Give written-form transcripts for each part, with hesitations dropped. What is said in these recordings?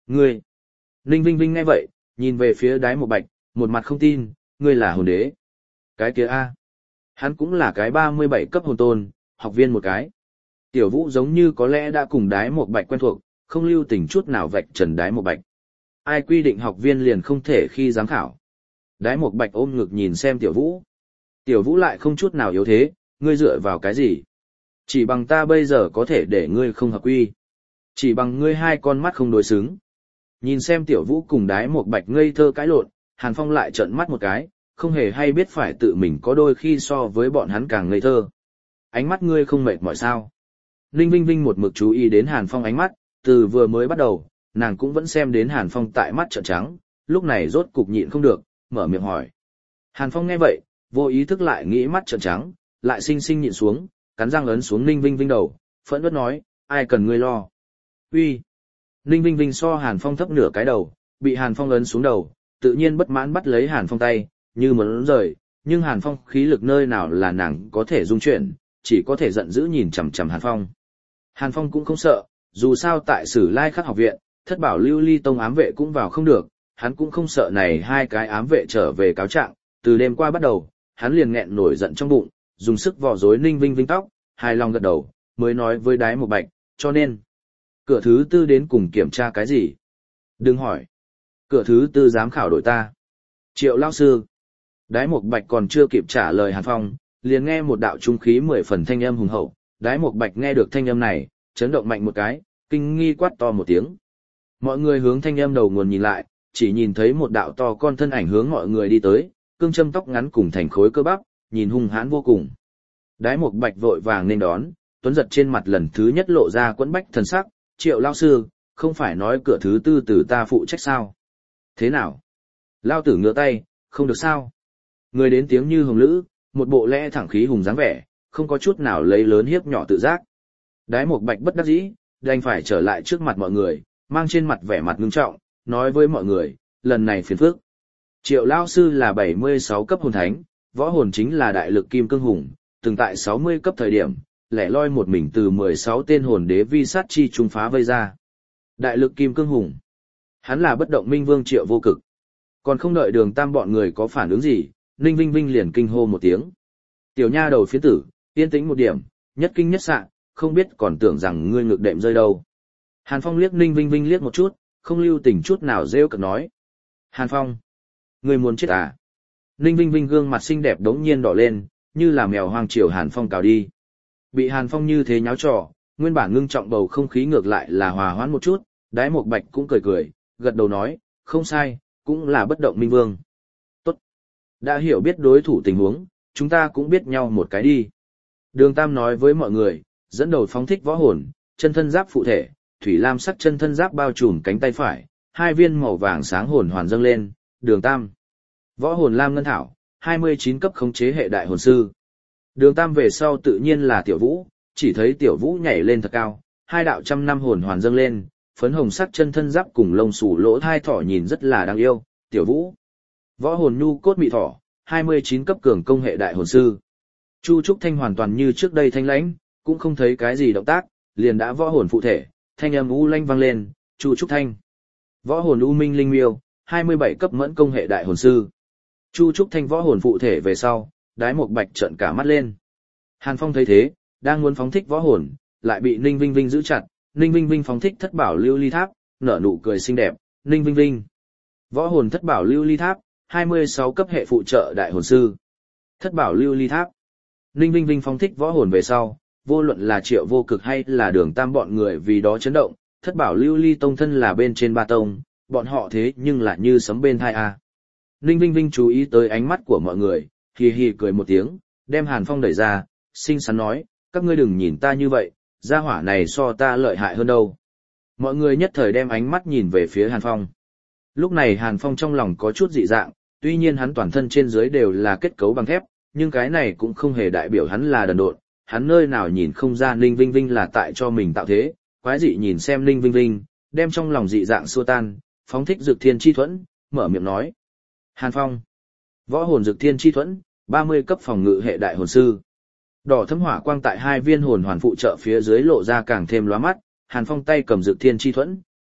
Ngươi! Ninh Vinh Vinh nghe vậy, nhìn về phía Đái Một Bạch, một mặt không tin, ngươi là hồn đế. Cái kia a, hắn cũng là cái 37 cấp hồn tôn, học viên một cái. Tiểu Vũ giống như có lẽ đã cùng Đái Một Bạch quen thuộc, không lưu tình chút nào vạch trần Đái Một Bạch. Ai quy định học viên liền không thể khi giám khảo. Đái Một Bạch ôm ngực nhìn xem Tiểu Vũ. Tiểu Vũ lại không chút nào yếu thế, ngươi dựa vào cái gì? Chỉ bằng ta bây giờ có thể để ngươi không hợp quy. Chỉ bằng ngươi hai con mắt không đối xứng. Nhìn xem Tiểu Vũ cùng Đái Một Bạch ngây thơ cãi lộn, Hàn Phong lại trợn mắt một cái, không hề hay biết phải tự mình có đôi khi so với bọn hắn càng ngây thơ. Ánh mắt ngươi không mệt mỏi sao? Ninh Vinh Vinh một mực chú ý đến Hàn Phong ánh mắt, từ vừa mới bắt đầu, nàng cũng vẫn xem đến Hàn Phong tại mắt trợn trắng, lúc này rốt cục nhịn không được, mở miệng hỏi. Hàn Phong nghe vậy, vô ý thức lại nghĩ mắt trợn trắng, lại xinh xinh nhịn xuống, cắn răng ấn xuống Ninh Vinh Vinh đầu, phẫn uất nói, ai cần ngươi lo. Uy. Ninh Vinh Vinh so Hàn Phong thấp nửa cái đầu, bị Hàn Phong ấn xuống đầu, tự nhiên bất mãn bắt lấy Hàn Phong tay, như muốn rời, nhưng Hàn Phong khí lực nơi nào là nàng có thể dung chuyển, chỉ có thể giận dữ nhìn chằm chằm Hàn Phong. Hàn Phong cũng không sợ, dù sao tại Sử Lai Khắc học viện, Thất Bảo Lưu Ly Tông ám vệ cũng vào không được, hắn cũng không sợ này hai cái ám vệ trở về cáo trạng, từ đêm qua bắt đầu, hắn liền nghẹn nổi giận trong bụng, dùng sức vò rối Ninh Vinh Vinh tóc, hài lòng gật đầu, mới nói với Đái Một Bạch, cho nên, cửa thứ tư đến cùng kiểm tra cái gì? Đừng hỏi. Cửa thứ tư giám khảo đội ta. Triệu lão sư. Đái Một Bạch còn chưa kịp trả lời Hàn Phong, liền nghe một đạo trung khí 10 phần thanh âm hùng hậu. Đái Một Bạch nghe được thanh âm này, chấn động mạnh một cái, kinh nghi quát to một tiếng. Mọi người hướng thanh âm đầu nguồn nhìn lại, chỉ nhìn thấy một đạo to con thân ảnh hướng mọi người đi tới, cương châm tóc ngắn cùng thành khối cơ bắp, nhìn hung hãn vô cùng. Đái Một Bạch vội vàng nên đón, tuấn giật trên mặt lần thứ nhất lộ ra quẫn bách thần sắc, Triệu lão sư, không phải nói cửa thứ tư từ ta phụ trách sao? Thế nào? Lao tử ngửa tay, không được sao? Người đến tiếng như hồng lữ, một bộ lẽ thẳng khí hùng dáng vẻ, không có chút nào lấy lớn hiếp nhỏ tự giác. Đái Một Bạch bất đắc dĩ, đành phải trở lại trước mặt mọi người, mang trên mặt vẻ mặt ngưng trọng, nói với mọi người, lần này phiền phức. Triệu lão sư là 76 cấp hồn thánh, võ hồn chính là đại lực kim cương hùng, từng tại 60 cấp thời điểm, lẻ loi một mình từ 16 tên hồn đế vi sát chi trung phá vây ra. Đại lực kim cương hùng. Hắn là bất động minh vương Triệu Vô Cực. Còn không đợi Đường Tam bọn người có phản ứng gì, Ninh Vinh Vinh liền kinh hô một tiếng. Tiểu nha đầu phiến tử, yên tĩnh một điểm, nhất kinh nhất sạ, không biết còn tưởng rằng ngươi ngực đệm rơi đâu. Hàn Phong liếc Ninh Vinh Vinh liếc một chút, không lưu tình chút nào rêu cợt nói. Hàn Phong, ngươi muốn chết à? Ninh Vinh Vinh gương mặt xinh đẹp đống nhiên đỏ lên, như là mèo hoang chiều Hàn Phong cào đi. Bị Hàn Phong như thế nháo trò, nguyên bản ngưng trọng bầu không khí ngược lại là hòa hoãn một chút, Đái Một Bạch cũng cười cười, gật đầu nói, không sai, cũng là bất động minh vương. Tốt. Đã hiểu biết đối thủ tình huống, chúng ta cũng biết nhau một cái đi. Đường Tam nói với mọi người, dẫn đầu phóng thích võ hồn, chân thân giáp phụ thể, thủy lam sắc chân thân giáp bao trùm cánh tay phải, hai viên màu vàng sáng hồn hoàn dâng lên, Đường Tam. Võ hồn lam ngân thảo, 29 cấp khống chế hệ đại hồn sư. Đường Tam về sau tự nhiên là Tiểu Vũ, chỉ thấy Tiểu Vũ nhảy lên thật cao, hai đạo trăm năm hồn hoàn dâng lên, phấn hồng sắc chân thân giáp cùng lông xù lỗ thai thỏ nhìn rất là đáng yêu, Tiểu Vũ. Võ hồn nhu cốt mị thỏ, 29 cấp cường công hệ đại hồn sư. Chu Trúc Thanh hoàn toàn như trước đây thanh lãnh, cũng không thấy cái gì động tác, liền đã võ hồn phụ thể, thanh âm u lanh vang lên, Chu Trúc Thanh. Võ hồn u minh linh miêu, 27 cấp mẫn công hệ đại hồn sư. Chu Trúc Thanh võ hồn phụ thể về sau, Đái Một Bạch trợn cả mắt lên. Hàn Phong thấy thế, đang muốn phóng thích võ hồn, lại bị Ninh Vinh Vinh giữ chặt, Ninh Vinh Vinh phóng thích Thất Bảo Lưu Ly Tháp, nở nụ cười xinh đẹp, Ninh Vinh Vinh. Võ hồn Thất Bảo Lưu Ly Tháp, 26 cấp hệ phụ trợ đại hồn sư. Thất Bảo Lưu Ly Tháp. Ninh Vinh Vinh phóng thích võ hồn về sau, vô luận là Triệu Vô Cực hay là Đường Tam bọn người vì đó chấn động, Thất Bảo Lưu Ly Tông thân là bên trên ba tông, bọn họ thế nhưng là như sấm bên thai a. Ninh Vinh Vinh chú ý tới ánh mắt của mọi người, hì hì cười một tiếng, đem Hàn Phong đẩy ra, xinh xắn nói, các ngươi đừng nhìn ta như vậy, gia hỏa này so ta lợi hại hơn đâu. Mọi người nhất thời đem ánh mắt nhìn về phía Hàn Phong. Lúc này Hàn Phong trong lòng có chút dị dạng, tuy nhiên hắn toàn thân trên dưới đều là kết cấu bằng thép, nhưng cái này cũng không hề đại biểu hắn là đần độn, hắn nơi nào nhìn không ra Ninh Vinh Vinh là tại cho mình tạo thế, quái dị nhìn xem Ninh Vinh Vinh, đem trong lòng dị dạng xua tan, phóng thích Dực Thiên Chi Thuẫn, mở miệng nói. Hàn Phong. Võ hồn Dực Thiên Chi Thuẫn, 30 cấp phòng ngự hệ đại hồn sư. Đỏ thấm hỏa quang tại hai viên hồn hoàn phụ trợ phía dưới lộ ra càng thêm lóa mắt, Hàn Phong tay cầm Dực Thiên Chi Thuẫn,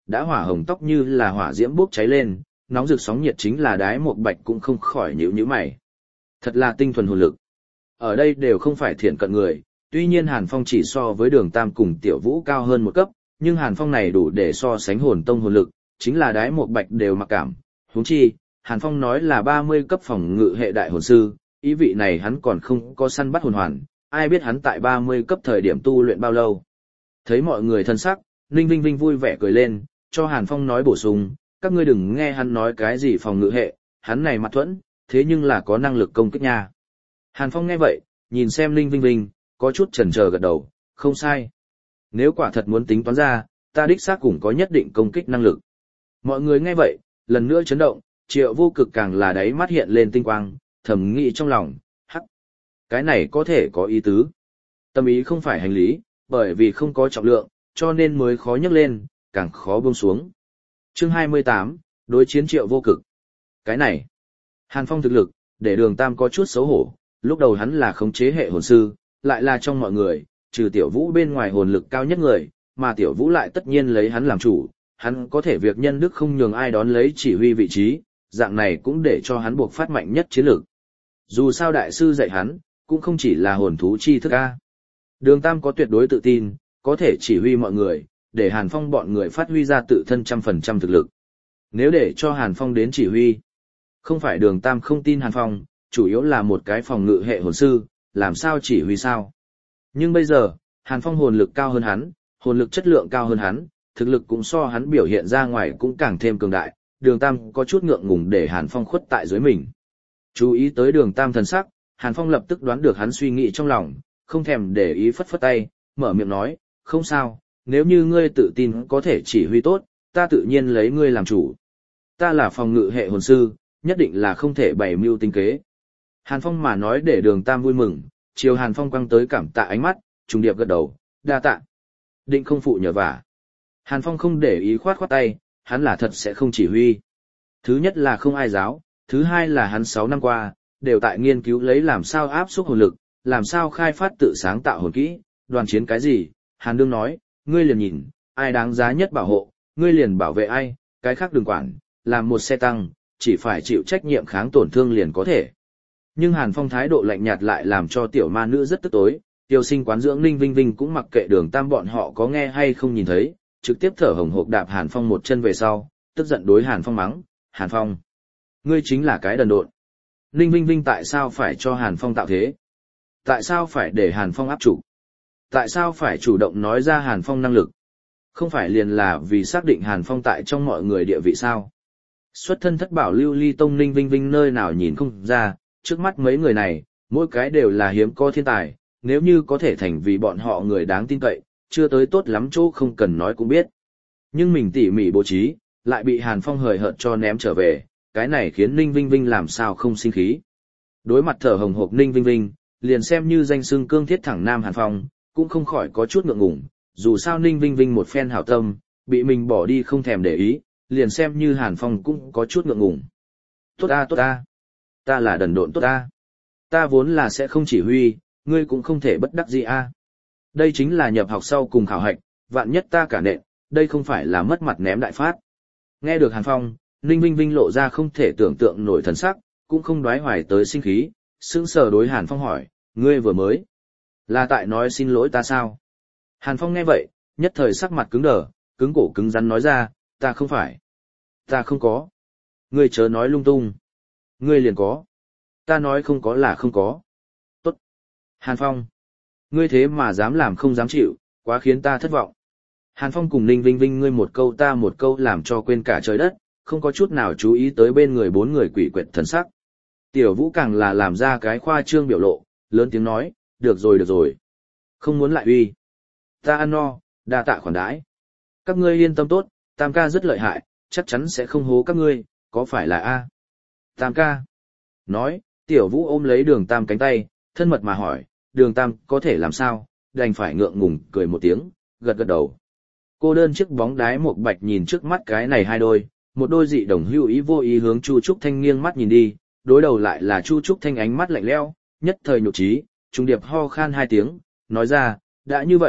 đã hỏa hồng tóc như là hỏa diễm bốc cháy lên, nóng rực sóng nhiệt chính là Đái Một Bạch cũng không khỏi nhíu mày. Thật là tinh thuần hồn lực. Ở đây đều không phải thiện cận người, tuy nhiên Hàn Phong chỉ so với Đường Tam cùng Tiểu Vũ cao hơn một cấp, nhưng Hàn Phong này đủ để so sánh hồn tông hồn lực, chính là Đái Một Bạch đều mặc cảm. Huống chi, Hàn Phong nói là 30 cấp phòng ngự hệ đại hồn sư, ý vị này hắn còn không có săn bắt hồn hoàn, ai biết hắn tại 30 cấp thời điểm tu luyện bao lâu. Thấy mọi người thân sắc, Ninh Vinh Vinh vui vẻ cười lên, cho Hàn Phong nói bổ sung, các ngươi đừng nghe hắn nói cái gì phòng ngự hệ, hắn này mặt thuẫn, thế nhưng là có năng lực công kích nha. Hàn Phong nghe vậy, nhìn xem Ninh Vinh Vinh, có chút chần chờ gật đầu, không sai. Nếu quả thật muốn tính toán ra, ta đích xác cũng có nhất định công kích năng lực. Mọi người nghe vậy, lần nữa chấn động, Triệu Vô Cực càng là đáy mắt hiện lên tinh quang, thầm nghĩ trong lòng, hắc, cái này có thể có ý tứ. Tâm ý không phải hành lý, bởi vì không có trọng lượng, cho nên mới khó nhấc lên, càng khó buông xuống. Chương 28, đối chiến Triệu Vô Cực. Cái này, Hàn Phong thực lực, để Đường Tam có chút xấu hổ, lúc đầu hắn là khống chế hệ hồn sư, lại là trong mọi người, trừ Tiểu Vũ bên ngoài hồn lực cao nhất người, mà Tiểu Vũ lại tất nhiên lấy hắn làm chủ, hắn có thể việc nhân đức không nhường ai đón lấy chỉ huy vị trí, dạng này cũng để cho hắn buộc phát mạnh nhất chiến lược. Dù sao đại sư dạy hắn, cũng không chỉ là hồn thú chi thức a. Đường Tam có tuyệt đối tự tin, có thể chỉ huy mọi người, để Hàn Phong bọn người phát huy ra tự thân 100% thực lực. Nếu để cho Hàn Phong đến chỉ huy, không phải Đường Tam không tin Hàn Phong, chủ yếu là một cái phòng ngự hệ hồn sư, làm sao chỉ huy sao. Nhưng bây giờ, Hàn Phong hồn lực cao hơn hắn, hồn lực chất lượng cao hơn hắn, thực lực cũng so hắn biểu hiện ra ngoài cũng càng thêm cường đại, Đường Tam có chút ngượng ngùng để Hàn Phong khuất tại dưới mình. Chú ý tới Đường Tam thần sắc, Hàn Phong lập tức đoán được hắn suy nghĩ trong lòng, không thèm để ý phất phất tay, mở miệng nói, không sao, nếu như ngươi tự tin có thể chỉ huy tốt, ta tự nhiên lấy ngươi làm chủ. Ta là phòng ngự hệ hồn sư, nhất định là không thể bày mưu tinh kế. Hàn Phong mà nói để Đường Tam vui mừng, chiều Hàn Phong quăng tới cảm tạ ánh mắt, trùng điệp gật đầu, đa tạ. Định không phụ nhờ vả. Hàn Phong không để ý khoát khoát tay, hắn là thật sẽ không chỉ huy. Thứ nhất là không ai giáo, thứ hai là hắn 6 năm qua, đều tại nghiên cứu lấy làm sao áp xúc hồn lực, làm sao khai phát tự sáng tạo hồn kỹ, đoàn chiến cái gì. Hàn Đương nói, ngươi liền nhìn, ai đáng giá nhất bảo hộ, ngươi liền bảo vệ ai, cái khác đừng quản, làm một xe tăng, chỉ phải chịu trách nhiệm kháng tổn thương liền có thể. Nhưng Hàn Phong thái độ lạnh nhạt lại làm cho tiểu ma nữ rất tức tối, Tiêu Sinh quán dưỡng Ninh Vinh Vinh cũng mặc kệ Đường Tam bọn họ có nghe hay không nhìn thấy, trực tiếp thở hổn hộc đạp Hàn Phong một chân về sau, tức giận đối Hàn Phong mắng, Hàn Phong, ngươi chính là cái đần độn. Ninh Vinh Vinh tại sao phải cho Hàn Phong tạo thế? Tại sao phải để Hàn Phong áp chủ? Tại sao phải chủ động nói ra Hàn Phong năng lực? Không phải liền là vì xác định Hàn Phong tại trong mọi người địa vị sao? Xuất thân thất bảo lưu ly tông Ninh Vinh Vinh nơi nào nhìn không ra, trước mắt mấy người này, mỗi cái đều là hiếm có thiên tài, nếu như có thể thành vì bọn họ người đáng tin cậy, chưa tới tốt lắm chỗ không cần nói cũng biết. Nhưng mình tỉ mỉ bố trí, lại bị Hàn Phong hời hợt cho ném trở về, cái này khiến Ninh Vinh Vinh làm sao không sinh khí. Đối mặt thở hồng hộc Ninh Vinh Vinh, liền xem như danh xưng cương thiết thẳng nam Hàn Phong, cũng không khỏi có chút ngượng ngùng, dù sao Ninh Vinh Vinh một phen hảo tâm, bị mình bỏ đi không thèm để ý, liền xem như Hàn Phong cũng có chút ngượng ngùng. Tốt ta, ta là đần độn tốt ta vốn là sẽ không chỉ huy, ngươi cũng không thể bất đắc dĩ a. Đây chính là nhập học sau cùng khảo hạch, vạn nhất ta cả nện, đây không phải là mất mặt ném đại phát. Nghe được Hàn Phong, Ninh Vinh Vinh lộ ra không thể tưởng tượng nổi thần sắc, cũng không đoái hoài tới sinh khí, sững sờ đối Hàn Phong hỏi, ngươi vừa mới là tại nói xin lỗi ta sao? Hàn Phong nghe vậy, nhất thời sắc mặt cứng đờ, cứng cổ cứng rắn nói ra, ta không phải. Ta không có. Ngươi chớ nói lung tung. Ngươi liền có. Ta nói không có là không có. Tốt. Hàn Phong. Ngươi thế mà dám làm không dám chịu, quá khiến ta thất vọng. Hàn Phong cùng Ninh Vinh Vinh ngươi một câu ta một câu làm cho quên cả trời đất, không có chút nào chú ý tới bên người 4 người quỷ quyệt thần sắc. Tiểu Vũ càng là làm ra cái khoa trương biểu lộ, lớn tiếng nói, được rồi. Không muốn lại uy. Ta ăn no, đa tạ khoản đãi. Các ngươi yên tâm tốt, Tam ca rất lợi hại, chắc chắn sẽ không hố các ngươi, có phải là A? Tam ca. Nói, Tiểu Vũ ôm lấy Đường Tam cánh tay, thân mật mà hỏi, Đường Tam có thể làm sao, đành phải ngượng ngùng cười một tiếng, gật đầu. Cô đơn chiếc bóng đái một bạch nhìn trước mắt cái này hai đôi, một đôi dị đồng hữu ý vô ý hướng Chu Trúc Thanh nghiêng mắt nhìn đi, đối đầu lại là Chu Trúc Thanh ánh mắt lạnh lẽo, nhất thời nhục trí, trung điệp ho khan 2 tiếng, nói ra, đã như vậy,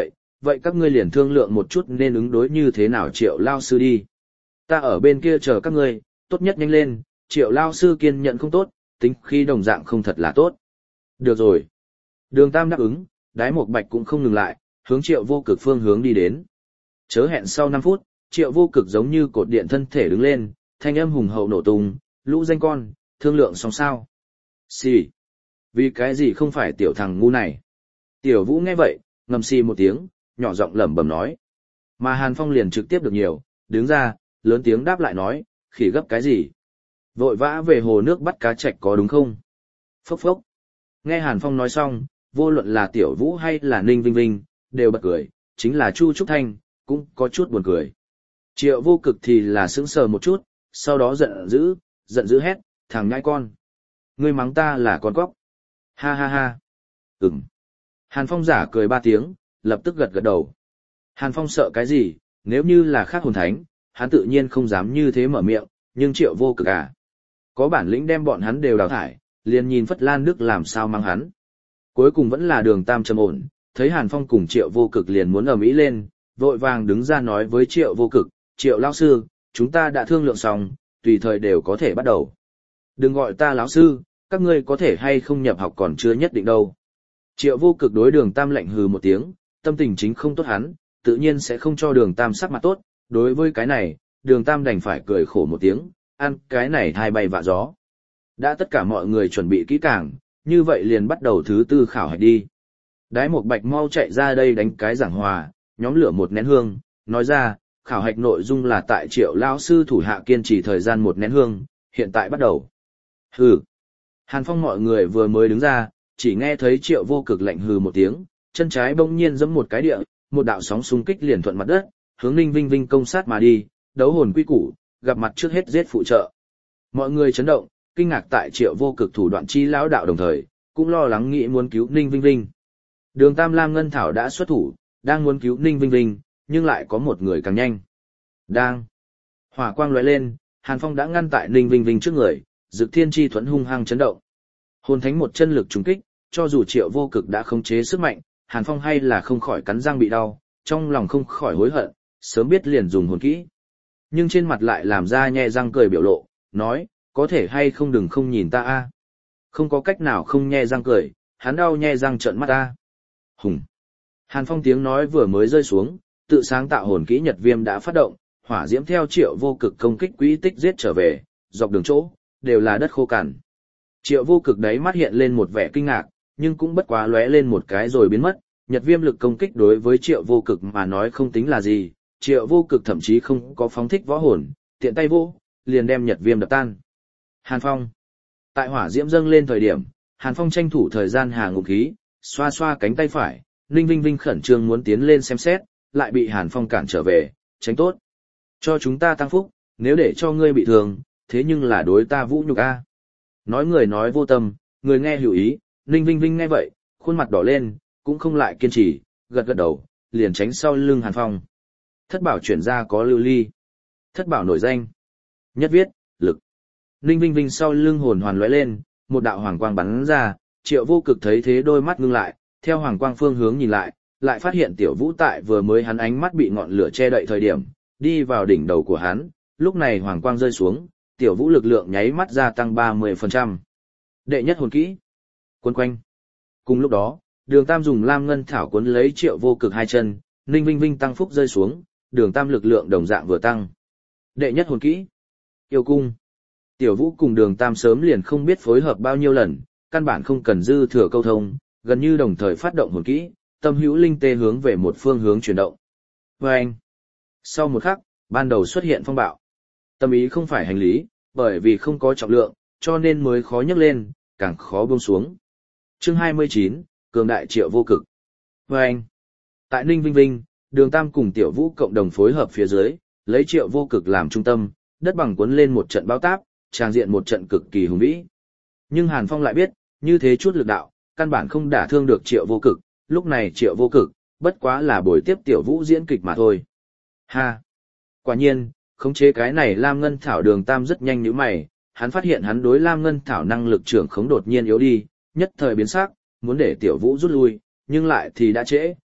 vậy các ngươi liền thương lượng một chút nên ứng đối như thế nào Triệu lao sư đi. Ta ở bên kia chờ các ngươi, tốt nhất nhanh lên, Triệu lao sư kiên nhẫn không tốt, tính khi đồng dạng không thật là tốt. Được rồi. Đường Tam đáp ứng, Đái Mộc Bạch cũng không ngừng lại, hướng Triệu Vô Cực phương hướng đi đến. Chớ hẹn sau 5 phút, Triệu Vô Cực giống như cột điện thân thể đứng lên, thanh âm hùng hậu nổ tung, lũ danh con, thương lượng xong sao. Xì. Vì cái gì không phải tiểu thằng ngu này? Tiểu Vũ nghe vậy, ngầm xì một tiếng, nhỏ giọng lẩm bẩm nói. Mà Hàn Phong liền trực tiếp được nhiều, đứng ra, lớn tiếng đáp lại nói, khỉ gấp cái gì? Vội vã về hồ nước bắt cá trạch có đúng không? Phốc phốc. Nghe Hàn Phong nói xong, vô luận là Tiểu Vũ hay là Ninh Vinh Vinh, đều bật cười, chính là Chu Trúc Thanh, cũng có chút buồn cười. Triệu Vô Cực thì là sững sờ một chút, sau đó giận dữ hét, thằng nhãi con. Ngươi mắng ta là con cóc. Ha ha ha. Ừm. Hàn Phong giả cười 3 tiếng, lập tức gật gật đầu. Hàn Phong sợ cái gì, nếu như là khác hồn thánh, hắn tự nhiên không dám như thế mở miệng, nhưng Triệu Vô Cực à. Có bản lĩnh đem bọn hắn đều đào thải, liền nhìn Phất Lan Đức làm sao mang hắn. Cuối cùng vẫn là Đường Tam trầm ổn, thấy Hàn Phong cùng Triệu Vô Cực liền muốn ầm ĩ lên, vội vàng đứng ra nói với Triệu Vô Cực, Triệu lão sư, chúng ta đã thương lượng xong, tùy thời đều có thể bắt đầu. Đừng gọi ta lão sư, các ngươi có thể hay không nhập học còn chưa nhất định đâu. Triệu Vô Cực đối Đường Tam lạnh hừ một tiếng, tâm tình chính không tốt hắn, tự nhiên sẽ không cho Đường Tam sắc mặt tốt, đối với cái này, Đường Tam đành phải cười khổ một tiếng, ăn cái này hai bay vạ gió. Đã tất cả mọi người chuẩn bị kỹ càng, như vậy liền bắt đầu thứ 4 khảo hạch đi. Đái Mộc Bạch mau chạy ra đây đánh cái giảng hòa, nhóm lửa một nén hương, nói ra, khảo hạch nội dung là tại Triệu lão sư thủ hạ kiên trì thời gian 1 nén hương, hiện tại bắt đầu. Hừ. Hàn Phong mọi người vừa mới đứng ra, chỉ nghe thấy Triệu Vô Cực lạnh hừ một tiếng, chân trái bỗng nhiên giẫm một cái địa, một đạo sóng xung kích liền thuận mặt đất, hướng Ninh Vinh Vinh công sát mà đi, đấu hồn quy củ, gặp mặt trước hết giết phụ trợ. Mọi người chấn động, kinh ngạc tại Triệu Vô Cực thủ đoạn chi lão đạo đồng thời, cũng lo lắng nghĩ muốn cứu Ninh Vinh Vinh. Đường Tam Lam Ngân Thảo đã xuất thủ, đang muốn cứu Ninh Vinh Vinh, nhưng lại có một người càng nhanh. Đang. Hỏa quang lóe lên, Hàn Phong đã ngăn tại Ninh Vinh Vinh trước người, Dực Thiên Chi thuẫn hung hăng chấn động. Hồn thánh một chân lực trùng kích, cho dù Triệu Vô Cực đã khống chế sức mạnh, Hàn Phong hay là không khỏi cắn răng bị đau, trong lòng không khỏi hối hận, sớm biết liền dùng hồn kỹ. Nhưng trên mặt lại làm ra nhe răng cười biểu lộ, nói, có thể hay không đừng không nhìn ta a. Không có cách nào không nhe răng cười, hắn đau nhe răng trợn mắt ta. Hùng. Hàn Phong tiếng nói vừa mới rơi xuống, tự sáng tạo hồn kỹ Nhật Viêm đã phát động, hỏa diễm theo Triệu Vô Cực công kích quỹ tích giết trở về, dọc đường chỗ đều là đất khô cằn. Triệu Vô Cực đấy mắt hiện lên một vẻ kinh ngạc, nhưng cũng bất quá lóe lên một cái rồi biến mất, Nhật Viêm lực công kích đối với Triệu Vô Cực mà nói không tính là gì, Triệu Vô Cực thậm chí không có phóng thích võ hồn, tiện tay vô, liền đem Nhật Viêm đập tan. Hàn Phong. Tại hỏa diễm dâng lên thời điểm, Hàn Phong tranh thủ thời gian hạ ngục khí, xoa xoa cánh tay phải, Ninh Vinh Vinh khẩn trương muốn tiến lên xem xét, lại bị Hàn Phong cản trở về, tránh tốt. Cho chúng ta tăng phúc, nếu để cho ngươi bị thương, thế nhưng là đối ta vũ nhục a. Nói người nói vô tâm, người nghe hiểu ý, Ninh Vinh Vinh nghe vậy, khuôn mặt đỏ lên, cũng không lại kiên trì, gật gật đầu, liền tránh sau lưng Hàn Phong. Thất bảo chuyển ra có lưu ly. Thất bảo nổi danh. Nhất viết, lực. Ninh Vinh Vinh sau lưng hồn hoàn lóe lên, một đạo hoàng quang bắn ra, Triệu Vô Cực thấy thế đôi mắt ngưng lại, theo hoàng quang phương hướng nhìn lại, lại phát hiện Tiểu Vũ tại vừa mới hắn ánh mắt bị ngọn lửa che đậy thời điểm, đi vào đỉnh đầu của hắn, lúc này hoàng quang rơi xuống, Tiểu Vũ lực lượng nháy mắt gia tăng 30%. Đệ nhất hồn kỹ. Cuốn quanh. Cùng lúc đó, Đường Tam dùng Lam Ngân Thảo cuốn lấy Triệu Vô Cực 2 chân, Ninh Vinh Vinh tăng phúc rơi xuống, Đường Tam lực lượng đồng dạng vừa tăng. Đệ nhất hồn kỹ. Yêu cung. Tiểu Vũ cùng Đường Tam sớm liền không biết phối hợp bao nhiêu lần, căn bản không cần dư thừa câu thông, gần như đồng thời phát động hồn kỹ, tâm hữu linh tê hướng về một phương hướng chuyển động. Và anh. Sau một khắc, ban đầu xuất hiện phong bạo. Tâm ý không phải hành lý, bởi vì không có trọng lượng, cho nên mới khó nhấc lên, càng khó buông xuống. Chương 29, cường đại Triệu Vô Cực. Và anh. Tại Ninh Vinh Vinh, Đường Tam cùng Tiểu Vũ cộng đồng phối hợp phía dưới, lấy Triệu Vô Cực làm trung tâm, đất bằng cuốn lên một trận bão táp, tràng diện một trận cực kỳ hùng vĩ. Nhưng Hàn Phong lại biết, như thế chút lực đạo, căn bản không đả thương được Triệu Vô Cực, lúc này Triệu Vô Cực, bất quá là buổi tiếp Tiểu Vũ diễn kịch mà thôi. Ha! Quả nhiên, khống chế cái này Lam Ngân Thảo Đường Tam rất nhanh nhíu mày, hắn phát hiện hắn đối Lam Ngân Thảo năng lực trưởng khống đột nhiên yếu đi, nhất thời biến sắc, muốn để Tiểu Vũ rút lui, nhưng lại thì đã trễ,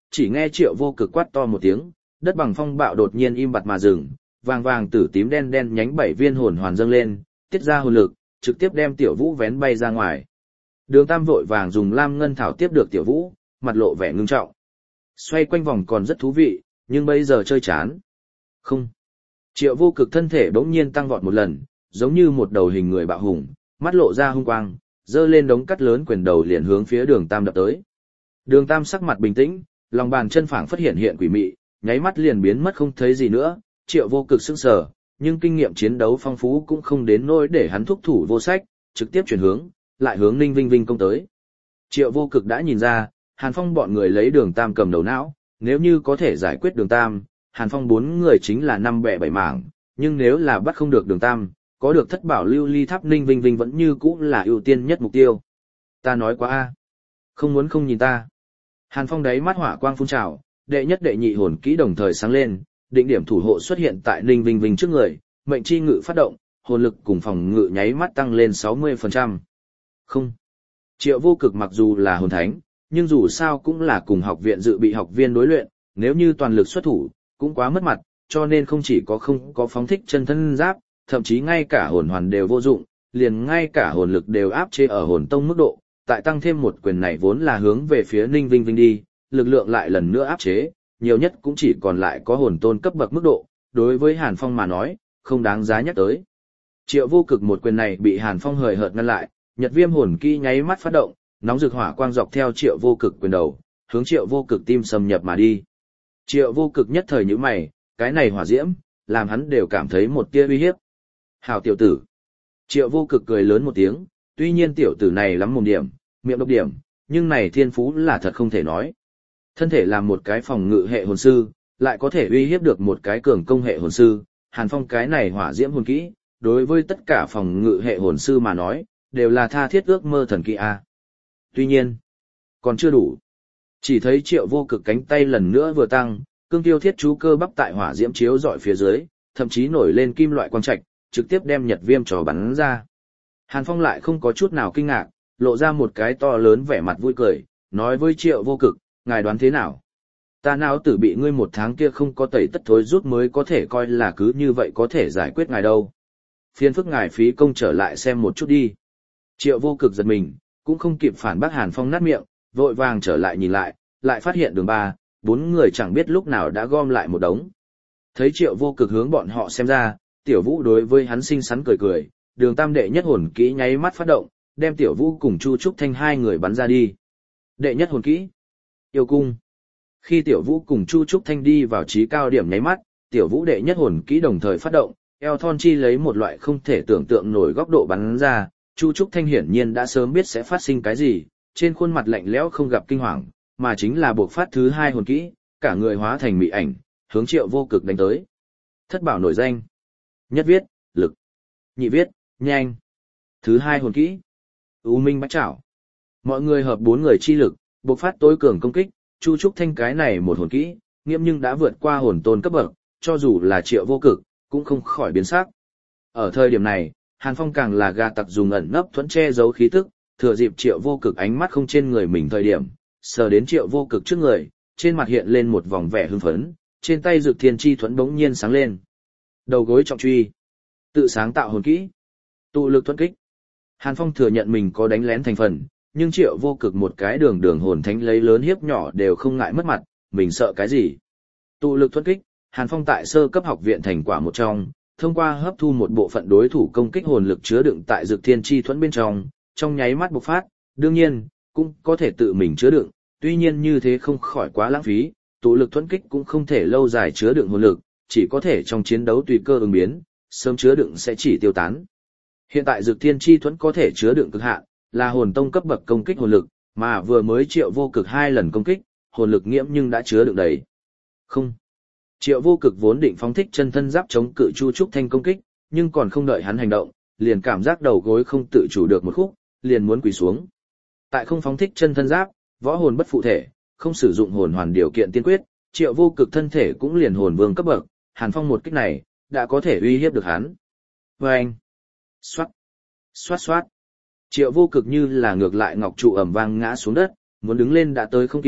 chỉ nghe Triệu Vô Cực quát to một tiếng, đất bằng phong bạo đột nhiên im bặt mà dừng, vàng vàng tử tím đen đen nhánh 7 viên hồn hoàn dâng lên, tiết ra hồn lực, trực tiếp đem Tiểu Vũ vén bay ra ngoài. Đường Tam vội vàng dùng lam ngân thảo tiếp được Tiểu Vũ, mặt lộ vẻ ngưng trọng. Xoay quanh vòng còn rất thú vị, nhưng bây giờ chơi chán. Không. Triệu Vô Cực thân thể bỗng nhiên tăng vọt một lần, giống như một đầu hình người bạo hùng, mắt lộ ra hung quang, giơ lên đống cắt lớn quyền đầu liền hướng phía Đường Tam đập tới. Đường Tam sắc mặt bình tĩnh, lòng bàn chân phảng phát hiện hiện quỷ mị, nháy mắt liền biến mất không thấy gì nữa. Triệu Vô Cực sững sờ, nhưng kinh nghiệm chiến đấu phong phú cũng không đến nỗi để hắn thúc thủ vô sách, trực tiếp chuyển hướng, lại hướng Ninh Vinh Vinh công tới. Triệu Vô Cực đã nhìn ra, Hàn Phong bọn người lấy Đường Tam cầm đầu não, nếu như có thể giải quyết Đường Tam, Hàn Phong 4 người chính là 5 bẻ 7 mảng, nhưng nếu là bắt không được Đường Tam, có được thất bảo lưu ly tháp Ninh Vinh Vinh vẫn như cũ là ưu tiên nhất mục tiêu. Ta nói quá a, không muốn không nhìn ta. Hàn Phong đáy mắt hỏa quang phun trào, đệ nhất đệ nhị hồn kỹ đồng thời sáng lên, định điểm thủ hộ xuất hiện tại Ninh Vinh Vinh trước người, mệnh chi ngự phát động, hồn lực cùng phòng ngự nháy mắt tăng lên 60%. Không. Triệu Vô Cực mặc dù là hồn thánh, nhưng dù sao cũng là cùng học viện dự bị học viên đối luyện, nếu như toàn lực xuất thủ, cũng quá mất mặt, cho nên không chỉ có không có phóng thích chân thân giáp, thậm chí ngay cả hồn hoàn đều vô dụng, liền ngay cả hồn lực đều áp chế ở hồn tông mức độ, tại tăng thêm một quyền này vốn là hướng về phía Ninh Vinh Vinh đi, lực lượng lại lần nữa áp chế, nhiều nhất cũng chỉ còn lại có hồn tôn cấp bậc mức độ, đối với Hàn Phong mà nói, không đáng giá nhắc tới. Triệu Vô Cực một quyền này bị Hàn Phong hời hợt ngăn lại, Nhật Viêm hồn kỹ nháy mắt phát động, nóng rực hỏa quang dọc theo Triệu Vô Cực quyền đầu, hướng Triệu Vô Cực tim xâm nhập mà đi. Triệu Vô Cực nhất thời nhíu mày, cái này hỏa diễm, làm hắn đều cảm thấy một tia uy hiếp. Hảo tiểu tử. Triệu Vô Cực cười lớn một tiếng, tuy nhiên tiểu tử này lắm mồm điểm, miệng độc điểm, nhưng này thiên phú là thật không thể nói. Thân thể làm một cái phòng ngự hệ hồn sư, lại có thể uy hiếp được một cái cường công hệ hồn sư, Hàn Phong cái này hỏa diễm hồn kỹ, đối với tất cả phòng ngự hệ hồn sư mà nói, đều là tha thiết ước mơ thần kỹ a. Tuy nhiên, còn chưa đủ. Chỉ thấy Triệu Vô Cực cánh tay lần nữa vừa tăng, cương tiêu thiết chú cơ bắp tại hỏa diễm chiếu dọi phía dưới, thậm chí nổi lên kim loại quang trạch, trực tiếp đem Nhật Viêm trò bắn ra. Hàn Phong lại không có chút nào kinh ngạc, lộ ra một cái to lớn vẻ mặt vui cười, nói với Triệu Vô Cực, ngài đoán thế nào? Ta não tử bị ngươi 1 tháng kia không có tẩy tất thối rút mới có thể coi là cứ như vậy có thể giải quyết ngài đâu. Phiền phức ngài phí công trở lại xem một chút đi. Triệu Vô Cực giật mình, cũng không kịp phản bác Hàn Phong nát miệng, vội vàng trở lại nhìn lại, lại phát hiện Đường 3, 4 người chẳng biết lúc nào đã gom lại một đống. Thấy Triệu Vô Cực hướng bọn họ xem ra, Tiểu Vũ đối với hắn xinh xắn cười cười, Đường Tam đệ nhất hồn kỹ nháy mắt phát động, đem Tiểu Vũ cùng Chu Trúc Thanh 2 người bắn ra đi. Đệ nhất hồn kỹ, yêu cung. Khi Tiểu Vũ cùng Chu Trúc Thanh đi vào trí cao điểm nháy mắt, Tiểu Vũ đệ nhất hồn kỹ đồng thời phát động, eo thon chi lấy một loại không thể tưởng tượng nổi góc độ bắn ra, Chu Trúc Thanh hiển nhiên đã sớm biết sẽ phát sinh cái gì, trên khuôn mặt lạnh lẽo không gặp kinh hoàng, mà chính là buộc phát thứ 2 hồn kỹ, cả người hóa thành mị ảnh, hướng Triệu Vô Cực đánh tới. Thất bảo nổi danh. Nhất viết, lực. Nhị viết, nhanh. Thứ 2 hồn kỹ. U Minh Bách Trảo. Mọi người hợp 4 người chi lực, buộc phát tối cường công kích, Chu Trúc Thanh cái này một hồn kỹ, nghiêm nhưng đã vượt qua hồn tôn cấp bậc, cho dù là Triệu Vô Cực, cũng không khỏi biến sắc. Ở thời điểm này, Hàn Phong càng là gà tặc dùng ẩn nấp thuẫn che giấu khí tức, thừa dịp Triệu Vô Cực ánh mắt không trên người mình thời điểm, sờ đến Triệu Vô Cực trước người, trên mặt hiện lên một vòng vẻ hưng phấn, trên tay Dược Thiên Chi thuẫn bỗng nhiên sáng lên. Đầu gối trọng truy, tự sáng tạo hồn kỹ, tụ lực thuẫn kích. Hàn Phong thừa nhận mình có đánh lén thành phần, nhưng Triệu Vô Cực một cái đường hồn thánh lấy lớn hiếp nhỏ đều không ngại mất mặt, mình sợ cái gì? Tụ lực thuẫn kích, Hàn Phong tại sơ cấp học viện thành quả một trong, thông qua hấp thu một bộ phận đối thủ công kích hồn lực chứa đựng tại Dược Thiên Chi thuẫn bên trong nháy mắt bộc phát, đương nhiên, cũng có thể tự mình chứa đựng, tuy nhiên như thế không khỏi quá lãng phí, tụ lực thuẫn kích cũng không thể lâu dài chứa đựng hồn lực, chỉ có thể trong chiến đấu tùy cơ ứng biến, sớm chứa đựng sẽ chỉ tiêu tán. Hiện tại Dược Thiên Chi thuẫn có thể chứa đựng cực hạn, là hồn tông cấp bậc công kích hồn lực, mà vừa mới Triệu Vô Cực 2 lần công kích, hồn lực nghiễm nhưng đã chứa đựng đầy. Không. Triệu Vô Cực vốn định phóng thích chân thân giáp chống cự Chu Trúc Thanh công kích, nhưng còn không đợi hắn hành động, liền cảm giác đầu gối không tự chủ được một khúc, liền muốn quỳ xuống. Tại không phóng thích chân thân giáp, võ hồn bất phụ thể, không sử dụng hồn hoàn điều kiện tiên quyết, Triệu Vô Cực thân thể cũng liền hồn vương cấp bậc, Hàn Phong một kích này, đã có thể uy hiếp được hắn. Vâng! Xoát! Xoát xoát! Triệu Vô Cực như là ngược lại ngọc trụ ầm vang ngã xuống đất, muốn đứng lên đã tới không kịp,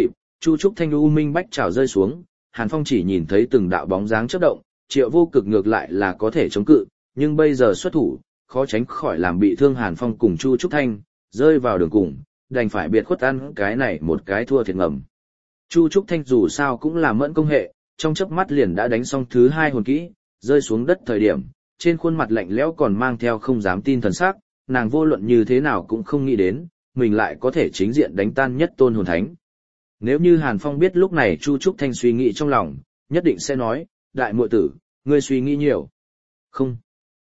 Chu Trúc Thanh u minh bách trảo rơi xuống, Hàn Phong chỉ nhìn thấy từng đạo bóng dáng chớp động, Triệu Vô Cực ngược lại là có thể chống cự, nhưng bây giờ xuất thủ, khó tránh khỏi làm bị thương Hàn Phong cùng Chu Trúc Thanh, rơi vào đường cùng, đành phải biệt khuất ăn cái này một cái thua thiệt ngầm. Chu Trúc Thanh dù sao cũng là mẫn công hệ, trong chớp mắt liền đã đánh xong thứ hai hồn kỹ, rơi xuống đất thời điểm, trên khuôn mặt lạnh lẽo còn mang theo không dám tin thần sắc, nàng vô luận như thế nào cũng không nghĩ đến, mình lại có thể chính diện đánh tan nhất tôn hồn thánh. Nếu như Hàn Phong biết lúc này Chu Trúc Thanh suy nghĩ trong lòng, nhất định sẽ nói, đại muội tử, ngươi suy nghĩ nhiều. Không.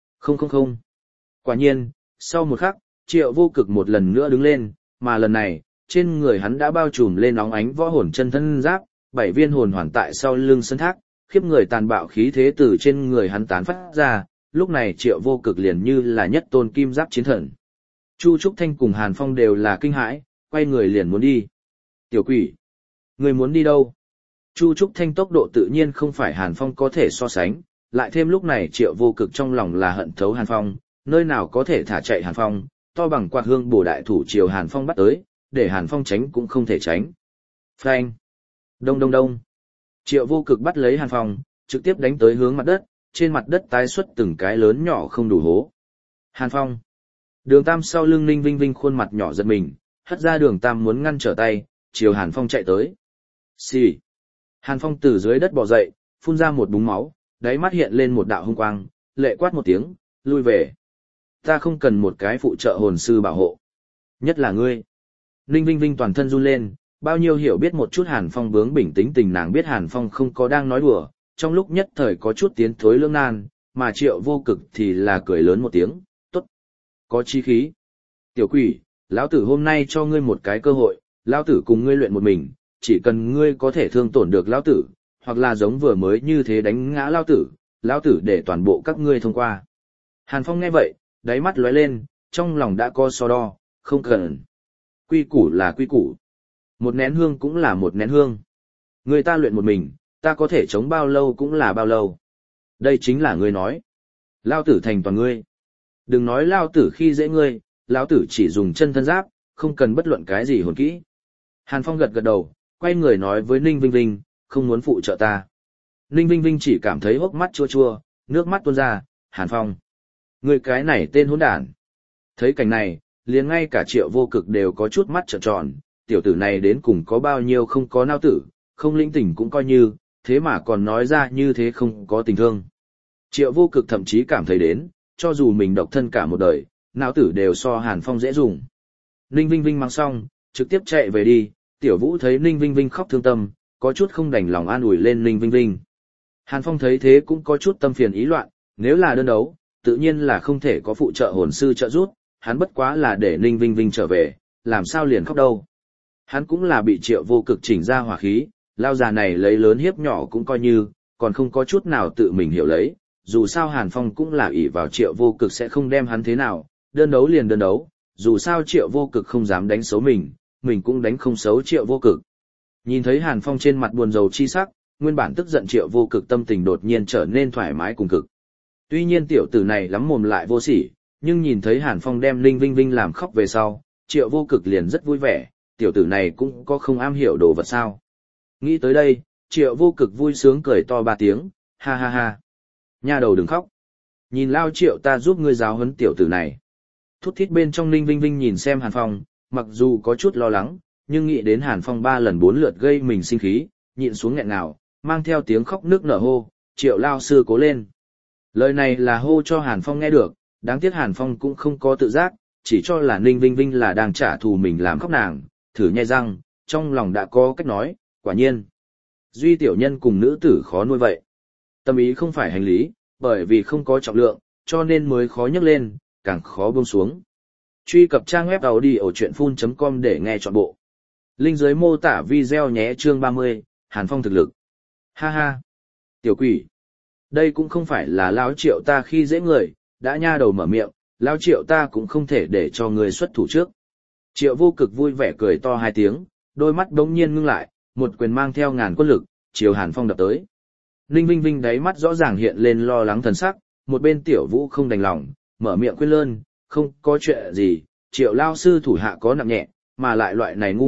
Quả nhiên, sau một khắc, Triệu Vô Cực một lần nữa đứng lên, mà lần này, trên người hắn đã bao trùm lên óng ánh võ hồn chân thân giáp, 7 viên hồn hoàn tại sau lưng sân thác, khiếp người tàn bạo khí thế từ trên người hắn tán phát ra, lúc này Triệu Vô Cực liền như là nhất tôn kim giáp chiến thần. Chu Trúc Thanh cùng Hàn Phong đều là kinh hãi, quay người liền muốn đi. Tiểu quỷ, người muốn đi đâu? Chu Trúc Thanh tốc độ tự nhiên không phải Hàn Phong có thể so sánh, lại thêm lúc này Triệu Vô Cực trong lòng là hận thấu Hàn Phong, nơi nào có thể thả chạy Hàn Phong, to bằng quạt hương bổ đại thủ chiều Hàn Phong bắt tới, để Hàn Phong tránh cũng không thể tránh. Phanh! Đông đông đông! Triệu Vô Cực bắt lấy Hàn Phong, trực tiếp đánh tới hướng mặt đất, trên mặt đất tái xuất từng cái lớn nhỏ không đủ hố. Hàn Phong! Đường Tam sau lưng Ninh Vinh Vinh khuôn mặt nhỏ giật mình, hất ra Đường Tam muốn ngăn trở tay, chiều Hàn Phong chạy tới. Xì! Hàn Phong từ dưới đất bò dậy, phun ra một búng máu, đáy mắt hiện lên một đạo hung quang, lệ quát một tiếng, lui về. Ta không cần một cái phụ trợ hồn sư bảo hộ. Nhất là ngươi. Ninh Vinh Vinh toàn thân run lên, bao nhiêu hiểu biết một chút Hàn Phong bướng bỉnh tính tình nàng biết Hàn Phong không có đang nói đùa, trong lúc nhất thời có chút tiến thối lưỡng nan, mà Triệu Vô Cực thì là cười lớn một tiếng, tốt. Có chi khí. Tiểu quỷ, lão tử hôm nay cho ngươi một cái cơ hội, lão tử cùng ngươi luyện một mình, chỉ cần ngươi có thể thương tổn được lão tử, hoặc là giống vừa mới như thế đánh ngã lão tử để toàn bộ các ngươi thông qua. Hàn Phong nghe vậy, đáy mắt lóe lên, trong lòng đã có so đo, không cần. Quy củ là quy củ. Một nén hương cũng là một nén hương. Người ta luyện một mình, ta có thể chống bao lâu cũng là bao lâu. Đây chính là ngươi nói. Lao tử thành toàn ngươi. Đừng nói lao tử khi dễ ngươi, lao tử chỉ dùng chân thân giáp, không cần bất luận cái gì hồn kỹ. Hàn Phong gật gật đầu, quay người nói với Ninh Vinh Vinh, không muốn phụ trợ ta. Ninh Vinh Vinh chỉ cảm thấy hốc mắt chua chua, nước mắt tuôn ra, Hàn Phong. Người cái này tên hỗn đản. Thấy cảnh này, liền ngay cả Triệu Vô Cực đều có chút mắt trợn tròn, tiểu tử này đến cùng có bao nhiêu không có nao tử, không lĩnh tình cũng coi như, thế mà còn nói ra như thế không có tình thương. Triệu Vô Cực thậm chí cảm thấy đến, cho dù mình độc thân cả một đời, não tử đều so Hàn Phong dễ dùng. Ninh Vinh Vinh mang xong, trực tiếp chạy về đi, Tiểu Vũ thấy Ninh Vinh Vinh khóc thương tâm, có chút không đành lòng an ủi lên Ninh Vinh Vinh. Hàn Phong thấy thế cũng có chút tâm phiền ý loạn, nếu là đơn đấu, tự nhiên là không thể có phụ trợ hồn sư trợ giúp, hắn bất quá là để Ninh Vinh Vinh trở về, làm sao liền khóc đâu. Hắn cũng là bị Triệu Vô Cực chỉnh ra hỏa khí, lao già này lấy lớn hiếp nhỏ cũng coi như, còn không có chút nào tự mình hiểu lấy, dù sao Hàn Phong cũng là ỷ vào Triệu Vô Cực sẽ không đem hắn thế nào, đơn đấu liền đơn đấu, dù sao Triệu Vô Cực không dám đánh xấu mình cũng đánh không xấu Triệu Vô Cực. Nhìn thấy Hàn Phong trên mặt buồn rầu chi sắc, nguyên bản tức giận Triệu Vô Cực tâm tình đột nhiên trở nên thoải mái cùng cực. Tuy nhiên tiểu tử này lắm mồm lại vô sỉ, nhưng nhìn thấy Hàn Phong đem Ninh Vinh Vinh làm khóc về sau, Triệu Vô Cực liền rất vui vẻ, tiểu tử này cũng có không am hiểu đồ vật sao. Nghĩ tới đây, Triệu Vô Cực vui sướng cười to 3 tiếng, ha ha ha. Nha đầu đừng khóc. Nhìn lao Triệu ta giúp ngươi giáo huấn tiểu tử này. Thút thít bên trong Ninh Vinh Vinh nhìn xem Hàn Phong, mặc dù có chút lo lắng, nhưng nghĩ đến Hàn Phong 3 lần 4 lượt gây mình sinh khí, nhịn xuống nghẹn ngào, mang theo tiếng khóc nước nở hô, Triệu lao sư cố lên. Lời này là hô cho Hàn Phong nghe được, đáng tiếc Hàn Phong cũng không có tự giác, chỉ cho là Ninh Vinh Vinh là đang trả thù mình làm khóc nàng, thử nhai răng, trong lòng đã có cách nói, quả nhiên. Duy tiểu nhân cùng nữ tử khó nuôi vậy. Tâm ý không phải hành lý, bởi vì không có trọng lượng, cho nên mới khó nhấc lên, càng khó buông xuống. Truy cập trang web audiochuyenphun.com để nghe trọn bộ. Link dưới mô tả video nhé chương 30, Hàn Phong thực lực. Ha ha. Tiểu quỷ. Đây cũng không phải là lão Triệu ta khi dễ người, đã nha đầu mở miệng, lão Triệu ta cũng không thể để cho người xuất thủ trước. Triệu Vô Cực vui vẻ cười to 2 tiếng, đôi mắt đống nhiên ngưng lại, một quyền mang theo ngàn quân lực, chiều Hàn Phong đập tới. Ninh Vinh Vinh đáy mắt rõ ràng hiện lên lo lắng thần sắc, một bên Tiểu Vũ không đành lòng, mở miệng khuyên lơn, không có chuyện gì, Triệu lao sư thủ hạ có nặng nhẹ, mà lại loại này ngu ngốc,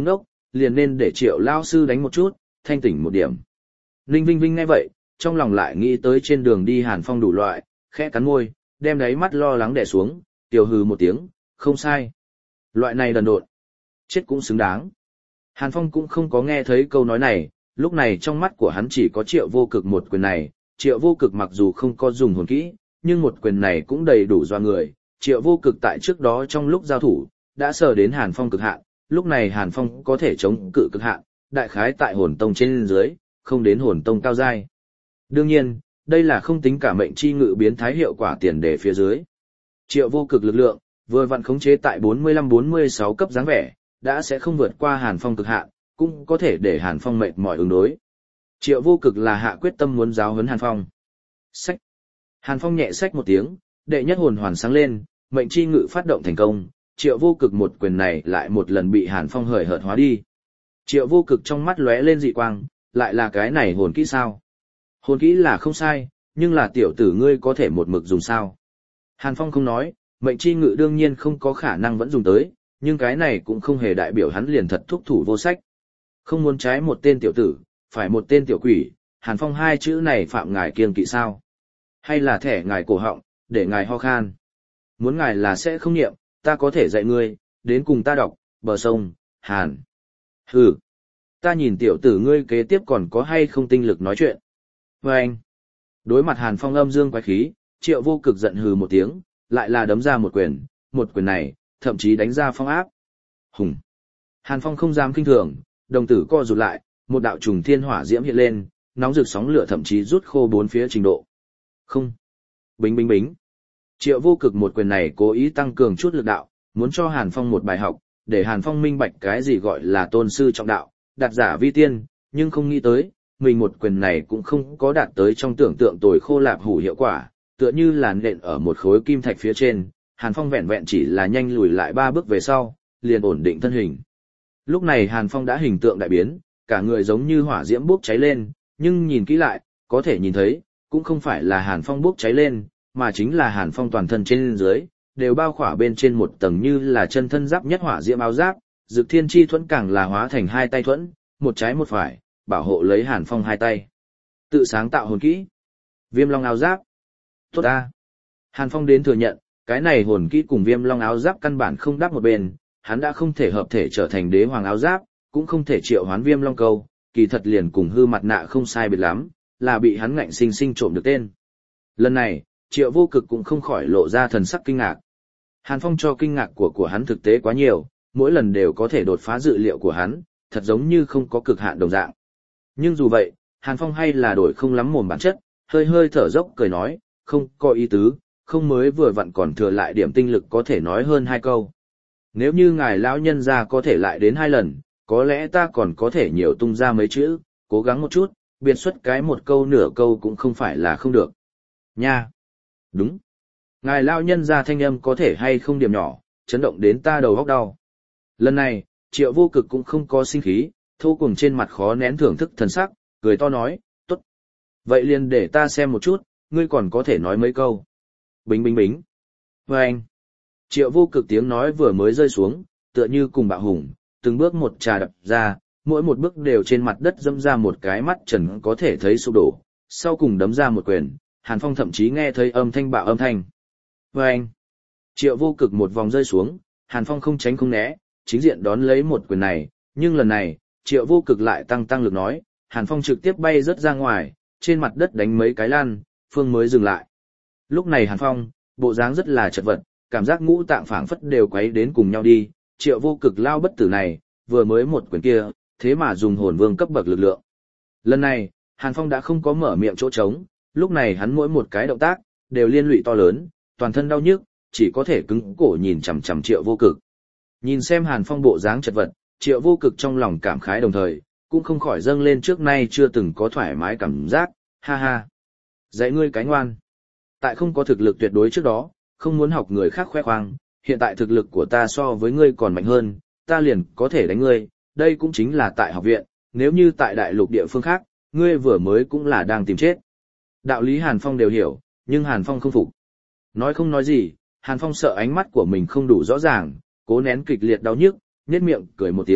liền nên để Triệu lao sư đánh một chút, thanh tỉnh một điểm. Ninh Vinh Vinh nghe vậy, trong lòng lại nghĩ tới trên đường đi Hàn Phong đủ loại, khẽ cắn môi, đem đáy mắt lo lắng đè xuống, tiểu hừ một tiếng, không sai. Loại này đần độn, chết cũng xứng đáng. Hàn Phong cũng không có nghe thấy câu nói này, lúc này trong mắt của hắn chỉ có Triệu Vô Cực một quyền này, Triệu Vô Cực mặc dù không có dùng hồn kỹ, nhưng một quyền này cũng đầy đủ doa người. Triệu Vô Cực tại trước đó trong lúc giao thủ, đã sờ đến Hàn Phong cực hạn, lúc này Hàn Phong có thể chống cự cực hạn, đại khái tại hồn tông trên dưới, không đến hồn tông cao giai. Đương nhiên, đây là không tính cả mệnh chi ngự biến thái hiệu quả tiền đề phía dưới. Triệu Vô Cực lực lượng, vừa vặn khống chế tại 45-46 cấp dáng vẻ, đã sẽ không vượt qua Hàn Phong cực hạn, cũng có thể để Hàn Phong mệt mỏi ứng đối. Triệu Vô Cực là hạ quyết tâm muốn giáo huấn Hàn Phong. Xách. Hàn Phong nhẹ xách một tiếng, đệ nhất hồn hoàn sáng lên, mệnh chi ngự phát động thành công, Triệu Vô Cực một quyền này lại một lần bị Hàn Phong hời hợt hóa đi. Triệu Vô Cực trong mắt lóe lên dị quang, lại là cái này hồn kỹ sao? Hồn kỹ là không sai, nhưng là tiểu tử ngươi có thể một mực dùng sao? Hàn Phong không nói, mệnh chi ngự đương nhiên không có khả năng vẫn dùng tới, nhưng cái này cũng không hề đại biểu hắn liền thật thúc thủ vô sách. Không muốn trái một tên tiểu tử, phải một tên tiểu quỷ, Hàn Phong hai chữ này phạm ngài kiêng kỵ sao? Hay là thẻ ngài cổ họng, để ngài ho khan? Muốn ngài là sẽ không niệm, ta có thể dạy ngươi, đến cùng ta đọc, bờ sông, Hàn. Hừ, ta nhìn tiểu tử ngươi kế tiếp còn có hay không tinh lực nói chuyện. Và anh, đối mặt Hàn Phong âm dương quái khí, Triệu Vô Cực giận hừ một tiếng, lại là đấm ra một quyền này, thậm chí đánh ra phong áp. Hùng. Hàn Phong không dám kinh thường, đồng tử co rụt lại, một đạo trùng thiên hỏa diễm hiện lên, nóng rực sóng lửa thậm chí rút khô bốn phía trình độ. Không. Bính bính bính. Triệu Vô Cực một quyền này cố ý tăng cường chút lực đạo, muốn cho Hàn Phong một bài học, để Hàn Phong minh bạch cái gì gọi là tôn sư trọng đạo, đạt giả vi tiên, nhưng không nghĩ tới, mình một quyền này cũng không có đạt tới trong tưởng tượng tồi khô lạp hủ hiệu quả, tựa như là nện ở một khối kim thạch phía trên, Hàn Phong vẹn vẹn chỉ là nhanh lùi lại 3 bước về sau, liền ổn định thân hình. Lúc này Hàn Phong đã hình tượng đại biến, cả người giống như hỏa diễm bốc cháy lên, nhưng nhìn kỹ lại, có thể nhìn thấy, cũng không phải là Hàn Phong bốc cháy lên, mà chính là Hàn Phong toàn thân trên dưới, đều bao khỏa bên trên một tầng như là chân thân giáp nhất hỏa diễm áo giáp, Dực Thiên Chi thuẫn càng là hóa thành hai tay thuẫn, một trái một phải, bảo hộ lấy Hàn Phong hai tay. Tự sáng tạo hồn kỹ. Viêm Long áo giáp. Tốt a. Hàn Phong đến thừa nhận, cái này hồn kỹ cùng Viêm Long áo giáp căn bản không đáp một bên, hắn đã không thể hợp thể trở thành Đế Hoàng áo giáp, cũng không thể triệu hoán Viêm Long câu, kỳ thật liền cùng hư mặt nạ không sai biệt lắm, là bị hắn ngạnh sinh sinh trộm được tên. Lần này, Triệu Vô Cực cũng không khỏi lộ ra thần sắc kinh ngạc. Hàn Phong cho kinh ngạc của hắn thực tế quá nhiều, mỗi lần đều có thể đột phá dự liệu của hắn, thật giống như không có cực hạn đồng dạng. Nhưng dù vậy, Hàn Phong hay là đổi không lắm mồm bản chất, hơi hơi thở dốc cười nói, không có ý tứ, không mới vừa vặn còn thừa lại điểm tinh lực có thể nói hơn 2 câu. Nếu như ngài lão nhân gia có thể lại đến 2 lần, có lẽ ta còn có thể nhiều tung ra mấy chữ, cố gắng một chút, biệt xuất cái một câu nửa câu cũng không phải là không được. Nha! Đúng! Ngài lão nhân gia thanh âm có thể hay không điểm nhỏ, chấn động đến ta đầu óc đau. Lần này, Triệu Vô Cực cũng không có sinh khí, thô cùng trên mặt khó nén thưởng thức thần sắc, cười to nói, tốt. Vậy liền để ta xem một chút, ngươi còn có thể nói mấy câu. Bính bính bính. Và anh. Triệu Vô Cực tiếng nói vừa mới rơi xuống, tựa như cùng bạo hùng, từng bước một trà đập ra, mỗi một bước đều trên mặt đất dẫm ra một cái mắt trần có thể thấy sụp đổ, sau cùng đấm ra một quyền, Hàn Phong thậm chí nghe thấy âm thanh bạo âm thanh. Và anh. Triệu Vô Cực một vòng rơi xuống, Hàn Phong không tránh không né, chính diện đón lấy một quyền này, nhưng lần này, Triệu Vô Cực lại tăng lực nói, Hàn Phong trực tiếp bay rớt ra ngoài, trên mặt đất đánh mấy cái lăn, phương mới dừng lại. Lúc này Hàn Phong, bộ dáng rất là chật vật, cảm giác ngũ tạng phảng phất đều quấy đến cùng nhau đi, Triệu Vô Cực lao bất tử này, vừa mới một quyền kia, thế mà dùng hồn vương cấp bậc lực lượng. Lần này, Hàn Phong đã không có mở miệng chỗ trống, lúc này hắn mỗi một cái động tác, đều liên lụy to lớn, toàn thân đau nhức, chỉ có thể cứng cổ nhìn chằm chằm Triệu Vô Cực. Nhìn xem Hàn Phong bộ dáng chật vật, Triệu Vô Cực trong lòng cảm khái đồng thời, cũng không khỏi dâng lên trước nay chưa từng có thoải mái cảm giác, ha ha. Dạy ngươi cái ngoan. Tại không có thực lực tuyệt đối trước đó, không muốn học người khác khoe khoang, hiện tại thực lực của ta so với ngươi còn mạnh hơn, ta liền có thể đánh ngươi, đây cũng chính là tại học viện, nếu như tại đại lục địa phương khác, ngươi vừa mới cũng là đang tìm chết. Đạo lý Hàn Phong đều hiểu, nhưng Hàn Phong không phục. Nói không nói gì, Hàn Phong sợ ánh mắt của mình không đủ rõ ràng, cố nén kịch liệt đau nhức, nhếch miệng cười một tiếng,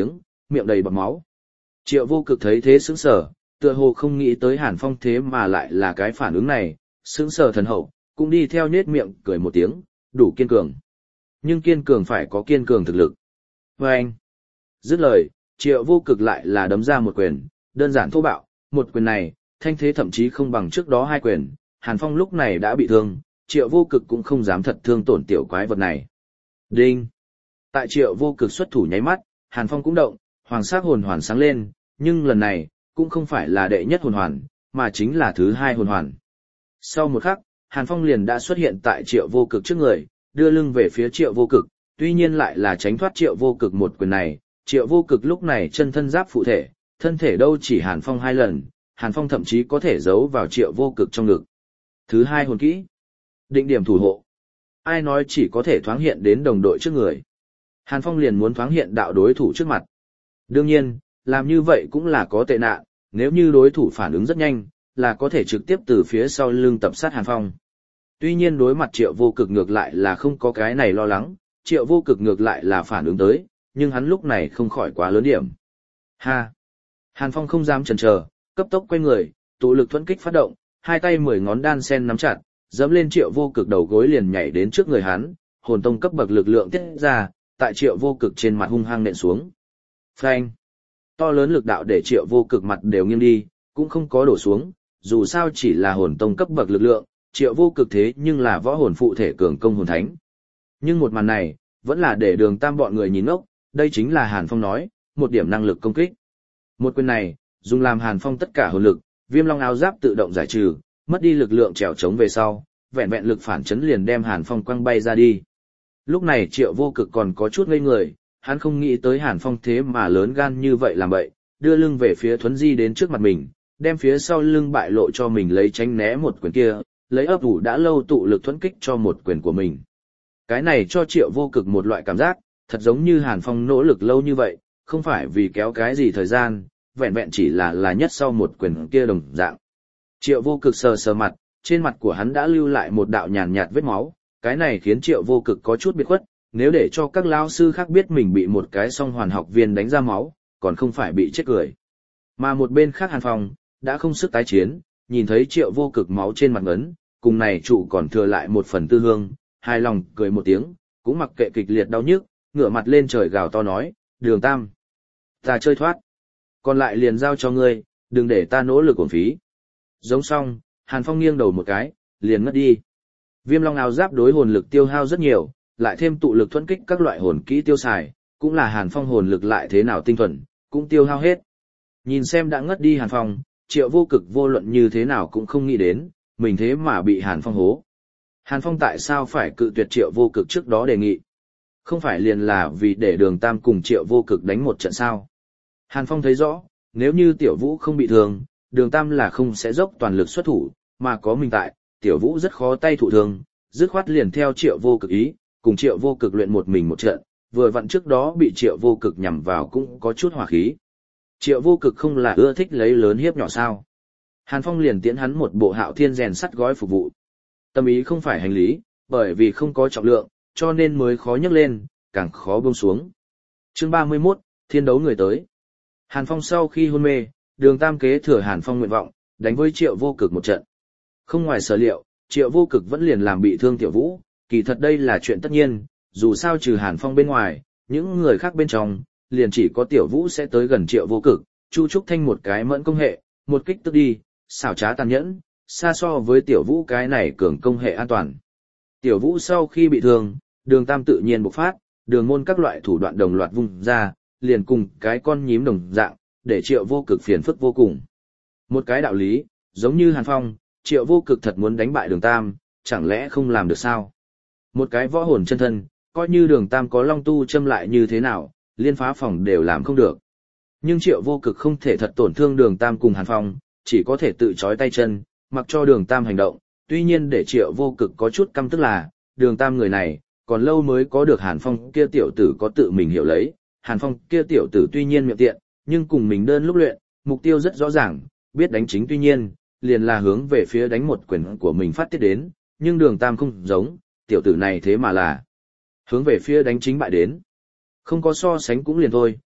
miệng đầy bọt máu. Triệu Vô Cực thấy thế sững sờ, tựa hồ không nghĩ tới Hàn Phong thế mà lại là cái phản ứng này, sững sờ thần hậu, cũng đi theo nhếch miệng cười một tiếng, đủ kiên cường. Nhưng kiên cường phải có kiên cường thực lực. Và anh, dứt lời, Triệu Vô Cực lại là đấm ra một quyền, đơn giản thô bạo, một quyền này, thanh thế thậm chí không bằng trước đó hai quyền, Hàn Phong lúc này đã bị thương, Triệu Vô Cực cũng không dám thật thương tổn tiểu quái vật này. Đinh! Tại Triệu Vô Cực xuất thủ nháy mắt, Hàn Phong cũng động, hoàng sắc hồn hoàn sáng lên, nhưng lần này, cũng không phải là đệ nhất hồn hoàn, mà chính là thứ hai hồn hoàn. Sau một khắc, Hàn Phong liền đã xuất hiện tại Triệu Vô Cực trước người, đưa lưng về phía Triệu Vô Cực, tuy nhiên lại là tránh thoát Triệu Vô Cực một quyền này, Triệu Vô Cực lúc này chân thân giáp phụ thể, thân thể đâu chỉ Hàn Phong hai lần, Hàn Phong thậm chí có thể giấu vào Triệu Vô Cực trong ngực. Thứ hai hồn kỹ, định điểm thủ hộ. Ai nói chỉ có thể thoáng hiện đến đồng đội trước người. Hàn Phong liền muốn thoáng hiện đạo đối thủ trước mặt. Đương nhiên, làm như vậy cũng là có tệ nạn, nếu như đối thủ phản ứng rất nhanh, là có thể trực tiếp từ phía sau lưng tập sát Hàn Phong. Tuy nhiên đối mặt Triệu Vô Cực ngược lại là không có cái này lo lắng, Triệu Vô Cực ngược lại là phản ứng tới, nhưng hắn lúc này không khỏi quá lớn điểm. Ha! Hàn Phong không dám chần chờ, cấp tốc quay người, tụ lực thuẫn kích phát động, hai tay 10 ngón đan sen nắm chặt, dẫm lên Triệu Vô Cực đầu gối liền nhảy đến trước người hắn, hồn tông cấp bậc lực lượng tiết ra, tại Triệu Vô Cực trên mặt hung hăng nện xuống. Phanh! To lớn lực đạo để Triệu Vô Cực mặt đều nghiêng đi, cũng không có đổ xuống, dù sao chỉ là hồn tông cấp bậc lực lượng, Triệu Vô Cực thế nhưng là võ hồn phụ thể cường công hồn thánh. Nhưng một màn này, vẫn là để Đường Tam bọn người nhìn ngốc, đây chính là Hàn Phong nói, một điểm năng lực công kích. Một quyền này, dùng làm Hàn Phong tất cả hồn lực, Viêm Long áo giáp tự động giải trừ, mất đi lực lượng trèo chống về sau, vẹn vẹn lực phản chấn liền đem Hàn Phong quăng bay ra đi. Lúc này Triệu Vô Cực còn có chút ngây người, hắn không nghĩ tới Hàn Phong thế mà lớn gan như vậy làm bậy, đưa lưng về phía Thuấn Di đến trước mặt mình, đem phía sau lưng bại lộ cho mình lấy tránh né một quyền kia, lấy ấp ủ đã lâu tụ lực thuẫn kích cho một quyền của mình. Cái này cho Triệu Vô Cực một loại cảm giác, thật giống như Hàn Phong nỗ lực lâu như vậy, không phải vì kéo cái gì thời gian, vẹn vẹn chỉ là nhất sau một quyền kia đồng dạng. Triệu Vô Cực sờ sờ mặt, trên mặt của hắn đã lưu lại một đạo nhàn nhạt vết máu, cái này khiến Triệu Vô Cực có chút biệt khuất, nếu để cho các lao sư khác biết mình bị một cái song hoàn học viên đánh ra máu, còn không phải bị chết cười. Mà một bên khác Hàn Phong, đã không sức tái chiến, nhìn thấy Triệu Vô Cực máu trên mặt ngấn, cùng này trụ còn thừa lại một phần tư hương, hài lòng cười một tiếng, cũng mặc kệ kịch liệt đau nhức, ngửa mặt lên trời gào to nói, Đường Tam, ta chơi thoát, còn lại liền giao cho ngươi, đừng để ta nỗ lực uổng phí. Giống xong, Hàn Phong nghiêng đầu một cái, liền ngất đi. Viêm Long áo giáp đối hồn lực tiêu hao rất nhiều, lại thêm tụ lực thuẫn kích các loại hồn kỹ tiêu xài, cũng là Hàn Phong hồn lực lại thế nào tinh thuần, cũng tiêu hao hết. Nhìn xem đã ngất đi Hàn Phong, Triệu Vô Cực vô luận như thế nào cũng không nghĩ đến, mình thế mà bị Hàn Phong hố. Hàn Phong tại sao phải cự tuyệt Triệu Vô Cực trước đó đề nghị? Không phải liền là vì để Đường Tam cùng Triệu Vô Cực đánh một trận sao? Hàn Phong thấy rõ, nếu như Tiểu Vũ không bị thương, Đường Tam là không sẽ dốc toàn lực xuất thủ, mà có mình tại, Tiểu Vũ rất khó tay thụ thương, dứt khoát liền theo Triệu Vô Cực ý, cùng Triệu Vô Cực luyện một mình một trận, vừa vặn trước đó bị Triệu Vô Cực nhằm vào cũng có chút hỏa khí. Triệu Vô Cực không là ưa thích lấy lớn hiếp nhỏ sao? Hàn Phong liền tiễn hắn một bộ Hạo Thiên rèn sắt gói phục vụ. Tâm ý không phải hành lý, bởi vì không có trọng lượng, cho nên mới khó nhấc lên, càng khó buông xuống. Chương 31, Thiên đấu người tới. Hàn Phong sau khi hôn mê, Đường Tam kế thừa Hàn Phong nguyện vọng, đánh với Triệu Vô Cực một trận. Không ngoài sở liệu, Triệu Vô Cực vẫn liền làm bị thương Tiểu Vũ, kỳ thật đây là chuyện tất nhiên, dù sao trừ Hàn Phong bên ngoài, những người khác bên trong, liền chỉ có Tiểu Vũ sẽ tới gần Triệu Vô Cực, Chu Trúc Thanh một cái mẫn công hệ, một kích tức đi, xảo trá tàn nhẫn, xa so với Tiểu Vũ cái này cường công hệ an toàn. Tiểu Vũ sau khi bị thương, Đường Tam tự nhiên bộc phát, đường môn các loại thủ đoạn đồng loạt vung ra, liền cùng cái con nhím đồng dạng, để Triệu Vô Cực phiền phức vô cùng. Một cái đạo lý, giống như Hàn Phong, Triệu Vô Cực thật muốn đánh bại Đường Tam, chẳng lẽ không làm được sao? Một cái võ hồn chân thân, coi như Đường Tam có long tu châm lại như thế nào, liên phá phòng đều làm không được. Nhưng Triệu Vô Cực không thể thật tổn thương Đường Tam cùng Hàn Phong, chỉ có thể tự trói tay chân, mặc cho Đường Tam hành động. Tuy nhiên để Triệu Vô Cực có chút căm tức là, Đường Tam người này, còn lâu mới có được Hàn Phong kia tiểu tử có tự mình hiểu lấy. Hàn Phong kia tiểu tử tuy nhiên miệng tiện, nhưng cùng mình đơn lúc luyện, mục tiêu rất rõ ràng, biết đánh chính tuy nhiên, liền là hướng về phía đánh một quyền của mình phát tiết đến, nhưng Đường Tam không giống, tiểu tử này thế mà là hướng về phía đánh chính bại đến. Không có so sánh cũng liền thôi,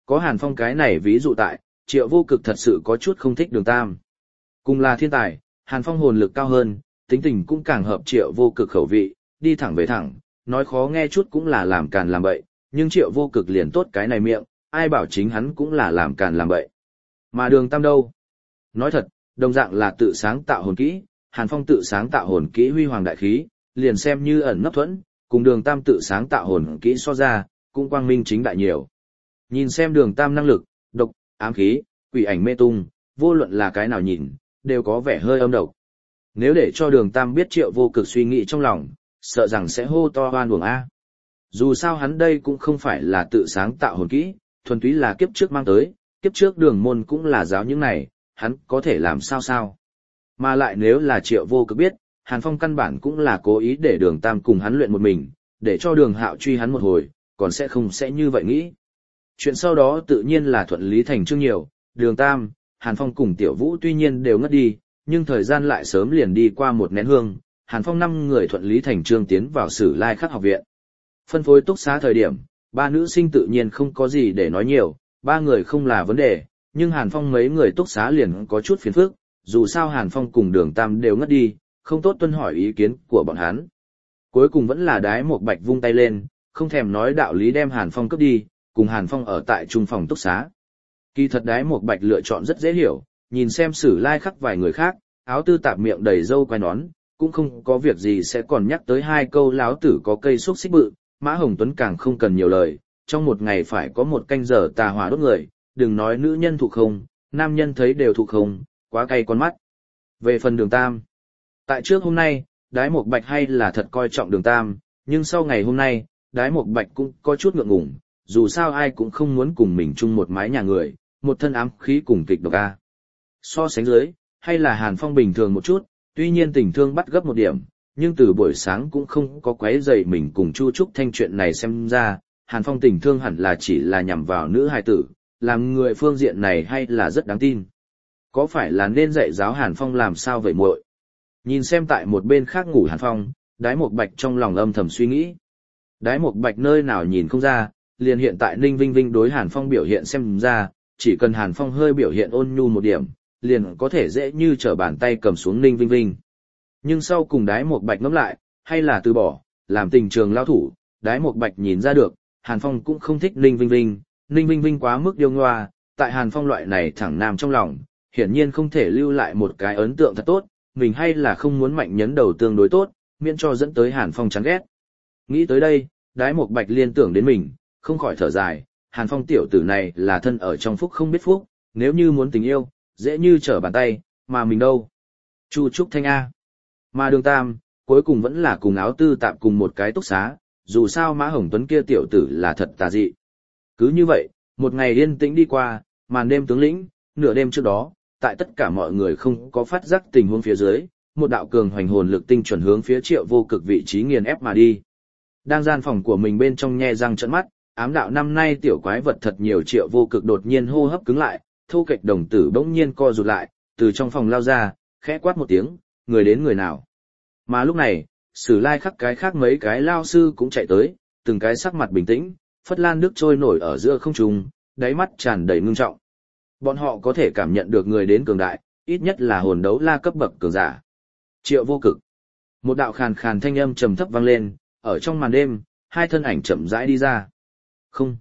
có Hàn Phong cái này ví dụ tại, Triệu Vô Cực thật sự có chút không thích Đường Tam. Cùng là thiên tài, Hàn Phong hồn lực cao hơn, tính tình cũng càng hợp Triệu Vô Cực khẩu vị, đi thẳng về thẳng, nói khó nghe chút cũng là làm càn làm bậy, nhưng Triệu Vô Cực liền tốt cái này miệng, ai bảo chính hắn cũng là làm càn làm bậy. Mà Đường Tam đâu? Nói thật, đồng dạng là tự sáng tạo hồn kỹ, Hàn Phong tự sáng tạo hồn kỹ huy hoàng đại khí, liền xem như ẩn nấp thuẫn, cùng Đường Tam tự sáng tạo hồn kỹ so ra, cũng quang minh chính đại nhiều. Nhìn xem Đường Tam năng lực, độc, ám khí, quỷ ảnh mê tung, vô luận là cái nào nhìn, đều có vẻ hơi âm độc. Nếu để cho Đường Tam biết Triệu Vô Cực suy nghĩ trong lòng, sợ rằng sẽ hô to oan uổng a. Dù sao hắn đây cũng không phải là tự sáng tạo hồn kỹ, thuần túy là kiếp trước mang tới, kiếp trước Đường môn cũng là giáo những này, hắn có thể làm sao. Mà lại nếu là Triệu Vô Cực biết, Hàn Phong căn bản cũng là cố ý để Đường Tam cùng hắn luyện một mình, để cho Đường Hạo truy hắn một hồi, còn sẽ như vậy nghĩ. Chuyện sau đó tự nhiên là thuận lý thành chương nhiều, Đường Tam, Hàn Phong cùng Tiểu Vũ tuy nhiên đều ngất đi, nhưng thời gian lại sớm liền đi qua một nén hương, Hàn Phong 5 người thuận lý thành chương tiến vào Sử Lai Khắc học viện. Phân phối túc xá thời điểm, 3 nữ sinh tự nhiên không có gì để nói nhiều, 3 người không là vấn đề, nhưng Hàn Phong mấy người túc xá liền có chút phiền phức, dù sao Hàn Phong cùng Đường Tam đều ngất đi, không tốt tuân hỏi ý kiến của bọn hắn. Cuối cùng vẫn là Đái Một Bạch vung tay lên, không thèm nói đạo lý đem Hàn Phong cướp đi, cùng Hàn Phong ở tại trung phòng túc xá. Kỳ thật Đái Một Bạch lựa chọn rất dễ hiểu, nhìn xem Sử Lai Khắc vài người khác, áo tư tạp miệng đầy râu quai nón, cũng không có việc gì sẽ còn nhắc tới 2 câu láo tử có cây xúc xích bự, Mã Hồng Tuấn càng không cần nhiều lời, trong một ngày phải có 1 canh giờ tà hỏa đốt người, đừng nói nữ nhân thụ không, nam nhân thấy đều thụ không, quá cay con mắt. Về phần Đường Tam, tại trước hôm nay, Đái Một Bạch hay là thật coi trọng Đường Tam, nhưng sau ngày hôm nay, Đái Một Bạch cũng có chút ngượng ngùng, dù sao ai cũng không muốn cùng mình chung một mái nhà người, một thân ám khí cùng kịch độc a. So sánh dưới, hay là Hàn Phong bình thường một chút, tuy nhiên tình thương bắt gấp một điểm, nhưng từ buổi sáng cũng không có quấy rầy mình cùng Chu Trúc Thanh chuyện này xem ra, Hàn Phong tình thương hẳn là chỉ là nhằm vào nữ hài tử, làm người phương diện này hay là rất đáng tin. Có phải là nên dạy giáo Hàn Phong làm sao vậy muội? Nhìn xem tại một bên khác ngủ Hàn Phong, Đái Một Bạch trong lòng âm thầm suy nghĩ. Đái Một Bạch nơi nào nhìn không ra, liền hiện tại Ninh Vinh Vinh đối Hàn Phong biểu hiện xem ra, chỉ cần Hàn Phong hơi biểu hiện ôn nhu một điểm, liền có thể dễ như trở bàn tay cầm xuống Ninh Vinh Vinh. Nhưng sau cùng Đái Một Bạch ngẫm lại, hay là từ bỏ, làm tình trường lao thủ, Đái Một Bạch nhìn ra được, Hàn Phong cũng không thích Ninh Vinh Vinh, Ninh Vinh Vinh quá mức điêu ngoa, tại Hàn Phong loại này thẳng nam trong lòng, hiển nhiên không thể lưu lại một cái ấn tượng thật tốt, mình hay là không muốn mạnh nhấn đầu tương đối tốt, miễn cho dẫn tới Hàn Phong chán ghét. Nghĩ tới đây, Đái Một Bạch liên tưởng đến mình, không khỏi thở dài, Hàn Phong tiểu tử này là thân ở trong phúc không biết phúc, nếu như muốn tình yêu, dễ như trở bàn tay, mà mình đâu. Chu Trúc Thanh A. Mà Đường Tam, cuối cùng vẫn là cùng áo tư tạm cùng một cái túc xá, dù sao Mã Hồng Tuấn kia tiểu tử là thật tà dị. Cứ như vậy, một ngày yên tĩnh đi qua, màn đêm tướng lĩnh, nửa đêm trước đó, tại tất cả mọi người không có phát giác tình huống phía dưới, một đạo cường hoành hồn lực tinh chuẩn hướng phía Triệu Vô Cực vị trí nghiền ép mà đi. Đang gian phòng của mình bên trong nhe răng trợn mắt, ám đạo năm nay tiểu quái vật thật nhiều. Triệu Vô Cực đột nhiên hô hấp cứng lại, thô kệch đồng tử bỗng nhiên co rụt lại, từ trong phòng lao ra, khẽ quát một tiếng, người đến người nào. Mà lúc này, Sử Lai Khắc cái khác mấy cái lao sư cũng chạy tới, từng cái sắc mặt bình tĩnh, phất lan nước trôi nổi ở giữa không trung, đáy mắt tràn đầy ngưng trọng. Bọn họ có thể cảm nhận được người đến cường đại, ít nhất là hồn đấu la cấp bậc cường giả. Triệu Vô Cực. Một đạo khàn khàn thanh âm trầm thấp vang lên, ở trong màn đêm, 2 thân ảnh chậm rãi đi ra. Không.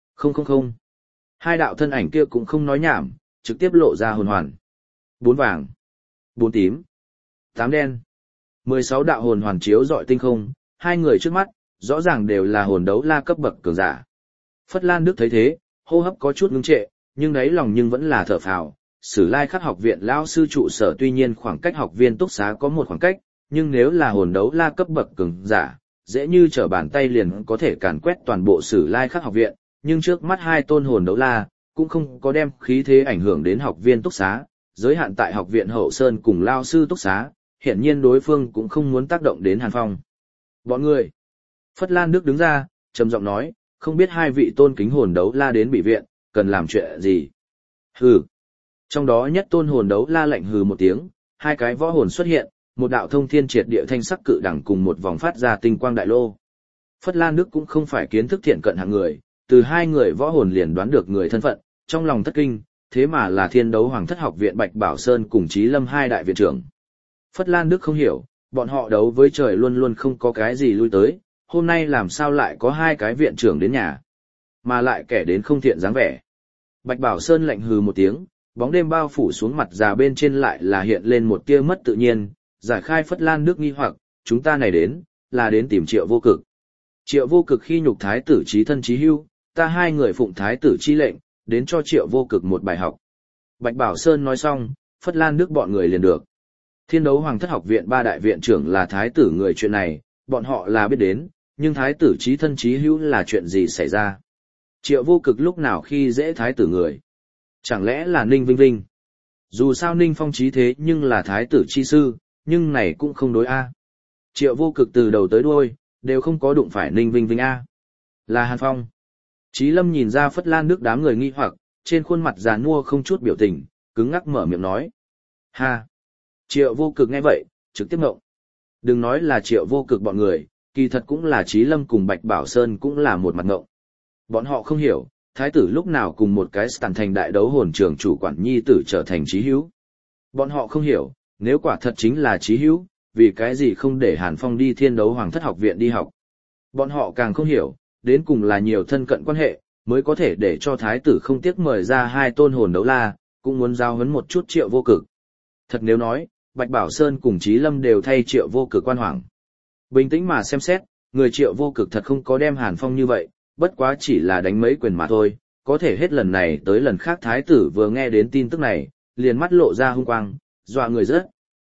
2 đạo thân ảnh kia cũng không nói nhảm, trực tiếp lộ ra hồn hoàn. 4 vàng, 4 tím, 8 đen. 16 đạo hồn hoàn chiếu rọi tinh không, 2 người trước mắt, rõ ràng đều là hồn đấu la cấp bậc cường giả. Phất Lan Đức thấy thế, hô hấp có chút ngưng trệ, nhưng đáy lòng nhưng vẫn là thở phào. Sử Lai Khắc học viện lão sư trụ sở tuy nhiên khoảng cách học viên túc xá có một khoảng cách, nhưng nếu là hồn đấu la cấp bậc cường giả, dễ như trở bàn tay liền có thể càn quét toàn bộ Sử Lai Khắc học viện, nhưng trước mắt 2 tôn hồn đấu la, cũng không có đem khí thế ảnh hưởng đến học viên túc xá, giới hạn tại học viện Hậu Sơn cùng lao sư túc xá, hiển nhiên đối phương cũng không muốn tác động đến Hàn Phong. Bọn người. Phất Lan Đức đứng ra, trầm giọng nói, không biết 2 vị tôn kính hồn đấu la đến bị viện, cần làm chuyện gì. Hừ. Trong đó nhất tôn hồn đấu la lạnh hừ một tiếng, 2 cái võ hồn xuất hiện, một đạo thông thiên triệt địa thanh sắc cự đẳng cùng một vòng phát ra tinh quang đại lô. Phất Lan Đức cũng không phải kiến thức thiện cận hạng người, từ hai người võ hồn liền đoán được người thân phận, trong lòng thất kinh, thế mà là Thiên Đấu Hoàng Thất Học viện Bạch Bảo Sơn cùng Chí Lâm hai đại viện trưởng. Phất Lan Đức không hiểu, bọn họ đấu với trời luôn luôn không có cái gì lui tới, hôm nay làm sao lại có hai cái viện trưởng đến nhà, mà lại kẻ đến không thiện dáng vẻ. Bạch Bảo Sơn lạnh hừ một tiếng, bóng đêm bao phủ xuống mặt già bên trên lại là hiện lên một tia mất tự nhiên, giải khai Phất Lan Đức nghi hoặc, chúng ta này đến, là đến tìm Triệu Vô Cực. Triệu Vô Cực khi nhục thái tử chí thân chí hưu, ta hai người phụng thái tử chi lệnh, đến cho Triệu Vô Cực một bài học. Bạch Bảo Sơn nói xong, Phất Lan Đức bọn người liền được. Thiên Đấu Hoàng Thất Học viện ba đại viện trưởng là thái tử người chuyện này, bọn họ là biết đến, nhưng thái tử chí thân chí hữu là chuyện gì xảy ra? Triệu Vô Cực lúc nào khi dễ thái tử người? Chẳng lẽ là Ninh Vinh Vinh? Dù sao Ninh Phong chí thế nhưng là thái tử chi sư, nhưng này cũng không đối a. Triệu Vô Cực từ đầu tới đuôi đều không có đụng phải Ninh Vinh Vinh a. Là Hàn Phong. Chí Lâm nhìn ra Phất Lan Đức đám người nghi hoặc, trên khuôn mặt già nua không chút biểu tình, cứng ngắc mở miệng nói. Ha! Triệu Vô Cực nghe vậy, trực tiếp ngộng. Đừng nói là Triệu Vô Cực bọn người, kỳ thật cũng là Chí Lâm cùng Bạch Bảo Sơn cũng là một mặt ngộng. Bọn họ không hiểu, thái tử lúc nào cùng một cái tàn thành đại đấu hồn trường chủ quản nhi tử trở thành chí hữu. Bọn họ không hiểu, nếu quả thật chính là chí hữu, vì cái gì không để Hàn Phong đi Thiên Đấu Hoàng Thất Học viện đi học. Bọn họ càng không hiểu, đến cùng là nhiều thân cận quan hệ, mới có thể để cho thái tử không tiếc mời ra hai tôn hồn đấu la, cũng muốn giao huấn một chút Triệu Vô Cực. Thật nếu nói, Bạch Bảo Sơn cùng Chí Lâm đều thay Triệu Vô Cực quan hoảng. Bình tĩnh mà xem xét, người Triệu Vô Cực thật không có đem Hàn Phong như vậy, bất quá chỉ là đánh mấy quyền mà thôi, có thể hết lần này tới lần khác thái tử vừa nghe đến tin tức này, liền mắt lộ ra hung quang, dọa người rất.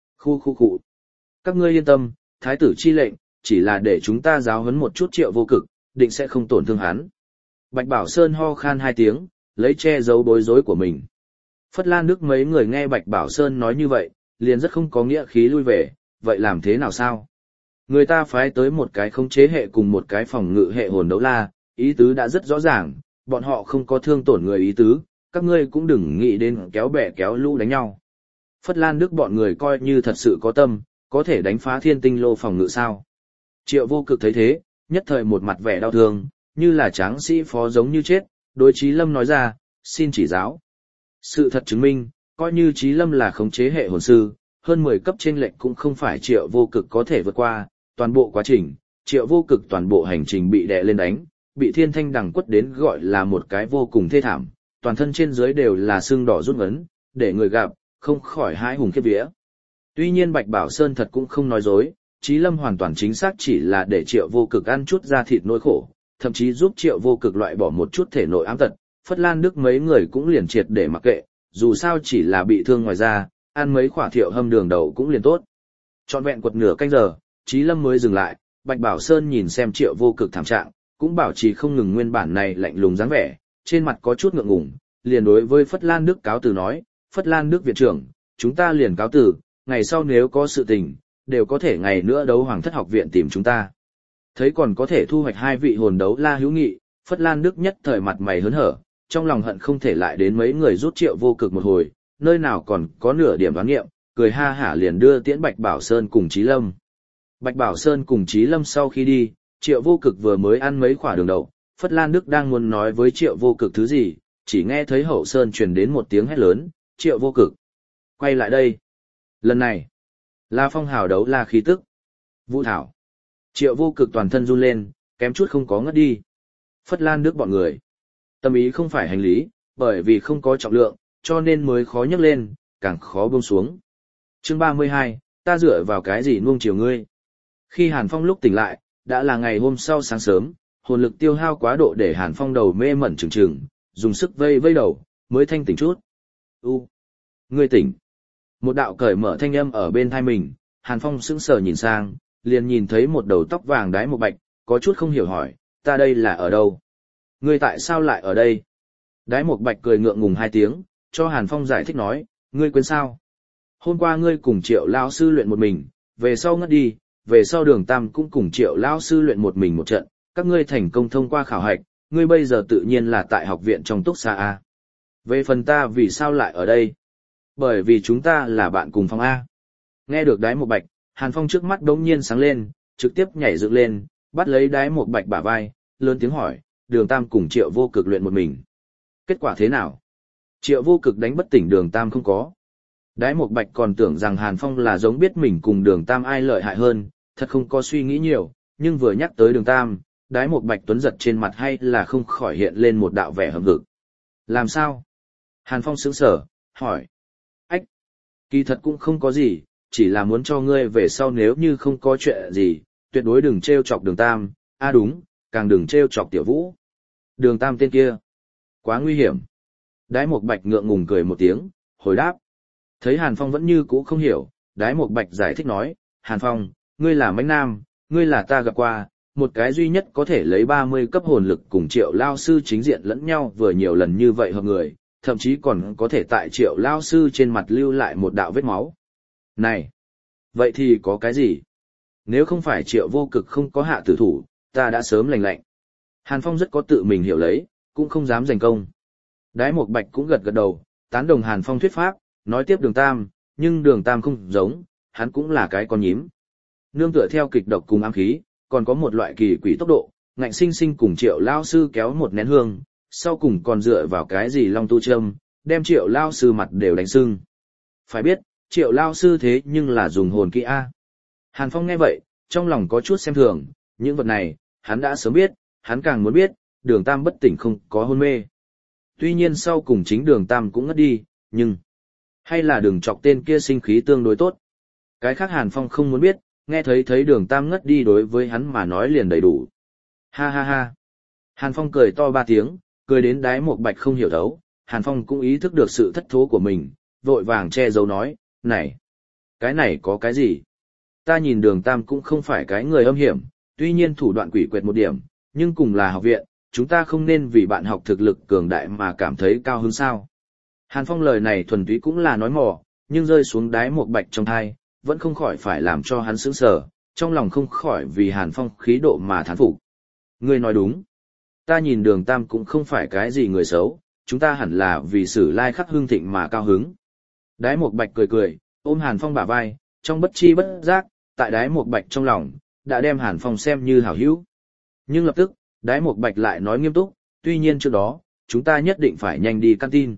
Khu. Các ngươi yên tâm, thái tử chi lệnh, chỉ là để chúng ta giáo huấn một chút Triệu Vô Cực, định sẽ không tổn thương hắn. Bạch Bảo Sơn ho khan hai tiếng, lấy che giấu bối rối của mình. Phất Lan Đức mấy người nghe Bạch Bảo Sơn nói như vậy, liền rất không có nghĩa khí lui về, vậy làm thế nào sao? Người ta phái tới một cái khống chế hệ cùng một cái phòng ngự hệ hồn đấu la, ý tứ đã rất rõ ràng, bọn họ không có thương tổn người ý tứ, các ngươi cũng đừng nghĩ đến kéo bè kéo lũ đánh nhau. Phất Lan Đức bọn người coi như thật sự có tâm, có thể đánh phá thiên tinh lô phòng ngự sao. Triệu Vô Cực thấy thế, nhất thời một mặt vẻ đau thương, như là tráng sĩ phó giống như chết, đối Chí Lâm nói ra, xin chỉ giáo. Sự thật chứng minh, coi như Chí Lâm là khống chế hệ hồn sư, hơn 10 cấp trên lệnh cũng không phải Triệu Vô Cực có thể vượt qua, toàn bộ quá trình, Triệu Vô Cực toàn bộ hành trình bị đè lên đánh, bị thiên thanh đằng quất đến gọi là một cái vô cùng thê thảm, toàn thân trên dưới đều là xương đỏ rút ngấn, để người gặp, không khỏi hãi hùng khiếp vía. Tuy nhiên Bạch Bảo Sơn thật cũng không nói dối, Chí Lâm hoàn toàn chính xác chỉ là để Triệu Vô Cực ăn chút da thịt nỗi khổ, thậm chí giúp Triệu Vô Cực loại bỏ một chút thể nội ám tật, Phất Lan Đức mấy người cũng liền triệt để mặc kệ, dù sao chỉ là bị thương ngoài da, ăn mấy quả thiệu hâm đường đầu cũng liền tốt. Trọn vẹn quật nửa canh giờ, Chí Lâm mới dừng lại, Bạch Bảo Sơn nhìn xem Triệu Vô Cực thảm trạng, cũng bảo trì không ngừng nguyên bản này lạnh lùng dáng vẻ, trên mặt có chút ngượng ngùng, liền đối với Phất Lan Đức cáo từ nói, Phất Lan Đức viện trưởng, chúng ta liền cáo từ, ngày sau nếu có sự tình, đều có thể ngày nữa Đấu Hoàng Thất Học viện tìm chúng ta. Thấy còn có thể thu hoạch hai vị hồn đấu la hữu nghị, Phất Lan Đức nhất thời mặt mày hớn hở, trong lòng hận không thể lại đến mấy người rút Triệu Vô Cực một hồi, nơi nào còn có nửa điểm đoán nghiệm, cười ha hả liền đưa tiễn Bạch Bảo Sơn cùng Chí Lâm. Bạch Bảo Sơn cùng Chí Lâm sau khi đi, Triệu Vô Cực vừa mới ăn mấy quả đường đậu, Phất Lan Đức đang muốn nói với Triệu Vô Cực thứ gì, chỉ nghe thấy hậu sơn truyền đến một tiếng hét lớn, Triệu Vô Cực, quay lại đây. Lần này, là phong hào đấu la khí tức. Vũ Thảo. Triệu Vô Cực toàn thân run lên, kém chút không có ngất đi. Phất Lan Đức bọn người. Tâm ý không phải hành lý, bởi vì không có trọng lượng, cho nên mới khó nhấc lên, càng khó buông xuống. Chương 32, ta dựa vào cái gì nuông chiều ngươi? Khi Hàn Phong lúc tỉnh lại, đã là ngày hôm sau sáng sớm, hồn lực tiêu hao quá độ để Hàn Phong đầu mê mẩn trừng trừng, dùng sức vây vây đầu, mới thanh tỉnh chút. Ngươi tỉnh. Một đạo cởi mở thanh âm ở bên tai mình, Hàn Phong sững sờ nhìn sang, liền nhìn thấy một đầu tóc vàng đái một bạch, có chút không hiểu hỏi, ta đây là ở đâu? Ngươi tại sao lại ở đây? Đái một bạch cười ngượng ngùng hai tiếng, cho Hàn Phong giải thích nói, ngươi quên sao? Hôm qua ngươi cùng Triệu lão sư luyện một mình, về sau ngất đi, về sau Đường Tam cũng cùng Triệu lão sư luyện một mình một trận, các ngươi thành công thông qua khảo hạch, ngươi bây giờ tự nhiên là tại học viện trong túc xá A. Về phần ta vì sao lại ở đây? Bởi vì chúng ta là bạn cùng phòng A. Nghe được đái một bạch, Hàn Phong trước mắt đống nhiên sáng lên, trực tiếp nhảy dựng lên, bắt lấy đái một bạch bả vai, lớn tiếng hỏi, Đường Tam cùng Triệu Vô Cực luyện một mình. Kết quả thế nào? Triệu Vô Cực đánh bất tỉnh Đường Tam không có. Đái Mộc Bạch còn tưởng rằng Hàn Phong là giống biết mình cùng Đường Tam ai lợi hại hơn, thật không có suy nghĩ nhiều, nhưng vừa nhắc tới Đường Tam, Đái Mộc Bạch tuấn giật trên mặt hay là không khỏi hiện lên một đạo vẻ hậm hực. Làm sao? Hàn Phong sững sờ, hỏi. Ách! Kỳ thật cũng không có gì, chỉ là muốn cho ngươi về sau nếu như không có chuyện gì, tuyệt đối đừng trêu chọc Đường Tam, đúng, càng đừng trêu chọc Tiểu Vũ. Đường Tam tên kia. Quá nguy hiểm. Đái Mộc Bạch ngượng ngùng cười một tiếng, hồi đáp. Thấy Hàn Phong vẫn như cũ không hiểu, Đái Mộc Bạch giải thích nói, Hàn Phong, ngươi là mãnh nam, ngươi là ta gặp qua, một cái duy nhất có thể lấy 30 cấp hồn lực cùng Triệu Lao Sư chính diện lẫn nhau vừa nhiều lần như vậy hợp người, thậm chí còn có thể tại Triệu Lao Sư trên mặt lưu lại một đạo vết máu. Này! Vậy thì có cái gì? Nếu không phải Triệu Vô Cực không có hạ tử thủ, ta đã sớm lành lạnh. Hàn Phong rất có tự mình hiểu lấy, cũng không dám giành công. Đái Mộc Bạch cũng gật gật đầu, tán đồng Hàn Phong thuyết pháp, nói tiếp Đường Tam, nhưng Đường Tam không giống, hắn cũng là cái con nhím. Nương tựa theo kịch độc cùng ám khí, còn có một loại kỳ quỷ tốc độ, ngạnh sinh sinh cùng Triệu Lao Sư kéo một nén hương, sau cùng còn dựa vào cái gì long tu châm, đem Triệu Lao Sư mặt đều đánh sưng. Phải biết, Triệu Lao Sư thế nhưng là dùng hồn kỹ A. Hàn Phong nghe vậy, trong lòng có chút xem thường, những vật này, hắn đã sớm biết, hắn càng muốn biết, Đường Tam bất tỉnh không có hôn mê. Tuy nhiên sau cùng chính Đường Tam cũng ngất đi, nhưng hay là đừng chọc tên kia sinh khí tương đối tốt. Cái khác Hàn Phong không muốn biết, nghe thấy Đường Tam ngất đi đối với hắn mà nói liền đầy đủ. Ha ha ha. Hàn Phong cười to 3 tiếng, cười đến Đái Mộc Bạch không hiểu thấu, Hàn Phong cũng ý thức được sự thất thố của mình, vội vàng che giấu nói, này, cái này có cái gì? Ta nhìn Đường Tam cũng không phải cái người âm hiểm, tuy nhiên thủ đoạn quỷ quyệt một điểm, nhưng cùng là học viện, chúng ta không nên vì bạn học thực lực cường đại mà cảm thấy cao hứng sao. Hàn Phong lời này thuần túy cũng là nói mò, nhưng rơi xuống Đái Mộc Bạch trong thai, vẫn không khỏi phải làm cho hắn sững sờ, trong lòng không khỏi vì Hàn Phong khí độ mà thán phục. Ngươi nói đúng. Ta nhìn Đường Tam cũng không phải cái gì người xấu, chúng ta hẳn là vì Sử Lai Khắc hưng thịnh mà cao hứng. Đái Mộc Bạch cười cười, ôm Hàn Phong bả vai, trong bất chi bất giác, tại Đái Mộc Bạch trong lòng, đã đem Hàn Phong xem như hảo hữu. Nhưng lập tức, Đái Mộc Bạch lại nói nghiêm túc, tuy nhiên trước đó, chúng ta nhất định phải nhanh đi canteen.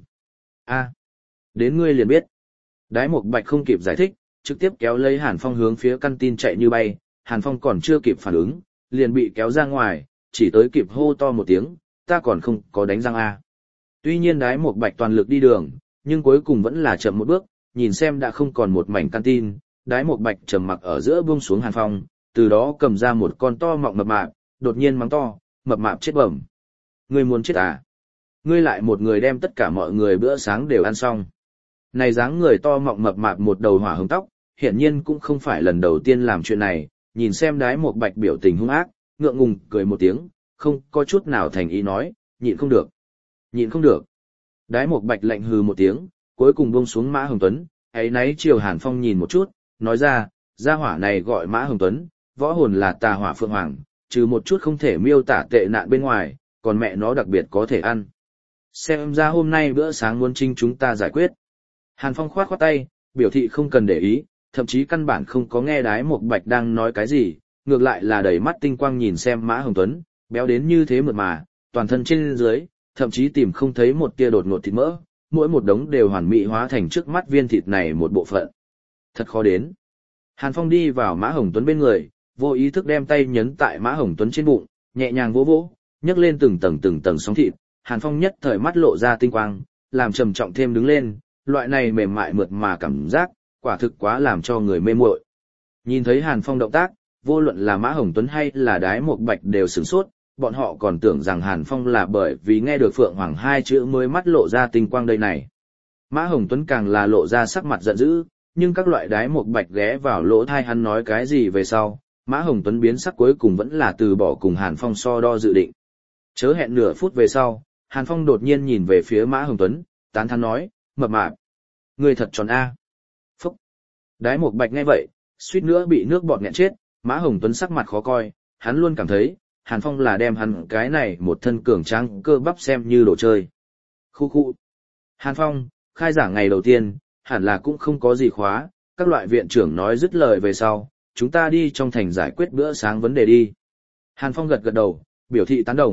Đến ngươi liền biết. Đái Mộc Bạch không kịp giải thích, trực tiếp kéo lấy Hàn Phong hướng phía canteen chạy như bay, Hàn Phong còn chưa kịp phản ứng, liền bị kéo ra ngoài, chỉ tới kịp hô to một tiếng, ta còn không có đánh răng a. Tuy nhiên Đái Mộc Bạch toàn lực đi đường, nhưng cuối cùng vẫn là chậm một bước, nhìn xem đã không còn một mảnh canteen, Đái Mộc Bạch trầm mặc ở giữa buông xuống Hàn Phong, từ đó cầm ra một con to mọng mập mạp, đột nhiên mắng to, mập mạp chết bẩm. Ngươi muốn chết à? Ngươi lại một người đem tất cả mọi người bữa sáng đều ăn xong. Này dáng người to mọng mập mạp một đầu hỏa hồng tóc, hiển nhiên cũng không phải lần đầu tiên làm chuyện này, nhìn xem Đái Mộc Bạch biểu tình hung ác, ngượng ngùng cười một tiếng, không có chút nào thành ý nói, nhịn không được. Nhịn không được. Đái Mộc Bạch lạnh hừ một tiếng, cuối cùng buông xuống Mã Hồng Tuấn, ấy nấy chiều Hàn Phong nhìn một chút, nói ra, gia hỏa này gọi Mã Hồng Tuấn, võ hồn là tà hỏa phượng hoàng, trừ một chút không thể miêu tả tệ nạn bên ngoài, còn mẹ nó đặc biệt có thể ăn. Xem ra hôm nay bữa sáng muốn chính chúng ta giải quyết. Hàn Phong khoát khoát tay, biểu thị không cần để ý, thậm chí căn bản không có nghe Đái Mộc Bạch đang nói cái gì, ngược lại là đầy mắt tinh quang nhìn xem Mã Hồng Tuấn, béo đến như thế mượt mà, toàn thân trên dưới, thậm chí tìm không thấy một tia đột ngột thịt mỡ, mỗi một đống đều hoàn mỹ hóa thành trước mắt viên thịt này một bộ phận. Thật khó đến. Hàn Phong đi vào Mã Hồng Tuấn bên người, vô ý thức đem tay nhấn tại Mã Hồng Tuấn trên bụng, nhẹ nhàng vỗ vỗ, nhấc lên từng tầng sóng thịt, Hàn Phong nhất thời mắt lộ ra tinh quang, làm trầm trọng thêm đứng lên, loại này mềm mại mượt mà cảm giác, quả thực quá làm cho người mê muội. Nhìn thấy Hàn Phong động tác, vô luận là Mã Hồng Tuấn hay là Đái Mộc Bạch đều sửng sốt, bọn họ còn tưởng rằng Hàn Phong là bởi vì nghe được Phượng Hoàng hai chữ mới mắt lộ ra tinh quang đây này. Mã Hồng Tuấn càng là lộ ra sắc mặt giận dữ, nhưng các loại Đái Mộc Bạch ghé vào lỗ tai hắn nói cái gì về sau, Mã Hồng Tuấn biến sắc cuối cùng vẫn là từ bỏ cùng Hàn Phong so đo dự định. Chớ hẹn nửa phút về sau, Hàn Phong đột nhiên nhìn về phía Mã Hồng Tuấn, tán thán nói, mập mạp. Người thật tròn A. Phúc. Đái Mộc Bạch nghe vậy, suýt nữa bị nước bọt nghẹn chết, Mã Hồng Tuấn sắc mặt khó coi, hắn luôn cảm thấy, Hàn Phong là đem hắn cái này một thân cường tráng cơ bắp xem như đồ chơi. Khu khu. Hàn Phong, khai giảng ngày đầu tiên, hẳn là cũng không có gì khóa, các loại viện trưởng nói dứt lời về sau, chúng ta đi trong thành giải quyết bữa sáng vấn đề đi. Hàn Phong gật gật đầu, biểu thị tán đồng,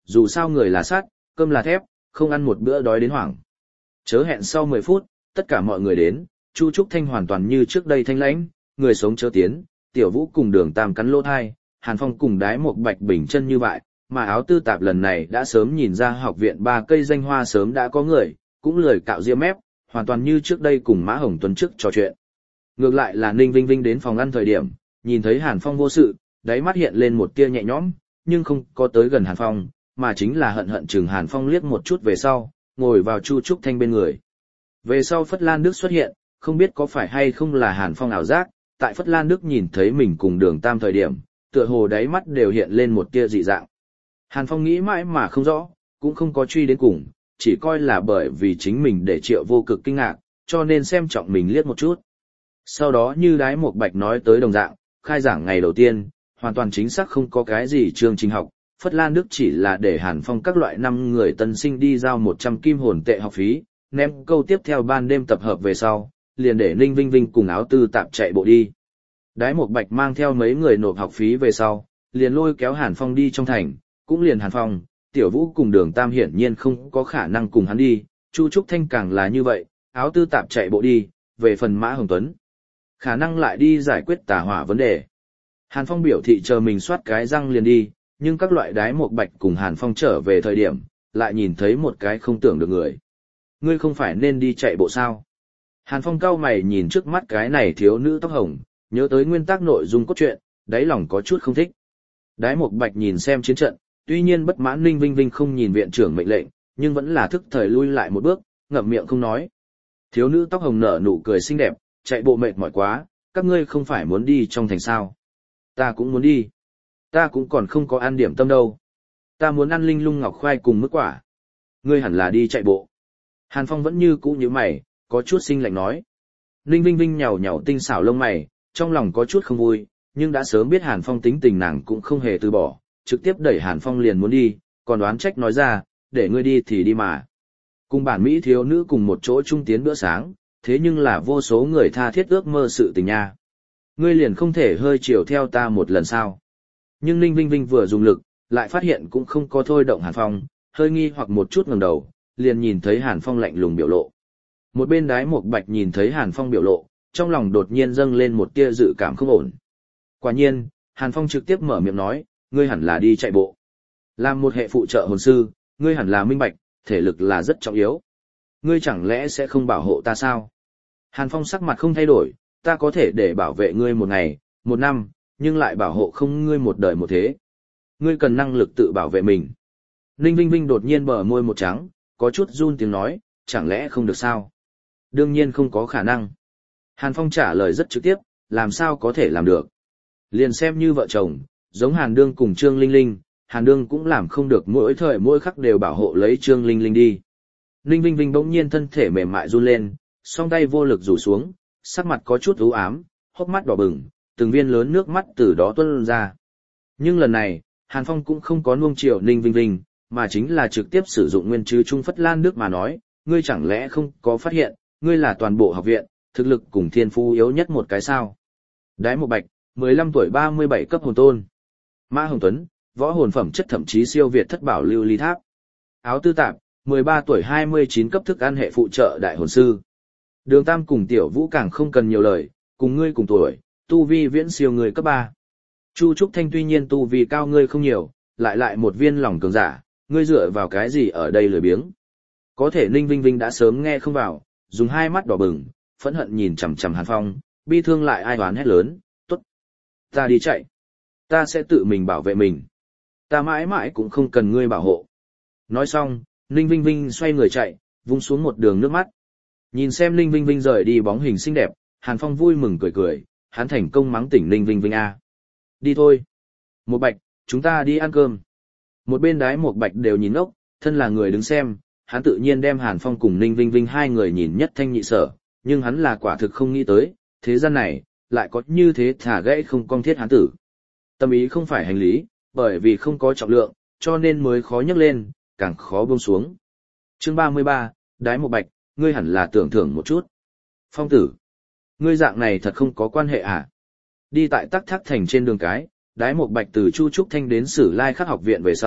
dù sao người là sắt, cơm là thép, không ăn một bữa đói đến hoảng. Chớ hẹn sau 10 phút, tất cả mọi người đến, Chu Trúc Thanh hoàn toàn như trước đây thanh lãnh, người sống chớ tiến, Tiểu Vũ cùng Đường Tam cắn lỗ thai, Hàn Phong cùng Đái Một Bạch bình chân như vậy, mà Áo Tư Tạp lần này đã sớm nhìn ra học viện 3 cây danh hoa sớm đã có người, cũng lười cạo ria mép, hoàn toàn như trước đây cùng Mã Hồng Tuấn trước trò chuyện. Ngược lại là Ninh Vinh Vinh đến phòng ăn thời điểm, nhìn thấy Hàn Phong vô sự, đáy mắt hiện lên một tia nhẹ nhõm, nhưng không có tới gần Hàn Phong, mà chính là hận hận chừng Hàn Phong liếc một chút về sau, ngồi vào Chu Trúc Thanh bên người. Về sau Phất Lan Đức xuất hiện, không biết có phải hay không là Hàn Phong ảo giác, tại Phất Lan Đức nhìn thấy mình cùng Đường Tam thời điểm, tựa hồ đáy mắt đều hiện lên một tia dị dạng. Hàn Phong nghĩ mãi mà không rõ, cũng không có truy đến cùng, chỉ coi là bởi vì chính mình để Triệu Vô Cực kinh ngạc, cho nên xem trọng mình liếc một chút. Sau đó như Đái Một Bạch nói tới đồng dạng, khai giảng ngày đầu tiên, hoàn toàn chính xác không có cái gì chương trình học, Phất Lan Đức chỉ là để Hàn Phong các loại 5 người tân sinh đi giao 100 kim hồn tệ học phí, ném câu tiếp theo ban đêm tập hợp về sau, liền để Ninh Vinh Vinh cùng Áo Tư Tạp chạy bộ đi. Đái Một Bạch mang theo mấy người nộp học phí về sau, liền lôi kéo Hàn Phong đi trong thành, cũng liền Hàn Phong, Tiểu Vũ cùng Đường Tam hiển nhiên không có khả năng cùng hắn đi, Chu Trúc Thanh càng là như vậy, Áo Tư Tạp chạy bộ đi, về phần Mã Hồng Tuấn, khả năng lại đi giải quyết tà hỏa vấn đề. Hàn Phong biểu thị chờ mình soát cái răng liền đi, nhưng các loại Đái Một Bạch cùng Hàn Phong trở về thời điểm, lại nhìn thấy một cái không tưởng được người. Ngươi không phải nên đi chạy bộ sao? Hàn Phong cau mày nhìn trước mắt cái này thiếu nữ tóc hồng, nhớ tới nguyên tắc nội dung cốt truyện, đáy lòng có chút không thích. Đái Một Bạch nhìn xem chiến trận, tuy nhiên bất mãn Ninh Vinh Vinh không nhìn viện trưởng mệnh lệnh, nhưng vẫn là thức thời lui lại một bước, ngậm miệng không nói. Thiếu nữ tóc hồng nở nụ cười xinh đẹp, chạy bộ mệt mỏi quá, các ngươi không phải muốn đi trong thành sao? Ta cũng muốn đi. Ta cũng còn không có ăn điểm tâm đâu. Ta muốn ăn linh lung ngọc khoai cùng mức quả. Ngươi hẳn là đi chạy bộ. Hàn Phong vẫn như cũ như mày, có chút sinh lạnh nói. Ninh Vinh Vinh nhàu nhàu tinh xảo lông mày, trong lòng có chút không vui, nhưng đã sớm biết Hàn Phong tính tình nàng cũng không hề từ bỏ, trực tiếp đẩy Hàn Phong liền muốn đi, còn đoán trách nói ra, để ngươi đi thì đi mà. Cùng bản Mỹ thiếu nữ cùng một chỗ chung tiến bữa sáng, thế nhưng là vô số người tha thiết ước mơ sự tình nha. Ngươi liền không thể hơi chiều theo ta một lần sao? Nhưng Ninh Vinh Vinh vừa dùng lực, lại phát hiện cũng không có thôi động Hàn Phong, hơi nghi hoặc một chút ngẩng đầu, liền nhìn thấy Hàn Phong lạnh lùng biểu lộ. Một bên Đái Một Bạch nhìn thấy Hàn Phong biểu lộ, trong lòng đột nhiên dâng lên một tia dự cảm không ổn. Quả nhiên, Hàn Phong trực tiếp mở miệng nói, ngươi hẳn là đi chạy bộ. Làm một hệ phụ trợ hồn sư, ngươi hẳn là minh bạch, thể lực là rất trọng yếu. Ngươi chẳng lẽ sẽ không bảo hộ ta sao? Hàn Phong sắc mặt không thay đổi, ta có thể để bảo vệ ngươi một ngày, một năm, nhưng lại bảo hộ không ngươi một đời một thế. Ngươi cần năng lực tự bảo vệ mình. Ninh Vinh Vinh đột nhiên bờ môi một trắng, có chút run tiếng nói, chẳng lẽ không được sao? Đương nhiên không có khả năng. Hàn Phong trả lời rất trực tiếp, làm sao có thể làm được. Liền xem như vợ chồng, giống Hàn Đương cùng Trương Linh Linh, Hàn Đương cũng làm không được mỗi thời mỗi khắc đều bảo hộ lấy Trương Linh Linh đi. Ninh Vinh Vinh bỗng nhiên thân thể mềm mại run lên, song tay vô lực rủ xuống, sắc mặt có chút u ám, hốc mắt đỏ bừng, từng viên lớn nước mắt từ đó tuôn ra. Nhưng lần này, Hàn Phong cũng không có nuông chiều Ninh Vinh Vinh, mà chính là trực tiếp sử dụng nguyên chứ Trung Phất Lan Đức mà nói, ngươi chẳng lẽ không có phát hiện, ngươi là toàn bộ học viện, thực lực cùng thiên phú yếu nhất một cái sao. Đái Một Bạch, 15 tuổi 37 cấp hồn tôn. Mã Hồng Tuấn, võ hồn phẩm chất thậm chí siêu việt thất bảo lưu ly tháp. Áo Tư Tạp, 13 tuổi 29 cấp thức ăn hệ phụ trợ đại hồn sư. Đường Tam cùng Tiểu Vũ càng không cần nhiều lời, cùng ngươi cùng tuổi, tu vi viễn siêu người cấp 3. Chu Trúc Thanh tuy nhiên tu vi cao ngươi không nhiều, lại một viên lòng cường giả, ngươi dựa vào cái gì ở đây lười biếng. Có thể Ninh Vinh Vinh đã sớm nghe không vào, dùng hai mắt đỏ bừng, phẫn hận nhìn chằm chằm Hàn Phong, bi thương lại ai oán hét lớn, tốt. Ta đi chạy. Ta sẽ tự mình bảo vệ mình. Ta mãi mãi cũng không cần ngươi bảo hộ. Nói xong, Ninh Vinh Vinh xoay người chạy, vung xuống một đường nước mắt. Nhìn xem Ninh Vinh Vinh rời đi bóng hình xinh đẹp, Hàn Phong vui mừng cười cười, hắn thành công mắng tỉnh Ninh Vinh Vinh a. Đi thôi. Một Bạch, chúng ta đi ăn cơm. Một bên Đái Một Bạch đều nhìn ốc, thân là người đứng xem, hắn tự nhiên đem Hàn Phong cùng Ninh Vinh Vinh hai người nhìn nhất thanh nhị sở, nhưng hắn là quả thực không nghĩ tới, thế gian này, lại có như thế thả gãy không cong thiết hán tử. Tâm ý không phải hành lý, bởi vì không có trọng lượng, cho nên mới khó nhấc lên, càng khó buông xuống. Chương 33, Đái Một Bạch, ngươi hẳn là tưởng thưởng một chút. Phong tử, ngươi dạng này thật không có quan hệ à? Đi tại Tắc Thác Thành trên đường cái, Đái Một Bạch từ Chu Trúc Thanh đến Sử Lai Khắc học viện về sau,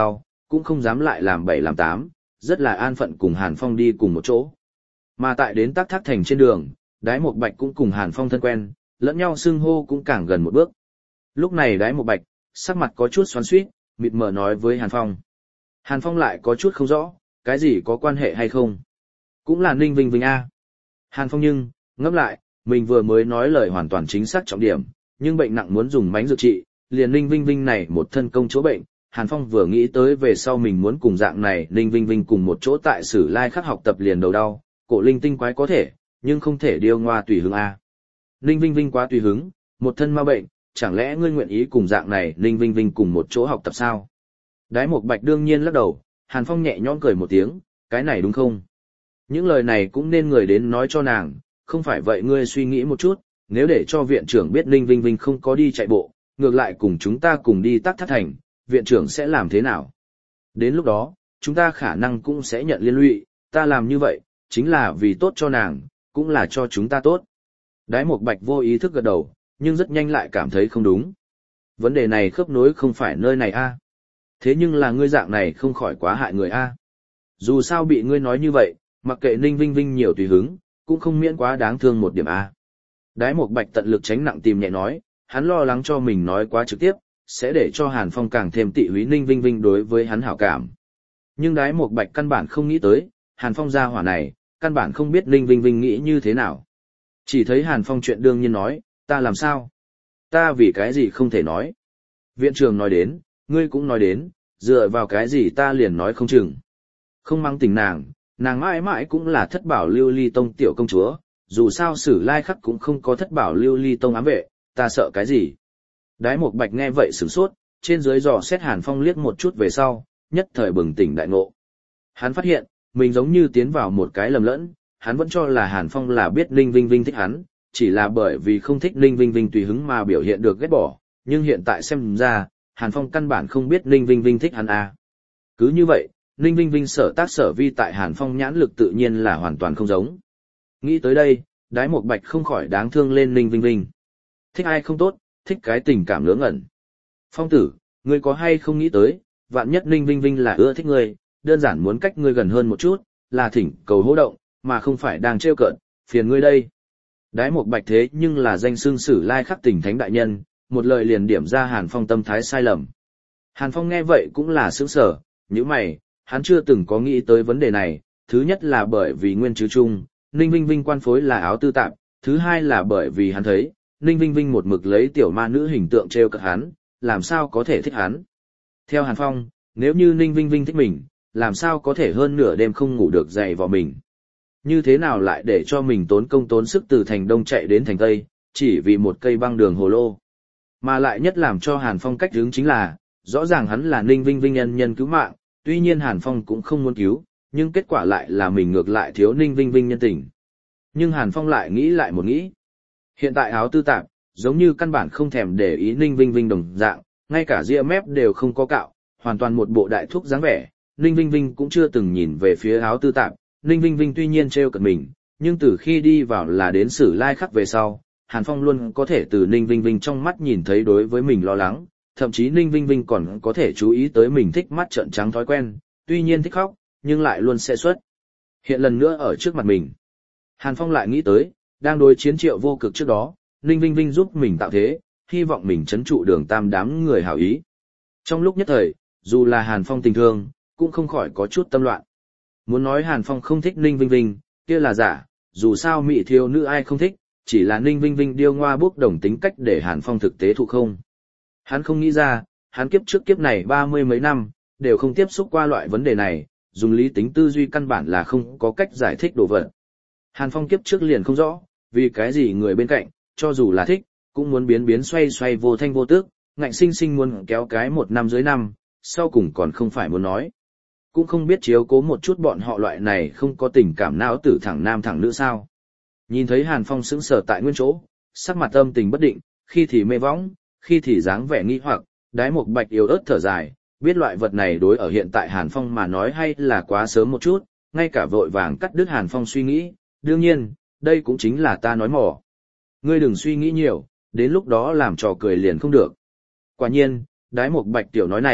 cũng không dám lại làm bậy làm tám, rất là an phận cùng Hàn Phong đi cùng một chỗ. Mà tại đến Tắc Thác Thành trên đường, Đái Mộc Bạch cũng cùng Hàn Phong thân quen, lẫn nhau xưng hô cũng càng gần một bước. Lúc này Đái Mộc Bạch, sắc mặt có chút xoắn xuýt, mịt mờ nói với Hàn Phong. Hàn Phong lại có chút không rõ, cái gì có quan hệ hay không? Cũng là Ninh Vinh Vinh a. Hàn Phong nhưng, ngẫm lại, mình vừa mới nói lời hoàn toàn chính xác trọng điểm, nhưng bệnh nặng muốn dùng mánh dược trị, liền Ninh Vinh Vinh này một thân công chỗ bệnh, Hàn Phong vừa nghĩ tới về sau mình muốn cùng dạng này Ninh Vinh Vinh cùng một chỗ tại Sử Lai Khắc học tập liền đầu đau, cổ linh tinh quái có thể, nhưng không thể điêu ngoa tùy hứng a. Ninh Vinh Vinh quá tùy hứng, một thân ma bệnh, chẳng lẽ ngươi nguyện ý cùng dạng này Ninh Vinh Vinh cùng một chỗ học tập sao? Đái Mộc Bạch đương nhiên lắc đầu, Hàn Phong nhẹ nhõm cười một tiếng, cái này đúng không? Những lời này cũng nên người đến nói cho nàng, không phải vậy ngươi suy nghĩ một chút, nếu để cho viện trưởng biết Ninh Vinh Vinh không có đi chạy bộ, ngược lại cùng chúng ta cùng đi Tắc Thác Thành, viện trưởng sẽ làm thế nào? Đến lúc đó, chúng ta khả năng cũng sẽ nhận liên lụy, ta làm như vậy, chính là vì tốt cho nàng, cũng là cho chúng ta tốt. Đái Mộc Bạch vô ý thức gật đầu, nhưng rất nhanh lại cảm thấy không đúng. Vấn đề này khớp nối không phải nơi này a. Thế nhưng là ngươi dạng này không khỏi quá hại người a. Dù sao bị ngươi nói như vậy, mặc kệ Ninh Vinh Vinh nhiều tùy hứng, cũng không miễn quá đáng thương một điểm a. Đái Mộc Bạch tận lực tránh nặng tìm nhẹ nói, hắn lo lắng cho mình nói quá trực tiếp, sẽ để cho Hàn Phong càng thêm tị húy Ninh Vinh Vinh đối với hắn hảo cảm. Nhưng Đái Mộc Bạch căn bản không nghĩ tới, Hàn Phong gia hỏa này, căn bản không biết Ninh Vinh Vinh nghĩ như thế nào. Chỉ thấy Hàn Phong chuyện đương nhiên nói, ta làm sao? Ta vì cái gì không thể nói? Viện trưởng nói đến, ngươi cũng nói đến, dựa vào cái gì ta liền nói không chừng. Không mang tình nàng mãi mãi cũng là Thất Bảo Lưu Ly Tông tiểu công chúa, dù sao Sử Lai Khắc cũng không có Thất Bảo Lưu Ly Tông ám vệ, ta sợ cái gì? Đái Mộc Bạch nghe vậy sửng sốt, trên dưới dò xét Hàn Phong liếc một chút về sau, nhất thời bừng tỉnh đại ngộ. Hắn phát hiện, mình giống như tiến vào một cái lầm lẫn, hắn vẫn cho là Hàn Phong là biết Ninh Vinh Vinh thích hắn, chỉ là bởi vì không thích Ninh Vinh Vinh tùy hứng mà biểu hiện được ghét bỏ, nhưng hiện tại xem ra, Hàn Phong căn bản không biết Ninh Vinh Vinh thích hắn à. Cứ như vậy, Ninh Vinh Vinh sở tác sở vi tại Hàn Phong nhãn lực tự nhiên là hoàn toàn không giống. Nghĩ tới đây, Đái Mộc Bạch không khỏi đáng thương lên Ninh Vinh Vinh. Thích ai không tốt, thích cái tình cảm ngớ ngẩn. Phong tử, ngươi có hay không nghĩ tới, vạn nhất Ninh Vinh Vinh là ưa thích ngươi, đơn giản muốn cách ngươi gần hơn một chút, là thỉnh cầu hô động, mà không phải đang trêu cợt, phiền ngươi đây. Đái Mộc Bạch thế nhưng là danh xưng Sử Lai Khắc tỉnh thánh đại nhân, một lời liền điểm ra Hàn Phong tâm thái sai lầm. Hàn Phong nghe vậy cũng là sững sờ, nhíu mày, hắn chưa từng có nghĩ tới vấn đề này, thứ nhất là bởi vì nguyên chứ chung, Ninh Vinh Vinh quan phối là áo tư tạp, thứ hai là bởi vì hắn thấy, Ninh Vinh Vinh một mực lấy tiểu ma nữ hình tượng trêu cợt hắn, làm sao có thể thích hắn. Theo Hàn Phong, nếu như Ninh Vinh Vinh thích mình, làm sao có thể hơn nửa đêm không ngủ được dậy vào mình. Như thế nào lại để cho mình tốn công tốn sức từ thành Đông chạy đến thành Tây, chỉ vì một cây băng đường hồ lô. Mà lại nhất làm cho Hàn Phong cách hướng chính là, rõ ràng hắn là Ninh Vinh Vinh nhân cứu mạng, tuy nhiên Hàn Phong cũng không muốn cứu, nhưng kết quả lại là mình ngược lại thiếu Ninh Vinh Vinh nhân tình. Nhưng Hàn Phong lại nghĩ lại một nghĩ. Hiện tại áo tư tạp, giống như căn bản không thèm để ý Ninh Vinh Vinh đồng dạng, ngay cả ria mép đều không có cạo, hoàn toàn một bộ đại thuốc dáng vẻ. Ninh Vinh Vinh cũng chưa từng nhìn về phía áo tư tạp, Ninh Vinh Vinh tuy nhiên trêu cợt mình, nhưng từ khi đi vào là đến Sử Lai Khắc về sau, Hàn Phong luôn có thể từ Ninh Vinh Vinh trong mắt nhìn thấy đối với mình lo lắng, thậm chí Ninh Vinh Vinh còn có thể chú ý tới mình thích mắt trợn trắng thói quen, tuy nhiên thích khóc, nhưng lại luôn sẽ xuất hiện lần nữa ở trước mặt mình. Hàn Phong lại nghĩ tới, đang đối chiến Triệu Vô Cực trước đó, Ninh Vinh Vinh giúp mình tạo thế, hy vọng mình trấn trụ Đường Tam đám người hảo ý. Trong lúc nhất thời, dù là Hàn Phong tình thương, cũng không khỏi có chút tâm loạn. Muốn nói Hàn Phong không thích Ninh Vinh Vinh, kia là giả, dù sao mỹ thiếu nữ ai không thích, chỉ là Ninh Vinh Vinh điêu ngoa bốc đồng tính cách để Hàn Phong thực tế thụ không. Hắn không nghĩ ra, hắn kiếp trước kiếp này 30 mấy năm, đều không tiếp xúc qua loại vấn đề này, dùng lý tính tư duy căn bản là không có cách giải thích đồ vật. Hàn Phong kiếp trước liền không rõ, vì cái gì người bên cạnh, cho dù là thích, cũng muốn biến biến xoay xoay vô thanh vô tức, ngạnh sinh sinh muốn kéo cái một năm dưới năm, sau cùng còn không phải muốn nói. Cũng không biết chiếu cố một chút bọn họ loại này không có tình cảm não tử thẳng nam thẳng nữ sao. Nhìn thấy Hàn Phong sững sờ tại nguyên chỗ, sắc mặt âm tình bất định, khi thì mê võng, khi thì dáng vẻ nghi hoặc, Đái Mộc Bạch yếu ớt thở dài, biết loại vật này đối ở hiện tại Hàn Phong mà nói hay là quá sớm một chút, ngay cả vội vàng cắt đứt Hàn Phong suy nghĩ, đương nhiên, đây cũng chính là ta nói mỏ. Ngươi đừng suy nghĩ nhiều, đến lúc đó làm trò cười liền không được. Quả nhiên, Đái Mộc Bạch tiểu nói này,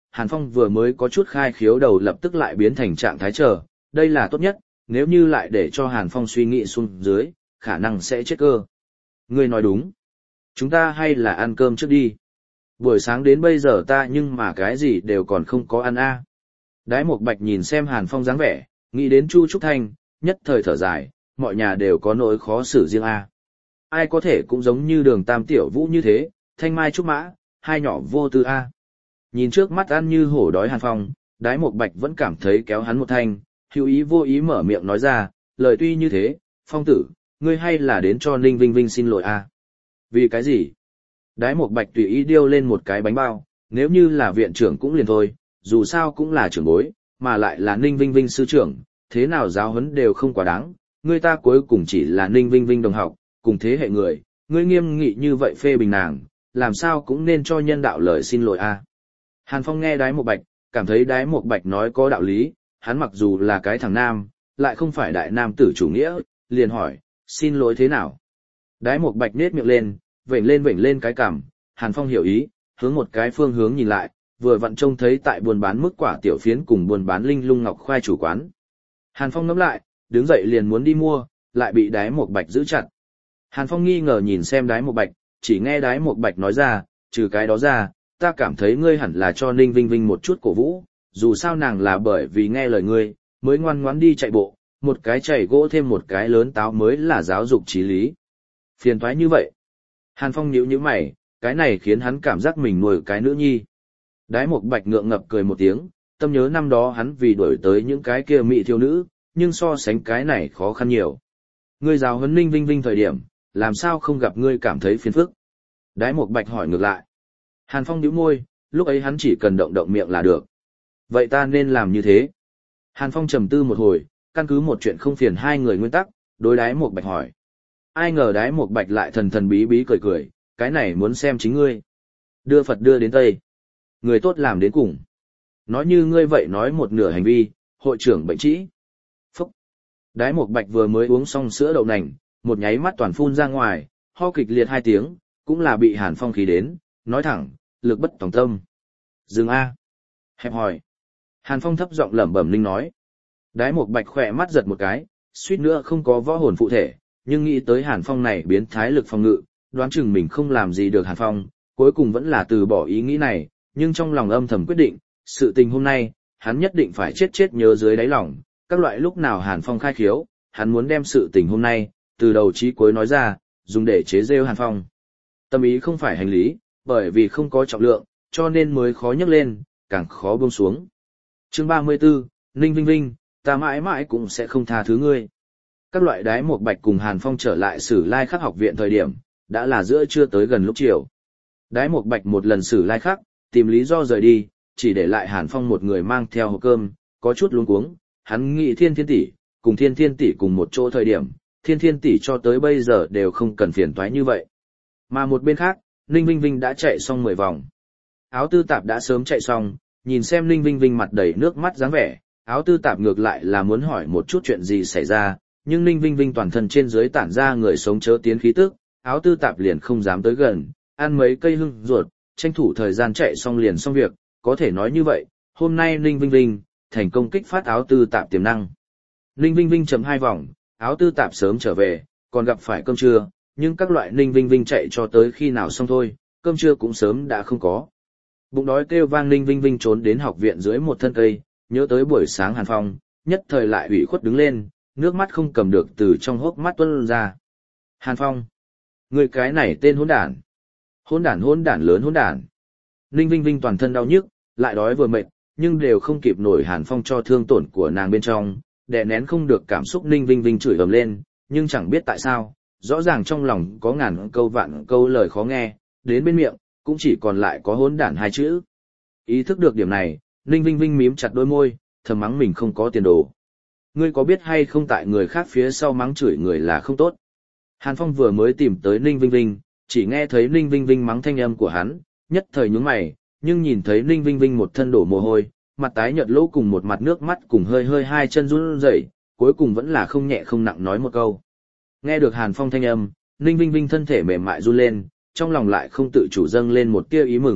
Hàn Phong vừa mới có chút khai khiếu đầu lập tức lại biến thành trạng thái chờ, đây là tốt nhất, nếu như lại để cho Hàn Phong suy nghĩ xuống dưới, khả năng sẽ chết cơ. Ngươi nói đúng. Chúng ta hay là ăn cơm trước đi. Buổi sáng đến bây giờ ta nhưng mà cái gì đều còn không có ăn a. Đái Mộc Bạch nhìn xem Hàn Phong dáng vẻ, nghĩ đến Chu Trúc Thanh, nhất thời thở dài, mọi nhà đều có nỗi khó xử riêng a. Ai có thể cũng giống như Đường Tam Tiểu Vũ như thế, thanh mai trúc mã, hai nhỏ vô tư a. Nhìn trước mắt ăn như hổ đói Hàn Phong, Đái Mộc Bạch vẫn cảm thấy kéo hắn một thanh, hữu ý vô ý mở miệng nói ra, lời tuy như thế, Phong tử, ngươi hay là đến cho Ninh Vinh Vinh xin lỗi a. Vì cái gì? Đái Mộc Bạch tùy ý điêu lên một cái bánh bao, nếu như là viện trưởng cũng liền thôi, dù sao cũng là trưởng bối, mà lại là Ninh Vinh Vinh sư trưởng, thế nào giáo huấn đều không quá đáng, người ta cuối cùng chỉ là Ninh Vinh Vinh đồng học, cùng thế hệ người, ngươi nghiêm nghị như vậy phê bình nàng, làm sao cũng nên cho nhân đạo lời xin lỗi a. Hàn Phong nghe Đái Mộc Bạch, cảm thấy Đái Mộc Bạch nói có đạo lý, hắn mặc dù là cái thằng nam, lại không phải đại nam tử chủ nghĩa, liền hỏi, xin lỗi thế nào? Đái Mộc Bạch nết miệng lên, vểnh lên cái cằm, Hàn Phong hiểu ý, hướng một cái phương hướng nhìn lại, vừa vặn trông thấy tại buôn bán mức quả tiểu phiến cùng buôn bán linh lung ngọc khoai chủ quán. Hàn Phong ngắm lại, đứng dậy liền muốn đi mua, lại bị Đái Mộc Bạch giữ chặt. Hàn Phong nghi ngờ nhìn xem Đái Mộc Bạch, chỉ nghe Đái Mộc Bạch nói ra, trừ cái đó ra, ta cảm thấy ngươi hẳn là cho Ninh Vinh Vinh một chút cổ vũ, dù sao nàng là bởi vì nghe lời ngươi, mới ngoan ngoãn đi chạy bộ, một cái chạy gỗ thêm một cái lớn táo mới là giáo dục chí lý. Phiền toái như vậy. Hàn Phong nhíu mày, cái này khiến hắn cảm giác mình nuôi cái nữ nhi. Đái Mộc Bạch ngượng ngập cười một tiếng, tâm nhớ năm đó hắn vì đuổi tới những cái kia mỹ thiếu nữ, nhưng so sánh cái này khó khăn nhiều. Ngươi giáo huấn Ninh Vinh Vinh thời điểm, làm sao không gặp ngươi cảm thấy phiền phức? Đái Mộc Bạch hỏi ngược lại. Hàn Phong nhíu môi, lúc ấy hắn chỉ cần động động miệng là được. Vậy ta nên làm như thế? Hàn Phong trầm tư một hồi, căn cứ một chuyện không phiền hai người nguyên tắc, đối Đái Mộc Bạch hỏi. Ai ngờ Đái Mộc Bạch lại thần bí bí cười, cái này muốn xem chính ngươi. Đưa Phật đưa đến Tây. Người tốt làm đến cùng. Nói như ngươi vậy nói một nửa hành vi, hội trưởng bệnh trĩ. Phúc. Đái Mộc Bạch vừa mới uống xong sữa đậu nành, một nháy mắt toàn phun ra ngoài, ho kịch liệt 2 tiếng, cũng là bị Hàn Phong khí đến, nói thẳng, lực bất tòng tâm. Dừng A. Hẹp hỏi. Hàn Phong thấp giọng lẩm bẩm linh nói. Đái Mộc Bạch khỏe mắt giật một cái, suýt nữa không có võ hồn phụ thể, nhưng nghĩ tới Hàn Phong này biến thái lực phòng ngự, đoán chừng mình không làm gì được Hàn Phong, cuối cùng vẫn là từ bỏ ý nghĩ này, nhưng trong lòng âm thầm quyết định, sự tình hôm nay, hắn nhất định phải chết nhớ dưới đáy lòng, các loại lúc nào Hàn Phong khai khiếu, hắn muốn đem sự tình hôm nay, từ đầu chí cuối nói ra, dùng để chế rêu Hàn Phong. Tâm ý không phải hành lý, bởi vì không có trọng lượng, cho nên mới khó nhấc lên, càng khó buông xuống. Chương 34, Ninh Vinh Vinh, ta mãi mãi cũng sẽ không tha thứ ngươi. Các loại Đái Mộc Bạch cùng Hàn Phong trở lại Sử Lai Khắc học viện thời điểm, đã là giữa trưa tới gần lúc chiều. Đái Mộc Bạch một lần Sử Lai Khắc, tìm lý do rời đi, chỉ để lại Hàn Phong một người mang theo hộp cơm, có chút luống cuống, hắn nghĩ Thiên tỷ, cùng Thiên tỷ cùng một chỗ thời điểm, Thiên tỷ cho tới bây giờ đều không cần phiền toái như vậy. Mà một bên khác, Ninh Vinh Vinh đã chạy xong 10 vòng. Áo tư tạp đã sớm chạy xong, nhìn xem Ninh Vinh Vinh mặt đầy nước mắt dáng vẻ, áo tư tạp ngược lại là muốn hỏi một chút chuyện gì xảy ra, nhưng Ninh Vinh Vinh toàn thân trên dưới tản ra người sống chớ tiến khí tức, áo tư tạp liền không dám tới gần, ăn mấy cây hưng ruột, tranh thủ thời gian chạy xong liền xong việc, có thể nói như vậy, hôm nay Ninh Vinh Vinh thành công kích phát áo tư tạp tiềm năng. Ninh Vinh Vinh chấm 2 vòng, áo tư tạp sớm trở về, còn gặp phải cơm trưa, nhưng các loại Ninh Vinh Vinh chạy cho tới khi nào xong thôi, cơm trưa cũng sớm đã không có. Bụng đói kêu vang Ninh Vinh Vinh trốn đến học viện dưới một thân cây, nhớ tới buổi sáng Hàn Phong, nhất thời lại ủy khuất đứng lên, nước mắt không cầm được từ trong hốc mắt tuôn ra. Hàn Phong, người cái này tên hỗn đản. Hỗn đản lớn hỗn đản. Ninh Vinh Vinh toàn thân đau nhức, lại đói vừa mệt, nhưng đều không kịp nổi Hàn Phong cho thương tổn của nàng bên trong, đè nén không được cảm xúc Ninh Vinh Vinh chửi ầm lên, nhưng chẳng biết tại sao, rõ ràng trong lòng có ngàn câu vạn câu lời khó nghe, đến bên miệng, cũng chỉ còn lại có hỗn đản 2 chữ. Ý thức được điểm này, Ninh Vinh Vinh mím chặt đôi môi, thầm mắng mình không có tiền đồ. Ngươi có biết hay không tại người khác phía sau mắng chửi người là không tốt. Hàn Phong vừa mới tìm tới Ninh Vinh Vinh, chỉ nghe thấy Ninh Vinh Vinh mắng thanh âm của hắn, nhất thời nhướng mày, nhưng nhìn thấy Ninh Vinh Vinh một thân đổ mồ hôi, mặt tái nhợt lỗ cùng một mặt nước mắt cùng hơi hai chân run rẩy, cuối cùng vẫn là không nhẹ không nặng nói một câu. Nghe được Hàn Phong thanh âm, Ninh Vinh Vinh thân thể mềm mại run lên, trong lòng lại không tự chủ dâng lên một tia ý mừng,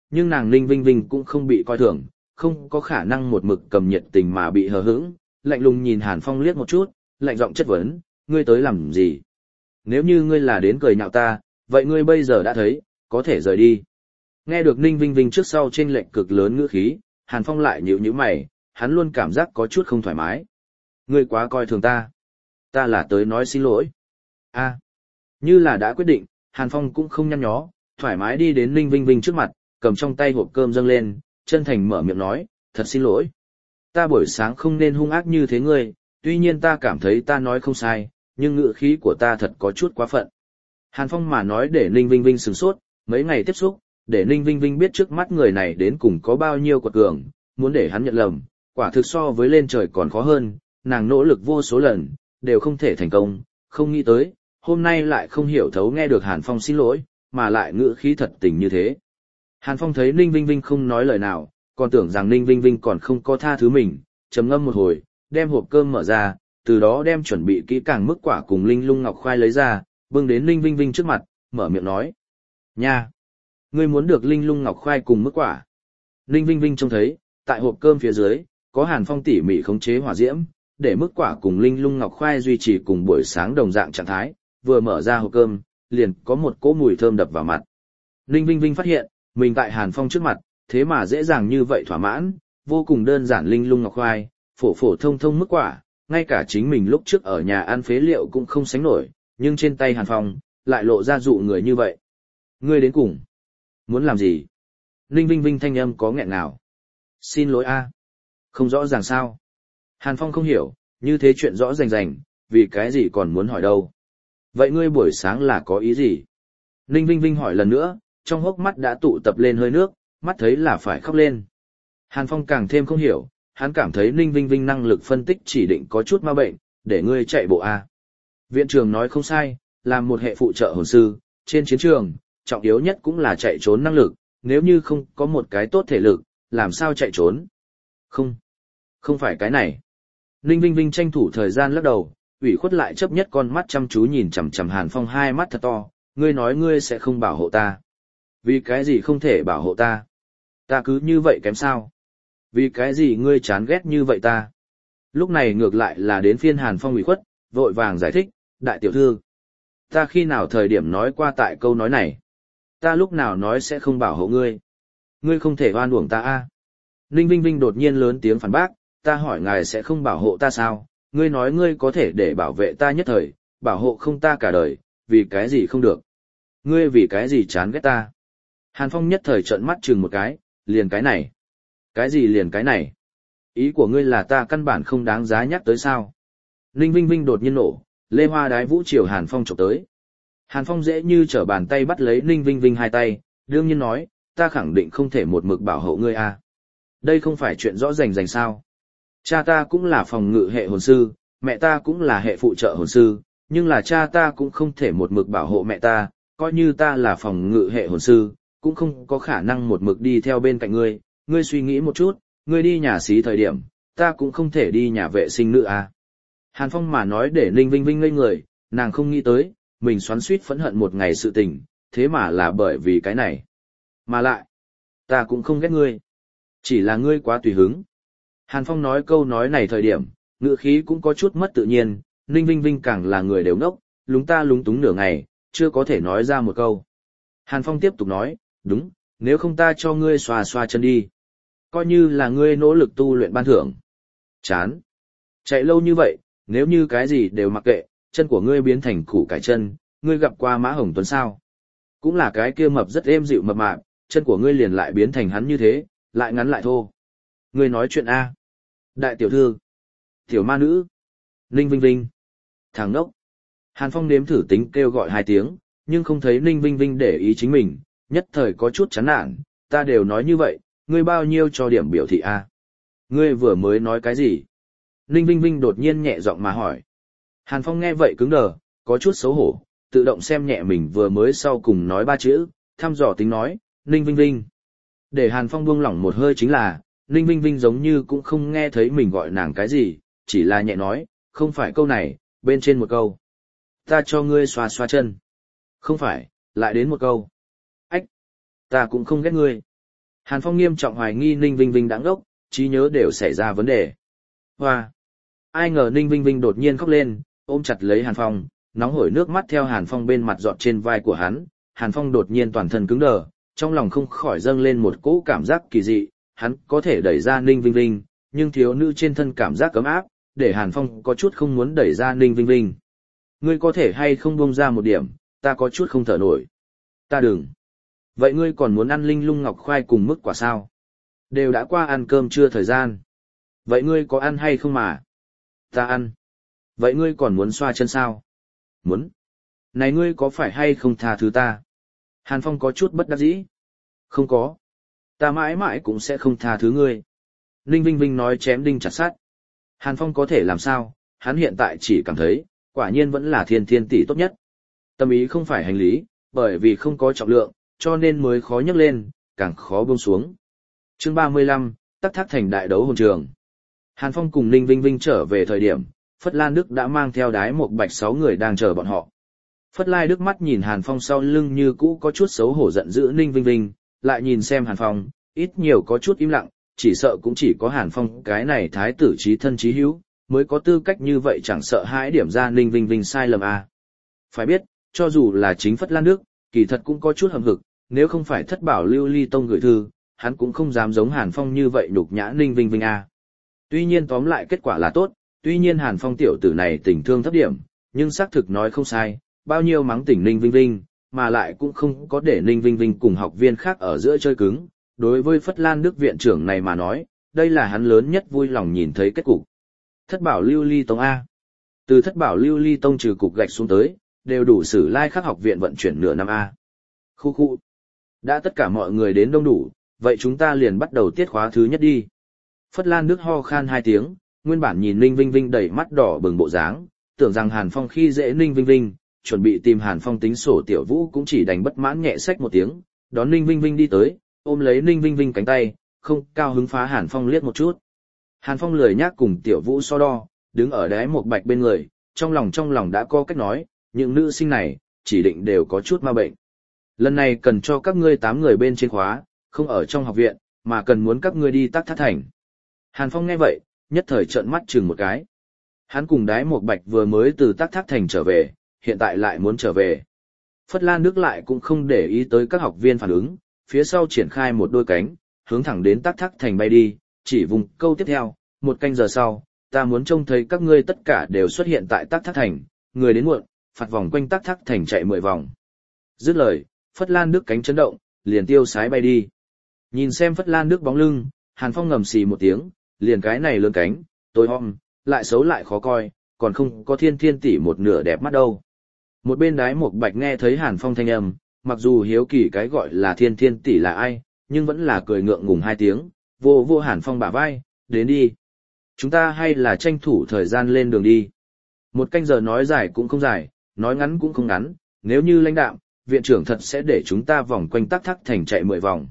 nhưng nàng Ninh Vinh Vinh cũng không bị coi thường, không có khả năng một mực cầm nhiệt tình mà bị hờ hững, lạnh lùng nhìn Hàn Phong liếc một chút, lạnh giọng chất vấn, ngươi tới làm gì? Nếu như ngươi là đến cười nhạo ta, vậy ngươi bây giờ đã thấy, có thể rời đi. Nghe được Ninh Vinh Vinh trước sau chênh lệch cực lớn ngữ khí, Hàn Phong lại nhíu nhíu mày, hắn luôn cảm giác có chút không thoải mái. Ngươi quá coi thường ta. Ta là tới nói xin lỗi. A, như là đã quyết định, Hàn Phong cũng không nhăn nhó, thoải mái đi đến Ninh Vinh Vinh trước mặt, cầm trong tay hộp cơm dâng lên, chân thành mở miệng nói, thật xin lỗi. Ta buổi sáng không nên hung ác như thế ngươi, tuy nhiên ta cảm thấy ta nói không sai, nhưng ngữ khí của ta thật có chút quá phận. Hàn Phong mà nói để Ninh Vinh Vinh sửng sốt, mấy ngày tiếp xúc, để Ninh Vinh Vinh biết trước mắt người này đến cùng có bao nhiêu quật cường, muốn để hắn nhận lầm, quả thực so với lên trời còn khó hơn, nàng nỗ lực vô số lần, đều không thể thành công, không nghĩ tới, hôm nay lại không hiểu thấu nghe được Hàn Phong xin lỗi, mà lại ngữ khí thật tình như thế. Hàn Phong thấy Ninh Vinh Vinh không nói lời nào, còn tưởng rằng Ninh Vinh Vinh còn không có tha thứ mình, trầm ngâm một hồi, đem hộp cơm mở ra, từ đó đem chuẩn bị kỹ càng mức quả cùng linh lung ngọc khoai lấy ra, bưng đến Ninh Vinh Vinh trước mặt, mở miệng nói. Nha! Ngươi muốn được linh lung ngọc khoai cùng mức quả. Ninh Vinh Vinh trông thấy, tại hộp cơm phía dưới, có Hàn Phong tỉ mỉ khống chế hỏa diễm, để mức quả cùng linh lung ngọc khoai duy trì cùng buổi sáng đồng dạng trạng thái, vừa mở ra hộp cơm, liền có một cỗ mùi thơm đập vào mặt. Ninh Vinh Vinh phát hiện, mình tại Hàn Phong trước mặt, thế mà dễ dàng như vậy thỏa mãn, vô cùng đơn giản linh lung ngọc khoai, phổ phổ thông thông mức quả, ngay cả chính mình lúc trước ở nhà ăn phế liệu cũng không sánh nổi, nhưng trên tay Hàn Phong, lại lộ ra dụ người như vậy. Ngươi đến cùng. Muốn làm gì? Ninh Vinh Vinh thanh âm có nghẹn nào. Xin lỗi a. Không rõ ràng sao? Hàn Phong không hiểu, như thế chuyện rõ rành rành, vì cái gì còn muốn hỏi đâu? Vậy ngươi buổi sáng là có ý gì? Ninh Vinh Vinh hỏi lần nữa, trong hốc mắt đã tụ tập lên hơi nước, mắt thấy là phải khóc lên. Hàn Phong càng thêm không hiểu, hắn cảm thấy Ninh Vinh Vinh năng lực phân tích chỉ định có chút ma bệnh, để ngươi chạy bộ a. Viện trưởng nói không sai, làm một hệ phụ trợ hồn sư, trên chiến trường, trọng yếu nhất cũng là chạy trốn năng lực, nếu như không có một cái tốt thể lực, làm sao chạy trốn? Không phải cái này. Ninh Vinh Vinh tranh thủ thời gian lắc đầu, ủy khuất lại chấp nhất con mắt chăm chú nhìn chằm chằm Hàn Phong hai mắt thật to, ngươi nói ngươi sẽ không bảo hộ ta. Vì cái gì không thể bảo hộ ta? Ta cứ như vậy kém sao? Vì cái gì ngươi chán ghét như vậy ta? Lúc này ngược lại là đến phiên Hàn Phong ủy khuất, vội vàng giải thích, đại tiểu thư. Ta khi nào thời điểm nói qua tại câu nói này? Ta lúc nào nói sẽ không bảo hộ ngươi? Ngươi không thể oan uổng ta a. Ninh Vinh Vinh đột nhiên lớn tiếng phản bác, ta hỏi ngài sẽ không bảo hộ ta sao? Ngươi nói ngươi có thể để bảo vệ ta nhất thời, bảo hộ không ta cả đời, vì cái gì không được? Ngươi vì cái gì chán ghét ta? Hàn Phong nhất thời trợn mắt chừng một cái, liền cái này. Cái gì liền cái này? Ý của ngươi là ta căn bản không đáng giá nhắc tới sao? Ninh Vinh Vinh đột nhiên nổ, lê hoa đái vũ chiều Hàn Phong chụp tới. Hàn Phong dễ như trở bàn tay bắt lấy Ninh Vinh Vinh hai tay, đương nhiên nói, ta khẳng định không thể một mực bảo hộ ngươi a. Đây không phải chuyện rõ rành rành sao? Cha ta cũng là phòng ngự hệ hồn sư, mẹ ta cũng là hệ phụ trợ hồn sư, nhưng là cha ta cũng không thể một mực bảo hộ mẹ ta, coi như ta là phòng ngự hệ hồn sư, cũng không có khả năng một mực đi theo bên cạnh ngươi. Ngươi suy nghĩ một chút, ngươi đi nhà xí thời điểm, ta cũng không thể đi nhà vệ sinh nữa à. Hàn Phong mà nói để Ninh Vinh Vinh ngây người, nàng không nghĩ tới, mình xoắn xuýt phẫn hận một ngày sự tình, thế mà là bởi vì cái này. Mà lại, ta cũng không ghét ngươi. Chỉ là ngươi quá tùy hứng. Hàn Phong nói câu nói này thời điểm, ngữ khí cũng có chút mất tự nhiên, Ninh Vinh Vinh càng là người đều ngốc, lúng ta lúng túng nửa ngày, chưa có thể nói ra một câu. Hàn Phong tiếp tục nói, đúng, nếu không ta cho ngươi xoa xoa chân đi. Coi như là ngươi nỗ lực tu luyện ban thưởng. Chán. Chạy lâu như vậy, nếu như cái gì đều mặc kệ, chân của ngươi biến thành củ cải chân, ngươi gặp qua Mã Hồng Tuấn sao? Cũng là cái kia mập rất êm dịu mập mạp, chân của ngươi liền lại biến thành hắn như thế, lại ngắn lại thô. Ngươi nói chuyện A. Đại tiểu thư. Tiểu ma nữ. Ninh Vinh Vinh. Thằng đốc. Hàn Phong nếm thử tính kêu gọi hai tiếng, nhưng không thấy Ninh Vinh Vinh để ý chính mình, nhất thời có chút chán nản, ta đều nói như vậy, ngươi bao nhiêu cho điểm biểu thị A. Ngươi vừa mới nói cái gì? Ninh Vinh Vinh đột nhiên nhẹ giọng mà hỏi. Hàn Phong nghe vậy cứng đờ, có chút xấu hổ, tự động xem nhẹ mình vừa mới sau cùng nói ba chữ, thăm dò tính nói, Ninh Vinh Vinh. Để Hàn Phong buông lỏng một hơi chính là, Ninh Vinh Vinh giống như cũng không nghe thấy mình gọi nàng cái gì, chỉ là nhẹ nói, không phải câu này, bên trên một câu. Ta cho ngươi xoa xoa chân. Không phải, lại đến một câu. Ách, ta cũng không ghét ngươi. Hàn Phong nghiêm trọng hoài nghi Ninh Vinh Vinh đã ngốc, trí nhớ đều xảy ra vấn đề. Hoa! Ai ngờ Ninh Vinh Vinh đột nhiên khóc lên, ôm chặt lấy Hàn Phong, nóng hổi nước mắt theo Hàn Phong bên mặt giọt trên vai của hắn. Hàn Phong đột nhiên toàn thân cứng đờ, trong lòng không khỏi dâng lên một cỗ cảm giác kỳ dị, hắn có thể đẩy ra Ninh Vinh Vinh, nhưng thiếu nữ trên thân cảm giác cấm áp, để Hàn Phong có chút không muốn đẩy ra Ninh Vinh Vinh. Ngươi có thể hay không buông ra một điểm, ta có chút không thở nổi. Ta đừng. Vậy ngươi còn muốn ăn linh lung ngọc khoai cùng mức quả sao? Đều đã qua ăn cơm trưa thời gian. Vậy ngươi có ăn hay không mà? Ta ăn. Vậy ngươi còn muốn xoa chân sao? Muốn. Này ngươi có phải hay không tha thứ ta? Hàn Phong có chút bất đắc dĩ. Không có. Ta mãi mãi cũng sẽ không tha thứ ngươi. Ninh Vinh Vinh nói chém đinh chặt sắt. Hàn Phong có thể làm sao? Hắn hiện tại chỉ cảm thấy, quả nhiên vẫn là thiên thiên tỷ tốt nhất. Tâm ý không phải hành lý, bởi vì không có trọng lượng, cho nên mới khó nhấc lên, càng khó buông xuống. Chương 35, Tắc Thác Thành đại đấu hồn trường. Hàn Phong cùng Ninh Vinh Vinh trở về thời điểm, Phất Lan Đức đã mang theo Đái Mộc Bạch 6 người đang chờ bọn họ. Phất Lai Đức mắt nhìn Hàn Phong sau lưng như cũ có chút xấu hổ giận dữ Ninh Vinh Vinh, lại nhìn xem Hàn Phong, ít nhiều có chút im lặng, chỉ sợ cũng chỉ có Hàn Phong cái này thái tử chí thân chí hữu, mới có tư cách như vậy chẳng sợ hãi điểm ra Ninh Vinh Vinh sai lầm à. Phải biết, cho dù là chính Phất Lan Đức, kỳ thật cũng có chút hậm hực, nếu không phải Thất Bảo Lưu Ly Tông gửi thư, hắn cũng không dám giống Hàn Phong như vậy nhục nhã Ninh Vinh Vinh à. Tuy nhiên tóm lại kết quả là tốt, tuy nhiên Hàn Phong tiểu tử này tình thương thấp điểm, nhưng xác thực nói không sai, bao nhiêu mắng tỉnh Ninh Vinh Vinh, mà lại cũng không có để Ninh Vinh Vinh cùng học viên khác ở giữa chơi cứng. Đối với Phất Lan Đức viện trưởng này mà nói, đây là hắn lớn nhất vui lòng nhìn thấy kết cục. Thất Bảo Lưu Ly Tông A. Từ Thất Bảo Lưu Ly Tông trừ cục gạch xuống tới, đều đủ Sử Lai Khắc học viện vận chuyển nửa năm A. Khu khu. Đã tất cả mọi người đến đông đủ, vậy chúng ta liền bắt đầu tiết khóa thứ nhất đi. Phất Lan Đức ho khan 2 tiếng, nguyên bản nhìn Ninh Vinh Vinh đầy mắt đỏ bừng bộ dáng, tưởng rằng Hàn Phong khi dễ Ninh Vinh Vinh, chuẩn bị tìm Hàn Phong tính sổ tiểu vũ cũng chỉ đành bất mãn nhẹ xách một tiếng, đón Ninh Vinh Vinh đi tới, ôm lấy Ninh Vinh Vinh cánh tay, không cao hứng phá Hàn Phong liếc một chút. Hàn Phong lười nhác cùng tiểu vũ so đo, đứng ở Đái Mộc Bạch bên người, trong lòng đã có cách nói, những nữ sinh này, chỉ định đều có chút ma bệnh. Lần này cần cho các ngươi 8 người bên trên khóa, không ở trong học viện, mà cần muốn các ngươi đi Tắc Thác Thành. Hàn Phong nghe vậy, nhất thời trợn mắt chừng một cái. Hắn cùng Đái Mộc Bạch vừa mới từ Tắc Thác Thành trở về, hiện tại lại muốn trở về. Phất Lan Đức lại cũng không để ý tới các học viên phản ứng, phía sau triển khai một đôi cánh, hướng thẳng đến Tắc Thác Thành bay đi, chỉ vùng câu tiếp theo, 1 canh giờ sau, ta muốn trông thấy các ngươi tất cả đều xuất hiện tại Tắc Thác Thành, người đến muộn, phạt vòng quanh Tắc Thác Thành chạy 10 vòng. Dứt lời, Phất Lan Đức cánh chấn động, liền tiêu sái bay đi. Nhìn xem Phất Lan Đức bóng lưng, Hàn Phong ngầm xì một tiếng, liền cái này lớn cánh, tối om, lại xấu lại khó coi, còn không có thiên thiên tỷ một nửa đẹp mắt đâu. Một bên Đái Mộc Bạch nghe thấy Hàn Phong thanh âm, mặc dù hiếu kỳ cái gọi là thiên thiên tỷ là ai, nhưng vẫn là cười ngượng ngùng 2 tiếng, vô Hàn Phong bả vai, đến đi. Chúng ta hay là tranh thủ thời gian lên đường đi. 1 canh giờ nói dài cũng không dài, nói ngắn cũng không ngắn, nếu như lãnh đạm, viện trưởng thật sẽ để chúng ta vòng quanh Tắc Thác Thành chạy 10 vòng.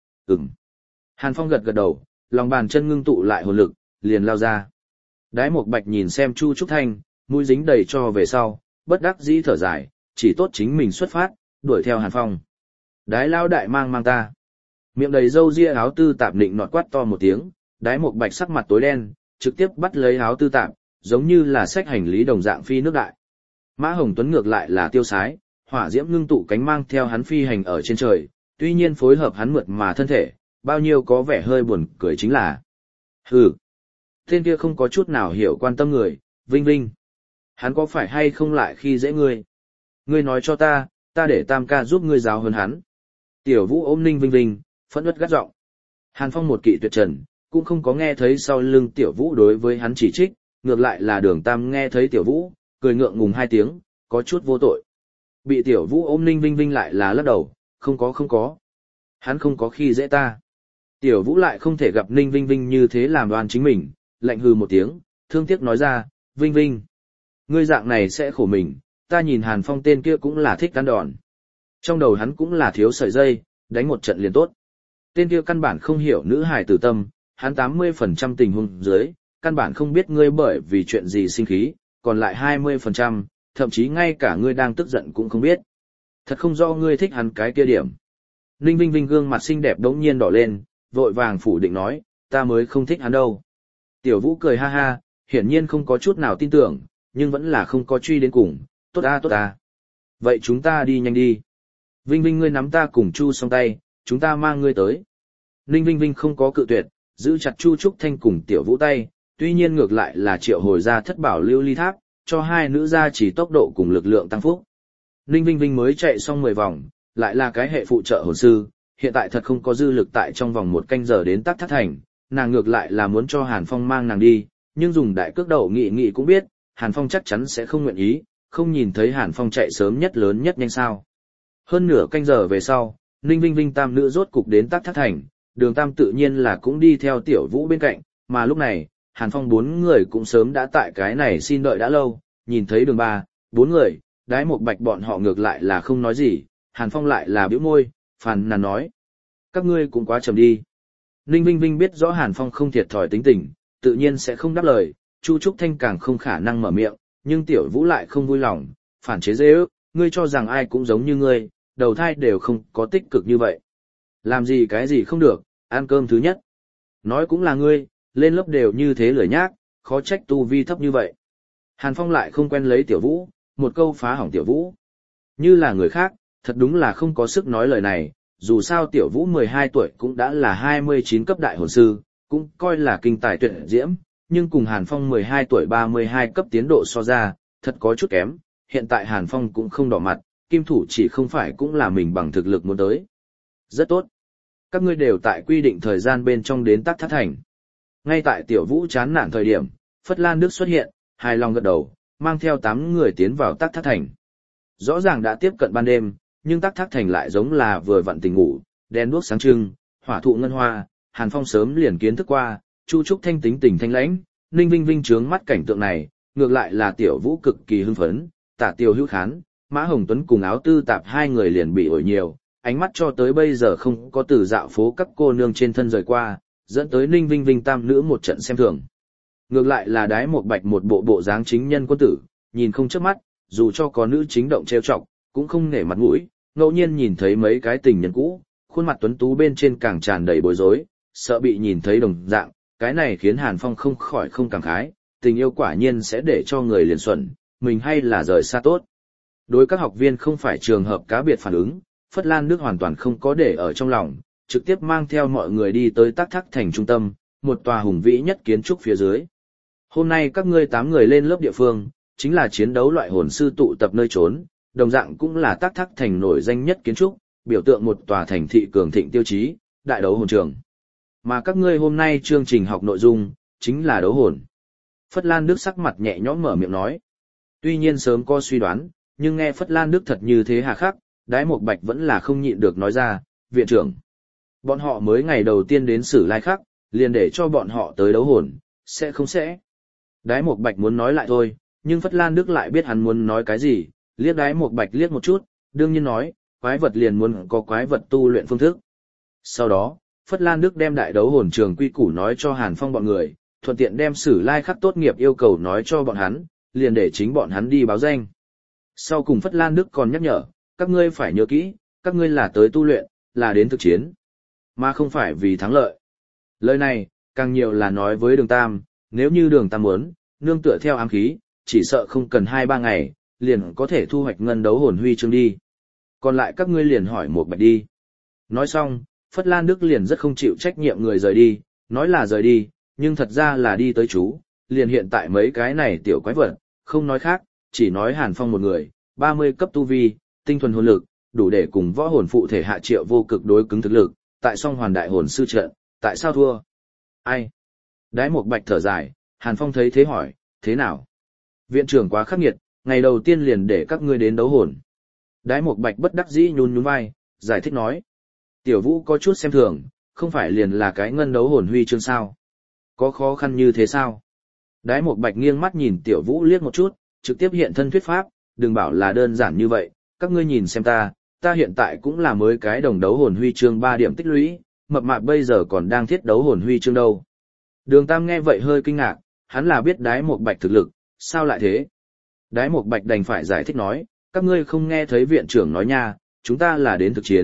Hàn Phong gật gật đầu, lòng bàn chân ngưng tụ lại hồn lực, liền lao ra. Đái Mộc Bạch nhìn xem Chu Trúc Thanh, mũi dính đầy cho về sau, bất đắc dĩ thở dài, chỉ tốt chính mình xuất phát, đuổi theo Hàn Phong. Đái lao đại mang ta. Miệng đầy râu ria áo tư tạp nịnh nọt quát to một tiếng, Đái Mộc Bạch sắc mặt tối đen, trực tiếp bắt lấy áo tư tạp, giống như là xách hành lý đồng dạng phi nước đại. Mã Hồng Tuấn ngược lại là tiêu sái, hỏa diễm ngưng tụ cánh mang theo hắn phi hành ở trên trời, tuy nhiên phối hợp hắn mượt mà thân thể, bao nhiêu có vẻ hơi buồn cười chính là. Hừ. Tên kia không có chút nào hiểu quan tâm người, Vinh Vinh. Hắn có phải hay không lại khi dễ ngươi? Ngươi nói cho ta để Tam ca giúp ngươi giáo hơn hắn. Tiểu Vũ ôm Ninh Vinh Vinh, phẫn uất gắt giọng. Hàn Phong một kỵ tuyệt trần, cũng không có nghe thấy sau lưng Tiểu Vũ đối với hắn chỉ trích, ngược lại là Đường Tam nghe thấy Tiểu Vũ, cười ngượng ngùng 2 tiếng, có chút vô tội. Bị Tiểu Vũ ôm Ninh Vinh Vinh lại là lắc đầu, không có. Hắn không có khi dễ ta. Tiểu Vũ lại không thể gặp Ninh Vinh Vinh như thế làm đoan chính mình, lạnh hừ một tiếng, thương tiếc nói ra, Vinh Vinh. Ngươi dạng này sẽ khổ mình, ta nhìn Hàn Phong tên kia cũng là thích ăn đòn. Trong đầu hắn cũng là thiếu sợi dây, đánh một trận liền tốt. Tên kia căn bản không hiểu nữ hài tử tâm, hắn 80% tình huống dưới, căn bản không biết ngươi bởi vì chuyện gì sinh khí, còn lại 20%, thậm chí ngay cả ngươi đang tức giận cũng không biết. Thật không do ngươi thích hắn cái kia điểm. Ninh Vinh Vinh gương mặt xinh đẹp đống nhiên đỏ lên, vội vàng phủ định nói, ta mới không thích hắn đâu. Tiểu Vũ cười ha ha, hiển nhiên không có chút nào tin tưởng, nhưng vẫn là không có truy đến cùng, tốt ta tốt ta. Vậy chúng ta đi nhanh đi. Vinh Vinh ngươi nắm ta cùng Chu song tay, chúng ta mang ngươi tới. Ninh Vinh Vinh không có cự tuyệt, giữ chặt Chu Trúc Thanh cùng Tiểu Vũ tay, tuy nhiên ngược lại là triệu hồi ra thất bảo lưu ly tháp, cho hai nữ gia chỉ tốc độ cùng lực lượng tăng phúc. Ninh Vinh Vinh mới chạy xong 10 vòng, lại là cái hệ phụ trợ hồn sư, hiện tại thật không có dư lực tại trong vòng 1 canh giờ đến Tắc Thác Thành, nàng ngược lại là muốn cho Hàn Phong mang nàng đi, nhưng dùng đại cước đầu nghị nghị cũng biết, Hàn Phong chắc chắn sẽ không nguyện ý, không nhìn thấy Hàn Phong chạy sớm nhất lớn nhất nhanh sao. Hơn nửa canh giờ về sau, Ninh Vinh Vinh tam nữ rốt cục đến Tắc Thác Thành, Đường Tam tự nhiên là cũng đi theo Tiểu Vũ bên cạnh, mà lúc này, Hàn Phong 4 người cũng sớm đã tại cái này xin đợi đã lâu, nhìn thấy Đường Ba, 4 người, Đái Một Bạch bọn họ ngược lại là không nói gì, Hàn Phong lại là bĩu môi, phàn nàn nói. Các ngươi cũng quá chậm đi. Ninh Vinh Vinh biết rõ Hàn Phong không thiệt thòi tính tình, tự nhiên sẽ không đáp lời, Chu Trúc Thanh càng không khả năng mở miệng, nhưng Tiểu Vũ lại không vui lòng, phản chế dễ ước, ngươi cho rằng ai cũng giống như ngươi, đầu thai đều không có tích cực như vậy. Làm gì cái gì không được, ăn cơm thứ nhất. Nói cũng là ngươi, lên lớp đều như thế lười nhác, khó trách tu vi thấp như vậy. Hàn Phong lại không quen lấy Tiểu Vũ, một câu phá hỏng Tiểu Vũ. Như là người khác, thật đúng là không có sức nói lời này, dù sao Tiểu Vũ 12 tuổi cũng đã là 29 cấp đại hồn sư, cũng coi là kinh tài tuyệt diễm, nhưng cùng Hàn Phong 12 tuổi 32 cấp tiến độ so ra, thật có chút kém, hiện tại Hàn Phong cũng không đỏ mặt, kim thủ chỉ không phải cũng là mình bằng thực lực muốn tới. Rất tốt. Các ngươi đều tại quy định thời gian bên trong đến Tắc Thác Thành. Ngay tại Tiểu Vũ chán nản thời điểm, Phất Lan Đức xuất hiện, hài lòng gật đầu, mang theo 8 người tiến vào Tắc Thác Thành. Rõ ràng đã tiếp cận ban đêm, nhưng Tắc Thác Thành lại giống là vừa vặn tỉnh ngủ, đèn đuốc sáng trưng, hỏa thụ ngân hoa, Hàn Phong sớm liền kiến thức qua, Chu Trúc Thanh tính tình thanh lãnh, Ninh Vinh Vinh trướng mắt cảnh tượng này, ngược lại là Tiểu Vũ cực kỳ hưng phấn, Tả Tiêu Hữu Khán, Mã Hồng Tuấn cùng Áo Tư Tạp hai người liền bị ổi nhiều, ánh mắt cho tới bây giờ không có từ dạo phố các cô nương trên thân rời qua, dẫn tới Ninh Vinh Vinh tam nữ một trận xem thường. Ngược lại là Đái Một Bạch một bộ bộ dáng chính nhân quân tử, nhìn không chớp mắt, dù cho có nữ chính động trêu chọc, cũng không nể mặt mũi, ngẫu nhiên nhìn thấy mấy cái tình nhân cũ, khuôn mặt tuấn tú bên trên càng tràn đầy bối rối, sợ bị nhìn thấy đồng dạng, cái này khiến Hàn Phong không khỏi không cảm khái, tình yêu quả nhiên sẽ để cho người liền xuẩn, mình hay là rời xa tốt. Đối các học viên không phải trường hợp cá biệt phản ứng, Phất Lan Đức hoàn toàn không có để ở trong lòng, trực tiếp mang theo mọi người đi tới Tắc Thác Thành trung tâm, một tòa hùng vĩ nhất kiến trúc phía dưới. Hôm nay các ngươi 8 người lên lớp địa phương, chính là chiến đấu loại hồn sư tụ tập nơi trốn, đồng dạng cũng là Tắc Thác Thành nổi danh nhất kiến trúc, biểu tượng một tòa thành thị cường thịnh tiêu chí, đại đấu hồn trường. Mà các ngươi hôm nay chương trình học nội dung, chính là đấu hồn. Phất Lan Đức sắc mặt nhẹ nhõm mở miệng nói. Tuy nhiên sớm có suy đoán, nhưng nghe Phất Lan Đức thật như thế hà khắc, Đái Một Bạch vẫn là không nhịn được nói ra, viện trưởng. Bọn họ mới ngày đầu tiên đến Sử Lai Khắc, liền để cho bọn họ tới đấu hồn, sẽ không sẽ. Đái Một Bạch muốn nói lại thôi, nhưng Phất Lan Đức lại biết hắn muốn nói cái gì, liếc Đái Một Bạch liếc một chút, đương nhiên nói, quái vật liền muốn có quái vật tu luyện phương thức. Sau đó, Phất Lan Đức đem đại đấu hồn trường quy củ nói cho Hàn Phong bọn người, thuận tiện đem Sử Lai Khắc tốt nghiệp yêu cầu nói cho bọn hắn, liền để chính bọn hắn đi báo danh. Sau cùng Phất Lan Đức còn nhắc nhở, các ngươi phải nhớ kỹ, các ngươi là tới tu luyện, là đến thực chiến, mà không phải vì thắng lợi. Lời này, càng nhiều là nói với Đường Tam, nếu như Đường Tam muốn, nương tựa theo ám khí, chỉ sợ không cần 2-3 ngày, liền có thể thu hoạch ngân đấu hồn huy chương đi. Còn lại các ngươi liền hỏi Một Bạch đi. Nói xong, Phất Lan Đức liền rất không chịu trách nhiệm người rời đi, nói là rời đi, nhưng thật ra là đi tới chú, liền hiện tại mấy cái này tiểu quái vật, không nói khác, chỉ nói Hàn Phong một người, 30 cấp tu vi, tinh thuần hồn lực, đủ để cùng võ hồn phụ thể hạ triệu vô cực đối cứng thực lực, tại song hoàn đại hồn sư trận, tại sao thua? Ai? Đái Một Bạch thở dài, Hàn Phong thấy thế hỏi, thế nào? Viện trưởng quá khắc nghiệt, ngày đầu tiên liền để các ngươi đến đấu hồn. Đái Một Bạch bất đắc dĩ nhún nhún vai, giải thích nói. Tiểu Vũ có chút xem thường, không phải liền là cái ngân đấu hồn huy chương sao? Có khó khăn như thế sao? Đái Một Bạch nghiêng mắt nhìn Tiểu Vũ liếc một chút, trực tiếp hiện thân thuyết pháp, đừng bảo là đơn giản như vậy, các ngươi nhìn xem ta hiện tại cũng là mới cái đồng đấu hồn huy chương 3 điểm tích lũy, mập mạp bây giờ còn đang thiết đấu hồn huy chương đâu. Đường Tam nghe vậy hơi kinh ngạc, hắn là biết Đái Một Bạch thực lực, sao lại thế? Đái Một Bạch đành phải giải thích nói, các ngươi không nghe thấy viện trưởng nói nha, chúng ta là đến thực chiến,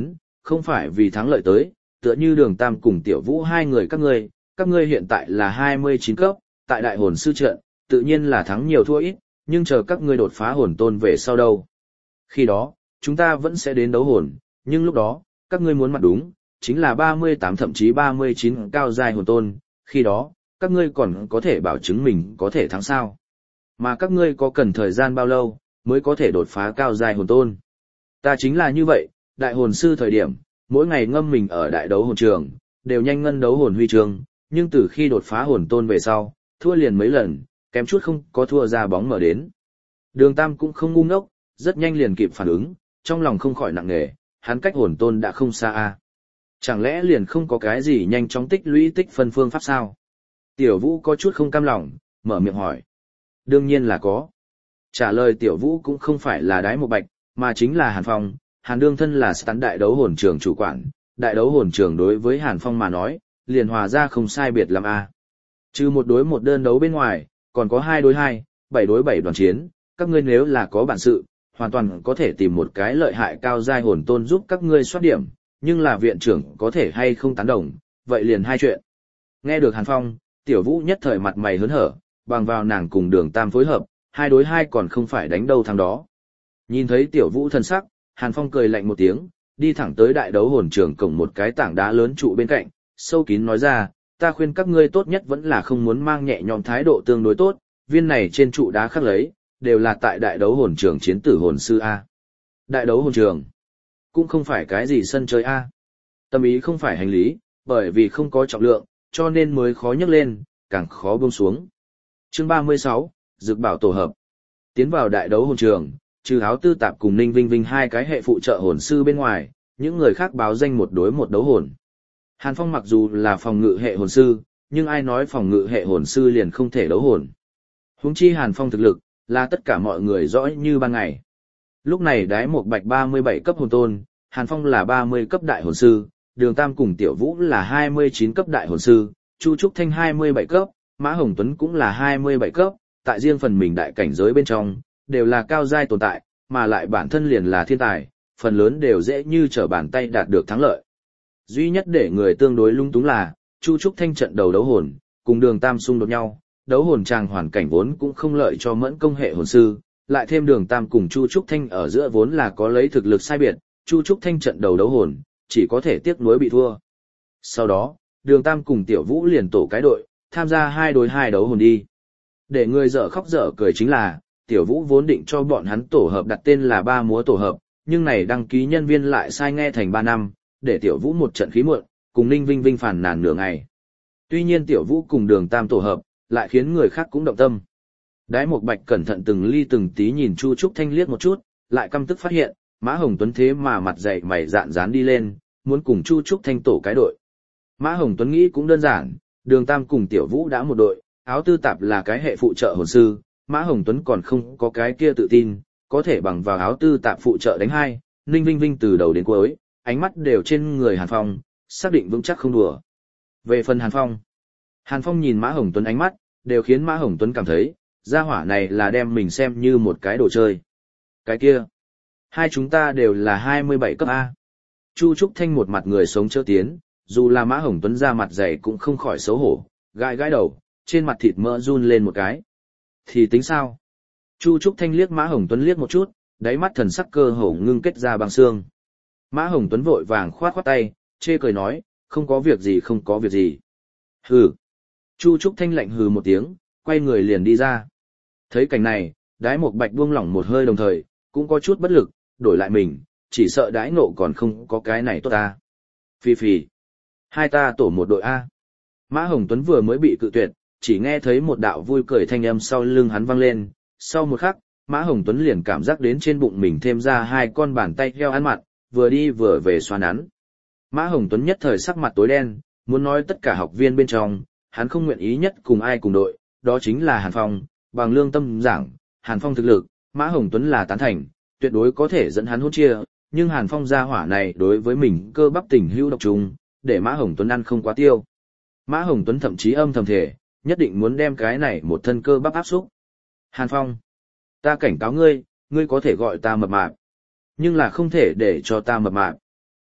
không phải vì thắng lợi tới, tựa như Đường Tam cùng Tiểu Vũ hai người các ngươi hiện tại là 29 cấp, tại đại hồn sư trận, tự nhiên là thắng nhiều thua ít, nhưng chờ các ngươi đột phá hồn tôn về sau đâu. Khi đó, chúng ta vẫn sẽ đến đấu hồn, nhưng lúc đó, các ngươi muốn mặt đúng, chính là 38 thậm chí 39 cao giai hồn tôn, khi đó, các ngươi còn có thể bảo chứng mình có thể thắng sao. Mà các ngươi có cần thời gian bao lâu, mới có thể đột phá cao giai hồn tôn. Ta chính là như vậy, đại hồn sư thời điểm, mỗi ngày ngâm mình ở đại đấu hồn trường, đều nhanh ngân đấu hồn huy chương, nhưng từ khi đột phá hồn tôn về sau, thua liền mấy lần, kém chút không có thua ra bóng mở đến. Đường Tam cũng không ngu ngốc, rất nhanh liền kịp phản ứng, trong lòng không khỏi nặng nề, hắn cách hồn tôn đã không xa a. Chẳng lẽ liền không có cái gì nhanh chóng tích lũy tích phân phương pháp sao? Tiểu Vũ có chút không cam lòng, mở miệng hỏi. Đương nhiên là có. Trả lời Tiểu Vũ cũng không phải là Đái Một Bạch, mà chính là Hàn Phong. Hàn đương thân là sẵn đại đấu hồn trường chủ quản, đại đấu hồn trường đối với Hàn Phong mà nói, liền hòa ra không sai biệt lắm a. Trừ một đối một đơn đấu bên ngoài, còn có 2 đối 2, 7 đối 7 đoàn chiến, các ngươi nếu là có bản sự, hoàn toàn có thể tìm một cái lợi hại cao giai hồn tôn giúp các ngươi soát điểm, nhưng là viện trưởng có thể hay không tán đồng, vậy liền hai chuyện. Nghe được Hàn Phong, Tiểu Vũ nhất thời mặt mày hớn hở, bằng vào nàng cùng Đường Tam phối hợp, 2 đối 2 còn không phải đánh đâu thắng đó. Nhìn thấy Tiểu Vũ thần sắc, Hàn Phong cười lạnh một tiếng, đi thẳng tới đại đấu hồn trường cổng một cái tảng đá lớn trụ bên cạnh, sâu kín nói ra, ta khuyên các ngươi tốt nhất vẫn là không muốn mang nhẹ nhõm thái độ tương đối tốt, viên này trên trụ đá khắc lấy, đều là tại đại đấu hồn trường chiến tử hồn sư A. Đại đấu hồn trường, cũng không phải cái gì sân chơi A. Tâm ý không phải hành lý, bởi vì không có trọng lượng, cho nên mới khó nhấc lên, càng khó buông xuống. Chương 36, Dược Bảo tổ hợp. Tiến vào đại đấu hồn trường, trừ Áo Tư Tạp cùng Ninh Vinh Vinh hai cái hệ phụ trợ hồn sư bên ngoài, những người khác báo danh một đối một đấu hồn. Hàn Phong mặc dù là phòng ngự hệ hồn sư, nhưng ai nói phòng ngự hệ hồn sư liền không thể đấu hồn. Huống chi Hàn Phong thực lực, là tất cả mọi người rõ như ban ngày. Lúc này Đái Một Bạch 37 cấp hồn tôn, Hàn Phong là 30 cấp đại hồn sư, Đường Tam cùng Tiểu Vũ là 29 cấp đại hồn sư, Chu Trúc Thanh 27 cấp, Mã Hồng Tuấn cũng là 27 cấp, tại riêng phần mình đại cảnh giới bên trong, đều là cao giai tồn tại, mà lại bản thân liền là thiên tài, phần lớn đều dễ như trở bàn tay đạt được thắng lợi. Duy nhất để người tương đối lung túng là, Chu Trúc Thanh trận đầu đấu hồn, cùng Đường Tam xung đột nhau, đấu hồn tràng hoàn cảnh vốn cũng không lợi cho mẫn công hệ hồn sư, lại thêm Đường Tam cùng Chu Trúc Thanh ở giữa vốn là có lấy thực lực sai biệt, Chu Trúc Thanh trận đầu đấu hồn, chỉ có thể tiếc nuối bị thua. Sau đó, Đường Tam cùng Tiểu Vũ liền tổ cái đội, tham gia 2 đối 2 đấu hồn đi. Để người dở khóc dở cười chính là, Tiểu Vũ vốn định cho bọn hắn tổ hợp đặt tên là 3 múa tổ hợp, nhưng này đăng ký nhân viên lại sai nghe thành 3 năm, để Tiểu Vũ một trận khí muộn, cùng Ninh Vinh Vinh phản nàn nửa ngày. Tuy nhiên Tiểu Vũ cùng Đường Tam tổ hợp, lại khiến người khác cũng động tâm. Đái Một Bạch cẩn thận từng ly từng tí nhìn Chu Trúc Thanh liếc một chút, lại căm tức phát hiện, Mã Hồng Tuấn thế mà mặt dày mày dạn dán đi lên, muốn cùng Chu Trúc Thanh tổ cái đội. Mã Hồng Tuấn nghĩ cũng đơn giản, Đường Tam cùng Tiểu Vũ đã một đội, Áo Tư Tạp là cái hệ phụ trợ hồn sư, Mã Hồng Tuấn còn không có cái kia tự tin, có thể bằng vào Áo Tư Tạp phụ trợ đánh hai, Ninh Vinh Vinh từ đầu đến cuối, ánh mắt đều trên người Hàn Phong, xác định vững chắc không đùa. Về phần Hàn Phong nhìn Mã Hồng Tuấn ánh mắt, đều khiến Mã Hồng Tuấn cảm thấy, gia hỏa này là đem mình xem như một cái đồ chơi. Cái kia, hai chúng ta đều là 27 cấp A. Chu Trúc Thanh một mặt người sống chớ tiến, dù là Mã Hồng Tuấn ra mặt dày cũng không khỏi xấu hổ, gãi gãi đầu, trên mặt thịt mỡ run lên một cái. Thì tính sao? Chu Trúc Thanh liếc Mã Hồng Tuấn liếc một chút, đáy mắt thần sắc cơ hồ ngưng kết ra băng xương. Mã Hồng Tuấn vội vàng khoát khoát tay, chê cười nói, không có việc gì không có việc gì. Hừ. Chu Trúc Thanh lạnh hừ một tiếng, quay người liền đi ra. Thấy cảnh này, Đái Một Bạch buông lỏng một hơi đồng thời, cũng có chút bất lực, đổi lại mình, chỉ sợ đái nộ còn không có cái này tốt ta. Phi phì. Hai ta tổ một đội A. Mã Hồng Tuấn vừa mới bị cự tuyệt, chỉ nghe thấy một đạo vui cười thanh âm sau lưng hắn vang lên. Sau một khắc, Mã Hồng Tuấn liền cảm giác đến trên bụng mình thêm ra 2 con bàn tay heo ăn mặn, vừa đi vừa về xoa nắn. Mã Hồng Tuấn nhất thời sắc mặt tối đen, muốn nói tất cả học viên bên trong, hắn không nguyện ý nhất cùng ai cùng đội, đó chính là Hàn Phong, bằng lương tâm giảng, Hàn Phong thực lực, Mã Hồng Tuấn là tán thành, tuyệt đối có thể dẫn hắn hôn chia, nhưng Hàn Phong gia hỏa này đối với mình cơ bắp tình hữu độc trùng, để Mã Hồng Tuấn ăn không quá tiêu. Mã Hồng Tuấn thậm chí âm thầm thể, nhất định muốn đem cái này một thân cơ bắp áp xúc. Hàn Phong, ta cảnh cáo ngươi, ngươi có thể gọi ta mập mạp, nhưng là không thể để cho ta mập mạp.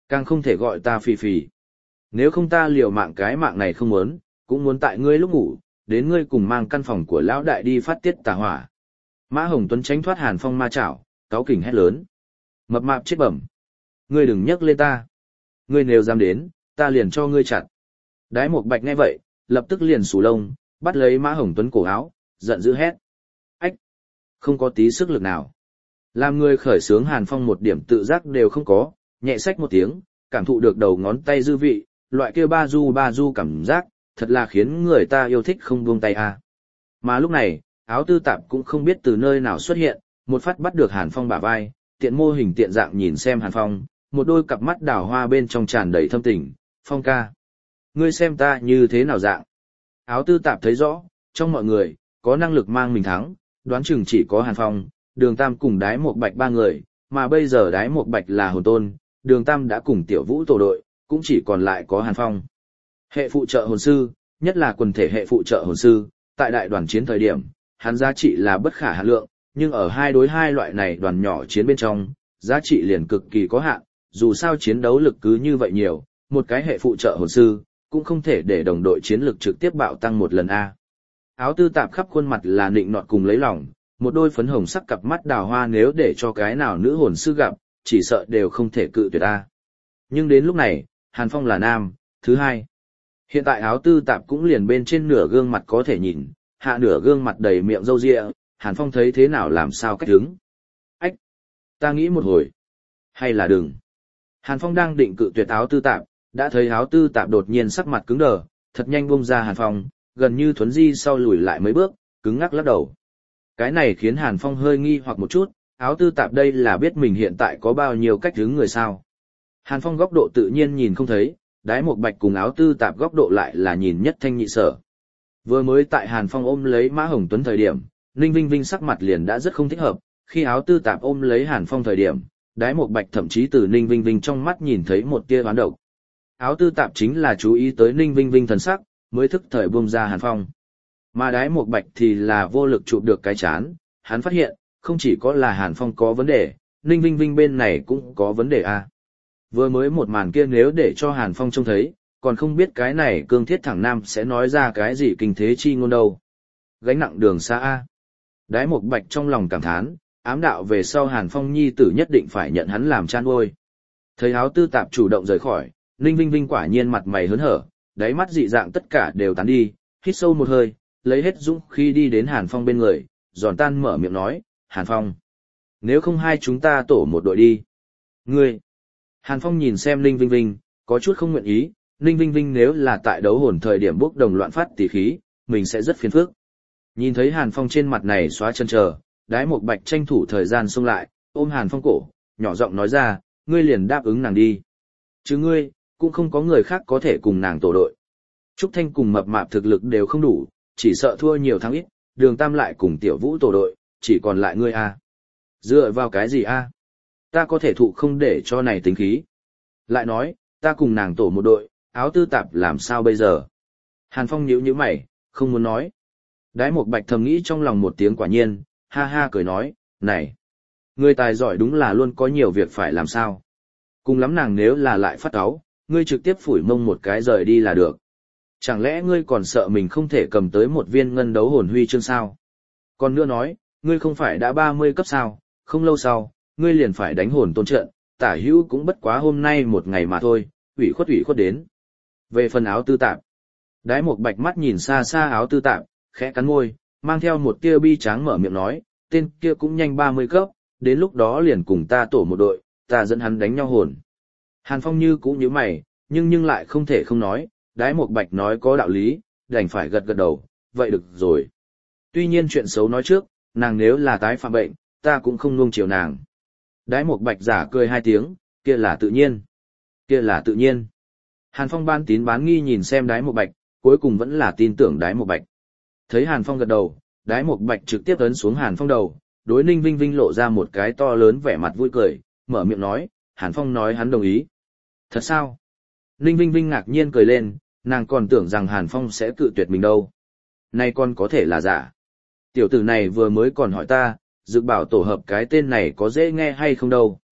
Càng không thể gọi ta phì phì. Nếu không ta liều mạng cái mạng này không muốn, cũng muốn tại ngươi lúc ngủ, đến ngươi cùng mang căn phòng của lão đại đi phát tiết tà hỏa. Mã Hồng Tuấn tránh thoát Hàn Phong ma chảo, cáu kỉnh hét lớn. Mập mạp chết bẩm. Ngươi đừng nhắc lên ta. Ngươi nếu dám đến, ta liền cho ngươi chặt. Đái Mộc Bạch nghe vậy, lập tức liền sù lông, bắt lấy Mã Hồng Tuấn cổ áo, giận dữ hét. Ách! Không có tí sức lực nào. Làm người khởi sướng Hàn Phong một điểm tự giác đều không có, nhẹ xách một tiếng, cảm thụ được đầu ngón tay dư vị, loại kia ba du cảm giác, thật là khiến người ta yêu thích không buông tay à. Mà lúc này, áo tư tạp cũng không biết từ nơi nào xuất hiện, một phát bắt được Hàn Phong bả vai, tiện mô hình tiện dạng nhìn xem Hàn Phong, một đôi cặp mắt đào hoa bên trong tràn đầy thâm tình, Phong ca. Ngươi xem ta như thế nào dạng. Áo tư tạp thấy rõ, trong mọi người, có năng lực mang mình thắng, đoán chừng chỉ có Hàn Phong, Đường Tam cùng Đái Mộc Bạch ba người, mà bây giờ Đái Mộc Bạch là hồn tôn, Đường Tam đã cùng Tiểu Vũ tổ đội, cũng chỉ còn lại có Hàn Phong. Hệ phụ trợ hồn sư, nhất là quần thể hệ phụ trợ hồn sư, tại đại đoàn chiến thời điểm, hắn giá trị là bất khả hạn lượng, nhưng ở 2 đối 2 loại này đoàn nhỏ chiến bên trong, giá trị liền cực kỳ có hạn, dù sao chiến đấu lực cứ như vậy nhiều, một cái hệ phụ trợ hồn sư, cũng không thể để đồng đội chiến lực trực tiếp bạo tăng một lần a. Áo tư tạp khắp khuôn mặt là nịnh nọt cùng lấy lòng, một đôi phấn hồng sắc cặp mắt đào hoa nếu để cho cái nào nữ hồn sư gặp, chỉ sợ đều không thể cự tuyệt a. Nhưng đến lúc này, Hàn Phong là nam, thứ hai. Hiện tại áo tư tạp cũng liền bên trên nửa gương mặt có thể nhìn, hạ nửa gương mặt đầy miệng râu ria, Hàn Phong thấy thế nào làm sao cách đứng. Ách! Ta nghĩ một hồi. Hay là đừng. Hàn Phong đang định cự tuyệt áo tư tạp, đã thấy áo tư tạp đột nhiên sắc mặt cứng đờ, thật nhanh buông ra Hàn Phong, gần như thuấn di sau lùi lại mấy bước, cứng ngắc lắc đầu. Cái này khiến Hàn Phong hơi nghi hoặc một chút, áo tư tạp đây là biết mình hiện tại có bao nhiêu cách đứng người sao. Hàn Phong góc độ tự nhiên nhìn không thấy, Đái Mộc Bạch cùng áo tư tạp góc độ lại là nhìn nhất thanh nhị sở. Vừa mới tại Hàn Phong ôm lấy Mã Hồng Tuấn thời điểm, Ninh Vinh Vinh sắc mặt liền đã rất không thích hợp, khi áo tư tạp ôm lấy Hàn Phong thời điểm, Đái Mộc Bạch thậm chí từ Ninh Vinh Vinh trong mắt nhìn thấy một tia oán độc. Áo tư tạp chính là chú ý tới Ninh Vinh Vinh thần sắc, mới thức thời buông ra Hàn Phong. Mà Đái Mộc Bạch thì là vô lực chụp được cái chán, hắn phát hiện, không chỉ có là Hàn Phong có vấn đề, Ninh Vinh Vinh bên này cũng có vấn đề a. Vừa mới một màn kia nếu để cho Hàn Phong trông thấy, còn không biết cái này cương thiết thẳng nam sẽ nói ra cái gì kinh thế chi ngôn đâu. Gánh nặng đường xa a. Đái Mộc Bạch trong lòng cảm thán, ám đạo về sau Hàn Phong nhi tử nhất định phải nhận hắn làm chan nuôi. Thấy áo tư tạp chủ động rời khỏi, Ninh Vinh Vinh quả nhiên mặt mày hớn hở, đáy mắt dị dạng tất cả đều tán đi, hít sâu một hơi, lấy hết dũng khí đi đến Hàn Phong bên người, giòn tan mở miệng nói, Hàn Phong. Nếu không hai chúng ta tổ một đội đi. Ngươi. Hàn Phong nhìn xem Ninh Vinh Vinh, có chút không nguyện ý, Ninh Vinh Vinh nếu là tại đấu hồn thời điểm bốc đồng loạn phát tỉ khí, mình sẽ rất phiền phức. Nhìn thấy Hàn Phong trên mặt này xóa chân chờ, Đái Mộc Bạch tranh thủ thời gian xông lại, ôm Hàn Phong cổ, nhỏ giọng nói ra, ngươi liền đáp ứng nàng đi. Chứ ngươi, cũng không có người khác có thể cùng nàng tổ đội. Trúc Thanh cùng mập mạp thực lực đều không đủ, chỉ sợ thua nhiều thắng ít, Đường Tam lại cùng Tiểu Vũ tổ đội, chỉ còn lại ngươi a. Dựa vào cái gì a? Ta có thể thụ không để cho này tính khí. Lại nói, ta cùng nàng tổ một đội, áo tư tạp làm sao bây giờ? Hàn Phong nhíu nhíu mày, không muốn nói. Đái Mộc Bạch thầm nghĩ trong lòng một tiếng quả nhiên, ha ha cười nói, này, người tài giỏi đúng là luôn có nhiều việc phải làm sao. Cùng lắm nàng nếu là lại phát cáu, ngươi trực tiếp phủi mông một cái rời đi là được. Chẳng lẽ ngươi còn sợ mình không thể cầm tới một viên ngân đấu hồn huy chương sao? Còn nữa nói, ngươi không phải đã 30 cấp sao, không lâu sau, ngươi liền phải đánh hồn tôn trận, tả hữu cũng bất quá hôm nay một ngày mà thôi, ủy khuất đến. Về phần áo tư tạp, Đái Mộc Bạch mắt nhìn xa xa áo tư tạp, khẽ cắn môi, mang theo một tia bi tráng mở miệng nói, tên kia cũng nhanh 30 cấp, đến lúc đó liền cùng ta tổ một đội, ta dẫn hắn đánh nhau hồn. Hàn Phong như cũng như mày, nhưng lại không thể không nói, Đái Mộc Bạch nói có đạo lý, đành phải gật đầu, vậy được rồi. Tuy nhiên chuyện xấu nói trước, nàng nếu là tái phạm bệnh, ta cũng không nuông chiều nàng. Đái Mộc Bạch giả cười 2 tiếng, kia là tự nhiên. Kia là tự nhiên. Hàn Phong ban tín bán nghi nhìn xem Đái Mộc Bạch, cuối cùng vẫn là tin tưởng Đái Mộc Bạch. Thấy Hàn Phong gật đầu, Đái Mộc Bạch trực tiếp ấn xuống Hàn Phong đầu, đối Ninh Vinh Vinh lộ ra một cái to lớn vẻ mặt vui cười, mở miệng nói, Hàn Phong nói hắn đồng ý. Thật sao? Ninh Vinh Vinh ngạc nhiên cười lên, nàng còn tưởng rằng Hàn Phong sẽ cự tuyệt mình đâu. Nay còn có thể là giả. Tiểu tử này vừa mới còn hỏi ta, dự bảo tổ hợp cái tên này có dễ nghe hay không đâu.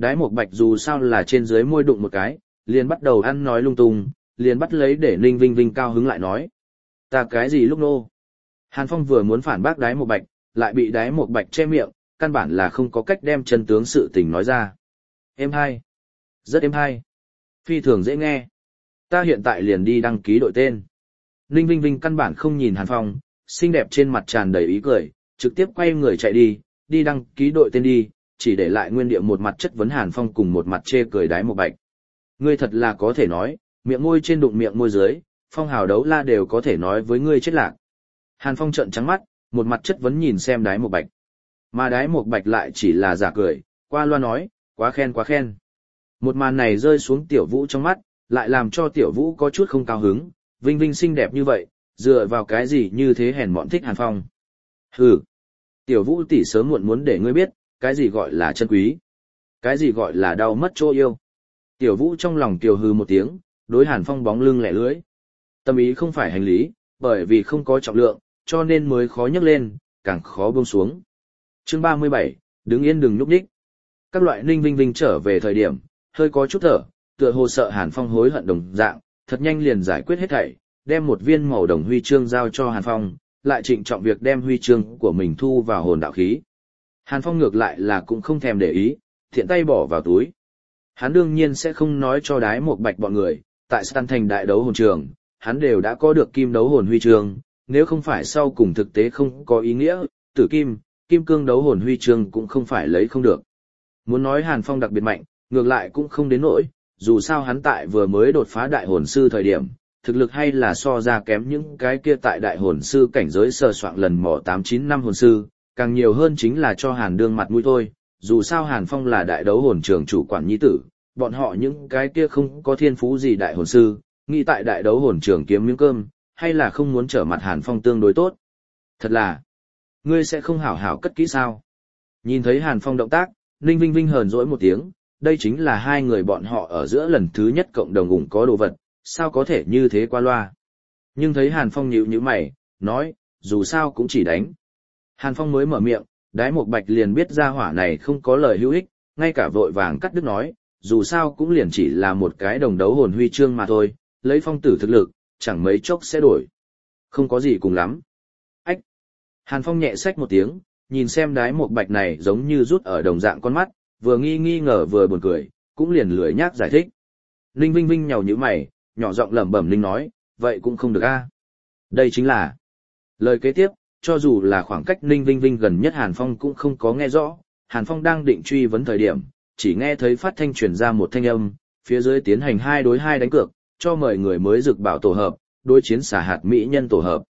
Đái một bạch dù sao là trên dưới môi đụng một cái, liền bắt đầu ăn nói lung tung, liền bắt lấy để Ninh Vinh Vinh cao hứng lại nói. Ta cái gì lúc nô? Hàn Phong vừa muốn phản bác đái một bạch, lại bị đái một bạch che miệng, căn bản là không có cách đem chân tướng sự tình nói ra. Êm hay. Rất êm hay. Phi thường dễ nghe. Ta hiện tại liền đi đăng ký đội tên. Ninh Vinh Vinh căn bản không nhìn Hàn Phong, xinh đẹp trên mặt tràn đầy ý cười, trực tiếp quay người chạy đi, đi đăng ký đội tên đi, chỉ để lại nguyên địa một mặt chất vấn Hàn Phong cùng một mặt chê cười đái một bạch. Ngươi thật là có thể nói, miệng môi trên đụng miệng môi dưới, phong hào đấu la đều có thể nói với ngươi chết lạc. Hàn Phong trợn trắng mắt, một mặt chất vấn nhìn xem đái một bạch. Mà đái một bạch lại chỉ là giả cười, qua loa nói, quá khen quá khen. Một màn này rơi xuống tiểu vũ trong mắt, lại làm cho tiểu vũ có chút không cao hứng, Vinh Vinh xinh đẹp như vậy, dựa vào cái gì như thế hèn mọn thích Hàn Phong. Hừ, tiểu vũ tỷ sớm muộn muốn để ngươi biết, cái gì gọi là chân quý, cái gì gọi là đau mất chỗ yêu. Tiểu vũ trong lòng kiều hừ một tiếng, đối Hàn Phong bóng lưng lẻ lưỡi. Tâm ý không phải hành lý, bởi vì không có trọng lượng, cho nên mới khó nhấc lên, càng khó buông xuống. Chương 37, đứng yên đừng nhúc nhích. Các loại Ninh Vinh Vinh trở về thời điểm, hơi có chút thở, tựa hồ sợ Hàn Phong hối hận đồng dạng, thật nhanh liền giải quyết hết thảy, đem một viên màu đồng huy chương giao cho Hàn Phong, lại trịnh trọng việc đem huy chương của mình thu vào hồn đạo khí. Hàn Phong ngược lại là cũng không thèm để ý, thiện tay bỏ vào túi. Hắn đương nhiên sẽ không nói cho đái một bạch bọn người, tại Stan Thành đại đấu hồn trường, hắn đều đã có được kim đấu hồn huy chương, nếu không phải sau cùng thực tế không có ý nghĩa, tử kim, kim cương đấu hồn huy chương cũng không phải lấy không được. Muốn nói Hàn Phong đặc biệt mạnh, ngược lại cũng không đến nỗi, dù sao hắn tại vừa mới đột phá đại hồn sư thời điểm, thực lực hay là so ra kém những cái kia tại đại hồn sư cảnh giới sờ soạng lần mò 8-9 năm hồn sư, càng nhiều hơn chính là cho Hàn đương mặt mũi thôi, dù sao Hàn Phong là đại đấu hồn trường chủ quản nhi tử, bọn họ những cái kia không có thiên phú gì đại hồn sư, nghĩ tại đại đấu hồn trường kiếm miếng cơm, hay là không muốn trở mặt Hàn Phong tương đối tốt. Thật là, ngươi sẽ không hảo hảo cất kỹ sao? Nhìn thấy Hàn Phong động tác, Ninh Vinh Vinh hờn dỗi một tiếng, đây chính là hai người bọn họ ở giữa lần thứ nhất cộng đồng ủng có đồ vật, sao có thể như thế qua loa. Nhưng thấy Hàn Phong nhíu nhíu mày, nói, dù sao cũng chỉ đánh. Hàn Phong mới mở miệng, đái một bạch liền biết ra hỏa này không có lời hữu ích, ngay cả vội vàng cắt đứt nói, dù sao cũng liền chỉ là một cái đồng đấu hồn huy chương mà thôi, lấy phong tử thực lực, chẳng mấy chốc sẽ đổi. Không có gì cùng lắm. Ách! Hàn Phong nhẹ xách một tiếng, nhìn xem đái một bạch này giống như rút ở đồng dạng con mắt, vừa nghi ngờ vừa buồn cười, cũng liền lười nhác giải thích. Ninh Vinh Vinh nhàu nhíu mày, nhỏ giọng lẩm bẩm Ninh nói, vậy cũng không được a. Đây chính là. Lời kế tiếp, cho dù là khoảng cách Ninh Vinh Vinh gần nhất Hàn Phong cũng không có nghe rõ, Hàn Phong đang định truy vấn thời điểm, chỉ nghe thấy phát thanh truyền ra một thanh âm, phía dưới tiến hành 2 đối 2 đánh cược, cho mời người mới dực bảo tổ hợp, đối chiến xả hạt mỹ nhân tổ hợp.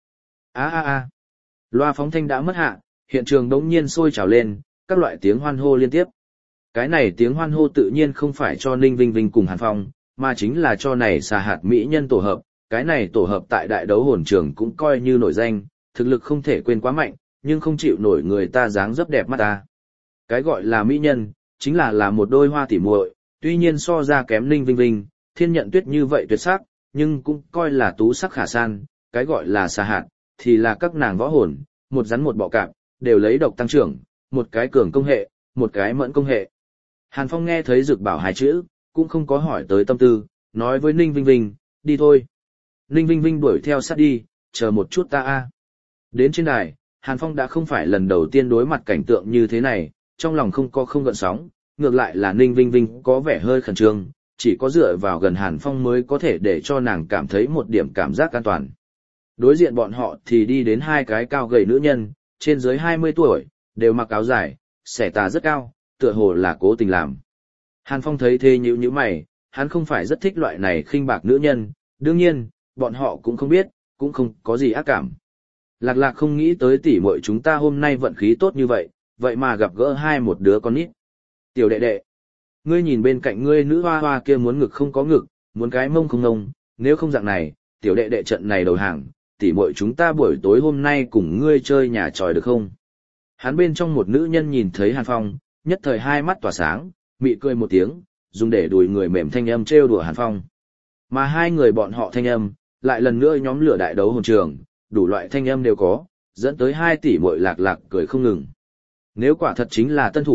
Loa phóng thanh đã mất hạ, hiện trường đống nhiên sôi trào lên, các loại tiếng hoan hô liên tiếp. Cái này tiếng hoan hô tự nhiên không phải cho Ninh Vinh Vinh cùng Hàn Phong, mà chính là cho này xà hạt mỹ nhân tổ hợp. Cái này tổ hợp tại đại đấu hồn trường cũng coi như nổi danh, thực lực không thể quên quá mạnh, nhưng không chịu nổi người ta dáng dấp đẹp mắt ta. Cái gọi là mỹ nhân, chính là một đôi hoa tỉ muội, tuy nhiên so ra kém Ninh Vinh Vinh, Thiên Nhận Tuyết như vậy tuyệt sắc, nhưng cũng coi là tú sắc khả san. Cái gọi là xà hạt, thì là các nàng võ hồn, một rắn một bọ cạp, đều lấy độc tăng trưởng, một cái cường công hệ, một cái mẫn công hệ. Hàn Phong nghe thấy dược bảo 2 chữ, cũng không có hỏi tới tâm tư, nói với Ninh Vinh Vinh, đi thôi. Ninh Vinh Vinh đuổi theo sát đi, chờ một chút ta a. Đến trên đài, Hàn Phong đã không phải lần đầu tiên đối mặt cảnh tượng như thế này, trong lòng không gợn sóng, ngược lại là Ninh Vinh Vinh có vẻ hơi khẩn trương, chỉ có dựa vào gần Hàn Phong mới có thể để cho nàng cảm thấy một điểm cảm giác an toàn. Đối diện bọn họ thì đi đến 2 cái cao gầy nữ nhân, trên dưới 20 tuổi, đều mặc áo dài, xẻ tà rất cao, tựa hồ là cố tình làm. Hàn Phong thấy thế nhíu mày, hắn không phải rất thích loại này khinh bạc nữ nhân, đương nhiên, bọn họ cũng không biết, cũng không có gì ác cảm. Lạc Lạc không nghĩ tới tỉ muội chúng ta hôm nay vận khí tốt như vậy mà gặp gỡ một đứa con nít. Tiểu đệ đệ, ngươi nhìn bên cạnh ngươi nữ hoa hoa kia muốn ngực không có ngực, muốn cái mông không ngông, nếu không dạng này, tiểu đệ đệ trận này đầu hàng, tỉ muội chúng ta buổi tối hôm nay cùng ngươi chơi nhà tròi được không? Hắn bên trong một nữ nhân nhìn thấy Hàn Phong, nhất thời 2 mắt tỏa sáng, mị cười một tiếng, dùng để đùi người mềm thanh âm trêu đùa Hàn Phong. Mà 2 người bọn họ thanh âm, lại lần nữa nhóm lửa đại đấu hồn trường, đủ loại thanh âm đều có, dẫn tới 2 tỷ muội Lạc Lạc cười không ngừng. Nếu quả thật chính là tân thủ,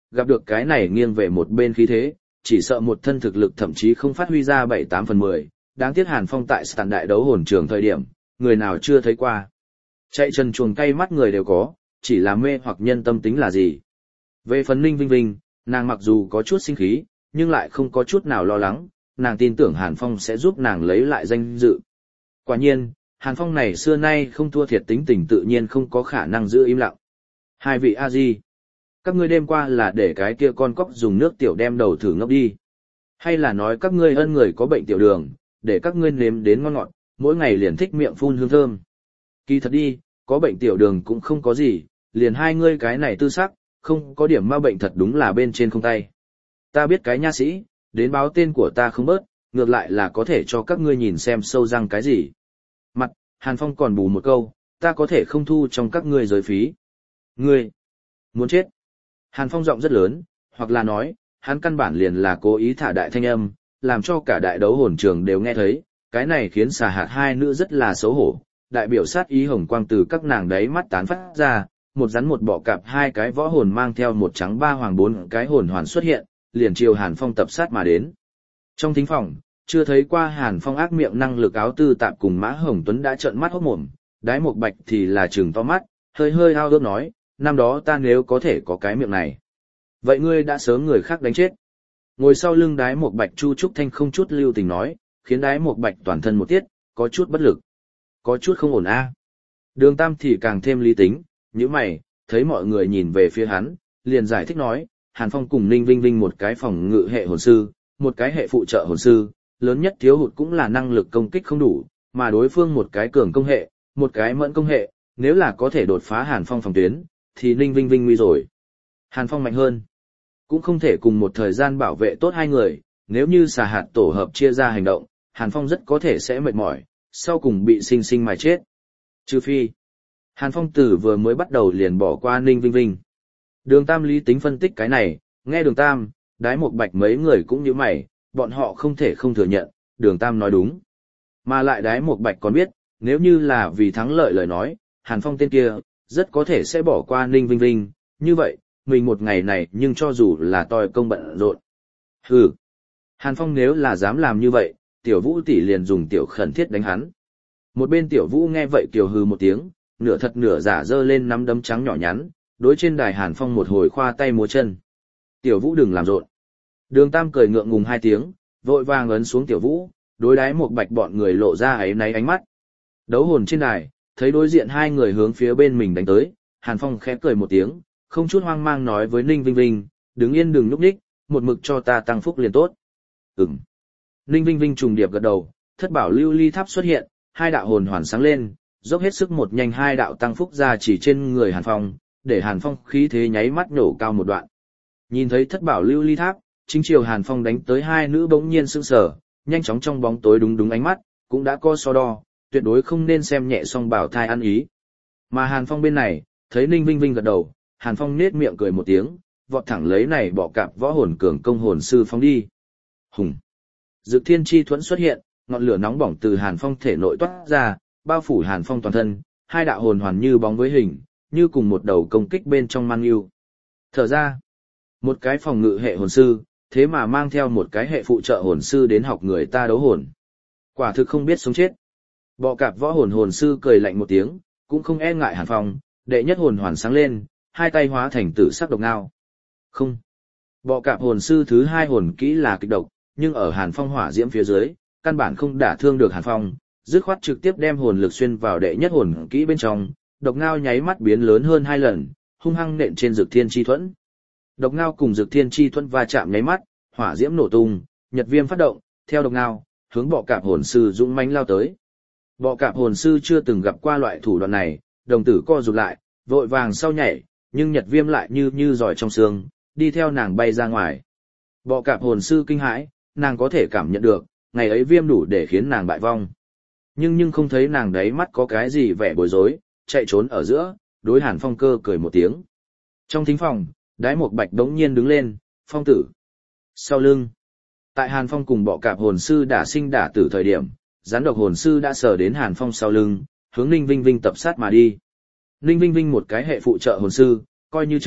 gặp được cái này nghiêng về một bên khí thế, chỉ sợ một thân thực lực thậm chí không phát huy ra 7-8/10, đáng tiếc Hàn Phong tại sàn đại đấu hồn trường thời điểm, người nào chưa thấy qua. Chạy chân chuồng cay mắt người đều có, chỉ là mê hoặc nhân tâm tính là gì. Về phần Ninh Vinh Vinh, nàng mặc dù có chút sinh khí, nhưng lại không có chút nào lo lắng, nàng tin tưởng Hàn Phong sẽ giúp nàng lấy lại danh dự. Quả nhiên, Hàn Phong này xưa nay không thua thiệt tính tình tự nhiên không có khả năng giữ im lặng. Hai vị A-di, các ngươi đêm qua là để cái kia con cóc dùng nước tiểu đem đầu thử ngốc đi. Hay là nói các ngươi ân người có bệnh tiểu đường, để các ngươi nếm đến ngon ngọt, mỗi ngày liền thích miệng phun hương thơm. Kỳ thật đi, có bệnh tiểu đường cũng không có gì, liền hai ngươi cái này tư sắc, không có điểm ma bệnh thật đúng là bên trên không tay. Ta biết cái nha sĩ, đến báo tên của ta không bớt, ngược lại là có thể cho các ngươi nhìn xem sâu răng cái gì. Mặt, Hàn Phong còn bù một câu, ta có thể không thu trong các ngươi giới phí. Ngươi, muốn chết. Hàn Phong giọng rất lớn, hoặc là nói, hắn căn bản liền là cố ý thả đại thanh âm, làm cho cả đại đấu hồn trường đều nghe thấy, cái này khiến xà hạt hai nữ rất là xấu hổ, đại biểu sát ý hồng quang từ các nàng đấy mắt tán phát ra, một rắn một bọ cạp hai cái võ hồn mang theo một trắng ba hoàng bốn cái hồn hoàn xuất hiện, liền chiều Hàn Phong tập sát mà đến. Trong thính phòng, chưa thấy qua Hàn Phong ác miệng năng lực áo tư tạp cùng Mã Hồng Tuấn đã trợn mắt hốt mồm, Đái Mộc Bạch thì là trừng to mắt, hơi hơi hao ước nói, năm đó ta nếu có thể có cái miệng này. Vậy ngươi đã sớm người khác đánh chết. Ngồi sau lưng Đái Mộc Bạch Chu Trúc Thanh không chút lưu tình nói, khiến Đái Mộc Bạch toàn thân một tiết, có chút bất lực. Có chút không ổn a. Đường Tam thì càng thêm lý tính, như mày, thấy mọi người nhìn về phía hắn, liền giải thích nói, Hàn Phong cùng Ninh Vinh Vinh một cái phòng ngự hệ hồn sư, một cái hệ phụ trợ hồn sư, lớn nhất thiếu hụt cũng là năng lực công kích không đủ, mà đối phương một cái cường công hệ, một cái mẫn công hệ, nếu là có thể đột phá Hàn Phong phòng tuyến, thì Ninh Vinh Vinh nguy rồi. Hàn Phong mạnh hơn, cũng không thể cùng một thời gian bảo vệ tốt hai người, nếu như xà hạt tổ hợp chia ra hành động, Hàn Phong rất có thể sẽ mệt mỏi, sau cùng bị sinh sinh mà chết. Trừ phi, Hàn Phong từ vừa mới bắt đầu liền bỏ qua Ninh Vinh Vinh. Đường Tam lý tính phân tích cái này, nghe Đường Tam, Đái Mộc Bạch mấy người cũng như mày, bọn họ không thể không thừa nhận, Đường Tam nói đúng. Mà lại Đái Mộc Bạch còn biết, nếu như là vì thắng lợi lời nói, Hàn Phong tên kia, rất có thể sẽ bỏ qua Ninh Vinh Vinh, như vậy, mình một ngày này nhưng cho dù là toi công bận rộn. Hừ, Hàn Phong nếu là dám làm như vậy, Tiểu Vũ tỷ liền dùng tiểu khẩn thiết đánh hắn. Một bên Tiểu Vũ nghe vậy kiều hừ một tiếng, nửa thật nửa giả giơ lên nắm đấm trắng nhỏ nhắn, đối trên đài Hàn Phong một hồi khoa tay múa chân. Tiểu Vũ đừng làm rộn. Đường Tam cười ngượng ngùng hai tiếng, vội vàng ấn xuống Tiểu Vũ, đối Đái Mộc Bạch bọn người lộ ra ấy náy ánh mắt. Đấu hồn trên đài, thấy đối diện hai người hướng phía bên mình đánh tới, Hàn Phong khẽ cười một tiếng, không chút hoang mang nói với Ninh Vinh Vinh, đứng yên đừng núp đích, một mực cho ta tăng phúc liền tốt. Ninh Vinh Vinh trùng điệp gật đầu, thất bảo lưu ly tháp xuất hiện, hai đạo hồn hoàn sáng lên, dốc hết sức một nhanh hai đạo tăng phúc ra chỉ trên người Hàn Phong, để Hàn Phong khí thế nháy mắt nổ cao một đoạn. Nhìn thấy thất bảo lưu ly tháp, chính chiều Hàn Phong đánh tới hai nữ bỗng nhiên sững sờ, nhanh chóng trong bóng tối đúng ánh mắt, cũng đã có so đo, tuyệt đối không nên xem nhẹ song bảo thai ăn ý. Mà Hàn Phong bên này, thấy Ninh Vinh Vinh gật đầu, Hàn Phong nết miệng cười một tiếng, vọt thẳng lấy này bỏ cạp võ hồn cường công hồn sư phóng đi. Hùng. Dực Thiên Chi Thuẫn xuất hiện, ngọn lửa nóng bỏng từ Hàn Phong thể nội toát ra, bao phủ Hàn Phong toàn thân, hai đạo hồn hoàn như bóng với hình, như cùng một đầu công kích bên trong mang yêu. Thở ra, một cái phòng ngự hệ hồn sư, thế mà mang theo một cái hệ phụ trợ hồn sư đến học người ta đấu hồn. Quả thực không biết sống chết. Bọ cạp võ hồn hồn sư cười lạnh một tiếng, cũng không e ngại Hàn Phong, đệ nhất hồn hoàn sáng lên, hai tay hóa thành tử sắc độc ngao. Không. Bọ cạp hồn sư thứ hai hồn kỹ là kịch độc, nhưng ở Hàn Phong hỏa diễm phía dưới, căn bản không đả thương được Hàn Phong, dứt khoát trực tiếp đem hồn lực xuyên vào đệ nhất hồn kỹ bên trong, độc ngao nháy mắt biến lớn hơn 2 lần, hung hăng nện trên Dực Thiên Chi Thuẫn. Độc ngao cùng Dực Thiên Chi Thuẫn va chạm nháy mắt, hỏa diễm nổ tung, nhật viêm phát động, theo độc ngao, hướng bọ cạp hồn sư dũng mãnh lao tới. Bọ cạp hồn sư chưa từng gặp qua loại thủ đoạn này, đồng tử co rụt lại, vội vàng sau nhảy, nhưng nhật viêm lại như giỏi trong xương, đi theo nàng bay ra ngoài. Bọ cạp hồn sư kinh hãi, nàng có thể cảm nhận được, ngày ấy viêm đủ để khiến nàng bại vong. Nhưng không thấy nàng đấy mắt có cái gì vẻ bối rối, chạy trốn ở giữa, đối Hàn Phong cơ cười một tiếng. Trong thính phòng, Đái Mộc Bạch đống nhiên đứng lên, Phong tử. Sau lưng, tại Hàn Phong cùng bọ cạp hồn sư đả sinh đả tử thời điểm, gián độc hồn sư đã sờ đến Hàn Phong sau lưng, hướng Ninh Vinh Vinh tập sát mà đi. Ninh Vinh Vinh một cái hệ phụ trợ hồn sư, coi như chạy,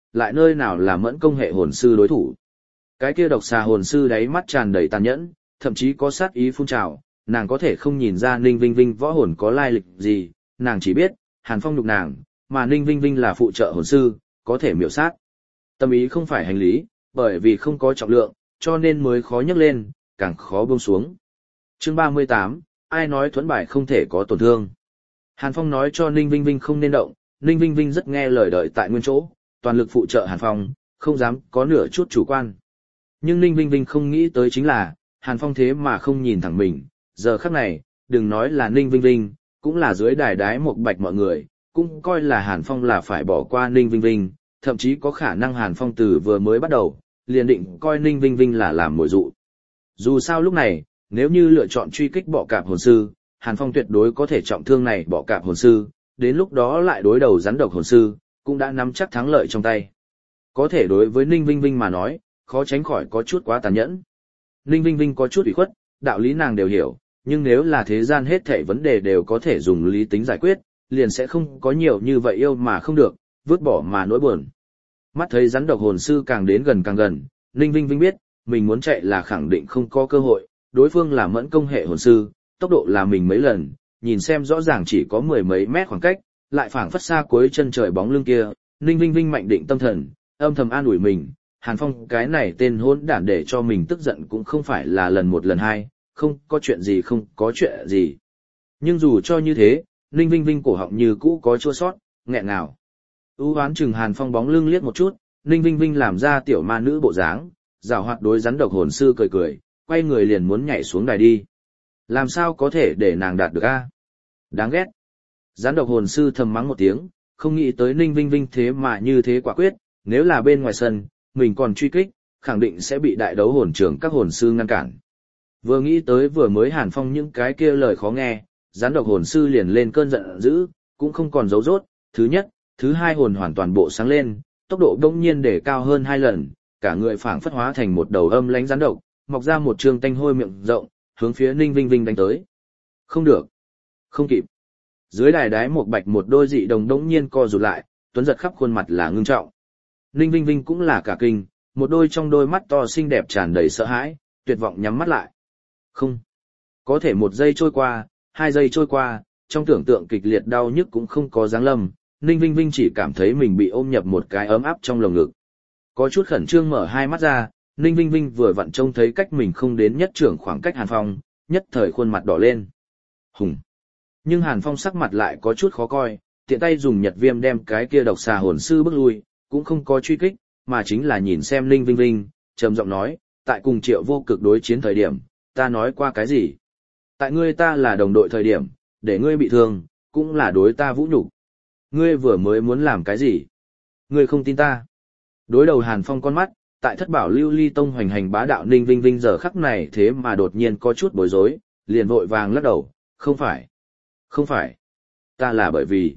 lại nơi nào là mẫn công hệ hồn sư đối thủ. Cái kia độc xà hồn sư đáy mắt tràn đầy tàn nhẫn, thậm chí có sát ý phun trào, nàng có thể không nhìn ra Ninh Vinh Vinh võ hồn có lai lịch gì, nàng chỉ biết, Hàn Phong nhục nàng, mà Ninh Vinh Vinh là phụ trợ hồn sư, có thể miểu sát. Tâm ý không phải hành lý, bởi vì không có trọng lượng, cho nên mới khó nhấc lên, càng khó buông xuống. Chương 38, ai nói thuẫn bài không thể có tổn thương. Hàn Phong nói cho Ninh Vinh Vinh không nên động, Ninh Vinh Vinh rất nghe lời đợi tại nguyên chỗ, toàn lực phụ trợ Hàn Phong, không dám có nửa chút chủ quan. Nhưng Ninh Vinh Vinh không nghĩ tới chính là, Hàn Phong thế mà không nhìn thẳng mình, giờ khắc này, đừng nói là Ninh Vinh Vinh, cũng là dưới đài đái một bạch mọi người, cũng coi là Hàn Phong là phải bỏ qua Ninh Vinh Vinh, thậm chí có khả năng Hàn Phong từ vừa mới bắt đầu, liền định coi Ninh Vinh Vinh là làm mồi dụ. Dù sao lúc này, nếu như lựa chọn truy kích bọ cạp hồn sư, Hàn Phong tuyệt đối có thể trọng thương này bọ cạp hồn sư, đến lúc đó lại đối đầu rắn độc hồn sư, cũng đã nắm chắc thắng lợi trong tay. Có thể đối với Ninh Vinh Vinh mà nói, khó tránh khỏi có chút quá tàn nhẫn. Ninh Vinh Vinh có chút ủy khuất, đạo lý nàng đều hiểu, nhưng nếu là thế gian hết thảy vấn đề đều có thể dùng lý tính giải quyết, liền sẽ không có nhiều như vậy yêu mà không được, vứt bỏ mà nỗi buồn. Mắt thấy rắn độc hồn sư càng đến càng gần, Ninh Vinh Vinh biết, mình muốn chạy là khẳng định không có cơ hội, đối phương là mẫn công hệ hồn sư, tốc độ là mình mấy lần, nhìn xem rõ ràng chỉ có mười mấy mét khoảng cách, lại phảng phất xa cuối chân trời bóng lưng kia, Ninh Vinh Vinh mạnh định tâm thần, âm thầm an ủi mình, Hàn Phong cái này tên hỗn đản để cho mình tức giận cũng không phải là lần một lần hai, không có chuyện gì không có chuyện gì. Nhưng dù cho như thế, Ninh Vinh Vinh cổ họng như cũ có chua sót, nghẹn ngào. U hoán chừng Hàn Phong bóng lưng liếc một chút, Ninh Vinh Vinh làm ra tiểu ma nữ bộ dáng, giảo hoạt đối rắn độc hồn sư cười cười, quay người liền muốn nhảy xuống đài đi. Làm sao có thể để nàng đạt được a? Đáng ghét. Rắn độc hồn sư thầm mắng một tiếng, không nghĩ tới Ninh Vinh Vinh thế mà như thế quả quyết, nếu là bên ngoài sân, mình còn truy kích, khẳng định sẽ bị đại đấu hồn trưởng các hồn sư ngăn cản. Vừa nghĩ tới vừa mới Hàn Phong những cái kia lời khó nghe, rắn độc hồn sư liền lên cơn giận dữ, cũng không còn giấu rốt, thứ nhất, thứ hai hồn hoàn toàn bộ sáng lên, tốc độ đông nhiên để cao hơn 2 lần, cả người phảng phất hóa thành một đầu âm lánh rắn độc, mọc ra một trường tanh hôi miệng rộng, hướng phía Ninh Vinh Vinh đánh tới. Không được, không kịp. Dưới đài đái một bạch một đôi dị đồng đống nhiên co rụt lại, tuấn giật khắp khuôn mặt là ngưng trọng. Ninh Vinh Vinh cũng là cả kinh, một đôi trong đôi mắt to xinh đẹp tràn đầy sợ hãi, tuyệt vọng nhắm mắt lại. Không. Có thể 1 giây trôi qua, 2 giây trôi qua, trong tưởng tượng kịch liệt đau nhức cũng không có dáng lâm, Ninh Vinh Vinh chỉ cảm thấy mình bị ôm nhập một cái ấm áp trong lồng ngực. Có chút khẩn trương mở hai mắt ra, Ninh Vinh Vinh vừa vặn trông thấy cách mình không đến nhất trưởng khoảng cách Hàn Phong, nhất thời khuôn mặt đỏ lên. Hùng. Nhưng Hàn Phong sắc mặt lại có chút khó coi, tiện tay dùng nhật viêm đem cái kia độc xà hồn sư bước lui, cũng không có truy kích, mà chính là nhìn xem Ninh Vinh Vinh, trầm giọng nói, tại cùng Triệu Vô Cực đối chiến thời điểm, ta nói qua cái gì? Tại ngươi ta là đồng đội thời điểm, để ngươi bị thương, cũng là đối ta vũ nhục. Ngươi vừa mới muốn làm cái gì? Ngươi không tin ta. Đối đầu Hàn Phong con mắt, tại Thất Bảo Lưu Ly Tông hoành hành bá đạo Ninh Vinh Vinh giờ khắc này thế mà đột nhiên có chút bối rối, liền vội vàng lắc đầu, không phải. Không phải. Ta là bởi vì.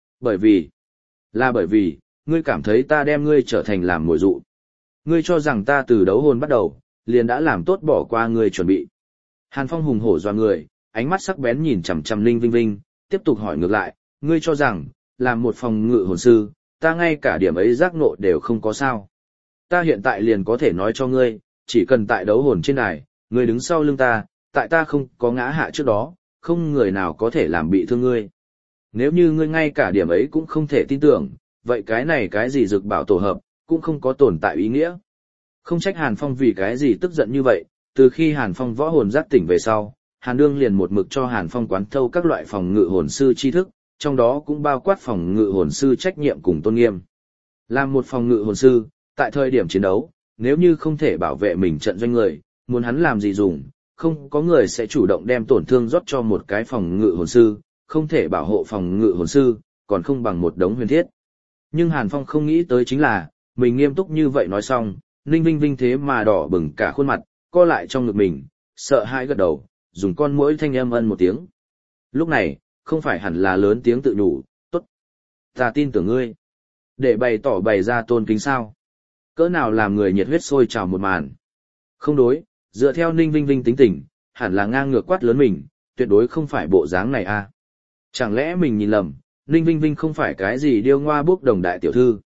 Là bởi vì, ngươi cảm thấy ta đem ngươi trở thành làm mồi dụ. Ngươi cho rằng ta từ đấu hồn bắt đầu, liền đã làm tốt bỏ qua ngươi chuẩn bị. Hàn Phong hùng hổ doa người, ánh mắt sắc bén nhìn chằm chằm Ninh Vinh Vinh, tiếp tục hỏi ngược lại, ngươi cho rằng, làm một phòng ngự hồn sư, ta ngay cả điểm ấy giác nộ đều không có sao. Ta hiện tại liền có thể nói cho ngươi, chỉ cần tại đấu hồn trên đài, ngươi đứng sau lưng ta, tại ta không có ngã hạ trước đó, không người nào có thể làm bị thương ngươi. Nếu như ngươi ngay cả điểm ấy cũng không thể tin tưởng, vậy cái này cái gì dược bảo tổ hợp, cũng không có tồn tại ý nghĩa. Không trách Hàn Phong vì cái gì tức giận như vậy, từ khi Hàn Phong võ hồn giác tỉnh về sau, Hàn Đương liền một mực cho Hàn Phong quán thâu các loại phòng ngự hồn sư tri thức, trong đó cũng bao quát phòng ngự hồn sư trách nhiệm cùng tôn nghiêm. Làm một phòng ngự hồn sư, tại thời điểm chiến đấu, nếu như không thể bảo vệ mình trận doanh người, muốn hắn làm gì dùng, không có người sẽ chủ động đem tổn thương rót cho một cái phòng ngự hồn sư, không thể bảo hộ phòng ngự hồn sư, còn không bằng một đống huyền thiết. Nhưng Hàn Phong không nghĩ tới chính là, mình nghiêm túc như vậy nói xong, Ninh Vinh Vinh thế mà đỏ bừng cả khuôn mặt, co lại trong ngực mình, sợ hãi gật đầu, dùng con muỗi thanh âm ân một tiếng. Lúc này, không phải hẳn là lớn tiếng tự nhủ, tốt, ta tin tưởng ngươi. Để bày ra tôn kính sao. Cỡ nào làm người nhiệt huyết sôi trào một màn. Không đối, dựa theo Ninh Vinh Vinh tính tình, hẳn là ngang ngược quát lớn mình, tuyệt đối không phải bộ dáng này a. Chẳng lẽ mình nhìn lầm, Ninh Vinh Vinh không phải cái gì điêu ngoa bốc đồng đại tiểu thư.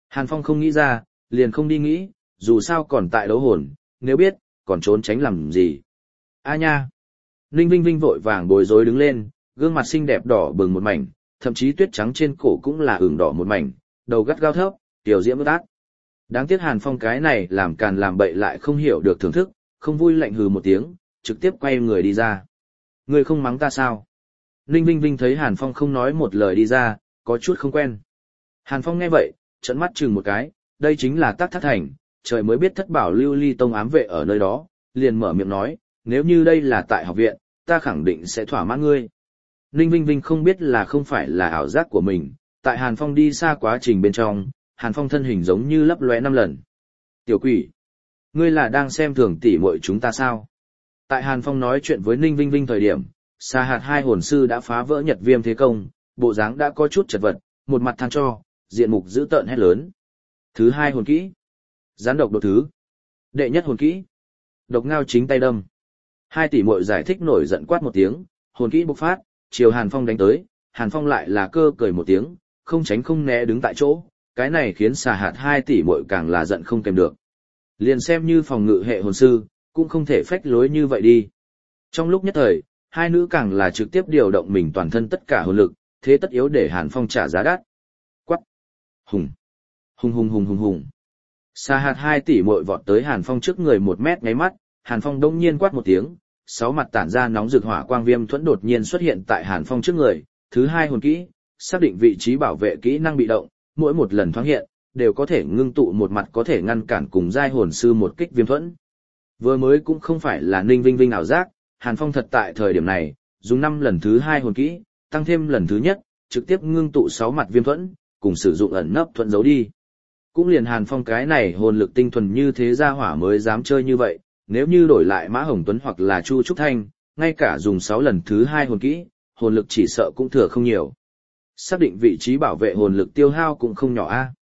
Hàn Phong không nghĩ ra, liền không đi nghĩ, dù sao còn tại đấu hồn, nếu biết, còn trốn tránh làm gì. A nha! Ninh Vinh Vinh vội vàng bối rối đứng lên, gương mặt xinh đẹp đỏ bừng một mảnh, thậm chí tuyết trắng trên cổ cũng là ửng đỏ một mảnh, đầu gắt gao thấp, tiểu diễm ướt át. Đáng tiếc Hàn Phong cái này làm càn làm bậy lại không hiểu được thưởng thức, không vui lạnh hừ một tiếng, trực tiếp quay người đi ra. Người không mắng ta sao? Ninh Vinh Vinh thấy Hàn Phong không nói một lời đi ra, có chút không quen. Hàn Phong nghe vậy, trợn mắt chừng một cái, đây chính là Tắc Thác Thành, trời mới biết Thất Bảo Lưu Ly Tông ám vệ ở nơi đó, liền mở miệng nói, nếu như đây là tại học viện, ta khẳng định sẽ thỏa mãn ngươi. Ninh Vinh Vinh không biết là không phải là ảo giác của mình, tại Hàn Phong đi xa quá trình bên trong, Hàn Phong thân hình giống như lấp lóe 5 lần. Tiểu quỷ, ngươi là đang xem thường tỉ muội chúng ta sao? Tại Hàn Phong nói chuyện với Ninh Vinh Vinh thời điểm, Sa Hạt hai hồn sư đã phá vỡ Nhật Viêm thế công, bộ dáng đã có chút chật vật, một mặt than cho, diện mục dữ tợn hét lớn. Thứ hai hồn kỹ, gián độc đột thứ. Đệ nhất hồn kỹ, độc ngao chính tay đâm. Hai tỷ muội giải thích nổi giận quát một tiếng, hồn kỹ bộc phát, chiều Hàn Phong đánh tới, Hàn Phong lại là cơ cười một tiếng, không tránh không né đứng tại chỗ, cái này khiến Sa Hạt hai tỷ muội càng là giận không kèm được. Liền xem như phòng ngự hệ hồn sư, cũng không thể phách lối như vậy đi. Trong lúc nhất thời, hai nữ càng là trực tiếp điều động mình toàn thân tất cả hồn lực, thế tất yếu để Hàn Phong trả giá đắt. Quắc! Hùng! Hùng hùng hùng hùng hùng! Sa Hạt hai tỷ muội vọt tới Hàn Phong trước người 1 mét nháy mắt, Hàn Phong đông nhiên quát một tiếng, 6 mặt tản ra nóng rực hỏa quang viêm thuẫn đột nhiên xuất hiện tại Hàn Phong trước người. Thứ hai hồn kỹ, xác định vị trí bảo vệ kỹ năng bị động, mỗi một lần thoáng hiện, đều có thể ngưng tụ một mặt có thể ngăn cản cùng giai hồn sư một kích viêm thuẫn. Vừa mới cũng không phải là Ninh Vinh Vinh ảo giác, Hàn Phong thật tại thời điểm này, dùng 5 lần thứ hai hồn kỹ, tăng thêm lần thứ nhất, trực tiếp ngưng tụ 6 mặt viêm thuẫn, cùng sử dụng ẩn nấp thuẫn giấu đi. Cũng liền Hàn Phong cái này hồn lực tinh thuần như thế ra hỏa mới dám chơi như vậy, nếu như đổi lại Mã Hồng Tuấn hoặc là Chu Trúc Thanh, ngay cả dùng 6 lần thứ hai hồn kỹ, hồn lực chỉ sợ cũng thừa không nhiều. Xác định vị trí bảo vệ hồn lực tiêu hao cũng không nhỏ a.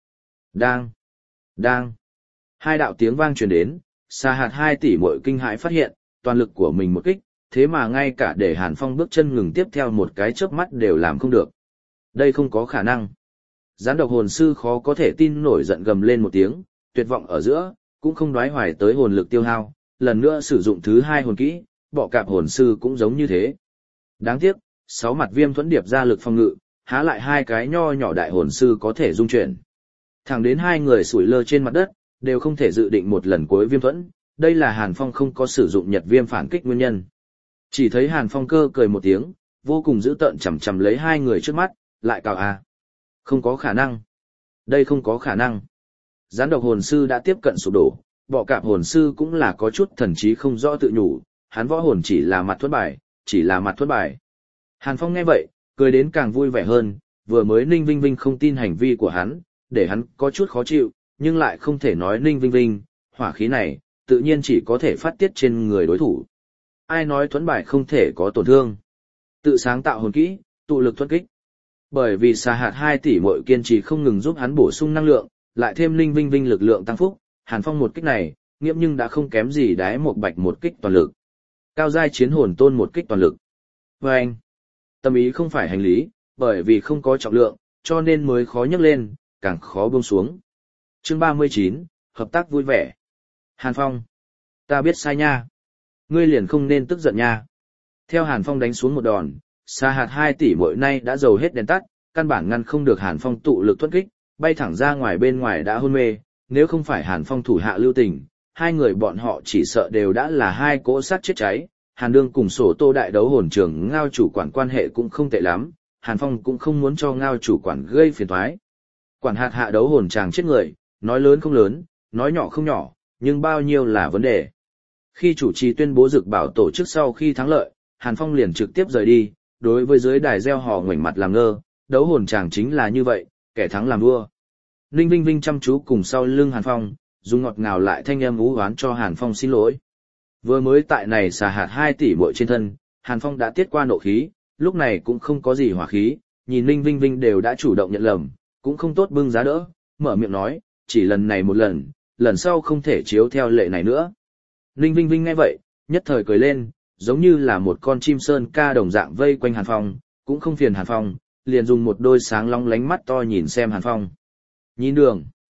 Đang. Hai đạo tiếng vang truyền đến, Sa Hạt hai tỷ muội kinh hãi phát hiện, toàn lực của mình một kích, thế mà ngay cả để Hàn Phong bước chân ngừng tiếp theo một cái chớp mắt đều làm không được. Đây không có khả năng. Gián độc hồn sư khó có thể tin nổi giận gầm lên một tiếng, tuyệt vọng ở giữa, cũng không đoái hoài tới hồn lực tiêu hao, lần nữa sử dụng thứ hai hồn kỹ, bọ cạp hồn sư cũng giống như thế. Đáng tiếc, 6 mặt viêm thuẫn điệp ra lực phòng ngự, há lại hai cái nho nhỏ đại hồn sư có thể dung chuyển. Thẳng đến hai người sủi lơ trên mặt đất, đều không thể dự định một lần cuối viêm thuẫn, đây là Hàn Phong không có sử dụng nhật viêm phản kích nguyên nhân. Chỉ thấy Hàn Phong cơ cười một tiếng, vô cùng dữ tợn chằm chằm lấy hai người trước mắt, lại cào à. Không có khả năng. Đây không có khả năng. Gián độc hồn sư đã tiếp cận sụp đổ, bọ cạp hồn sư cũng là có chút thần trí không rõ tự nhủ, hắn võ hồn chỉ là mặt thuẫn bài, chỉ là mặt thuẫn bài. Hàn Phong nghe vậy, cười đến càng vui vẻ hơn, vừa mới Ninh Vinh Vinh không tin hành vi của hắn, để hắn có chút khó chịu, nhưng lại không thể nói Ninh Vinh Vinh, hỏa khí này, tự nhiên chỉ có thể phát tiết trên người đối thủ. Ai nói thuẫn bài không thể có tổn thương? Tự sáng tạo hồn kỹ, tụ lực thuẫn kích. Bởi vì Sa Hạt 2 tỷ muội kiên trì không ngừng giúp hắn bổ sung năng lượng, lại thêm Ninh Vinh Vinh lực lượng tăng phúc, Hàn Phong một kích này, nghiễm nhưng đã không kém gì Đái Một Bạch một kích toàn lực. Cao giai chiến hồn tôn một kích toàn lực. Và anh, tâm ý không phải hành lý, bởi vì không có trọng lượng, cho nên mới khó nhấc lên, càng khó buông xuống. Chương 39, hợp tác vui vẻ. Hàn Phong, ta biết sai nha. Ngươi liền không nên tức giận nha. Theo Hàn Phong đánh xuống một đòn, Sa Hạt 2 tỷ mỗi nay đã dầu hết đèn tắt, căn bản ngăn không được Hàn Phong tụ lực thuẫn kích, bay thẳng ra ngoài bên ngoài đã hôn mê, nếu không phải Hàn Phong thủ hạ lưu tình, hai người bọn họ chỉ sợ đều đã là hai cỗ sát chết cháy. Hàn Đương cùng Sổ Tô đại đấu hồn trường Ngao chủ quản quan hệ cũng không tệ lắm, Hàn Phong cũng không muốn cho Ngao chủ quản gây phiền toái. Quản hạt hạ đấu hồn chàng chết người, nói lớn không lớn, nói nhỏ không nhỏ, nhưng bao nhiêu là vấn đề. Khi chủ trì tuyên bố dược bảo tổ chức sau khi thắng lợi, Hàn Phong liền trực tiếp rời đi, đối với dưới đài gieo hò ngoảnh mặt làm ngơ, đấu hồn chàng chính là như vậy, kẻ thắng làm vua. Ninh Vinh Vinh chăm chú cùng sau lưng Hàn Phong, dùng ngọt ngào lại thanh âm ú oán cho Hàn Phong xin lỗi. Vừa mới tại này Sa Hạt 2 tỷ muội trên thân, Hàn Phong đã tiết qua nộ khí, lúc này cũng không có gì hỏa khí, nhìn Ninh Vinh Vinh đều đã chủ động nhận lầm, cũng không tốt bưng giá đỡ, mở miệng nói, chỉ lần này một lần, lần sau không thể chiếu theo lệ này nữa. Ninh Vinh Vinh nghe vậy, nhất thời cười lên, giống như là một con chim sơn ca đồng dạng vây quanh Hàn Phong, cũng không phiền Hàn Phong, liền dùng một đôi sáng long lánh mắt to nhìn xem Hàn Phong. Nhìn đường.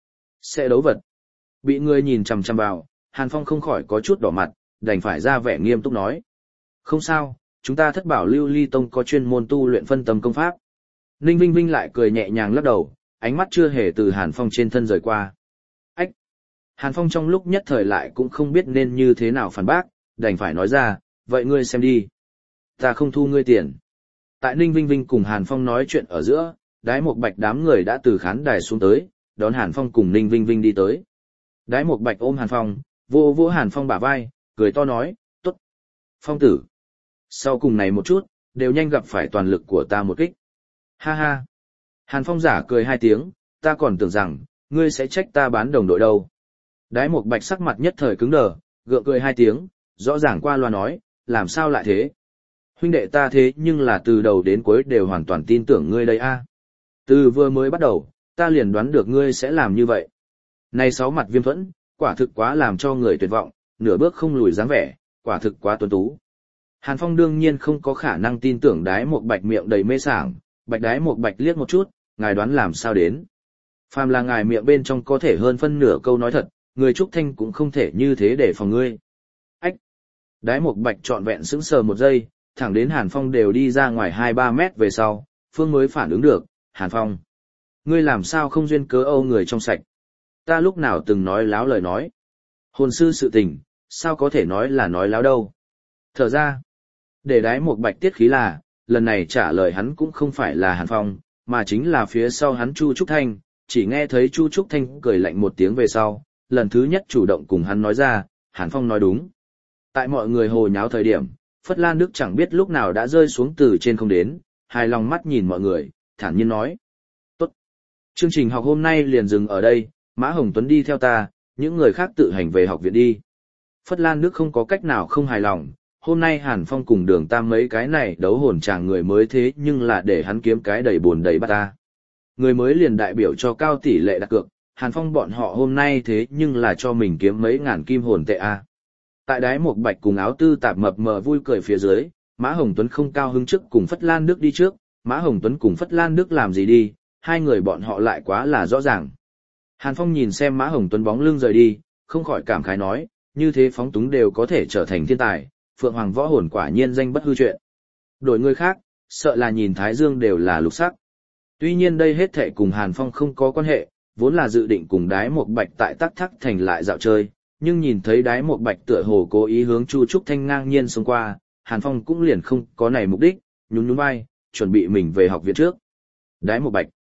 Sẽ đấu vật. Bị người nhìn chằm chằm vào, Hàn Phong không khỏi có chút đỏ mặt, đành phải ra vẻ nghiêm túc nói. Không sao, chúng ta Thất Bảo Lưu Ly Tông có chuyên môn tu luyện phân tâm công pháp. Ninh Vinh Vinh lại cười nhẹ nhàng lắc đầu, ánh mắt chưa hề từ Hàn Phong trên thân rời qua. Ách! Hàn Phong trong lúc nhất thời lại cũng không biết nên như thế nào phản bác, đành phải nói ra, vậy ngươi xem đi. Ta không thu ngươi tiền. Tại Ninh Vinh Vinh cùng Hàn Phong nói chuyện ở giữa, Đái Mộc Bạch đám người đã từ khán đài xuống tới, đón Hàn Phong cùng Ninh Vinh Vinh đi tới. Đái Mộc Bạch ôm Hàn Phong, vô vỗ Hàn Phong bả vai, cười to nói, tốt. Phong tử. Sau cùng này một chút, đều nhanh gặp phải toàn lực của ta một kích. Ha ha. Hàn Phong giả cười hai tiếng, ta còn tưởng rằng, ngươi sẽ trách ta bán đồng đội đâu. Đái Mộc Bạch sắc mặt nhất thời cứng đờ, gượng cười hai tiếng, rõ ràng qua loa nói, làm sao lại thế? Huynh đệ ta thế nhưng là từ đầu đến cuối đều hoàn toàn tin tưởng ngươi đây a. Từ vừa mới bắt đầu, ta liền đoán được ngươi sẽ làm như vậy. Này sáu mặt Viêm Thuẫn, quả thực quá làm cho người tuyệt vọng, nửa bước không lùi dáng vẻ, quả thực quá tuấn tú. Hàn Phong đương nhiên không có khả năng tin tưởng Đái Mộc Bạch miệng đầy mê sảng, Bạch Đái Mộc Bạch liếc một chút, ngài đoán làm sao đến. Phàm là ngài miệng bên trong có thể hơn phân nửa câu nói thật, người Trúc Thanh cũng không thể như thế để phòng ngươi. Ách! Đái Mộc Bạch trọn vẹn sững sờ một giây, thẳng đến Hàn Phong đều đi ra ngoài 2-3 mét về sau, Phương mới phản ứng được, Hàn Phong. Ngươi làm sao không duyên cớ âu người trong sạch. Ta lúc nào từng nói láo lời nói. Hồn sư sự tình, sao có thể nói là nói láo đâu. Thở ra, để Đái Mộc Bạch tiết khí là, lần này trả lời hắn cũng không phải là Hàn Phong, mà chính là phía sau hắn Chu Trúc Thanh, chỉ nghe thấy Chu Trúc Thanh cười lạnh một tiếng về sau, lần thứ nhất chủ động cùng hắn nói ra, Hàn Phong nói đúng. Tại mọi người hồ nháo thời điểm, Phất Lan Đức chẳng biết lúc nào đã rơi xuống từ trên không đến, hài lòng mắt nhìn mọi người, thản nhiên nói. Tốt. Chương trình học hôm nay liền dừng ở đây, Mã Hồng Tuấn đi theo ta, những người khác tự hành về học viện đi. Phất Lan Đức không có cách nào không hài lòng, hôm nay Hàn Phong cùng Đường Tam mấy cái này đấu hồn chàng người mới thế nhưng là để hắn kiếm cái đầy buồn đầy bát ta. Người mới liền đại biểu cho cao tỷ lệ đặt cược, Hàn Phong bọn họ hôm nay thế nhưng là cho mình kiếm mấy ngàn kim hồn tệ a. Tại Đái Mộc Bạch cùng áo tư tạp mập mờ vui cười phía dưới, Mã Hồng Tuấn không cao hứng trước cùng Phất Lan Đức đi trước, Mã Hồng Tuấn cùng Phất Lan Đức làm gì đi, hai người bọn họ lại quá là rõ ràng. Hàn Phong nhìn xem Mã Hồng Tuấn bóng lưng rời đi, không khỏi cảm khái nói, như thế phóng túng đều có thể trở thành thiên tài, Phượng Hoàng võ hồn quả nhiên danh bất hư chuyện. Đổi người khác, sợ là nhìn Thái Dương đều là lục sắc. Tuy nhiên đây hết thệ cùng Hàn Phong không có quan hệ, vốn là dự định cùng Đái Mộc Bạch tại Tắc Thắc Thành lại dạo chơi, nhưng nhìn thấy Đái Mộc Bạch tựa hồ cố ý hướng Chu Trúc Thanh ngang nhiên xông qua, Hàn Phong cũng liền không có này mục đích, nhún nhún vai, chuẩn bị mình về học viện trước. Đái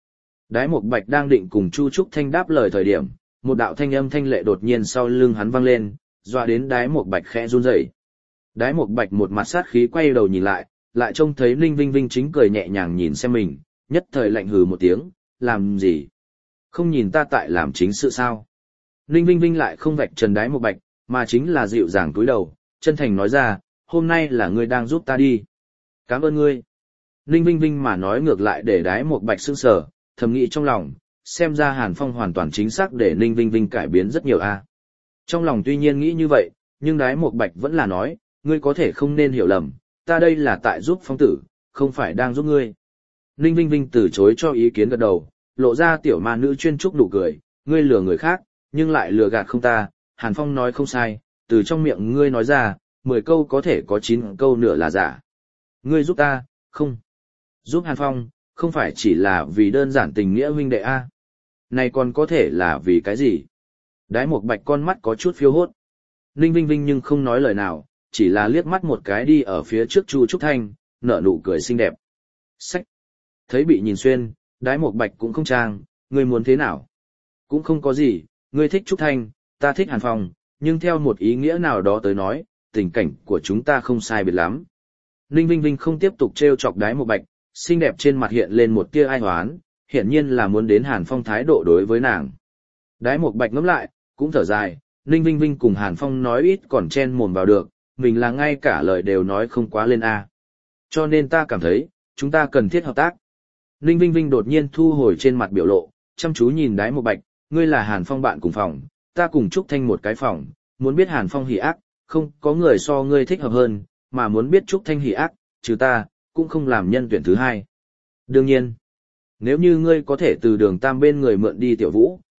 Mộc Bạch đang định cùng Chu Trúc Thanh đáp lời thời điểm, một đạo thanh âm thanh lệ đột nhiên sau lưng hắn vang lên, dọa đến Đái Mộc Bạch khẽ run rẩy. Đái Mộc Bạch một mặt sát khí quay đầu nhìn lại trông thấy Ninh Vinh Vinh chính cười nhẹ nhàng nhìn xem mình, nhất thời lạnh hừ một tiếng, làm gì? Không nhìn ta tại làm chính sự sao? Ninh Vinh Vinh lại không vạch trần Đái Mộc Bạch, mà chính là dịu dàng cúi đầu, chân thành nói ra, hôm nay là ngươi đang giúp ta đi. Cảm ơn ngươi. Ninh Vinh Vinh mà nói ngược lại để Đái Mộc Bạch sững sờ, thầm nghĩ trong lòng, xem ra Hàn Phong hoàn toàn chính xác để Ninh Vinh Vinh cải biến rất nhiều a. Trong lòng tuy nhiên nghĩ như vậy, nhưng Đái Mộc Bạch vẫn là nói, ngươi có thể không nên hiểu lầm, ta đây là tại giúp Phong tử, không phải đang giúp ngươi. Ninh Vinh Vinh từ chối cho ý kiến gật đầu, lộ ra tiểu ma nữ chuyên trúc nụ cười, ngươi lừa người khác, nhưng lại lừa gạt không ta, Hàn Phong nói không sai, từ trong miệng ngươi nói ra, 10 câu có thể có 9 câu nửa là giả. Ngươi giúp ta, không. Giúp Hàn Phong, không phải chỉ là vì đơn giản tình nghĩa huynh đệ A. Này còn có thể là vì cái gì? Đái Mộc Bạch con mắt có chút phiêu hốt. Ninh Vinh Vinh nhưng không nói lời nào, chỉ là liếc mắt một cái đi ở phía trước Chu Trúc Thanh, nở nụ cười xinh đẹp. Sách. Thấy bị nhìn xuyên, Đái Mộc Bạch cũng không trang, ngươi muốn thế nào? Cũng không có gì, ngươi thích Trúc Thanh, ta thích Hàn Phong, nhưng theo một ý nghĩa nào đó tới nói, tình cảnh của chúng ta không sai biệt lắm. Ninh Vinh Vinh không tiếp tục trêu chọc Đái Mộc Bạch, xinh đẹp trên mặt hiện lên một tia ai hoán, hiển nhiên là muốn đến Hàn Phong thái độ đối với nàng. Đái Mộc Bạch ngẫm lại, cũng thở dài, Ninh Vinh Vinh cùng Hàn Phong nói ít còn chen mồm vào được, mình là ngay cả lời đều nói không quá lên A. Cho nên ta cảm thấy, chúng ta cần thiết hợp tác. Ninh Vinh Vinh đột nhiên thu hồi trên mặt biểu lộ, chăm chú nhìn Đái Mộc Bạch, ngươi là Hàn Phong bạn cùng phòng, ta cùng Trúc Thanh một cái phòng, muốn biết Hàn Phong hỉ ác, không có người so ngươi thích hợp hơn, mà muốn biết Trúc Thanh hỉ ác, trừ ta, cũng không làm nhân tuyển thứ hai. Đương nhiên, nếu như ngươi có thể từ Đường Tam bên người mượn đi Tiểu Vũ,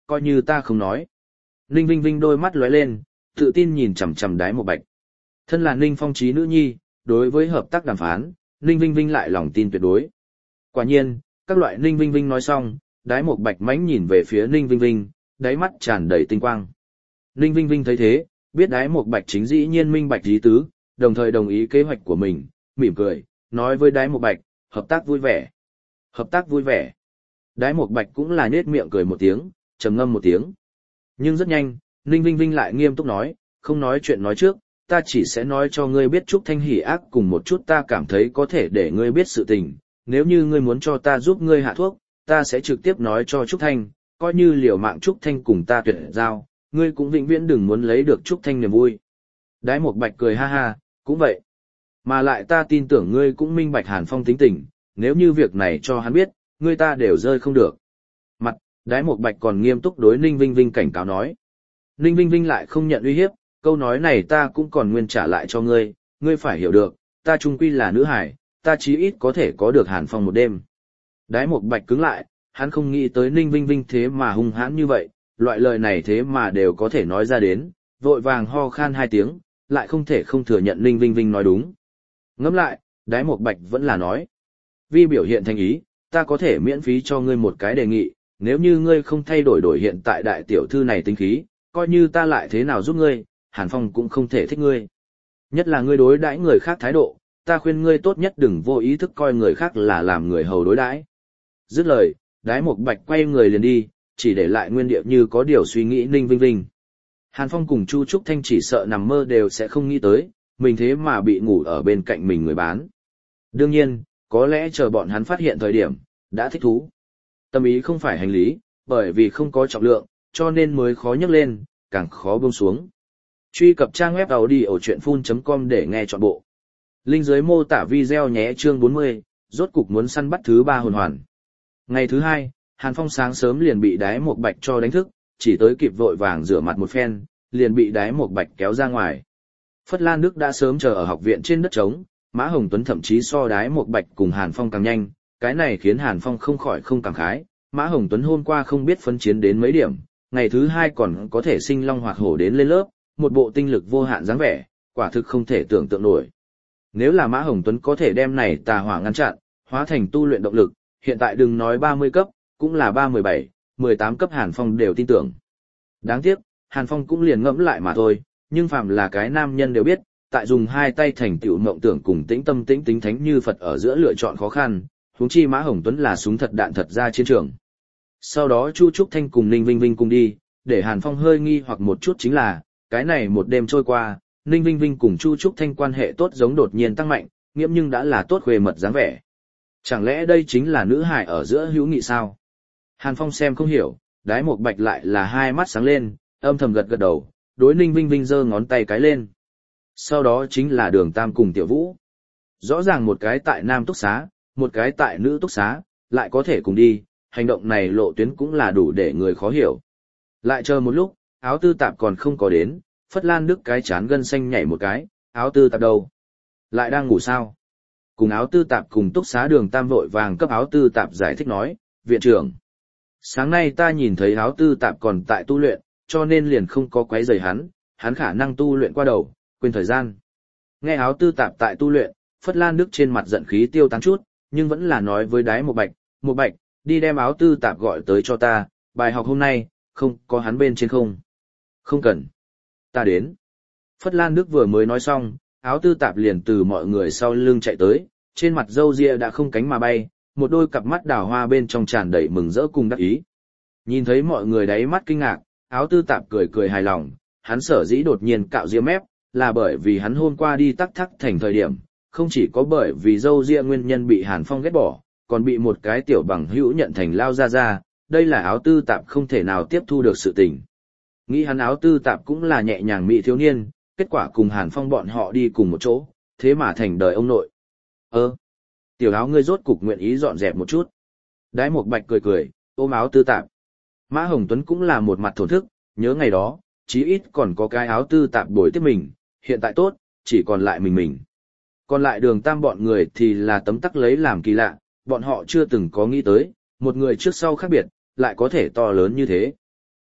coi như ta không nói. Ninh Vinh Vinh đôi mắt lóe lên, tự tin nhìn chằm chằm Đái Một Bạch. Thân là Ninh Phong trí nữ nhi, đối với hợp tác đàm phán, Ninh Vinh Vinh lại lòng tin tuyệt đối. Quả nhiên, các loại Ninh Vinh Vinh nói xong, Đái Một Bạch mánh nhìn về phía Ninh Vinh Vinh, đáy mắt tràn đầy tinh quang. Ninh Vinh Vinh thấy thế, biết Đái Một Bạch chính dĩ nhiên minh bạch ý tứ, đồng thời đồng ý kế hoạch của mình, mỉm cười, nói với Đái Một Bạch, hợp tác vui vẻ. Hợp tác vui vẻ. Đái Một Bạch cũng là nhếch miệng cười một tiếng, trầm ngâm một tiếng. Nhưng rất nhanh, Ninh Vinh Vinh lại nghiêm túc nói, không nói chuyện nói trước, ta chỉ sẽ nói cho ngươi biết Trúc Thanh hỉ ác cùng một chút ta cảm thấy có thể để ngươi biết sự tình. Nếu như ngươi muốn cho ta giúp ngươi hạ thuốc, ta sẽ trực tiếp nói cho Trúc Thanh, coi như liều mạng Trúc Thanh cùng ta tuyệt giao, ngươi cũng vĩnh viễn đừng muốn lấy được Trúc Thanh niềm vui. Đái Một Bạch cười ha ha, cũng vậy. Mà lại ta tin tưởng ngươi cũng minh bạch Hàn Phong tính tình, nếu như việc này cho hắn biết, ngươi ta đều rơi không được. Mặt, Đái Một Bạch còn nghiêm túc đối Ninh Vinh Vinh cảnh cáo nói. Ninh Vinh Vinh lại không nhận uy hiếp, câu nói này ta cũng còn nguyên trả lại cho ngươi, ngươi phải hiểu được, ta trung quy là nữ hải, ta chí ít có thể có được Hàn Phong một đêm. Đái Một Bạch cứng lại, hắn không nghĩ tới Ninh Vinh Vinh thế mà hung hãn như vậy, loại lời này thế mà đều có thể nói ra đến, vội vàng ho khan 2 tiếng, lại không thể không thừa nhận Ninh Vinh Vinh nói đúng. Ngẫm lại, Đái Một Bạch vẫn là nói. Vì biểu hiện thành ý, ta có thể miễn phí cho ngươi một cái đề nghị, nếu như ngươi không thay đổi hiện tại đại tiểu thư này tính khí, coi như ta lại thế nào giúp ngươi, Hàn Phong cũng không thể thích ngươi. Nhất là ngươi đối đãi người khác thái độ, ta khuyên ngươi tốt nhất đừng vô ý thức coi người khác là làm người hầu đối đãi. Dứt lời, Đái Một Bạch quay người liền đi, chỉ để lại nguyên địa như có điều suy nghĩ Ninh Vinh Vinh. Hàn Phong cùng Chu Trúc Thanh chỉ sợ nằm mơ đều sẽ không nghĩ tới, mình thế mà bị ngủ ở bên cạnh mình người bán. Đương nhiên, có lẽ chờ bọn hắn phát hiện thời điểm, đã thích thú. Tâm ý không phải hành lý, bởi vì không có trọng lượng, cho nên mới khó nhấc lên, càng khó buông xuống. Truy cập trang web audiochuyenphun.com để nghe trọn bộ. Link dưới mô tả video nhé. Chương 40, rốt cục muốn săn bắt thứ 3 hồn hoàn. Ngày thứ 2, Hàn Phong sáng sớm liền bị Đái Một Bạch cho đánh thức, chỉ tới kịp vội vàng rửa mặt một phen, liền bị Đái Một Bạch kéo ra ngoài. Phất Lan Đức đã sớm chờ ở học viện trên đất trống, Mã Hồng Tuấn thậm chí so Đái Một Bạch cùng Hàn Phong càng nhanh, cái này khiến Hàn Phong không khỏi không cảm khái. Mã Hồng Tuấn hôm qua không biết phân chiến đến mấy điểm, ngày thứ 2 còn có thể sinh long hoạt hổ đến lên lớp, một bộ tinh lực vô hạn dáng vẻ, quả thực không thể tưởng tượng nổi. Nếu là Mã Hồng Tuấn có thể đem này tà hỏa ngăn chặn, hóa thành tu luyện động lực, hiện tại đừng nói 30 cấp, cũng là 317, 18 cấp Hàn Phong đều tin tưởng. Đáng tiếc, Hàn Phong cũng liền ngẫm lại mà thôi, nhưng phàm là cái nam nhân đều biết, tại dùng 2 tay thành tựu mộng tưởng cùng tĩnh tâm tĩnh tính thánh như Phật ở giữa lựa chọn khó khăn, huống chi Mã Hồng Tuấn là súng thật đạn thật ra chiến trường. Sau đó Chu Trúc Thanh cùng Ninh Vinh Vinh cùng đi, để Hàn Phong hơi nghi hoặc một chút chính là, cái này một đêm trôi qua, Ninh Vinh Vinh cùng Chu Trúc Thanh quan hệ tốt giống đột nhiên tăng mạnh, nghiễm nhưng đã là tốt khuê mật dáng vẻ. Chẳng lẽ đây chính là nữ hài ở giữa hữu nghị sao? Hàn Phong xem không hiểu, Đái Một Bạch lại là hai mắt sáng lên, âm thầm gật gật đầu, đối Ninh Vinh Vinh giơ ngón tay cái lên. Sau đó chính là Đường Tam cùng Tiểu Vũ. Rõ ràng một cái tại nam túc xá, một cái tại nữ túc xá, lại có thể cùng đi, hành động này lộ tuyến cũng là đủ để người khó hiểu. Lại chờ một lúc, áo tư tạp còn không có đến, Phất Lan Đức cái chán gân xanh nhảy một cái, áo tư tạp đâu? Lại đang ngủ sao? Cùng áo tư tạp cùng túc xá Đường Tam vội vàng cấp áo tư tạp giải thích nói, viện trưởng. Sáng nay ta nhìn thấy áo tư tạp còn tại tu luyện, cho nên liền không có quấy rầy hắn khả năng tu luyện qua đầu, quên thời gian. Nghe áo tư tạp tại tu luyện, Phất Lan Đức trên mặt giận khí tiêu tán chút, nhưng vẫn là nói với Đái Một Bạch, đi đem áo tư tạp gọi tới cho ta, bài học hôm nay, không có hắn bên trên không. Không cần. Ta đến. Phất Lan Đức vừa mới nói xong, áo tư tạp liền từ mọi người sau lưng chạy tới, trên mặt râu ria đã không cánh mà bay, một đôi cặp mắt đào hoa bên trong tràn đầy mừng rỡ cùng đắc ý. Nhìn thấy mọi người đáy mắt kinh ngạc, áo tư tạp cười cười hài lòng, hắn sở dĩ đột nhiên cạo ria mép, là bởi vì hắn hôm qua đi tắc thắc thành thời điểm, không chỉ có bởi vì râu ria nguyên nhân bị Hàn Phong ghét bỏ, còn bị một cái tiểu bằng hữu nhận thành lao ra, đây là áo tư tạp không thể nào tiếp thu được sự tình. Nghĩ hắn áo tư tạp cũng là nhẹ nhàng mỹ thiếu niên, kết quả cùng Hàn Phong bọn họ đi cùng một chỗ, thế mà thành đời ông nội. Tiểu áo ngươi rốt cục nguyện ý dọn dẹp một chút. Đái Một Bạch cười cười, ôm áo tư tạp. Mã Hồng Tuấn cũng là một mặt thổn thức, nhớ ngày đó, chí ít còn có cái áo tư tạp bồi tiếp mình, hiện tại tốt, chỉ còn lại mình. Còn lại Đường Tam bọn người thì là tấm tắc lấy làm kỳ lạ, bọn họ chưa từng có nghĩ tới, một người trước sau khác biệt, lại có thể to lớn như thế.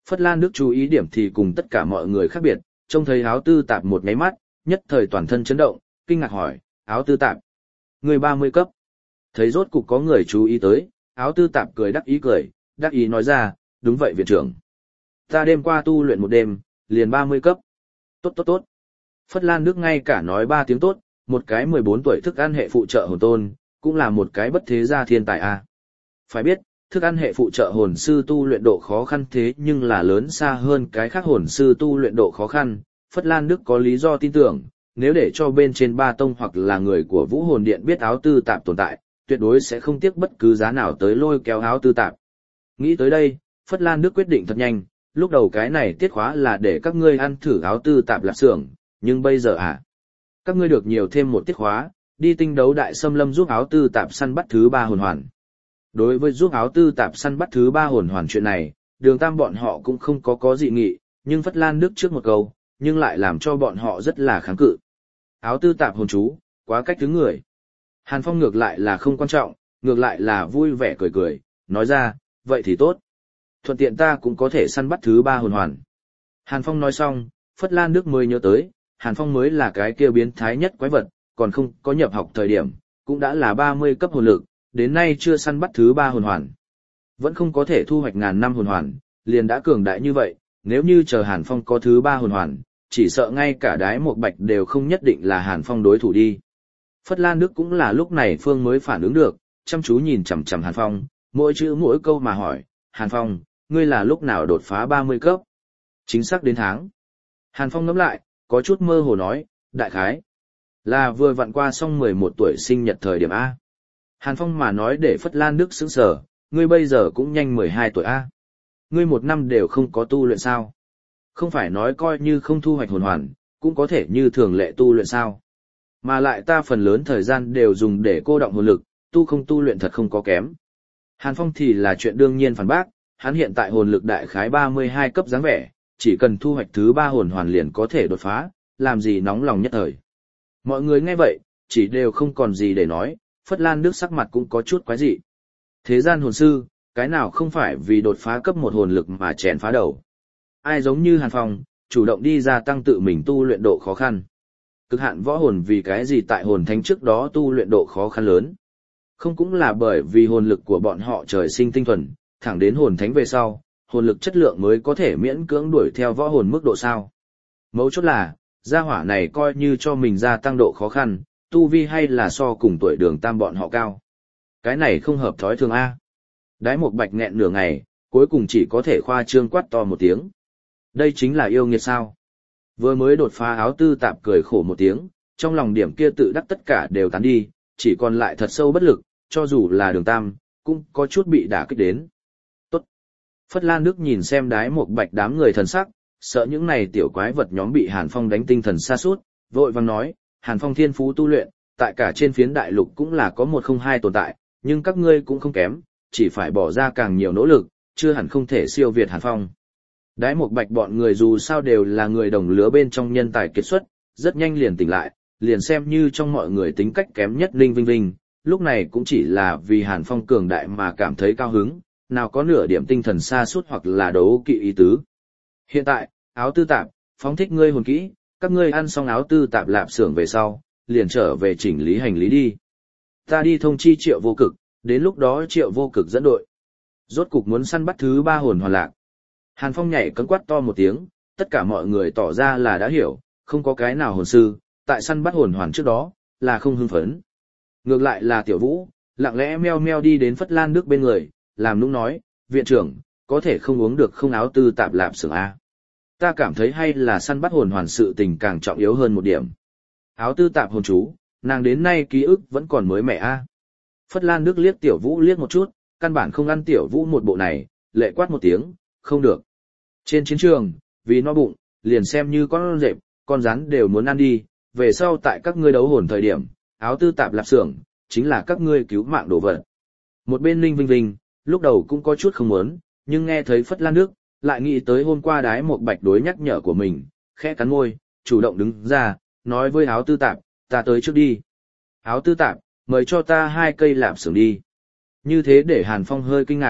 Phất Lan Đức chú ý điểm thì cùng tất cả mọi người khác biệt, trông thấy áo tư tạp một nháy mắt, nhất thời toàn thân chấn động, kinh ngạc hỏi, áo tư tạp, người 30 cấp. Thấy rốt cục có người chú ý tới, áo tư tạp cười, đắc ý nói ra, đúng vậy viện trưởng. Ta đêm qua tu luyện một đêm, liền 30 cấp. Tốt. Phất Lan Đức ngay cả nói 3 tiếng tốt, một cái 14 tuổi thức ăn hệ phụ trợ hồn tôn, cũng là một cái bất thế gia thiên tài a. Phải biết, thức ăn hệ phụ trợ hồn sư tu luyện độ khó khăn thế nhưng là lớn xa hơn cái khác hồn sư tu luyện độ khó khăn. Phất Lan Đức có lý do tin tưởng, nếu để cho bên trên ba tông hoặc là người của Vũ Hồn Điện biết áo tư tạp tồn tại, tuyệt đối sẽ không tiếc bất cứ giá nào tới lôi kéo áo tư tạp. Nghĩ tới đây, Phất Lan Đức quyết định thật nhanh, lúc đầu cái này tiết khóa là để các ngươi ăn thử áo tư tạp lạp xưởng, nhưng bây giờ các ngươi được nhiều thêm một tiết khóa, đi tinh đấu đại xâm lâm giúp áo tư tạp săn bắt thứ 3 hồn hoàn. Đối với giúp áo tư tạp săn bắt thứ 3 hồn hoàn chuyện này, Đường Tam bọn họ cũng không có dị nghị, nhưng Phất Lan Đức trước một câu, nhưng lại làm cho bọn họ rất là kháng cự. Áo tư tạp hồn chú, quá cách thứ người. Hàn Phong ngược lại là không quan trọng, ngược lại là vui vẻ cười, nói ra, vậy thì tốt. Thuận tiện ta cũng có thể săn bắt thứ 3 hồn hoàn. Hàn Phong nói xong, Phất Lan Đức mới nhớ tới, Hàn Phong mới là cái kia biến thái nhất quái vật, còn không có nhập học thời điểm, cũng đã là 30 cấp hồn lực, đến nay chưa săn bắt thứ 3 hồn hoàn. Vẫn không có thể thu hoạch ngàn năm hồn hoàn, liền đã cường đại như vậy, nếu như chờ Hàn Phong có thứ 3 hồn hoàn, chỉ sợ ngay cả Đái Một Bạch đều không nhất định là Hàn Phong đối thủ đi. Phất Lan Đức cũng là lúc này Phương mới phản ứng được, chăm chú nhìn chằm chằm Hàn Phong, mỗi chữ mỗi câu mà hỏi, Hàn Phong, ngươi là lúc nào đột phá 30 cấp? Chính xác đến tháng. Hàn Phong ngẫm lại, có chút mơ hồ nói, đại khái, là vừa vặn qua xong 11 tuổi sinh nhật thời điểm A. Hàn Phong mà nói để Phất Lan Đức sững sờ, ngươi bây giờ cũng nhanh 12 tuổi A. Ngươi một năm đều không có tu luyện sao? Không phải nói coi như không thu hoạch hồn hoàn, cũng có thể như thường lệ tu luyện sao? Mà lại ta phần lớn thời gian đều dùng để cô động hồn lực, không tu luyện thật không có kém. Hàn Phong thì là chuyện đương nhiên phản bác, hắn hiện tại hồn lực đại khái 32 cấp dáng vẻ, chỉ cần thu hoạch thứ 3 hồn hoàn liền có thể đột phá, làm gì nóng lòng nhất thời. Mọi người nghe vậy, chỉ đều không còn gì để nói, Phất Lan Đức sắc mặt cũng có chút quái dị. Thế gian hồn sư, cái nào không phải vì đột phá cấp 1 hồn lực mà chèn phá đầu. Ai giống như Hàn Phong, chủ động đi ra tăng tự mình tu luyện độ khó khăn. Cực hạn võ hồn vì cái gì tại hồn thánh trước đó tu luyện độ khó khăn lớn. Không cũng là bởi vì hồn lực của bọn họ trời sinh tinh thuần, thẳng đến hồn thánh về sau, hồn lực chất lượng mới có thể miễn cưỡng đuổi theo võ hồn mức độ sao. Mấu chốt là, gia hỏa này coi như cho mình gia tăng độ khó khăn, tu vi hay là so cùng tuổi Đường Tam bọn họ cao. Cái này không hợp thói thường A. Đái Một Bạch nghẹn nửa ngày, cuối cùng chỉ có thể khoa trương quát to một tiếng. Đây chính là yêu nghiệt sao. Vừa mới đột phá áo tư tạp cười khổ một tiếng, trong lòng điểm kia tự đắc tất cả đều tán đi, chỉ còn lại thật sâu bất lực, cho dù là Đường Tam, cũng có chút bị đả kích đến. Tốt. Phất Lan Đức nhìn xem Đái Một Bạch đám người thần sắc, sợ những này tiểu quái vật nhóm bị Hàn Phong đánh tinh thần sa sút, vội vàng nói, Hàn Phong thiên phú tu luyện, tại cả trên phiến đại lục cũng là có 102 tồn tại, nhưng các ngươi cũng không kém, chỉ phải bỏ ra càng nhiều nỗ lực, chưa hẳn không thể siêu việt Hàn Phong. Đái Một Bạch bọn người dù sao đều là người đồng lứa bên trong nhân tài kiệt xuất, rất nhanh liền tỉnh lại, liền xem như trong mọi người tính cách kém nhất Ninh Vinh Vinh, lúc này cũng chỉ là vì Hàn Phong cường đại mà cảm thấy cao hứng, nào có nửa điểm tinh thần sa sút hoặc là đấu kỵ ý tứ. Hiện tại, áo tư tạp, phóng thích ngươi hồn kỹ, các ngươi ăn xong áo tư tạp lạp xưởng về sau, liền trở về chỉnh lý hành lý đi. Ta đi thông chi Triệu Vô Cực, đến lúc đó Triệu Vô Cực dẫn đội. Rốt cục muốn săn bắt thứ 3 hồn hoàn lạc. Hàn Phong nhảy cấn quát to một tiếng, tất cả mọi người tỏ ra là đã hiểu, không có cái nào hồn sư, tại săn bắt hồn hoàn trước đó, là không hưng phấn. Ngược lại là Tiểu Vũ, lặng lẽ meo meo đi đến Phất Lan Đức bên người, làm nũng nói, viện trưởng, có thể không uống được không áo tư tạp lạp xưởng A. Ta cảm thấy hay là săn bắt hồn hoàn sự tình càng trọng yếu hơn một điểm. Áo tư tạp hồn chú, nàng đến nay ký ức vẫn còn mới mẻ A. Phất Lan Đức liếc Tiểu Vũ liếc một chút, căn bản không ăn Tiểu Vũ một bộ này, lệ quát một tiếng, không được. Trên chiến trường, vì no bụng, liền xem như con rệp, con rắn đều muốn ăn đi, về sau tại các ngươi đấu hồn thời điểm, áo tư tạp lạp xưởng, chính là các ngươi cứu mạng đồ vật. Một bên Ninh Vinh Vinh, lúc đầu cũng có chút không muốn, nhưng nghe thấy Phất Lan Đức, lại nghĩ tới hôm qua Đái Một Bạch đối nhắc nhở của mình, khẽ cắn môi, chủ động đứng ra, nói với áo tư tạp, ta tới trước đi. Áo tư tạp, mời cho ta 2 cây lạp xưởng đi. Như thế để Hàn Phong hơi kinh ngạc,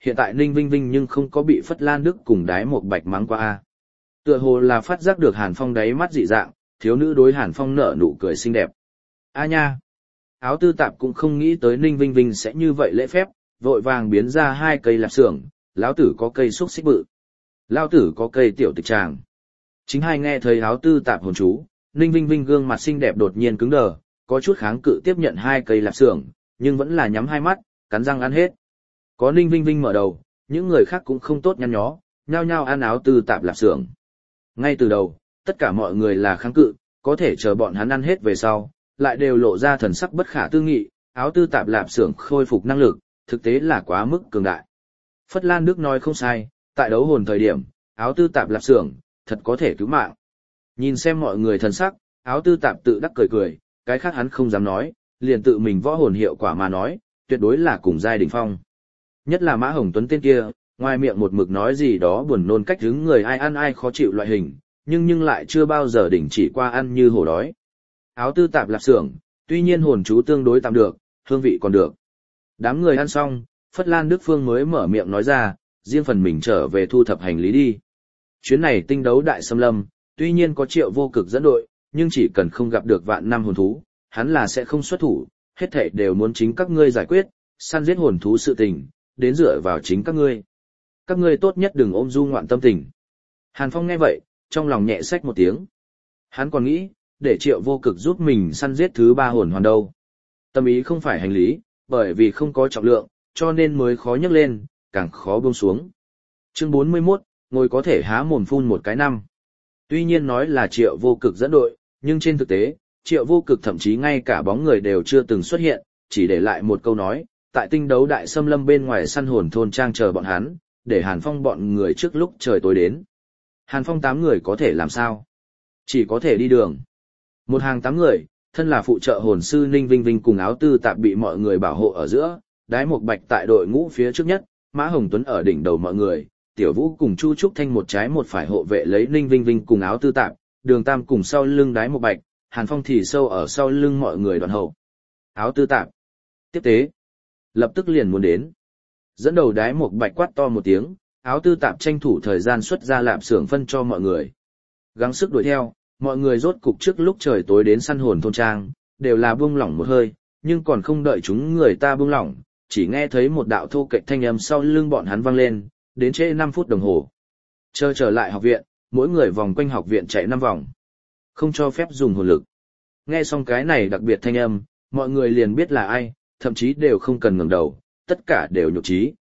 hiện tại Ninh Vinh Vinh nhưng không có bị Phất Lan Đức cùng Đái Một Bạch mắng qua a. Tựa hồ là phát giác được Hàn Phong đáy mắt dị dạng, thiếu nữ đối Hàn Phong nở nụ cười xinh đẹp. A nha! Áo tư tạp cũng không nghĩ tới Ninh Vinh Vinh sẽ như vậy lễ phép, vội vàng biến ra 2 cây lạp xưởng, lão tử có cây xúc xích bự. Lão tử có cây tiểu tịch tràng. Chính hai nghe thấy áo tư tạp hồn chú, Ninh Vinh Vinh gương mặt xinh đẹp đột nhiên cứng đờ, có chút kháng cự tiếp nhận 2 cây lạp xưởng, nhưng vẫn là nhắm hai mắt, cắn răng ăn hết. Có Ninh Vinh Vinh mở đầu, những người khác cũng không tốt nhăn nhó, nhao nhao ăn áo tư tạp lạp xưởng. Ngay từ đầu, tất cả mọi người là kháng cự, có thể chờ bọn hắn ăn hết về sau, lại đều lộ ra thần sắc bất khả tư nghị, áo tư tạp lạp xưởng khôi phục năng lực, thực tế là quá mức cường đại. Phất Lan Đức nói không sai, tại đấu hồn thời điểm, áo tư tạp lạp xưởng thật có thể cứu mạng. Nhìn xem mọi người thần sắc, áo tư tạp tự đắc cười cười, cái khác hắn không dám nói, liền tự mình võ hồn hiệu quả mà nói, tuyệt đối là cùng giai đỉnh phong. Nhất là Mã Hồng Tuấn tên kia, ngoài miệng một mực nói gì đó buồn nôn cách hứng người ai ăn ai khó chịu loại hình, nhưng lại chưa bao giờ đỉnh chỉ qua ăn như hổ đói. Áo tư tạp lạp xưởng, tuy nhiên hồn chú tương đối tạm được, hương vị còn được. Đám người ăn xong, Phất Lan Đức Phương mới mở miệng nói ra, riêng phần mình trở về thu thập hành lý đi. Chuyến này tinh đấu đại xâm lâm, tuy nhiên có Triệu Vô Cực dẫn đội, nhưng chỉ cần không gặp được vạn năm hồn thú, hắn là sẽ không xuất thủ, hết thảy đều muốn chính các ngươi giải quyết, săn giết hồn thú sự tình, đến dựa vào chính các ngươi. Các ngươi tốt nhất đừng ôm du ngoạn tâm tình. Hàn Phong nghe vậy, trong lòng nhẹ xách một tiếng. Hắn còn nghĩ, để Triệu Vô Cực giúp mình săn giết thứ 3 hồn hoàn đâu. Tâm ý không phải hành lý, bởi vì không có trọng lượng, cho nên mới khó nhấc lên, càng khó buông xuống. Chương 41, ngồi có thể há mồm phun một cái năm. Tuy nhiên nói là Triệu Vô Cực dẫn đội, nhưng trên thực tế, Triệu Vô Cực thậm chí ngay cả bóng người đều chưa từng xuất hiện, chỉ để lại một câu nói, tại tinh đấu đại xâm lâm bên ngoài săn hồn thôn trang chờ bọn hắn, để Hàn Phong bọn người trước lúc trời tối đến. Hàn Phong 8 người có thể làm sao? Chỉ có thể đi đường. Một hàng 8 người, thân là phụ trợ hồn sư Ninh Vinh Vinh cùng áo tư tạp bị mọi người bảo hộ ở giữa, Đái Một Bạch tại đội ngũ phía trước nhất, Mã Hồng Tuấn ở đỉnh đầu mọi người, Tiểu Vũ cùng Chu Trúc Thanh một trái một phải hộ vệ lấy Ninh Vinh Vinh cùng áo tư tạp, Đường Tam cùng sau lưng Đái Một Bạch, Hàn Phong thì sâu ở sau lưng mọi người đoàn hậu. Áo tư tạp. Tiếp tế. Lập tức liền muốn đến. Dẫn đầu Đái Một Bạch quát to một tiếng, áo tư tạp tranh thủ thời gian xuất ra lạp xưởng phân cho mọi người. Gắng sức đuổi theo, mọi người rốt cục trước lúc trời tối đến săn hồn thôn trang, đều là buông lỏng một hơi, nhưng còn không đợi chúng người ta buông lỏng, chỉ nghe thấy một đạo thô kệch thanh âm sau lưng bọn hắn vang lên, đến trễ 5 phút đồng hồ. Chờ trở lại học viện, mỗi người vòng quanh học viện chạy 5 vòng. Không cho phép dùng hồn lực. Nghe xong cái này đặc biệt thanh âm, mọi người liền biết là ai, thậm chí đều không cần ngẩng đầu, tất cả đều nhục trí,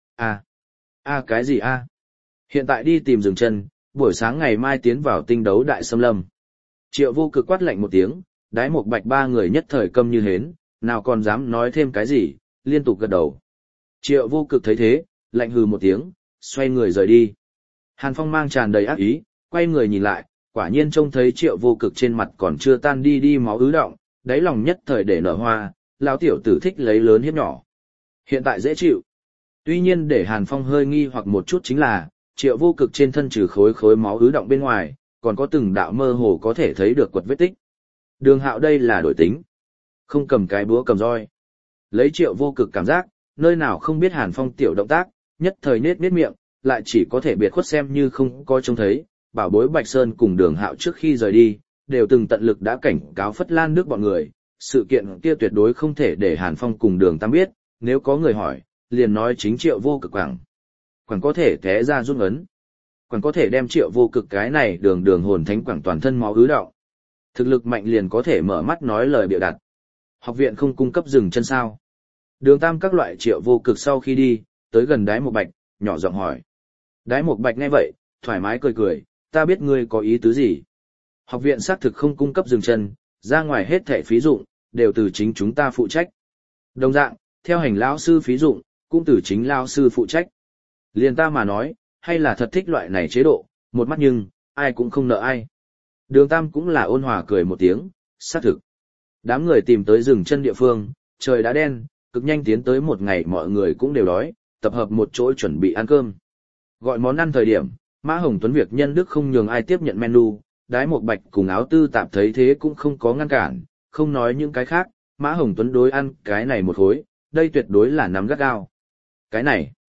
cái gì a? Hiện tại đi tìm dừng chân, buổi sáng ngày mai tiến vào tinh đấu đại xâm lâm. Triệu Vô Cực quát lạnh một tiếng, Đái Một Bạch 3 người nhất thời câm như hến, nào còn dám nói thêm cái gì, liên tục gật đầu. Triệu Vô Cực thấy thế, lạnh hừ một tiếng, xoay người rời đi. Hàn Phong mang tràn đầy ác ý, quay người nhìn lại, quả nhiên trông thấy Triệu Vô Cực trên mặt còn chưa tan đi máu ứ động, đáy lòng nhất thời để nở hoa, lão tiểu tử thích lấy lớn hiếp nhỏ. Hiện tại dễ chịu. Tuy nhiên để Hàn Phong hơi nghi hoặc một chút chính là, Triệu Vô Cực trên thân trừ khối máu ứ động bên ngoài, còn có từng đạo mơ hồ có thể thấy được quật vết tích. Đường Hạo đây là đổi tính. Không cầm cái búa cầm roi. Lấy Triệu Vô Cực cảm giác, nơi nào không biết Hàn Phong tiểu động tác, nhất thời nết miệng, lại chỉ có thể biệt khuất xem như không có trông thấy. Bảo bối Bạch Sơn cùng Đường Hạo trước khi rời đi, đều từng tận lực đã cảnh cáo Phất Lan Nước bọn người. Sự kiện kia tuyệt đối không thể để Hàn Phong cùng Đường Tam biết, nếu có người hỏi, liền nói chính Triệu Vô Cực quảng có thể té ra rút ấn. Quảng có thể đem Triệu Vô Cực cái này đường hồn thánh quảng toàn thân máu ứ động. Thực lực mạnh liền có thể mở mắt nói lời bịa đặt. Học viện không cung cấp dừng chân sao? Đường Tam các loại Triệu Vô Cực sau khi đi, tới gần Đái Một Bạch, nhỏ giọng hỏi. Đái Một Bạch nghe vậy, thoải mái cười, ta biết ngươi có ý tứ gì. Học viện xác thực không cung cấp dừng chân, ra ngoài hết thẻ phí dụng, đều từ chính chúng ta phụ trách. Đồng dạng, theo hành lão sư phí dụng, cũng từ chính lão sư phụ trách. Liền ta mà nói, hay là thật thích loại này chế độ, một mắt nhưng, ai cũng không nợ ai. Đường Tam cũng là ôn hòa cười một tiếng, xác thực. Đám người tìm tới dừng chân địa phương, trời đã đen, cực nhanh tiến tới một ngày mọi người cũng đều đói, tập hợp một chỗ chuẩn bị ăn cơm. Gọi món ăn thời điểm, Mã Hồng Tuấn việc nhân đức không nhường ai tiếp nhận menu, Đái Một Bạch cùng áo tư tạp thấy thế cũng không có ngăn cản, không nói những cái khác, Mã Hồng Tuấn đối ăn cái này một khối, đây tuyệt đối là nắm gắt gao.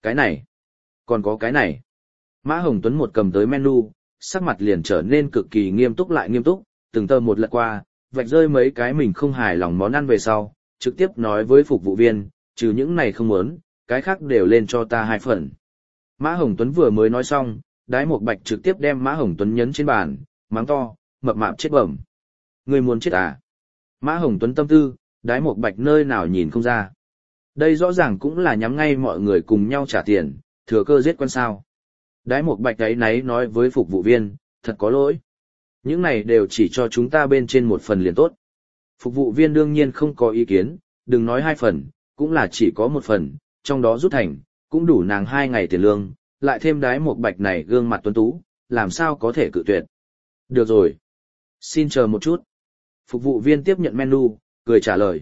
Cái này, còn có cái này. Mã Hồng Tuấn một cầm tới menu, sắc mặt liền trở nên cực kỳ nghiêm túc lại nghiêm túc, từng tờ một lật qua, vạch rơi mấy cái mình không hài lòng món ăn về sau, trực tiếp nói với phục vụ viên, trừ những này không muốn, cái khác đều lên cho ta 2 phần. Mã Hồng Tuấn vừa mới nói xong, Đái Mộc Bạch trực tiếp đem Mã Hồng Tuấn nhấn trên bàn, mắng to, mập mạp chết bẩm. Người muốn chết à? Mã Hồng Tuấn tâm tư, Đái Mộc Bạch nơi nào nhìn không ra. Đây rõ ràng cũng là nhắm ngay mọi người cùng nhau trả tiền, thừa cơ giết quan sao. Đái Mộc Bạch ấy náy nói với phục vụ viên, thật có lỗi. Những này đều chỉ cho chúng ta bên trên 1 phần liền tốt. Phục vụ viên đương nhiên không có ý kiến, đừng nói 2 phần, cũng là chỉ có 1 phần, trong đó rút thành, cũng đủ nàng 2 ngày tiền lương, lại thêm Đái Mộc Bạch này gương mặt tuấn tú, làm sao có thể cự tuyệt. Được rồi. Xin chờ một chút. Phục vụ viên tiếp nhận menu, cười trả lời.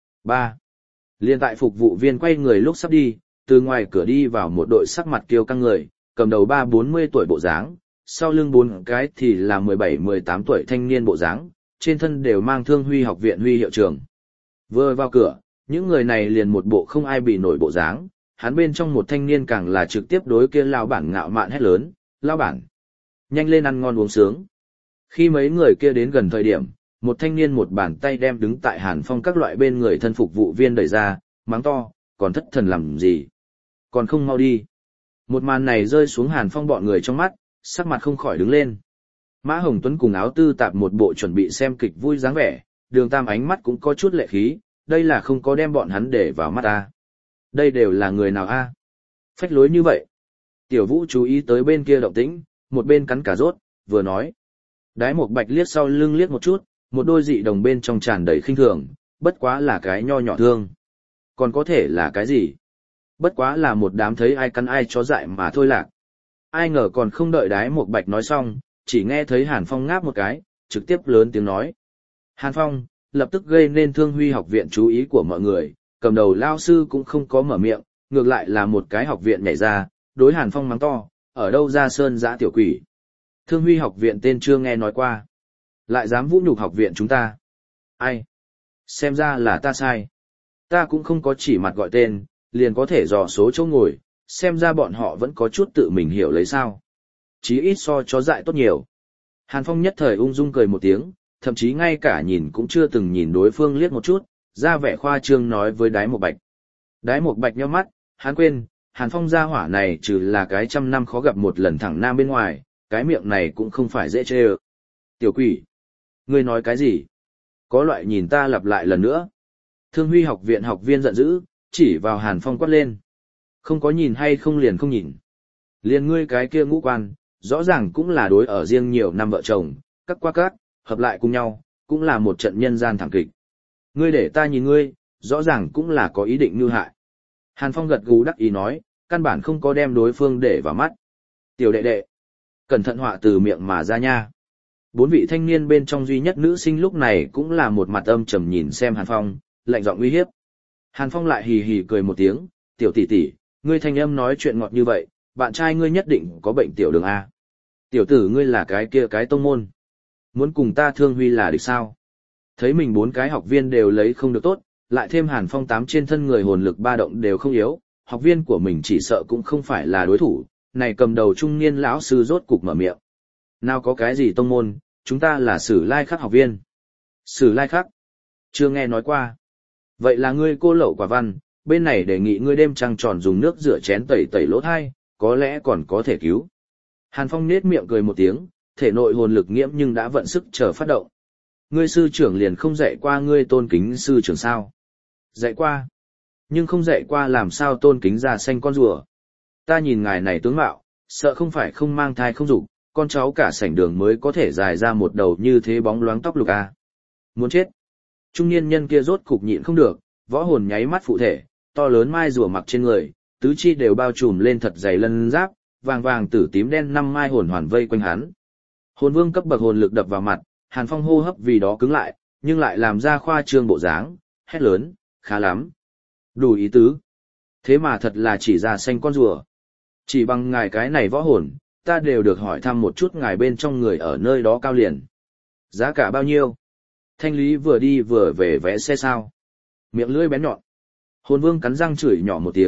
3. Liên tại phục vụ viên quay người lúc sắp đi, từ ngoài cửa đi vào một đội sắc mặt kiêu căng người, cầm đầu 30-40 tuổi bộ dáng, sau lưng 4 cái thì là 17-18 tuổi thanh niên bộ dáng, trên thân đều mang Thương Huy học viện huy hiệu trường. Vừa vào cửa, những người này liền một bộ không ai bị nổi bộ dáng, hắn bên trong một thanh niên càng là trực tiếp đối kia lao bản ngạo mạn hét lớn, lao bản, nhanh lên ăn ngon uống sướng. Khi mấy người kia đến gần thời điểm, một thanh niên một bàn tay đem đứng tại Hàn Phong các loại bên người thân phục vụ viên đẩy ra, mắng to, còn thất thần làm gì? Còn không mau đi. Một màn này rơi xuống Hàn Phong bọn người trong mắt, sắc mặt không khỏi đứng lên. Mã Hồng Tuấn cùng áo tư tạp một bộ chuẩn bị xem kịch vui dáng vẻ, Đường Tam ánh mắt cũng có chút lệ khí, đây là không có đem bọn hắn để vào mắt ta. Đây đều là người nào a? Phách lối như vậy. Tiểu Vũ chú ý tới bên kia động tĩnh, một bên cắn cà rốt, vừa nói. Đái Mộc Bạch liếc sau lưng liếc một chút, một đôi dị đồng bên trong tràn đầy khinh thường, bất quá là cái nho nhỏ thương. Còn có thể là cái gì? Bất quá là một đám thấy ai cắn ai chó dại mà thôi lạc. Ai ngờ còn không đợi Đái Mộc Bạch nói xong, chỉ nghe thấy Hàn Phong ngáp một cái, trực tiếp lớn tiếng nói. Hàn Phong, lập tức gây nên Thương Huy học viện chú ý của mọi người, cầm đầu lao sư cũng không có mở miệng, ngược lại là một cái học viện nhảy ra, đối Hàn Phong mắng to, ở đâu ra sơn dã tiểu quỷ. Thương Huy học viện tên chưa nghe nói qua. Lại dám vũ nhục học viện chúng ta. Ai? Xem ra là ta sai. Ta cũng không có chỉ mặt gọi tên, liền có thể dò số chỗ ngồi, xem ra bọn họ vẫn có chút tự mình hiểu lấy sao. Chí ít so chó dại tốt nhiều. Hàn Phong nhất thời ung dung cười một tiếng, thậm chí ngay cả nhìn cũng chưa từng nhìn đối phương liếc một chút, ra vẻ khoa trương nói với Đái Mộc Bạch. Đái Mộc Bạch nhíu mắt, hắn quên, Hàn Phong gia hỏa này trừ là cái 100 năm khó gặp một lần thẳng nam bên ngoài, cái miệng này cũng không phải dễ chê ơ. Tiểu quỷ, ngươi nói cái gì? Có loại nhìn ta lặp lại lần nữa. Thương Huy học viện học viên giận dữ, chỉ vào Hàn Phong quát lên. Không có nhìn hay không liền không nhìn. Liền ngươi cái kia ngũ quan, rõ ràng cũng là đối ở riêng nhiều năm vợ chồng, các qua cát, hợp lại cùng nhau, cũng là một trận nhân gian thảm kịch. Ngươi để ta nhìn ngươi, rõ ràng cũng là có ý định mưu hại. Hàn Phong gật gù đắc ý nói, căn bản không có đem đối phương để vào mắt. Tiểu đệ đệ, cẩn thận họa từ miệng mà ra nha. 4 vị thanh niên bên trong duy nhất nữ sinh lúc này cũng là một mặt âm trầm nhìn xem Hàn Phong, lạnh giọng uy hiếp. Hàn Phong lại hì hì cười một tiếng, tiểu tỷ tỷ, ngươi thanh âm nói chuyện ngọt như vậy, bạn trai ngươi nhất định có bệnh tiểu đường A. Tiểu tử ngươi là cái kia cái tông môn. Muốn cùng ta Thương Huy là địch sao? Thấy mình 4 cái học viên đều lấy không được tốt, lại thêm Hàn Phong 8 trên thân người hồn lực ba động đều không yếu, học viên của mình chỉ sợ cũng không phải là đối thủ, này cầm đầu trung niên lão sư rốt cục mở miệng. Nào có cái gì tông môn, chúng ta là Sử Lai Khắc học viên. Sử Lai Khắc? Chưa nghe nói qua. Vậy là ngươi cô lậu quả văn, bên này đề nghị ngươi đêm trăng tròn dùng nước rửa chén tẩy tẩy lỗ thai, có lẽ còn có thể cứu. Hàn Phong nết miệng cười một tiếng, thể nội hồn lực nghiễm nhưng đã vận sức chờ phát động. Ngươi sư trưởng liền không dạy qua ngươi tôn kính sư trưởng sao? Dạy qua. Nhưng không dạy qua làm sao tôn kính già xanh con rùa. Ta nhìn ngài này tướng mạo, sợ không phải không mang thai không dục, con cháu cả sảnh đường mới có thể dài ra một đầu như thế bóng loáng tóc lục à. Muốn chết. Trung niên nhân kia rốt cục nhịn không được, võ hồn nháy mắt phụ thể, to lớn mai rùa mặc trên người, tứ chi đều bao trùm lên thật dày lân giáp, vàng vàng tử tím đen 5 mai hồn hoàn vây quanh hắn. Hồn vương cấp bậc hồn lực đập vào mặt, Hàn Phong hô hấp vì đó cứng lại, nhưng lại làm ra khoa trương bộ dáng, hét lớn, khá lắm. Đủ ý tứ. Thế mà thật là chỉ ra xanh con rùa. Chỉ bằng ngài cái này võ hồn, ta đều được hỏi thăm một chút ngài bên trong người ở nơi đó cao liền. Giá cả bao nhiêu? Thanh lý vừa đi vừa về vé xe sao? Miệng lưỡi bén nhọn. Hồn vương cắn răng chửi nhỏ một tiếng,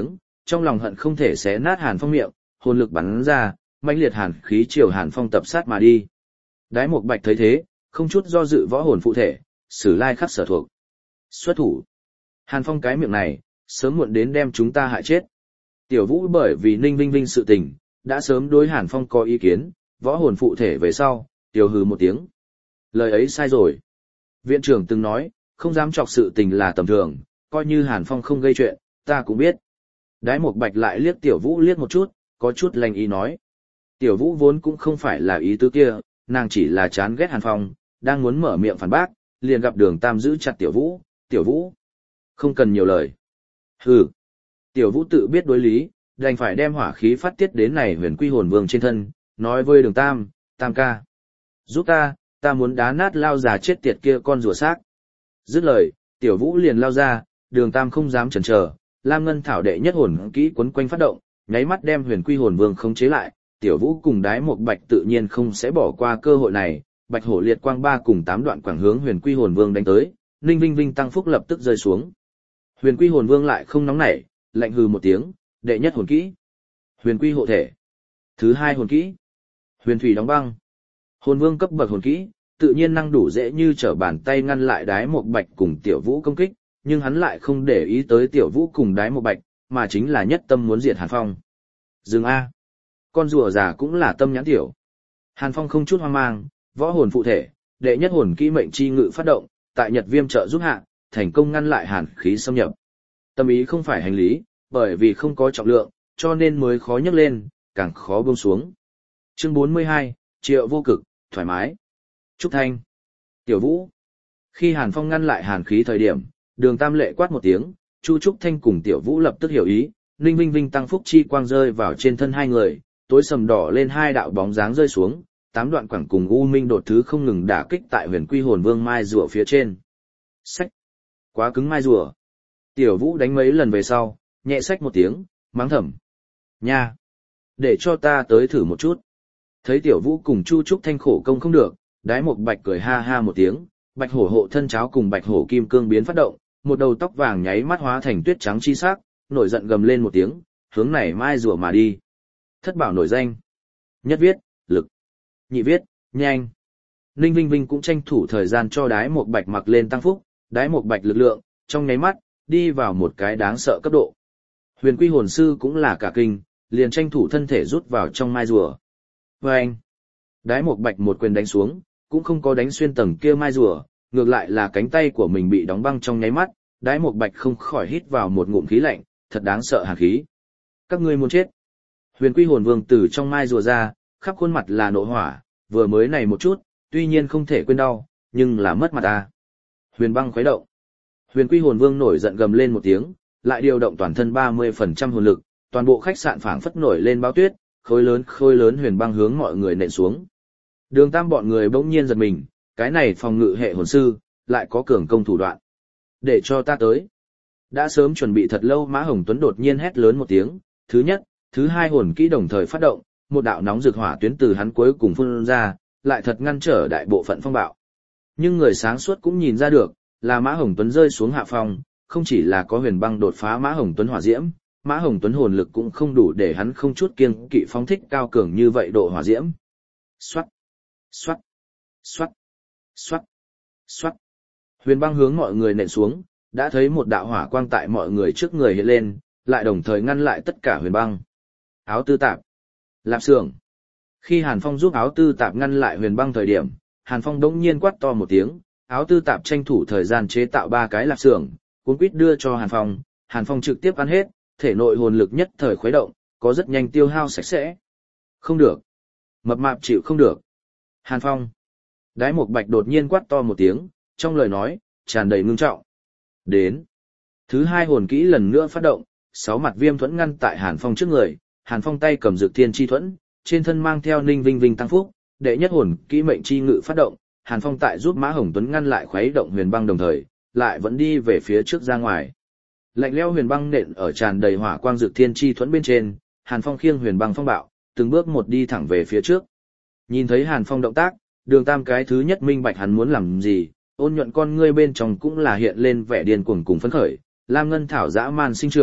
trong lòng hận không thể xé nát Hàn Phong miệng, hồn lực bắn ra, mãnh liệt hàn khí chiều Hàn Phong tập sát mà đi. Đái Mộc Bạch thấy thế, không chút do dự võ hồn phụ thể, sử lai khắc sở thuộc. Xuất thủ. Hàn Phong cái miệng này, sớm muộn đến đem chúng ta hại chết. Tiểu Vũ bởi vì Ninh Vinh Vinh sự tình, đã sớm đối Hàn Phong có ý kiến, võ hồn phụ thể về sau, tiểu hừ một tiếng. Lời ấy sai rồi. Viện trưởng từng nói, không dám chọc sự tình là tầm thường, coi như Hàn Phong không gây chuyện, ta cũng biết. Đái Mộc Bạch lại liếc Tiểu Vũ liếc một chút, có chút lành ý nói. Tiểu Vũ vốn cũng không phải là ý tứ kia, nàng chỉ là chán ghét Hàn Phong, đang muốn mở miệng phản bác, liền gặp Đường Tam giữ chặt Tiểu Vũ. Tiểu Vũ, không cần nhiều lời. Hừ. Tiểu Vũ tự biết đối lý, đành phải đem hỏa khí phát tiết đến này Huyền Quy Hồn Vương trên thân, nói với Đường Tam, Tam ca. Giúp ta muốn đá nát lao già chết tiệt kia con rùa xác. Dứt lời, Tiểu Vũ liền lao ra, Đường Tam không dám chần chờ, Lam Ngân Thảo đệ nhất hồn kỹ quấn quanh phát động, nháy mắt đem Huyền Quy Hồn Vương khống chế lại, Tiểu Vũ cùng Đái Mộc Bạch tự nhiên không sẽ bỏ qua cơ hội này, Bạch Hổ Liệt Quang 3 cùng 8 đoạn quảng hướng Huyền Quy Hồn Vương đánh tới, Ninh Vinh Vinh tăng phúc lập tức rơi xuống. Huyền Quy Hồn Vương lại không nóng nảy, lạnh hừ một tiếng, đệ nhất hồn kỹ. Huyền Quy hộ thể. Thứ hai hồn kỹ. Huyền Thủy đóng băng. Hồn Vương cấp bậc hồn kỹ, tự nhiên năng đủ dễ như trở bàn tay ngăn lại Đái Mộc Bạch cùng Tiểu Vũ công kích, nhưng hắn lại không để ý tới Tiểu Vũ cùng Đái Mộc Bạch, mà chính là nhất tâm muốn diệt Hàn Phong. Dừng A. Con rùa già cũng là tâm nhãn tiểu. Hàn Phong không chút hoang mang, võ hồn phụ thể, đệ nhất hồn kỹ mệnh chi ngự phát động, tại Nhật Viêm trợ giúp hạ, thành công ngăn lại hàn khí xâm nhập. Tâm ý không phải hành lý, bởi vì không có trọng lượng, cho nên mới khó nhấc lên, càng khó buông xuống. Chương 42, Triệu Vô Cực, thoải mái. Trúc Thanh. Tiểu Vũ. Khi Hàn Phong ngăn lại hàn khí thời điểm, Đường Tam lệ quát một tiếng, Chu Trúc Thanh cùng Tiểu Vũ lập tức hiểu ý, Ninh Vinh Vinh tăng phúc chi quang rơi vào trên thân hai người, tối sầm đỏ lên hai đạo bóng dáng rơi xuống, 8 đoạn quảng cùng U Minh đột thứ không ngừng đả kích tại Huyền Quy Hồn Vương mai rùa phía trên. Sách. Quá cứng mai rùa. Tiểu Vũ đánh mấy lần về sau, nhẹ sách một tiếng, mắng thầm. Nha. Để cho ta tới thử một chút. Thấy Tiểu Vũ cùng Chu Trúc Thanh khổ công không được, Đái Mộc Bạch cười ha ha một tiếng, Bạch Hổ hộ thân cháo cùng Bạch Hổ kim cương biến phát động, một đầu tóc vàng nháy mắt hóa thành tuyết trắng chi sắc, nổi giận gầm lên một tiếng, hướng này mai rùa mà đi. Thất bảo nổi danh. Nhất viết, lực. Nhị viết, nhanh. Ninh Vinh Vinh cũng tranh thủ thời gian cho Đái Mộc Bạch mặc lên tăng phúc, Đái Mộc Bạch lực lượng, trong nháy mắt, đi vào một cái đáng sợ cấp độ. Huyền Quy Hồn Sư cũng là cả kinh, liền tranh thủ thân thể rút vào trong mai rùa. Vâng! Đái Mộc Bạch một quyền đánh xuống, cũng không có đánh xuyên tầng kia mai rùa, ngược lại là cánh tay của mình bị đóng băng trong nháy mắt, Đái Mộc Bạch không khỏi hít vào một ngụm khí lạnh, thật đáng sợ hàn khí. Các ngươi muốn chết. Huyền Quy Hồn Vương từ trong mai rùa ra, khắp khuôn mặt là nộ hỏa, vừa mới này một chút, tuy nhiên không thể quên đau, nhưng là mất mặt ta. Huyền băng khuấy động. Huyền Quy Hồn Vương nổi giận gầm lên một tiếng, lại điều động toàn thân 30% hồn lực, toàn bộ khách sạn phảng phất nổi lên bao tuyết, khối lớn huyền băng hướng mọi người nện xuống. Đường Tam bọn người bỗng nhiên giật mình, cái này phòng ngự hệ hồn sư, lại có cường công thủ đoạn. Để cho ta tới. Đã sớm chuẩn bị thật lâu Mã Hồng Tuấn đột nhiên hét lớn một tiếng, thứ nhất, thứ hai hồn kỹ đồng thời phát động, một đạo nóng rực hỏa tuyến từ hắn cuối cùng phun ra, lại thật ngăn trở đại bộ phận phong bạo. Nhưng người sáng suốt cũng nhìn ra được, là Mã Hồng Tuấn rơi xuống hạ phong, không chỉ là có huyền băng đột phá Mã Hồng Tuấn hỏa diễm, Mã Hồng Tuấn hồn lực cũng không đủ để hắn không chút kiêng kỵ phóng thích cao cường như vậy độ hỏa diễm. Xoát, xoát, xoát, xoát, xoát. Huyền băng hướng mọi người nện xuống, đã thấy một đạo hỏa quang tại mọi người trước người hiện lên, lại đồng thời ngăn lại tất cả huyền băng. Áo tư tạp. Lạp xưởng. Khi Hàn Phong giúp áo tư tạp ngăn lại huyền băng thời điểm, Hàn Phong đống nhiên quát to một tiếng, áo tư tạp tranh thủ thời gian chế tạo 3 cái lạp xưởng, cuốn quýt đưa cho Hàn Phong trực tiếp ăn hết, thể nội hồn lực nhất thời khuấy động, có rất nhanh tiêu hao sạch sẽ. Không được. Mập mạp chịu không được. Hàn Phong. Đái Mộc Bạch đột nhiên quát to một tiếng, trong lời nói, tràn đầy ngưng trọng. Đến. Thứ hai hồn kỹ lần nữa phát động, 6 mặt viêm thuẫn ngăn tại Hàn Phong trước người, Hàn Phong tay cầm dược thiên chi thuẫn, trên thân mang theo Ninh Vinh Vinh tăng phúc, đệ nhất hồn kỹ mệnh chi ngự phát động, Hàn Phong tại giúp Mã Hồng Tuấn ngăn lại khuấy động huyền băng đồng thời, lại vẫn đi về phía trước ra ngoài. Lạnh lẽo huyền băng nện ở tràn đầy hỏa quang dược thiên chi thuẫn bên trên, Hàn Phong khiêng huyền băng phong bạo, từng bước một đi thẳng về phía trước. Nhìn thấy Hàn Phong động tác, Đường Tam cái thứ nhất minh bạch hắn muốn làm gì, ôn nhuận con ngươi bên trong cũng là hiện lên vẻ điên cuồng cùng phấn khởi, Lam Ngân Thảo dã man sinh trưởng,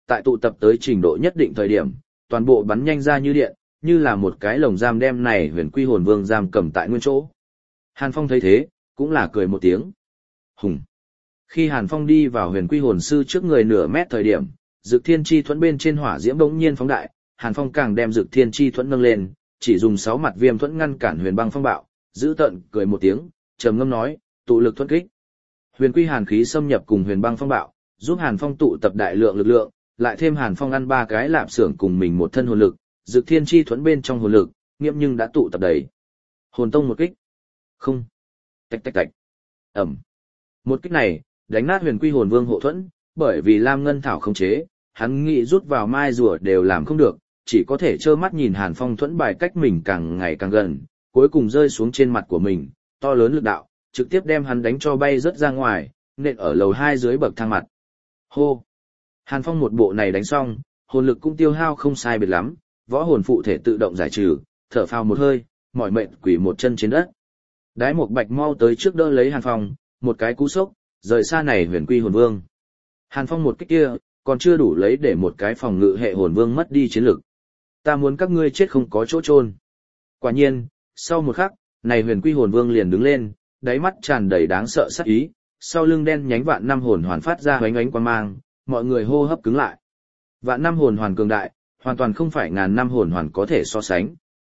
tại tụ tập tới trình độ nhất định thời điểm, toàn bộ bắn nhanh ra như điện, như là một cái lồng giam đem này huyền quy hồn vương giam cầm tại nguyên chỗ. Hàn Phong thấy thế, cũng là cười một tiếng. Hùng. Khi Hàn Phong đi vào huyền quy hồn sư trước người nửa mét thời điểm, Dực Thiên Chi Thuẫn bên trên hỏa diễm bỗng nhiên phóng đại, Hàn Phong càng đem Dực Thiên Chi Thuẫn nâng lên, chỉ dùng 6 mặt viêm thuẫn ngăn cản huyền băng phong bạo, giữ tận cười một tiếng, trầm ngâm nói, tụ lực thuẫn kích. Huyền quy hàn khí xâm nhập cùng huyền băng phong bạo, giúp Hàn Phong tụ tập đại lượng lực lượng, lại thêm Hàn Phong ăn 3 cái lạp xưởng cùng mình một thân hồn lực, Dực Thiên Chi Thuẫn bên trong hồn lực, nghiệm nhưng đã tụ tập đầy. Hồn tông một kích. Không. Tạch tạch tạch. Ẩm. Một kích này, đánh nát huyền quy hồn vương hộ thuẫn, bởi vì Lam Ngân Thảo không chế, hắn nghĩ rút vào mai rùa đều làm không được, chỉ có thể trơ mắt nhìn Hàn Phong thuẫn bài cách mình càng ngày càng gần, cuối cùng rơi xuống trên mặt của mình, to lớn lực đạo, trực tiếp đem hắn đánh cho bay rớt ra ngoài, nện ở lầu 2 dưới bậc thang mặt. Hô! Hàn Phong một bộ này đánh xong, hồn lực cũng tiêu hao không sai biệt lắm, võ hồn phụ thể tự động giải trừ, thở phào một hơi, mỏi mệt quỳ một chân trên đất. Đái Mộc Bạch mau tới trước đỡ lấy Hàn Phong, một cái cú sốc, rời xa này huyền quy hồn vương. Hàn Phong một kích kia, còn chưa đủ lấy để một cái phòng ngự hệ hồn vương mất đi chiến lực. Ta muốn các ngươi chết không có chỗ chôn. Quả nhiên, sau một khắc, này huyền quy hồn vương liền đứng lên, đáy mắt tràn đầy đáng sợ sát ý, sau lưng đen nhánh vạn năm hồn hoàn phát ra ánh ánh quang mang, mọi người hô hấp cứng lại. Vạn năm hồn hoàn cường đại, hoàn toàn không phải ngàn năm hồn hoàn có thể so sánh.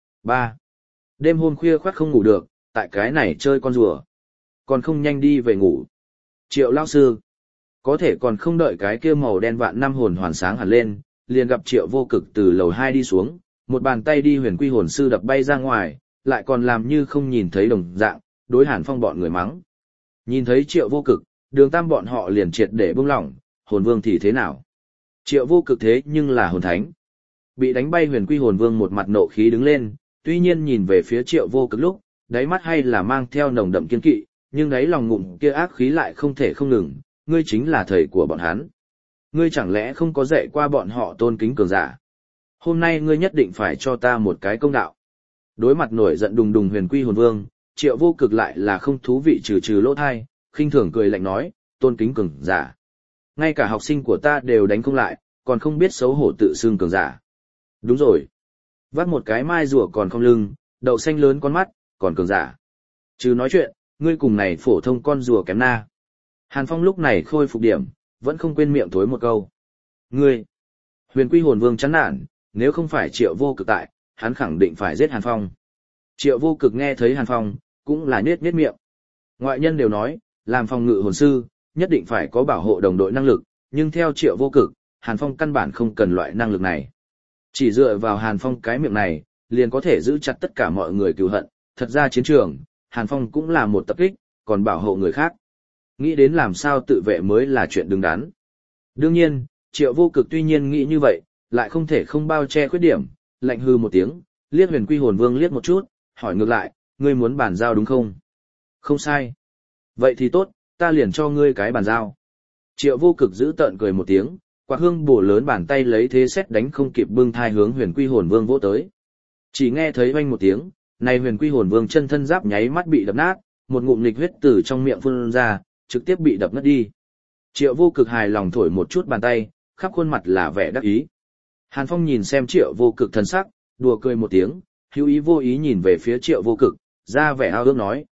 3. Đêm hôm khuya khoắt không ngủ được, tại cái này chơi con rùa. Còn không nhanh đi về ngủ. Triệu lão sư. Có thể còn không đợi cái kia màu đen vạn năm hồn hoàn sáng hẳn lên, liền gặp Triệu Vô Cực từ lầu 2 đi xuống, một bàn tay đi huyền quy hồn sư đập bay ra ngoài, lại còn làm như không nhìn thấy đồng dạng, đối Hàn Phong bọn người mắng. Nhìn thấy Triệu Vô Cực, Đường Tam bọn họ liền triệt để buông lỏng, hồn vương thì thế nào? Triệu Vô Cực thế nhưng là hồn thánh. Bị đánh bay huyền quy hồn vương một mặt nộ khí đứng lên, tuy nhiên nhìn về phía Triệu Vô Cực lúc, đáy mắt hay là mang theo nồng đậm kiên kỵ, nhưng đáy lòng ngụm kia ác khí lại không thể không ngừng, ngươi chính là thầy của bọn hắn. Ngươi chẳng lẽ không có dạy qua bọn họ tôn kính cường giả? Hôm nay ngươi nhất định phải cho ta một cái công đạo. Đối mặt nổi giận đùng đùng huyền quy hồn vương, Triệu Vô Cực lại là không thú vị trừ lỗ thai, khinh thường cười lạnh nói, tôn kính cường giả. Ngay cả học sinh của ta đều đánh không lại, còn không biết xấu hổ tự xưng cường giả. Đúng rồi. Vắt một cái mai rùa còn không lưng, đậu xanh lớn con mắt, còn cường giả. Chứ nói chuyện, ngươi cùng này phổ thông con rùa kém na. Hàn Phong lúc này khôi phục điểm, vẫn không quên miệng thối một câu. Ngươi! Huyền quy hồn vương chán nản, nếu không phải Triệu Vô Cực tại, hắn khẳng định phải giết Hàn Phong. Triệu Vô Cực nghe thấy Hàn Phong, cũng là nhếch miệng. Ngoại nhân đều nói, làm phòng ngự hồn sư, nhất định phải có bảo hộ đồng đội năng lực, nhưng theo Triệu Vô Cực, Hàn Phong căn bản không cần loại năng lực này. Chỉ dựa vào Hàn Phong cái miệng này, liền có thể giữ chặt tất cả mọi người cừu hận, thật ra chiến trường, Hàn Phong cũng là một tập kích, còn bảo hộ người khác. Nghĩ đến làm sao tự vệ mới là chuyện đứng đắn. Đương nhiên, Triệu Vô Cực tuy nhiên nghĩ như vậy, lại không thể không bao che khuyết điểm, lạnh hư một tiếng, liếc huyền quy hồn vương liếc một chút, hỏi ngược lại, ngươi muốn bàn giao đúng không? Không sai. Vậy thì tốt, ta liền cho ngươi cái bàn giao. Triệu Vô Cực giữ tợn cười một tiếng, quạt hương bổ lớn bàn tay lấy thế xét đánh không kịp bưng thai hướng huyền quy hồn vương vỗ tới. Chỉ nghe thấy oanh một tiếng, này huyền quy hồn vương chân thân giáp nháy mắt bị đập nát, một ngụm nghịch huyết từ trong miệng phun ra, trực tiếp bị đập ngất đi. Triệu Vô Cực hài lòng thổi một chút bàn tay, khắp khuôn mặt là vẻ đắc ý. Hàn Phong nhìn xem Triệu Vô Cực thần sắc, đùa cười một tiếng, hữu ý vô ý nhìn về phía Triệu Vô Cực, ra vẻ ao ước nói,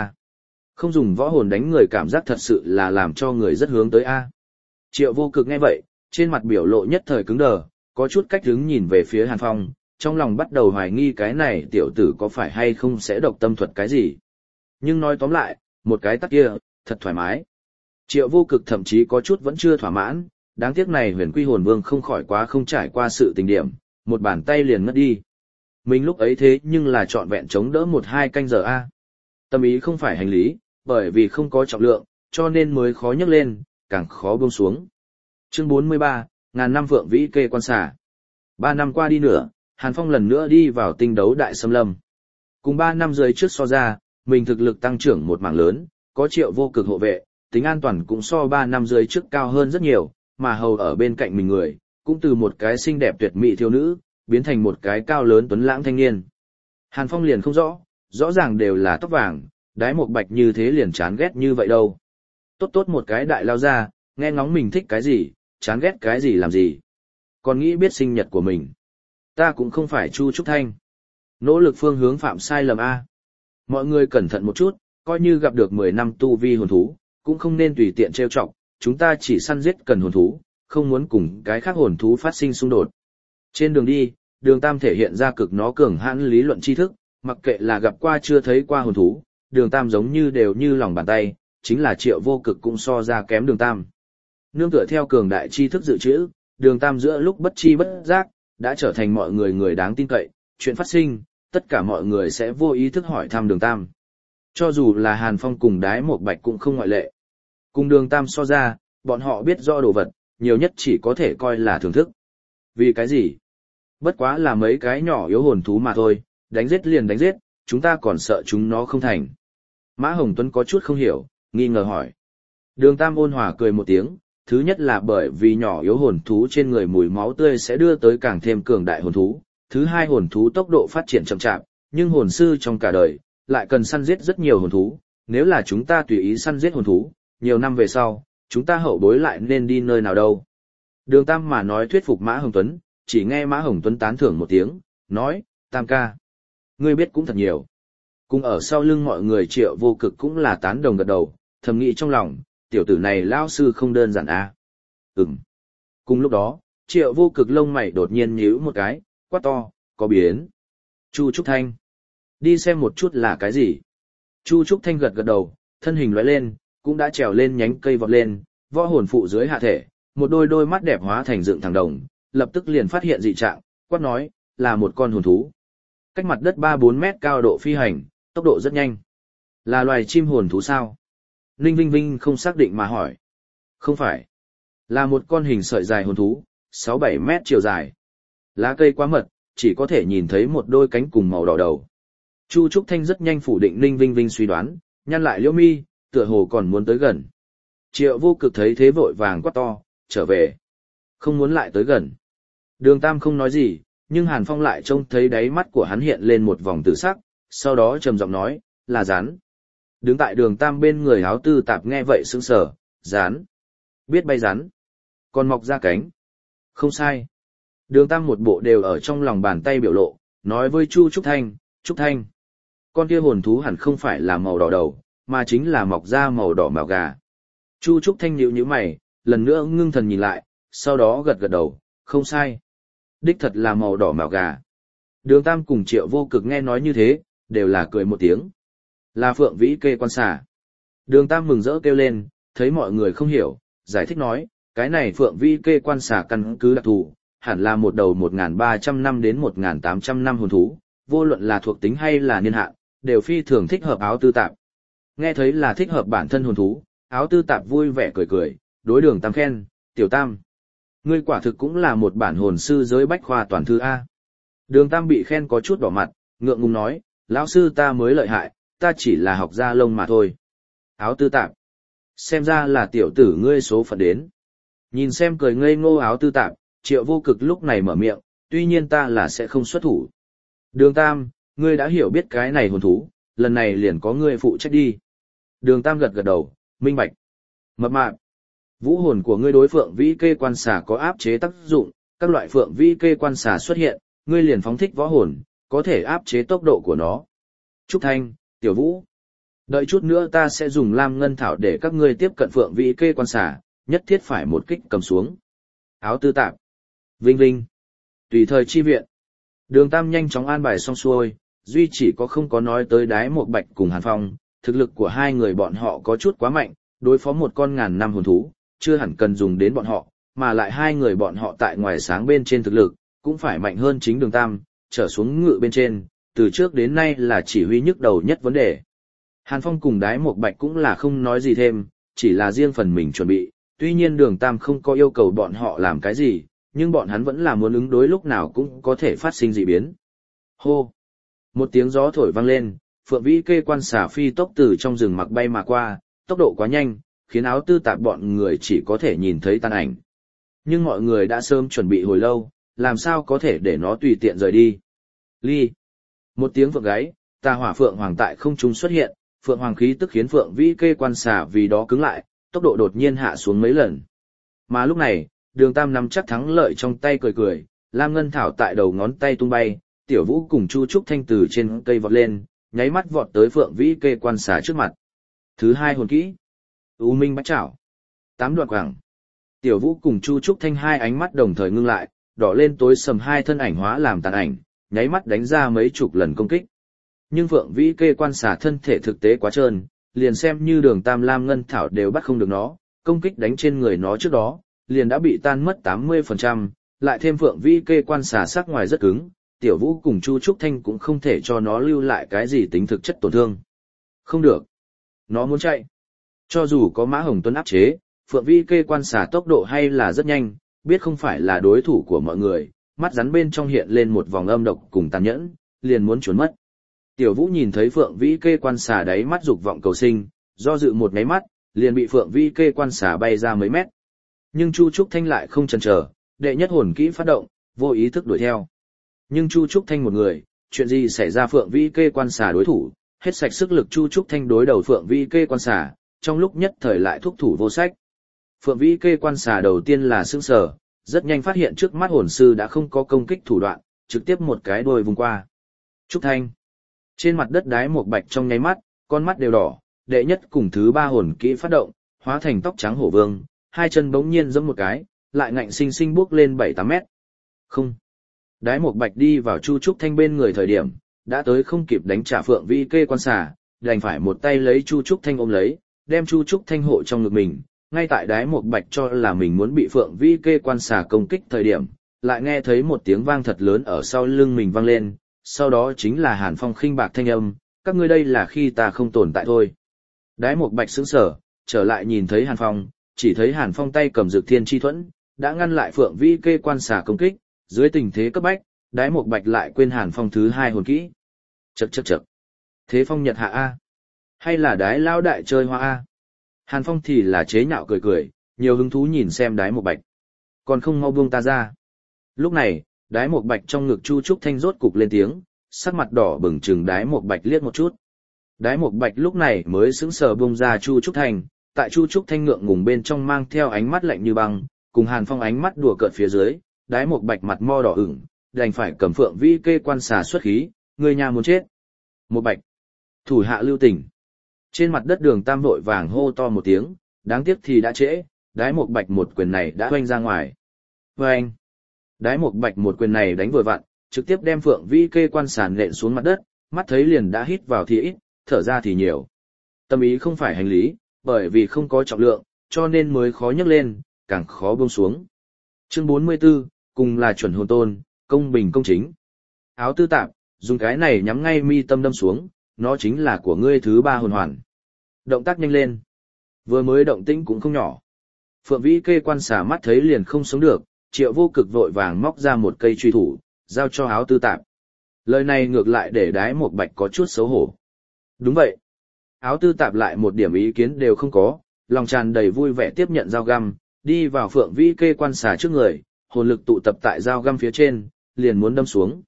không dùng võ hồn đánh người cảm giác thật sự là làm cho người rất hướng tới a. Triệu Vô Cực nghe vậy, trên mặt biểu lộ nhất thời cứng đờ, có chút cách đứng nhìn về phía Hàn Phong, trong lòng bắt đầu hoài nghi cái này tiểu tử có phải hay không sẽ độc tâm thuật cái gì. Nhưng nói tóm lại, một cái tắc kia, thật thoải mái. Triệu Vô Cực thậm chí có chút vẫn chưa thỏa mãn, đáng tiếc này huyền quy hồn vương không khỏi quá không trải qua sự tình điểm, một bàn tay liền ngất đi. Mình lúc ấy thế nhưng là trọn vẹn chống đỡ 1-2 canh giờ a. Tâm ý không phải hành lý, bởi vì không có trọng lượng, cho nên mới khó nhấc lên, càng khó buông xuống. Chương 43, ngàn năm vượng vĩ kê quan xà. 3 năm qua đi nữa, Hàn Phong lần nữa đi vào tinh đấu đại xâm lâm. Cùng 3 năm dưới trước so ra, mình thực lực tăng trưởng một mảng lớn, có Triệu Vô Cực hộ vệ, tính an toàn cũng so 3 năm dưới trước cao hơn rất nhiều, mà hầu ở bên cạnh mình người, cũng từ một cái xinh đẹp tuyệt mỹ thiếu nữ, biến thành một cái cao lớn tuấn lãng thanh niên. Hàn Phong liền không rõ, rõ ràng đều là tóc vàng, Đái Mộc Bạch như thế liền chán ghét như vậy đâu. Tốt tốt một cái đại lao ra, nghe ngóng mình thích cái gì, chán ghét cái gì làm gì, còn nghĩ biết sinh nhật của mình. Ta cũng không phải Chu Trúc Thanh. Nỗ lực phương hướng phạm sai lầm A. Mọi người cẩn thận một chút, coi như gặp được 10 năm tu vi hồn thú, cũng không nên tùy tiện trêu chọc, chúng ta chỉ săn giết cần hồn thú, không muốn cùng cái khác hồn thú phát sinh xung đột. Trên đường đi, Đường Tam thể hiện ra cực nó cường hãn lý luận tri thức, mặc kệ là gặp qua chưa thấy qua hồn thú, Đường Tam giống như đều như lòng bàn tay, chính là Triệu Vô Cực cũng so ra kém Đường Tam. Nương tựa theo cường đại tri thức dự trữ, Đường Tam giữa lúc bất chi bất giác, đã trở thành mọi người người đáng tin cậy, chuyện phát sinh, tất cả mọi người sẽ vô ý thức hỏi thăm Đường Tam. Cho dù là Hàn Phong cùng Đái Một Bạch cũng không ngoại lệ. Cùng Đường Tam so ra, bọn họ biết rõ đồ vật, nhiều nhất chỉ có thể coi là thưởng thức. Vì cái gì? Bất quá là mấy cái nhỏ yếu hồn thú mà thôi, đánh giết liền đánh giết, chúng ta còn sợ chúng nó không thành. Mã Hồng Tuấn có chút không hiểu, nghi ngờ hỏi. Đường Tam ôn hòa cười một tiếng, thứ nhất là bởi vì nhỏ yếu hồn thú trên người mùi máu tươi sẽ đưa tới càng thêm cường đại hồn thú, thứ hai hồn thú tốc độ phát triển chậm chạp, nhưng hồn sư trong cả đời lại cần săn giết rất nhiều hồn thú, nếu là chúng ta tùy ý săn giết hồn thú, nhiều năm về sau, chúng ta hậu bối lại nên đi nơi nào đâu. Đường Tam mà nói thuyết phục Mã Hồng Tuấn, chỉ nghe Mã Hồng Tuấn tán thưởng một tiếng, nói, Tam ca, ngươi biết cũng thật nhiều. Cùng ở sau lưng mọi người Triệu Vô Cực cũng là tán đồng gật đầu, thầm nghĩ trong lòng, tiểu tử này lao sư không đơn giản à. Cùng lúc đó, Triệu Vô Cực lông mày đột nhiên nhíu một cái, quát to, có biến. Chu Trúc Thanh, đi xem một chút là cái gì. Chu Trúc Thanh gật gật đầu, thân hình lóe lên, cũng đã trèo lên nhánh cây vọt lên, võ hồn phụ dưới hạ thể, một đôi mắt đẹp hóa thành dựng thẳng đồng, lập tức liền phát hiện dị trạng, quát nói, là một con hồn thú. Cách mặt đất 3-4 mét cao độ phi hành, tốc độ rất nhanh. Là loài chim hồn thú sao? Ninh Vinh Vinh không xác định mà hỏi. Không phải. Là một con hình sợi dài hồn thú, 6-7 mét chiều dài. Lá cây quá mật, chỉ có thể nhìn thấy một đôi cánh cùng màu đỏ đầu. Chu Trúc Thanh rất nhanh phủ định Ninh Vinh Vinh suy đoán, nhăn lại liễu mi, tựa hồ còn muốn tới gần. Triệu Vô Cực thấy thế vội vàng quát to, trở về. Không muốn lại tới gần. Đường Tam không nói gì, nhưng Hàn Phong lại trông thấy đáy mắt của hắn hiện lên một vòng tử sắc, sau đó trầm giọng nói, là rắn. Đứng tại Đường Tam bên người áo tư tạp nghe vậy sững sờ, rắn. Biết bay rắn. Còn mọc ra cánh. Không sai. Đường Tam một bộ đều ở trong lòng bàn tay biểu lộ, nói với Chu Trúc Thanh, Trúc Thanh. Con kia hồn thú hẳn không phải là màu đỏ đầu, mà chính là mọc ra màu đỏ màu gà. Chu Trúc Thanh nhíu nhíu mày, lần nữa ngưng thần nhìn lại, sau đó gật gật đầu, không sai. Đích thật là màu đỏ màu gà. Đường Tam cùng Triệu Vô Cực nghe nói như thế, đều là cười một tiếng. Là Phượng Vĩ Kê quan xà. Đường Tam mừng rỡ kêu lên, thấy mọi người không hiểu, giải thích nói, cái này Phượng Vĩ Kê quan xà căn cứ đặc thù, hẳn là một đầu 1.300 năm đến 1.800 năm hồn thú, vô luận là thuộc tính hay là niên hạn, đều phi thường thích hợp áo tư tạp. Nghe thấy là thích hợp bản thân hồn thú, áo tư tạp vui vẻ cười cười, đối Đường Tam khen, Tiểu Tam. Ngươi quả thực cũng là một bản hồn sư giới bách khoa toàn thư A. Đường Tam bị khen có chút đỏ mặt, ngượng ngùng nói, lão sư ta mới lợi hại, ta chỉ là học gia lông mà thôi. Áo tư tạp. Xem ra là tiểu tử ngươi số phận đến. Nhìn xem cười ngây ngô áo tư tạp, Triệu Vô Cực lúc này mở miệng, tuy nhiên ta là sẽ không xuất thủ. Đường Tam, ngươi đã hiểu biết cái này hồn thú, lần này liền có ngươi phụ trách đi. Đường Tam gật gật đầu, minh bạch. Mập mạp. Vũ hồn của ngươi đối Phượng Vĩ Kê quan xà có áp chế tác dụng, các loại Phượng Vĩ Kê quan xà xuất hiện, ngươi liền phóng thích võ hồn, có thể áp chế tốc độ của nó. Trúc Thanh, Tiểu Vũ. Đợi chút nữa ta sẽ dùng Lam Ngân Thảo để các ngươi tiếp cận Phượng Vĩ Kê quan xà, nhất thiết phải một kích cầm xuống. Áo tư tạp. Vinh Vinh. Tùy thời chi viện. Đường Tam nhanh chóng an bài xong xuôi, duy chỉ có không có nói tới Đái Một Bạch cùng Hàn Phong, thực lực của hai người bọn họ có chút quá mạnh, đối phó một con ngàn năm hồn thú, chưa hẳn cần dùng đến bọn họ, mà lại hai người bọn họ tại ngoài sáng bên trên thực lực, cũng phải mạnh hơn chính Đường Tam, trở xuống ngự bên trên, từ trước đến nay là chỉ huy nhức đầu nhất vấn đề. Hàn Phong cùng Đái Một Bạch cũng là không nói gì thêm, chỉ là riêng phần mình chuẩn bị, tuy nhiên Đường Tam không có yêu cầu bọn họ làm cái gì, nhưng bọn hắn vẫn là muốn ứng đối lúc nào cũng có thể phát sinh dị biến. Hô! Một tiếng gió thổi vang lên, Phượng Vĩ Kê quan xà phi tốc từ trong rừng mặc bay mà qua, tốc độ quá nhanh, khiến áo tư tạp bọn người chỉ có thể nhìn thấy tàn ảnh. Nhưng mọi người đã sớm chuẩn bị hồi lâu, làm sao có thể để nó tùy tiện rời đi. Ly! Một tiếng phượng gáy, tà hỏa Phượng Hoàng tại không trung xuất hiện, Phượng Hoàng khí tức khiến Phượng Vĩ Kê quan xà vì đó cứng lại, tốc độ đột nhiên hạ xuống mấy lần. Mà lúc này, Đường Tam nắm chắc thắng lợi trong tay cười cười, lam ngân thảo tại đầu ngón tay tung bay, Tiểu Vũ cùng Chu Trúc Thanh từ trên cây vọt lên, nháy mắt vọt tới Phượng Vĩ Kê quan xà trước mặt. Thứ hai hồn kỹ, U Minh Bách Trảo, 8 đoạn quảng. Tiểu Vũ cùng Chu Trúc Thanh hai ánh mắt đồng thời ngưng lại, đỏ lên tối sầm hai thân ảnh hóa làm tàn ảnh, nháy mắt đánh ra mấy chục lần công kích. Nhưng Phượng Vĩ Kê quan xà thân thể thực tế quá trơn, liền xem như Đường Tam lam ngân thảo đều bắt không được nó, công kích đánh trên người nó trước đó, liền đã bị tan mất 80%, lại thêm Phượng Vĩ Kê quan xà sắc ngoài rất cứng, Tiểu Vũ cùng Chu Trúc Thanh cũng không thể cho nó lưu lại cái gì tính thực chất tổn thương. Không được. Nó muốn chạy. Cho dù có Mã Hồng Tuấn áp chế, Phượng Vĩ Kê quan xà tốc độ hay là rất nhanh, biết không phải là đối thủ của mọi người, mắt rắn bên trong hiện lên một vòng âm độc cùng tàn nhẫn, liền muốn trốn mất. Tiểu Vũ nhìn thấy Phượng Vĩ Kê quan xà đáy mắt dục vọng cầu sinh, do dự một nháy mắt, liền bị Phượng Vĩ Kê quan xà bay ra mấy mét. Nhưng Chu Trúc Thanh lại không chần chờ, đệ nhất hồn kỹ phát động, vô ý thức đuổi theo. Nhưng Chu Trúc Thanh một người, chuyện gì xảy ra Phượng Vĩ Kê quan xà đối thủ, hết sạch sức lực Chu Trúc Thanh đối đầu Phượng Vĩ Kê quan xà, trong lúc nhất thời lại thúc thủ vô sách. Phượng Vĩ Kê quan xà đầu tiên là sững sờ, rất nhanh phát hiện trước mắt hồn sư đã không có công kích thủ đoạn, trực tiếp một cái đuôi vùng qua. Trúc Thanh. Trên mặt đất đái một bạch trong nháy mắt, con mắt đều đỏ, đệ nhất cùng thứ ba hồn kỹ phát động, hóa thành tóc trắng hổ vương, hai chân bỗng nhiên giẫm một cái, lại ngạnh sinh sinh bước lên 7-8 mét. Không. Đái một bạch đi vào Chu Trúc Thanh bên người thời điểm, đã tới không kịp đánh trả Phượng Vĩ Kê quan xà, đành phải một tay lấy Chu Trúc Thanh ôm lấy, đem Chu Trúc Thanh hộ trong ngực mình. Ngay tại đái một bạch cho là mình muốn bị Phượng Vĩ Kê quan xà công kích thời điểm, lại nghe thấy một tiếng vang thật lớn ở sau lưng mình vang lên, sau đó chính là Hàn Phong khinh bạc thanh âm, các ngươi đây là khi ta không tồn tại thôi. Đái một bạch sững sờ, trở lại nhìn thấy Hàn Phong, chỉ thấy Hàn Phong tay cầm Dược Thiên Chi Thuẫn, đã ngăn lại Phượng Vĩ Kê quan xà công kích, dưới tình thế cấp bách, đái một bạch lại quên Hàn Phong thứ hai hồn kỹ. Chậc chậc chậc. Thế phong nhật hạ A. Hay là đái lao đại chơi hoa A. Hàn Phong thì là chế nhạo cười cười, nhiều hứng thú nhìn xem đái một bạch. Còn không mau buông ta ra. Lúc này, đái một bạch trong ngực Chu Trúc Thanh rốt cục lên tiếng, sắc mặt đỏ bừng chừng đái một bạch liếc một chút. Đái một bạch lúc này mới sững sờ buông ra Chu Trúc Thanh, tại Chu Trúc Thanh ngượng ngùng bên trong mang theo ánh mắt lạnh như băng, cùng Hàn Phong ánh mắt đùa cợt phía dưới, đái một bạch mặt mo đỏ ửng, đành phải cầm Phượng Vĩ Kê quan xà xuất khí, người nhà muốn chết. Một bạch. Thủ hạ lưu tình. Trên mặt đất Đường Tam vội vàng hô to một tiếng, đáng tiếc thì đã trễ, đái một bạch một quyền này đã hoanh ra ngoài. Vâng! Đái một bạch một quyền này đánh vừa vặn, trực tiếp đem Phượng Vĩ Kê quan xà nện xuống mặt đất, mắt thấy liền đã hít vào thì ít, thở ra thì nhiều. Tâm ý không phải hành lý, bởi vì không có trọng lượng, cho nên mới khó nhấc lên, càng khó buông xuống. Chương 44, cùng là chuẩn hồn tôn, công bình công chính. Áo tư tạp, dùng cái này nhắm ngay mi tâm đâm xuống, nó chính là của ngươi thứ ba hồn hoàn. Động tác nhanh lên. Vừa mới động tĩnh cũng không nhỏ. Phượng Vĩ Kê quan xà mắt thấy liền không sống được, Triệu Vô Cực vội vàng móc ra một cây truy thủ, giao cho áo tư tạp. Lời này ngược lại để đái một bạch có chút xấu hổ. Đúng vậy. Áo tư tạp lại một điểm ý kiến đều không có, lòng tràn đầy vui vẻ tiếp nhận dao găm, đi vào Phượng Vĩ Kê quan xà trước người, hồn lực tụ tập tại dao găm phía trên, liền muốn đâm xuống.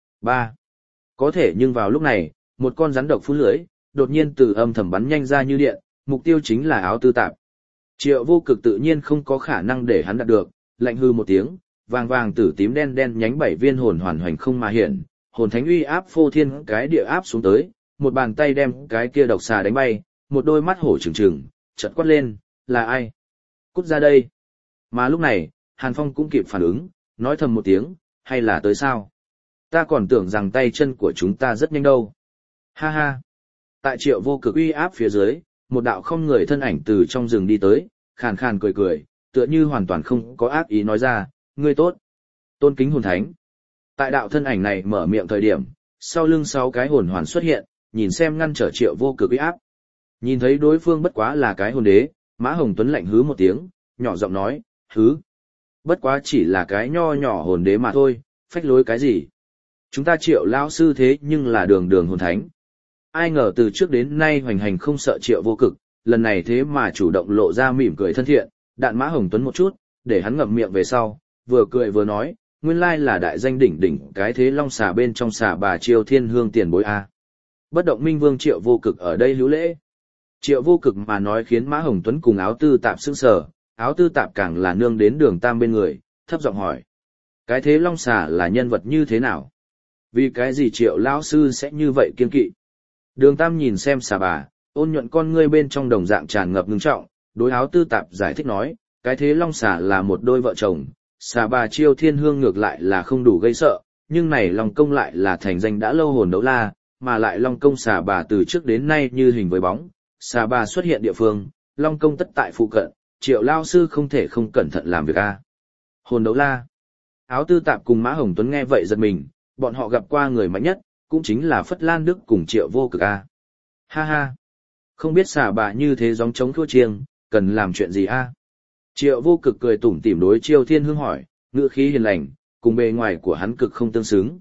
3. Có thể nhưng vào lúc này, một con rắn độc phun lưỡi, đột nhiên từ âm thầm bắn nhanh ra như điện, mục tiêu chính là áo tư tạp. Triệu Vô Cực tự nhiên không có khả năng để hắn đạt được, lạnh hư một tiếng, vàng vàng tử tím đen đen nhánh 7 viên hồn hoàn hoành không mà hiện, hồn thánh uy áp phô thiên cái địa áp xuống tới, một bàn tay đem cái kia độc xà đánh bay, một đôi mắt hổ trừng trừng, chợt quát lên, là ai? Cút ra đây. Mà lúc này, Hàn Phong cũng kịp phản ứng, nói thầm một tiếng, hay là tới sao? Ta còn tưởng rằng tay chân của chúng ta rất nhanh đâu. Ha ha. Tại Triệu Vô Cực uy áp phía dưới, một đạo không người thân ảnh từ trong rừng đi tới, khàn khàn cười cười, tựa như hoàn toàn không có ác ý nói ra, ngươi tốt. Tôn kính hồn thánh. Tại đạo thân ảnh này mở miệng thời điểm, sau lưng 6 cái hồn hoàn xuất hiện, nhìn xem ngăn trở Triệu Vô Cực uy áp. Nhìn thấy đối phương bất quá là cái hồn đế, Mã Hồng Tuấn lạnh hứ một tiếng, nhỏ giọng nói, hứ. Bất quá chỉ là cái nho nhỏ hồn đế mà thôi, phách lối cái gì. Chúng ta Triệu lão sư thế nhưng là đường đường hồn thánh. Ai ngờ từ trước đến nay hoành hành không sợ Triệu Vô Cực, lần này thế mà chủ động lộ ra mỉm cười thân thiện, đạn Mã Hồng Tuấn một chút, để hắn ngậm miệng về sau, vừa cười vừa nói, nguyên lai là đại danh đỉnh đỉnh cái thế long xà bên trong xà bà Triều Thiên Hương tiền bối a. Bất động minh vương Triệu Vô Cực ở đây hữu lễ. Triệu Vô Cực mà nói khiến Mã Hồng Tuấn cùng áo tư tạp sững sờ, áo tư tạp càng là nương đến đường tam bên người, thấp giọng hỏi. Cái thế long xà là nhân vật như thế nào? Vì cái gì Triệu lão sư sẽ như vậy kiên kỵ? Đường tam nhìn xem xà bà, ôn nhuận con ngươi bên trong đồng dạng tràn ngập ngưng trọng, đối áo tư tạp giải thích nói, cái thế long xà là một đôi vợ chồng, xà bà Chiêu Thiên Hương ngược lại là không đủ gây sợ, nhưng này Long Công lại là thành danh đã lâu hồn đấu la, mà lại Long Công xà bà từ trước đến nay như hình với bóng, xà bà xuất hiện địa phương, Long Công tất tại phụ cận, Triệu lao sư không thể không cẩn thận làm việc a. Hồn đấu la. Áo tư tạp cùng Mã Hồng Tuấn nghe vậy giật mình, bọn họ gặp qua người mạnh nhất, cũng chính là Phất Lan Đức cùng Triệu Vô Cực a. Ha ha. Không biết xà bà như thế gióng trống thua chiêng, cần làm chuyện gì a? Triệu Vô Cực cười tủm tỉm đối Chiêu Thiên Hương hỏi, ngữ khí hiền lành, cùng bề ngoài của hắn cực không tương xứng.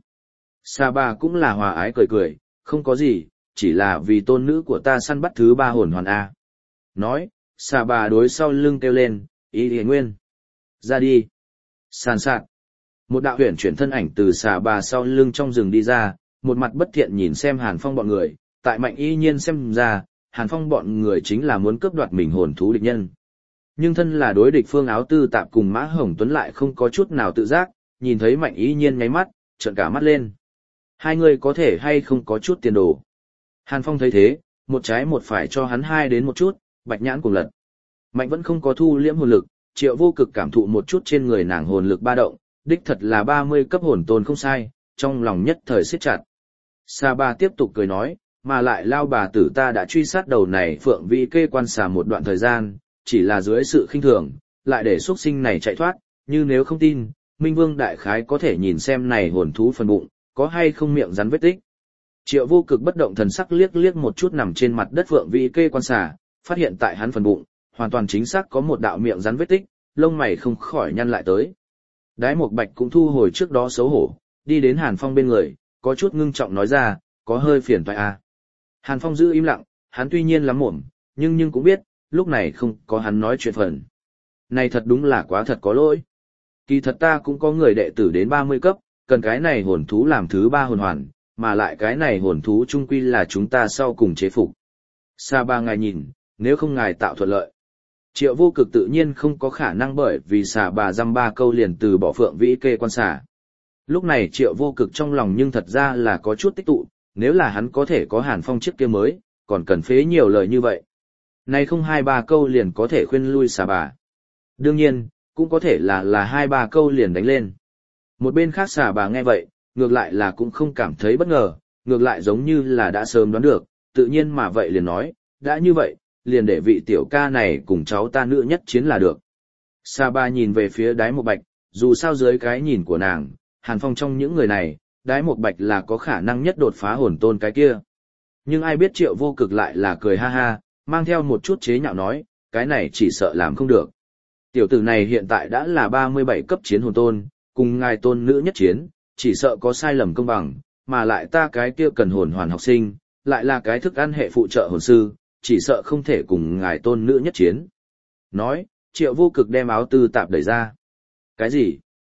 Xà bà cũng là hòa ái cười cười, không có gì, chỉ là vì tôn nữ của ta săn bắt thứ 3 hồn hoàn a. Nói, xà bà đối sau lưng kêu lên, ý hề nguyên. Ra đi. Sàn sạt. Một đạo huyền chuyển thân ảnh từ xà bà sau lưng trong rừng đi ra, một mặt bất thiện nhìn xem Hàn Phong bọn người, tại Mạnh Y Nhiên xem ra, Hàn Phong bọn người chính là muốn cướp đoạt mình hồn thú địch nhân. Nhưng thân là đối địch phương áo tư tạp cùng Mã Hồng Tuấn lại không có chút nào tự giác, nhìn thấy Mạnh Y Nhiên nháy mắt, trợn cả mắt lên. Hai người có thể hay không có chút tiền đồ. Hàn Phong thấy thế, một trái một phải cho hắn 2 đến một chút, bạch nhãn cùng lật. Mạnh vẫn không có thu liễm hồn lực, Triệu Vô Cực cảm thụ một chút trên người nàng hồn lực ba động, đích thật là 30 cấp hồn tôn không sai, trong lòng nhất thời siết chặt. Sa Ba tiếp tục cười nói, mà lại lao bà tử ta đã truy sát đầu này Phượng Vĩ Kê quan xà một đoạn thời gian, chỉ là dưới sự khinh thường, lại để xuất sinh này chạy thoát, như nếu không tin, Minh Vương đại khái có thể nhìn xem này hồn thú phần bụng, có hay không miệng rắn vết tích. Triệu Vô Cực bất động thần sắc liếc liếc một chút nằm trên mặt đất Phượng Vĩ Kê quan xà, phát hiện tại hắn phần bụng, hoàn toàn chính xác có một đạo miệng rắn vết tích, lông mày không khỏi nhăn lại tới. Đái Mộc Bạch cũng thu hồi trước đó xấu hổ, đi đến Hàn Phong bên người, có chút ngưng trọng nói ra, có hơi phiền toái a. Hàn Phong giữ im lặng, hắn tuy nhiên lắm mồm, nhưng cũng biết, lúc này không có hắn nói chuyện phần. Này thật đúng là quá thật có lỗi. Kỳ thật ta cũng có người đệ tử đến 30 cấp, cần cái này hồn thú làm thứ 3 hồn hoàn, mà lại cái này hồn thú chung quy là chúng ta sau cùng chế phục. Sa Ba ngài nhìn, nếu không ngài tạo thuận lợi. Triệu Vô Cực tự nhiên không có khả năng bởi vì xà bà dăm 3 câu liền từ bỏ Phượng Vĩ Kê quan xà. Lúc này Triệu Vô Cực trong lòng nhưng thật ra là có chút tích tụ, nếu là hắn có thể có Hàn Phong chiếc kia mới, còn cần phế nhiều lời như vậy. Này không 2-3 câu liền có thể khuyên lui xà bà. Đương nhiên, cũng có thể là 2-3 câu liền đánh lên. Một bên khác xà bà nghe vậy, ngược lại là cũng không cảm thấy bất ngờ, ngược lại giống như là đã sớm đoán được, tự nhiên mà vậy liền nói, đã như vậy, liền để vị tiểu ca này cùng cháu ta nữ nhất chiến là được. Sa Ba nhìn về phía Đái Mộc Bạch, dù sao dưới cái nhìn của nàng, Hàn Phong trong những người này, Đái Mộc Bạch là có khả năng nhất đột phá hồn tôn cái kia. Nhưng ai biết Triệu Vô Cực lại là cười ha ha, mang theo một chút chế nhạo nói, cái này chỉ sợ làm không được. Tiểu tử này hiện tại đã là 37 cấp chiến hồn tôn, cùng ngài tôn nữ nhất chiến, chỉ sợ có sai lầm công bằng, mà lại ta cái kia cần hồn hoàn học sinh, lại là cái thức ăn hệ phụ trợ hồn sư, chỉ sợ không thể cùng ngài tôn nữ nhất chiến. Nói, Triệu Vô Cực đem áo tư tạp đẩy ra. Cái gì?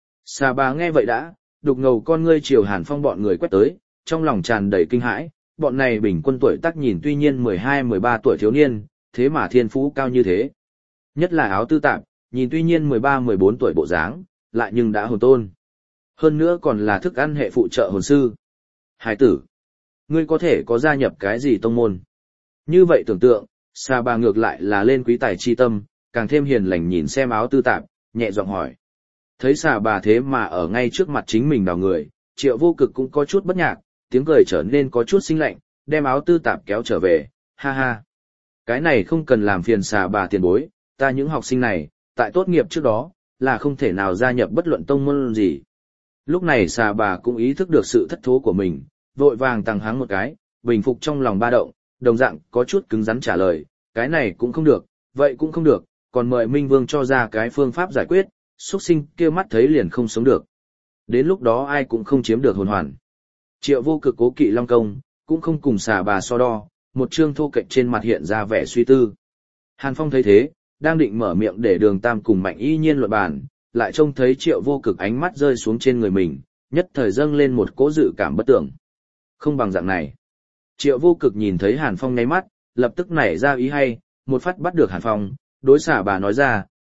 Sa Ba nghe vậy đã, đục ngầu con ngươi chiều Hàn Phong bọn người quét tới, trong lòng tràn đầy kinh hãi, bọn này bình quân tuổi tác nhìn tuy nhiên 12-13 tuổi thiếu niên, thế mà thiên phú cao như thế. Nhất là áo tư tạp, nhìn tuy nhiên 13-14 tuổi bộ dáng, lại nhưng đã hồn tôn. Hơn nữa còn là thức ăn hệ phụ trợ hồn sư. Hải tử, ngươi có thể có gia nhập cái gì tông môn? Như vậy tưởng tượng, Sa Ba ngược lại là lên quý tài chi tâm, càng thêm hiền lành nhìn xem áo tư tạp, nhẹ giọng hỏi. Thấy Sa Ba thế mà ở ngay trước mặt chính mình đào người, Triệu Vô Cực cũng có chút bất nhạc, tiếng cười trở nên có chút sinh lạnh, đem áo tư tạp kéo trở về, ha ha. Cái này không cần làm phiền Sa Ba tiền bối, ta những học sinh này, tại tốt nghiệp trước đó, là không thể nào gia nhập bất luận tông môn gì. Lúc này Sa Ba cũng ý thức được sự thất thố của mình, vội vàng tăng háng một cái, bình phục trong lòng ba động, đồng dạng có chút cứng rắn trả lời, cái này cũng không được, vậy cũng không được, còn mời Minh Vương cho ra cái phương pháp giải quyết, xuất sinh kia mắt thấy liền không sống được. Đến lúc đó ai cũng không chiếm được hồn hoàn. Triệu Vô Cực cố kỵ Long Công, cũng không cùng Sa Ba so đo, một trương thô kệch trên mặt hiện ra vẻ suy tư. Hàn Phong thấy thế, đang định mở miệng để Đường Tam cùng Mạnh Y Nhiên luận bàn, lại trông thấy Triệu Vô Cực ánh mắt rơi xuống trên người mình, nhất thời dâng lên một cỗ dự cảm bất tưởng. Không bằng dạng này. Triệu Vô Cực nhìn thấy Hàn Phong nháy mắt, lập tức nảy ra ý hay, một phát bắt được Hàn Phong, đối Sa Ba nói ra,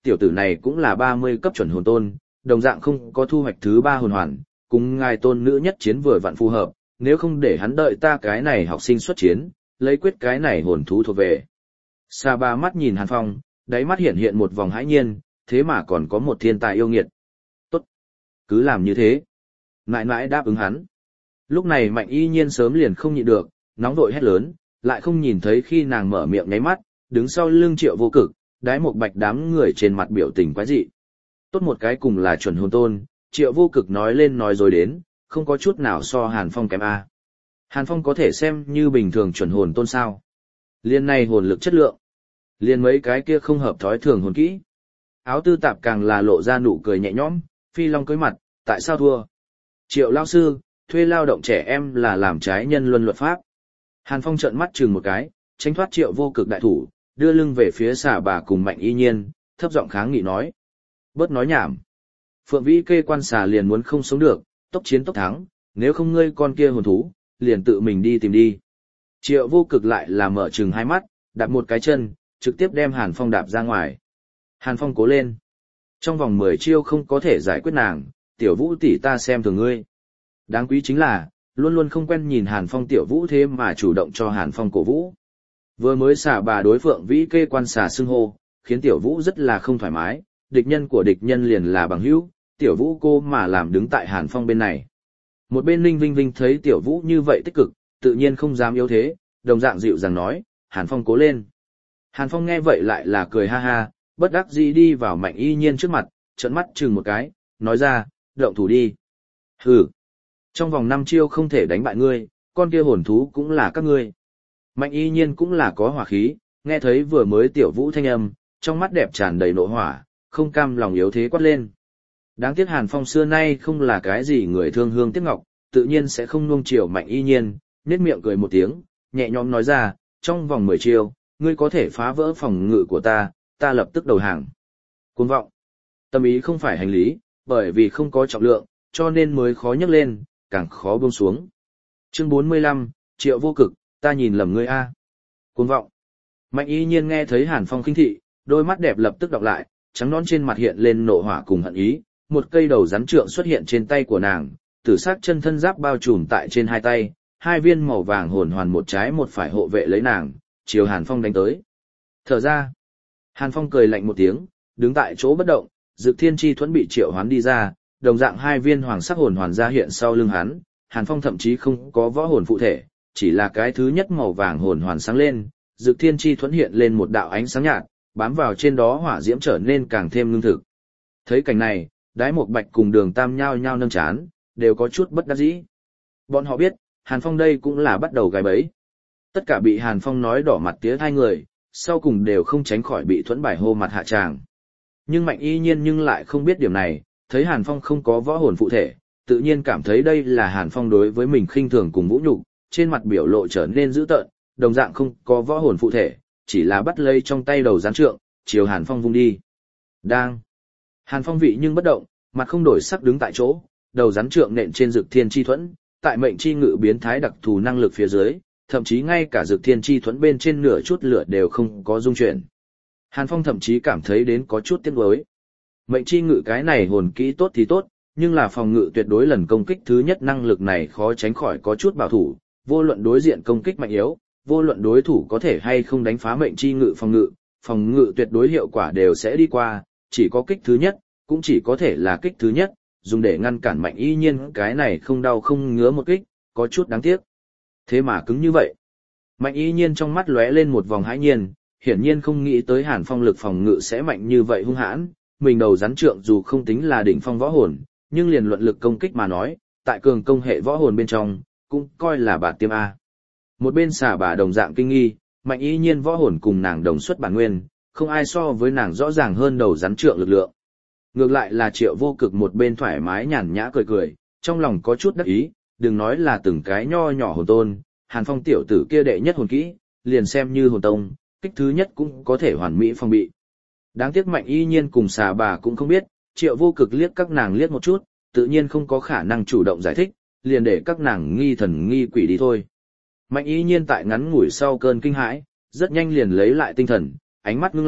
tiểu tử này cũng là 30 cấp chuẩn hồn tôn, đồng dạng không có thu hoạch thứ 3 hồn hoàn, cùng ngài tôn nữ nhất chiến vừa vặn phù hợp, nếu không để hắn đợi ta cái này học sinh xuất chiến, lấy quyết cái này hồn thú thuộc về. Sa Ba mắt nhìn Hàn Phong, đáy mắt hiện hiện một vòng hãi nhiên, thế mà còn có một thiên tài yêu nghiệt. Tốt, cứ làm như thế. Mãi mãi đáp ứng hắn. Lúc này Mạnh Y Nhiên sớm liền không nhịn được, nóng vội hét lớn, lại không nhìn thấy khi nàng mở miệng nháy mắt, đứng sau lưng Triệu Vô Cực, đái một bạch đám người trên mặt biểu tình quái dị. Tốt một cái cùng là chuẩn hồn tôn, Triệu Vô Cực nói lên nói rồi đến, không có chút nào so Hàn Phong kém a. Hàn Phong có thể xem như bình thường chuẩn hồn tôn sao? Liên này hồn lực chất lượng, liên mấy cái kia không hợp thói thường hồn kỹ. Áo tư tạp càng là lộ ra nụ cười nhẹ nhõm, Phi Long cưới mặt, tại sao thua? Triệu lao sư, thuê lao động trẻ em là làm trái nhân luân luật pháp. Hàn Phong trợn mắt chừng một cái, tránh thoát Triệu Vô Cực đại thủ, đưa lưng về phía Xà Bà cùng Mạnh Y Nhiên, thấp giọng kháng nghị nói. Bớt nói nhảm. Phượng Vĩ kê quan xà liền muốn không sống được, tốc chiến tốc thắng, nếu không ngươi con kia hồn thú, liền tự mình đi tìm đi. Triệu Vô Cực lại là mở chừng hai mắt, đạp một cái chân, trực tiếp đem Hàn Phong đạp ra ngoài. Hàn Phong cố lên. Trong vòng 10 chiêu không có thể giải quyết nàng, tiểu Vũ tỷ ta xem thường ngươi. Đáng quý chính là, luôn luôn không quen nhìn Hàn Phong tiểu Vũ thế mà chủ động cho Hàn Phong cổ vũ. Vừa mới Xà Bà đối Phượng Vĩ kê quan xà xưng hô, khiến tiểu Vũ rất là không thoải mái, địch nhân của địch nhân liền là bằng hữu, tiểu Vũ cô mà làm đứng tại Hàn Phong bên này. Một bên Ninh Vinh Vinh thấy tiểu Vũ như vậy tích cực, tự nhiên không dám yếu thế, đồng dạng dịu dàng nói, Hàn Phong cố lên. Hàn Phong nghe vậy lại là cười ha ha, bất đắc dĩ đi vào Mạnh Y Nhiên trước mặt, trợn mắt chừng một cái, nói ra, động thủ đi. Hừ, trong vòng 5 chiêu không thể đánh bại ngươi, con kia hồn thú cũng là các ngươi. Mạnh Y Nhiên cũng là có hỏa khí, nghe thấy vừa mới tiểu Vũ thanh âm, trong mắt đẹp tràn đầy nộ hỏa, không cam lòng yếu thế quát lên. Đáng tiếc Hàn Phong xưa nay không là cái gì người thương hương tiếc ngọc, tự nhiên sẽ không nuông chiều Mạnh Y Nhiên, nhếch miệng cười một tiếng, nhẹ nhõm nói ra, trong vòng 10 chiêu, ngươi có thể phá vỡ phòng ngự của ta lập tức đầu hàng. Cuồng vọng. Tâm ý không phải hành lý, bởi vì không có trọng lượng, cho nên mới khó nhấc lên, càng khó buông xuống. Chương 45, Triệu Vô Cực, ta nhìn lầm ngươi a. Cuồng vọng. Mạnh Y Nhiên nghe thấy Hàn Phong khinh thị, đôi mắt đẹp lập tức đọc lại, trắng nõn trên mặt hiện lên nộ hỏa cùng hận ý, một cây đầu rắn trượng xuất hiện trên tay của nàng, tử sắc chân thân giáp bao trùm tại trên hai tay, hai viên màu vàng hồn hoàn một trái một phải hộ vệ lấy nàng, chiều Hàn Phong đánh tới. Thở ra, Hàn Phong cười lạnh một tiếng, đứng tại chỗ bất động, Dực Thiên Chi Thuẫn bị triệu hoán đi ra, đồng dạng hai viên hoàng sắc hồn hoàn ra hiện sau lưng hắn, Hàn Phong thậm chí không có võ hồn phụ thể, chỉ là cái thứ nhất màu vàng hồn hoàn sáng lên, Dực Thiên Chi Thuẫn hiện lên một đạo ánh sáng nhạt, bám vào trên đó hỏa diễm trở nên càng thêm ngưng thực. Thấy cảnh này, Đái Mộc Bạch cùng Đường Tam nhao nhao nâng chán, đều có chút bất đắc dĩ. Bọn họ biết, Hàn Phong đây cũng là bắt đầu gài bẫy. Tất cả bị Hàn Phong nói đỏ mặt tía hai người, sau cùng đều không tránh khỏi bị thuẫn bài hô mặt hạ tràng. Nhưng Mạnh Y Nhiên nhưng lại không biết điểm này, thấy Hàn Phong không có võ hồn phụ thể, tự nhiên cảm thấy đây là Hàn Phong đối với mình khinh thường cùng vũ nhục, trên mặt biểu lộ trở nên dữ tợn, đồng dạng không có võ hồn phụ thể, chỉ là bắt lấy trong tay đầu rắn trượng, chiều Hàn Phong vung đi. Đang. Hàn Phong vị nhưng bất động, mặt không đổi sắc đứng tại chỗ, đầu rắn trượng nện trên Dực Thiên Chi Thuẫn, tại mệnh chi ngự biến thái đặc thù năng lực phía dưới, thậm chí ngay cả Dực Thiên Chi Thuẫn bên trên nửa chút lửa đều không có dung chuyển. Hàn Phong thậm chí cảm thấy đến có chút tiếc nuối. Mệnh chi ngự cái này hồn kỹ tốt thì tốt, nhưng là phòng ngự tuyệt đối lần công kích thứ nhất năng lực này khó tránh khỏi có chút bảo thủ, vô luận đối diện công kích mạnh yếu, vô luận đối thủ có thể hay không đánh phá mệnh chi ngự phòng ngự tuyệt đối hiệu quả đều sẽ đi qua, chỉ có kích thứ nhất, cũng chỉ có thể là kích thứ nhất, dùng để ngăn cản Mạnh Y Nhiên cái này không đau không ngứa một kích, có chút đáng tiếc. Thế mà cứng như vậy. Mạnh Y Nhiên trong mắt lóe lên một vòng hãi nhiên, hiển nhiên không nghĩ tới Hàn Phong lực phòng ngự sẽ mạnh như vậy hung hãn, mình đầu rắn trượng dù không tính là đỉnh phong võ hồn, nhưng liền luận lực công kích mà nói, tại cường công hệ võ hồn bên trong, cũng coi là bà tiêm A. Một bên Xà Bà đồng dạng kinh nghi, Mạnh Y Nhiên võ hồn cùng nàng đồng xuất bản nguyên, không ai so với nàng rõ ràng hơn đầu rắn trượng lực lượng. Ngược lại là Triệu Vô Cực một bên thoải mái nhàn nhã cười cười, trong lòng có chút đắc ý, đừng nói là từng cái nho nhỏ hồn tôn, Hàn Phong tiểu tử kia đệ nhất hồn kỹ, liền xem như hồn tông, kích thứ nhất cũng có thể hoàn mỹ phòng bị. Đáng tiếc Mạnh Y Nhiên cùng Xà Bà cũng không biết, Triệu Vô Cực liếc các nàng liếc một chút, tự nhiên không có khả năng chủ động giải thích, liền để các nàng nghi thần nghi quỷ đi thôi. Mạnh Y Nhiên tại ngắn ngủi sau cơn kinh hãi, rất nhanh liền lấy lại tinh thần, ánh mắt ngưng lại,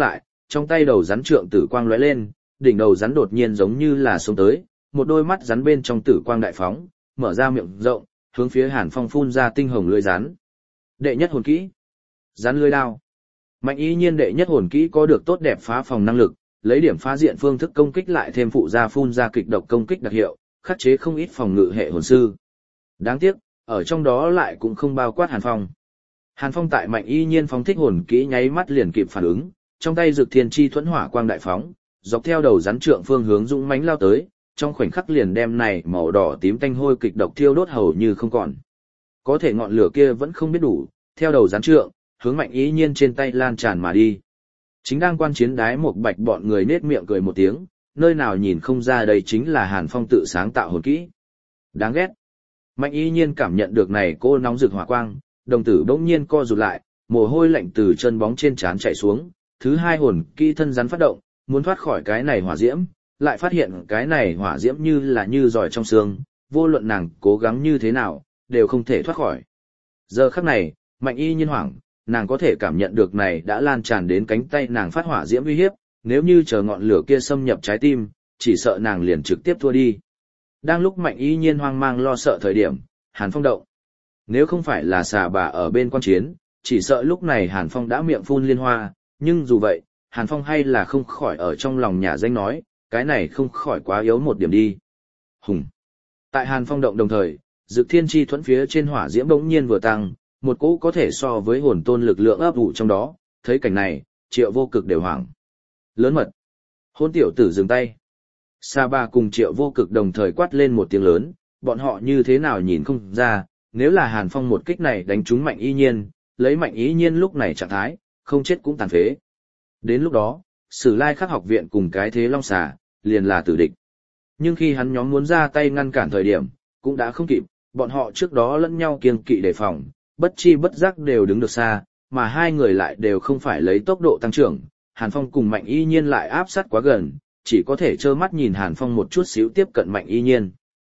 trong tay đầu rắn trượng tử quang lóe lên, đỉnh đầu rắn đột nhiên giống như là sống tới, một đôi mắt rắn bên trong tử quang đại phóng, mở ra miệng rộng, hướng phía Hàn Phong phun ra tinh hồng lưỡi rắn. Đệ nhất hồn kỹ, rắn lưỡi đao. Mạnh Ý Nhiên đệ nhất hồn kỹ có được tốt đẹp phá phòng năng lực, lấy điểm phá diện phương thức công kích lại thêm phụ gia phun ra kịch độc công kích đặc hiệu, khắc chế không ít phòng ngự hệ hồn sư. Đáng tiếc, ở trong đó lại cũng không bao quát Hàn Phong. Hàn Phong tại Mạnh Ý Nhiên phóng thích hồn kỹ nháy mắt liền kịp phản ứng, trong tay Dực Thiên Chi Thuẫn hỏa quang đại phóng, dọc theo đầu rắn trượng phương hướng dũng mãnh lao tới, trong khoảnh khắc liền đem này màu đỏ tím tanh hôi kịch độc thiêu đốt hầu như không còn. Có thể ngọn lửa kia vẫn không biết đủ, theo đầu rắn trượng, hướng Mạnh Ý Nhiên trên tay lan tràn mà đi. Chính đang quan chiến Đái Một Bạch bọn người nết miệng cười một tiếng, nơi nào nhìn không ra đây chính là Hàn Phong tự sáng tạo hồn kỹ. Đáng ghét. Mạnh Ý Nhiên cảm nhận được này cô nóng rực hỏa quang, đồng tử bỗng nhiên co rụt lại, mồ hôi lạnh từ chân bóng trên trán chảy xuống, thứ hai hồn kỹ thân rắn phát động, muốn thoát khỏi cái này hỏa diễm, lại phát hiện cái này hỏa diễm như là như giỏi trong xương, vô luận nàng cố gắng như thế nào, đều không thể thoát khỏi. Giờ khắc này, Mạnh Ý Nhiên hoảng, nàng có thể cảm nhận được này đã lan tràn đến cánh tay nàng phát hỏa diễm uy hiếp, nếu như chờ ngọn lửa kia xâm nhập trái tim, chỉ sợ nàng liền trực tiếp thua đi. Đang lúc Mạnh Ý Nhiên hoang mang lo sợ thời điểm, Hàn Phong động. Nếu không phải là xà bà ở bên quan chiến, chỉ sợ lúc này Hàn Phong đã miệng phun liên hoa, nhưng dù vậy, Hàn Phong hay là không khỏi ở trong lòng nhà danh nói, cái này không khỏi quá yếu một điểm đi. Hùng. Tại Hàn Phong động đồng thời, Dực Thiên Chi Thuẫn phía trên hỏa diễm bỗng nhiên vừa tăng, một cỗ có thể so với hồn tôn lực lượng ấp ủ trong đó, thấy cảnh này, Triệu Vô Cực đều hoảng. Lớn mật. Hôn tiểu tử dừng tay. Sa Ba cùng Triệu Vô Cực đồng thời quát lên một tiếng lớn, bọn họ như thế nào nhìn không ra, nếu là Hàn Phong một kích này đánh trúng Mạnh Ý Nhiên, lấy Mạnh Ý Nhiên lúc này trạng thái, không chết cũng tàn phế. Đến lúc đó, Sử Lai Khắc học viện cùng cái thế Long Xà, liền là tử địch. Nhưng khi hắn nhóm muốn ra tay ngăn cản thời điểm, cũng đã không kịp, bọn họ trước đó lẫn nhau kiêng kỵ đề phòng, bất chi bất giác đều đứng được xa, mà hai người lại đều không phải lấy tốc độ tăng trưởng, Hàn Phong cùng Mạnh Ý Nhiên lại áp sát quá gần, chỉ có thể trơ mắt nhìn Hàn Phong một chút xíu tiếp cận Mạnh Ý Nhiên.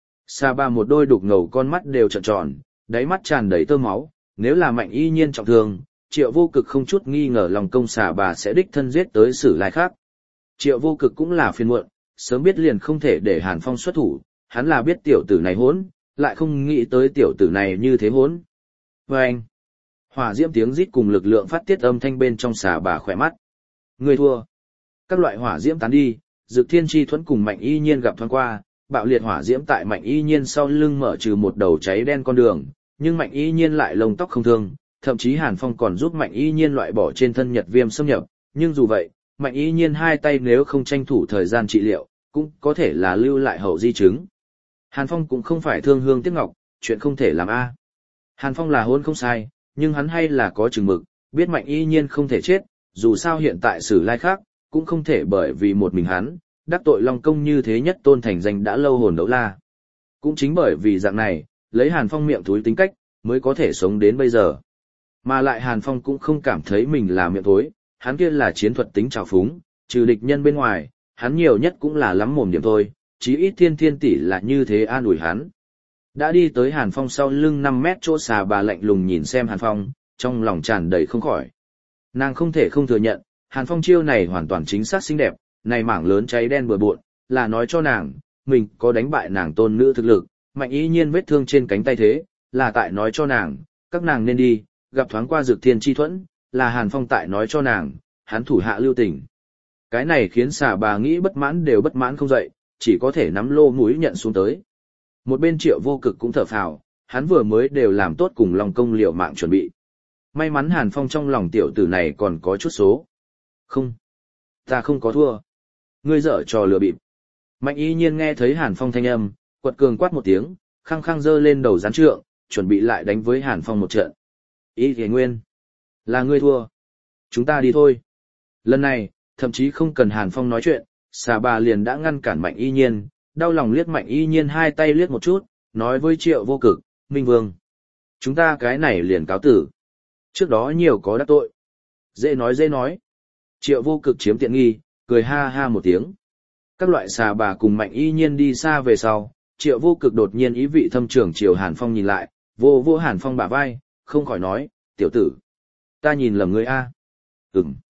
Sa Ba một đôi đục ngầu con mắt đều trợn tròn, đáy mắt tràn đầy tơ máu, nếu là Mạnh Ý Nhiên trọng thương, Triệu Vô Cực không chút nghi ngờ lòng công Sa Ba sẽ đích thân giết tới Sử Lai Khắc. Triệu Vô Cực cũng là phiền muộn, sớm biết liền không thể để Hàn Phong xuất thủ, hắn là biết tiểu tử này hỗn, lại không nghĩ tới tiểu tử này như thế hỗn. Vâng! Hỏa diễm tiếng rít cùng lực lượng phát tiết âm thanh bên trong Sa Ba khỏe mắt. Người thua! Các loại hỏa diễm tán đi, Dực Thiên Chi Thuẫn cùng Mạnh Ý Nhiên gặp thoáng qua, bạo liệt hỏa diễm tại Mạnh Ý Nhiên sau lưng mở trừ một đầu cháy đen con đường, nhưng Mạnh Ý Nhiên lại lông tóc không thương, thậm chí Hàn Phong còn giúp Mạnh Ý Nhiên loại bỏ trên thân nhật viêm xâm nhập, nhưng dù vậy, Mạnh Ý Nhiên hai tay nếu không tranh thủ thời gian trị liệu, cũng có thể là lưu lại hậu di chứng. Hàn Phong cũng không phải thương hương tiếc ngọc, chuyện không thể làm a. Hàn Phong là hôn không sai, nhưng hắn hay là có chừng mực, biết Mạnh Ý Nhiên không thể chết, dù sao hiện tại Sử Lai Khắc cũng không thể bởi vì một mình hắn, đắc tội Long Công như thế nhất tôn thành danh đã lâu hồn đấu la. Cũng chính bởi vì dạng này, lấy Hàn Phong miệng thối tính cách, mới có thể sống đến bây giờ. Mà lại Hàn Phong cũng không cảm thấy mình là miệng thối, hắn kia là chiến thuật tính trào phúng, trừ địch nhân bên ngoài, hắn nhiều nhất cũng là lắm mồm điểm thôi, chí ít Thiên tỷ là như thế an ủi hắn. Đã đi tới Hàn Phong sau lưng 5 mét chỗ Sa Ba lạnh lùng nhìn xem Hàn Phong, trong lòng tràn đầy không khỏi. Nàng không thể không thừa nhận, Hàn Phong chiêu này hoàn toàn chính xác xinh đẹp, này mảng lớn cháy đen bừa bộn, là nói cho nàng, mình có đánh bại nàng tôn nữ thực lực, Mạnh Ý Nhiên vết thương trên cánh tay thế, là tại nói cho nàng, các nàng nên đi, gặp thoáng qua Dực Thiên Chi Thuẫn, là Hàn Phong tại nói cho nàng, hắn thủ hạ lưu tình. Cái này khiến Sa Ba nghĩ bất mãn đều bất mãn không dậy, chỉ có thể nắm lô mũi nhận xuống tới. Một bên Triệu Vô Cực cũng thở phào, hắn vừa mới đều làm tốt cùng Long Công liều mạng chuẩn bị. May mắn Hàn Phong trong lòng tiểu tử này còn có chút số. Không, ta không có thua. Ngươi dở trò lừa bịp. Mạnh Ý Nhiên nghe thấy Hàn Phong thanh âm, quật cường quát một tiếng, khăng khăng giơ lên đầu rắn trượng, chuẩn bị lại đánh với Hàn Phong một trận. Ý Thế Nguyên, là ngươi thua. Chúng ta đi thôi. Lần này, thậm chí không cần Hàn Phong nói chuyện, Sa Ba liền đã ngăn cản Mạnh Ý Nhiên, đau lòng liếc Mạnh Ý Nhiên hai tay liếc một chút, nói với Triệu Vô Cực, Minh Vương. Chúng ta cái này liền cáo tử. Trước đó nhiều có đắc tội. Dễ nói. Triệu Vô Cực chiếm tiện nghi, cười ha ha một tiếng. Các loại Sa Ba cùng Mạnh Ý Nhiên đi xa về sau, Triệu Vô Cực đột nhiên ý vị thâm trường chiều Hàn Phong nhìn lại, vô Hàn Phong bả vai, không khỏi nói, tiểu tử. Ta nhìn lầm ngươi a. Ừm.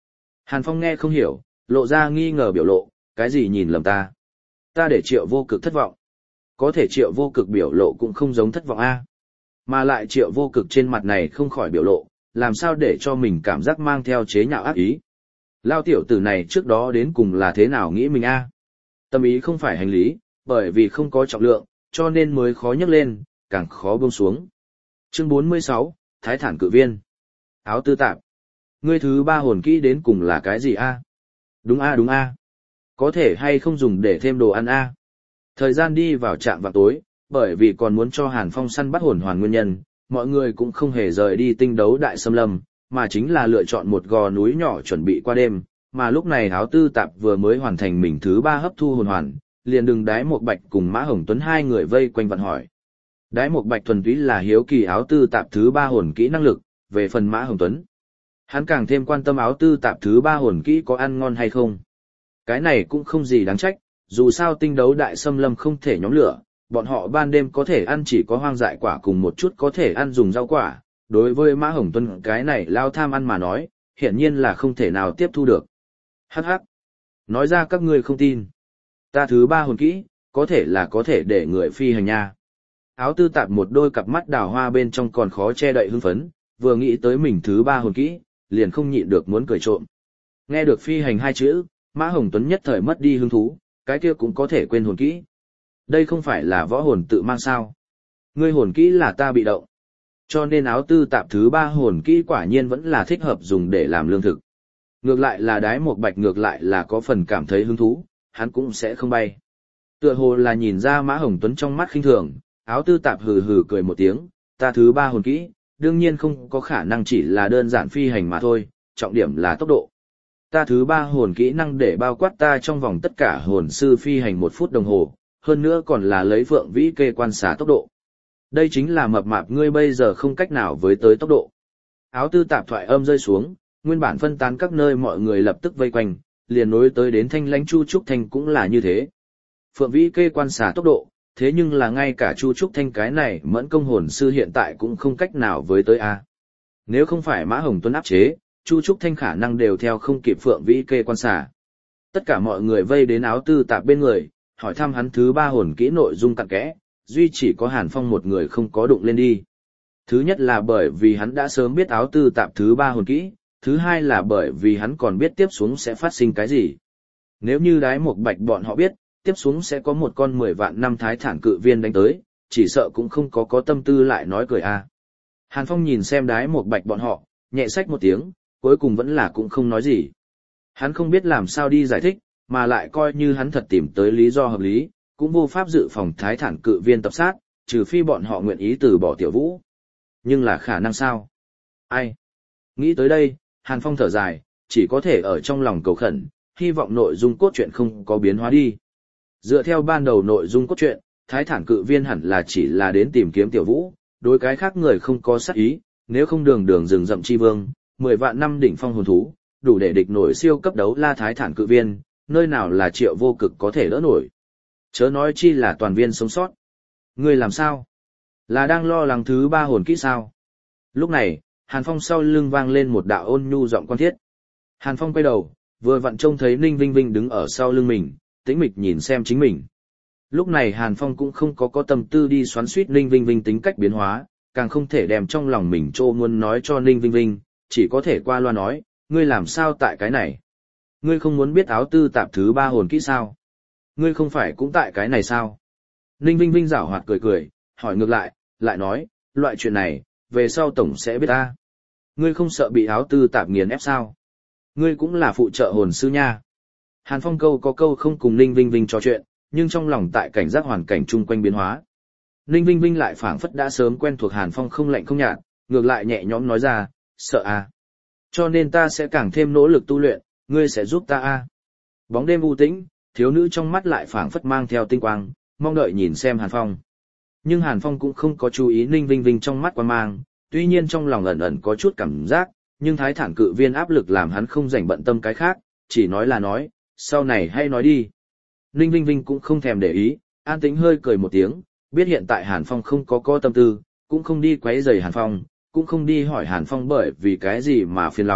Hàn Phong nghe không hiểu, lộ ra nghi ngờ biểu lộ, cái gì nhìn lầm ta? Ta để Triệu Vô Cực thất vọng. Có thể Triệu Vô Cực biểu lộ cũng không giống thất vọng a. Mà lại Triệu Vô Cực trên mặt này không khỏi biểu lộ, làm sao để cho mình cảm giác mang theo chế nhạo ác ý. Lao tiểu tử này trước đó đến cùng là thế nào nghĩ mình a? Tâm ý không phải hành lý, bởi vì không có trọng lượng, cho nên mới khó nhấc lên, càng khó buông xuống. Chương 46, Thái Thản Cự Viên. Áo tư tạp. Ngươi thứ ba hồn kỹ đến cùng là cái gì a? Đúng a đúng a. Có thể hay không dùng để thêm đồ ăn a? Thời gian đi vào trạm vào tối, bởi vì còn muốn cho Hàn Phong săn bắt hồn hoàn nguyên nhân, mọi người cũng không hề rời đi tinh đấu đại xâm lâm, mà chính là lựa chọn một gò núi nhỏ chuẩn bị qua đêm, mà lúc này áo tư tạp vừa mới hoàn thành mình thứ ba hấp thu hồn hoàn, liền đừng Đái Một Bạch cùng Mã Hồng Tuấn hai người vây quanh vặn hỏi. Đái Một Bạch thuần túy là hiếu kỳ áo tư tạp thứ ba hồn kỹ năng lực, về phần Mã Hồng Tuấn, hắn càng thêm quan tâm áo tư tạp thứ ba hồn kỹ có ăn ngon hay không. Cái này cũng không gì đáng trách, dù sao tinh đấu đại xâm lâm không thể nhóm lửa, bọn họ ban đêm có thể ăn chỉ có hoang dại quả cùng một chút có thể ăn dùng rau quả. Đối với Mã Hồng Tuấn cái này lao tham ăn mà nói, hiển nhiên là không thể nào tiếp thu được. Hắc hắc. Nói ra các ngươi không tin. Ta thứ ba hồn kỹ, có thể để người phi hành nha. Áo tư tạp một đôi cặp mắt đào hoa bên trong còn khó che đậy hưng phấn, vừa nghĩ tới mình thứ ba hồn kỹ, liền không nhịn được muốn cười trộm. Nghe được phi hành hai chữ, Mã Hồng Tuấn nhất thời mất đi hứng thú, cái kia cũng có thể quên hồn kỹ. Đây không phải là võ hồn tự mang sao. Ngươi hồn kỹ là ta bị động. Cho nên áo tư tạp thứ ba hồn kỹ quả nhiên vẫn là thích hợp dùng để làm lương thực. Ngược lại là Đái Một Bạch ngược lại là có phần cảm thấy hứng thú, hắn cũng sẽ không bay. Tựa hồ là nhìn ra Mã Hồng Tuấn trong mắt khinh thường, áo tư tạp hừ hừ cười một tiếng, ta thứ ba hồn kỹ, đương nhiên không có khả năng chỉ là đơn giản phi hành mà thôi, trọng điểm là tốc độ. Ta thứ ba hồn kỹ năng để bao quát ta trong vòng tất cả hồn sư phi hành 1 phút đồng hồ, hơn nữa còn là lấy phượng vĩ kê quan xá tốc độ. Đây chính là mập mạp ngươi bây giờ không cách nào với tới tốc độ. Áo tư tạp thoại âm rơi xuống, nguyên bản phân tán các nơi mọi người lập tức vây quanh, liền nối tới đến Thanh Lãnh Chu Trúc Thanh cũng là như thế. Phượng vĩ kê quan xá tốc độ, thế nhưng là ngay cả Chu Trúc Thanh cái này mẫn công hồn sư hiện tại cũng không cách nào với tới a. Nếu không phải Mã Hồng Tuấn áp chế, Chu Trúc Thanh khả năng đều theo không kịp Phượng vĩ kê quan xá. Tất cả mọi người vây đến áo tư tạp bên người, hỏi thăm hắn thứ ba hồn kỹ nội dung cặn kẽ, duy chỉ có Hàn Phong một người không có đụng lên đi. Thứ nhất là bởi vì hắn đã sớm biết áo tư tạp thứ ba hồn kỹ, thứ hai là bởi vì hắn còn biết tiếp xuống sẽ phát sinh cái gì. Nếu như Đái Một Bạch bọn họ biết, tiếp xuống sẽ có một con 10 vạn năm thái thản cự viên đánh tới, chỉ sợ cũng không có tâm tư lại nói cười a. Hàn Phong nhìn xem Đái Một Bạch bọn họ, nhẹ xách một tiếng, cuối cùng vẫn là cũng không nói gì. Hắn không biết làm sao đi giải thích, mà lại coi như hắn thật tìm tới lý do hợp lý, cũng vô pháp dự phòng thái thản cự viên tập sát, trừ phi bọn họ nguyện ý từ bỏ Tiểu Vũ. Nhưng là khả năng sao? Ai? Nghĩ tới đây, Hàn Phong thở dài, chỉ có thể ở trong lòng cầu khẩn, hy vọng nội dung cốt truyện không có biến hóa đi. Dựa theo ban đầu nội dung cốt truyện, thái thản cự viên hẳn là chỉ là đến tìm kiếm Tiểu Vũ, đối cái khác người không có sát ý, nếu không đường đường rừng rậm chi vương, 10 vạn năm đỉnh phong hồn thú, đủ để địch nổi siêu cấp đấu la thái thản cự viên, nơi nào là Triệu Vô Cực có thể đỡ nổi. Chớ nói chi là toàn viên sống sót. Ngươi làm sao? Là đang lo lắng thứ ba hồn kỹ sao? Lúc này, Hàn Phong sau lưng vang lên một đạo ôn nhu giọng quan thiết. Hàn Phong quay đầu, vừa vặn trông thấy Ninh Vinh Vinh đứng ở sau lưng mình, tĩnh mịch nhìn xem chính mình. Lúc này Hàn Phong cũng không có tâm tư đi xoắn xuýt Ninh Vinh Vinh tính cách biến hóa, càng không thể đem trong lòng mình trô muốn nói cho Ninh Vinh Vinh, chỉ có thể qua loa nói, ngươi làm sao tại cái này? Ngươi không muốn biết áo tư tạp thứ ba hồn kỹ sao? Ngươi không phải cũng tại cái này sao? Ninh Vinh Vinh giảo hoạt cười cười, hỏi ngược lại nói, loại chuyện này, về sau tổng sẽ biết ta. Ngươi không sợ bị áo tư tạp nghiền ép sao? Ngươi cũng là phụ trợ hồn sư nha. Hàn Phong câu có câu không cùng Ninh Vinh Vinh trò chuyện, nhưng trong lòng tại cảnh giác hoàn cảnh chung quanh biến hóa. Ninh Vinh Vinh lại phảng phất đã sớm quen thuộc Hàn Phong không lạnh không nhạt, ngược lại nhẹ nhõm nói ra, sợ à. Cho nên ta sẽ càng thêm nỗ lực tu luyện, ngươi sẽ giúp ta à. Bóng đêm u tĩnh, thiếu nữ trong mắt lại phảng phất mang theo tinh quang, mong đợi nhìn xem Hàn Phong. Nhưng Hàn Phong cũng không có chú ý Ninh Vinh Vinh trong mắt quan mang, tuy nhiên trong lòng ẩn ẩn có chút cảm giác, nhưng thái thản cự viên áp lực làm hắn không rảnh bận tâm cái khác, chỉ nói là nói, sau này hay nói đi. Ninh Vinh Vinh cũng không thèm để ý, an tĩnh hơi cười một tiếng, biết hiện tại Hàn Phong không có tâm tư, cũng không đi quấy rầy Hàn Phong, cũng không đi hỏi Hàn Phong bởi vì cái gì mà phiền lòng,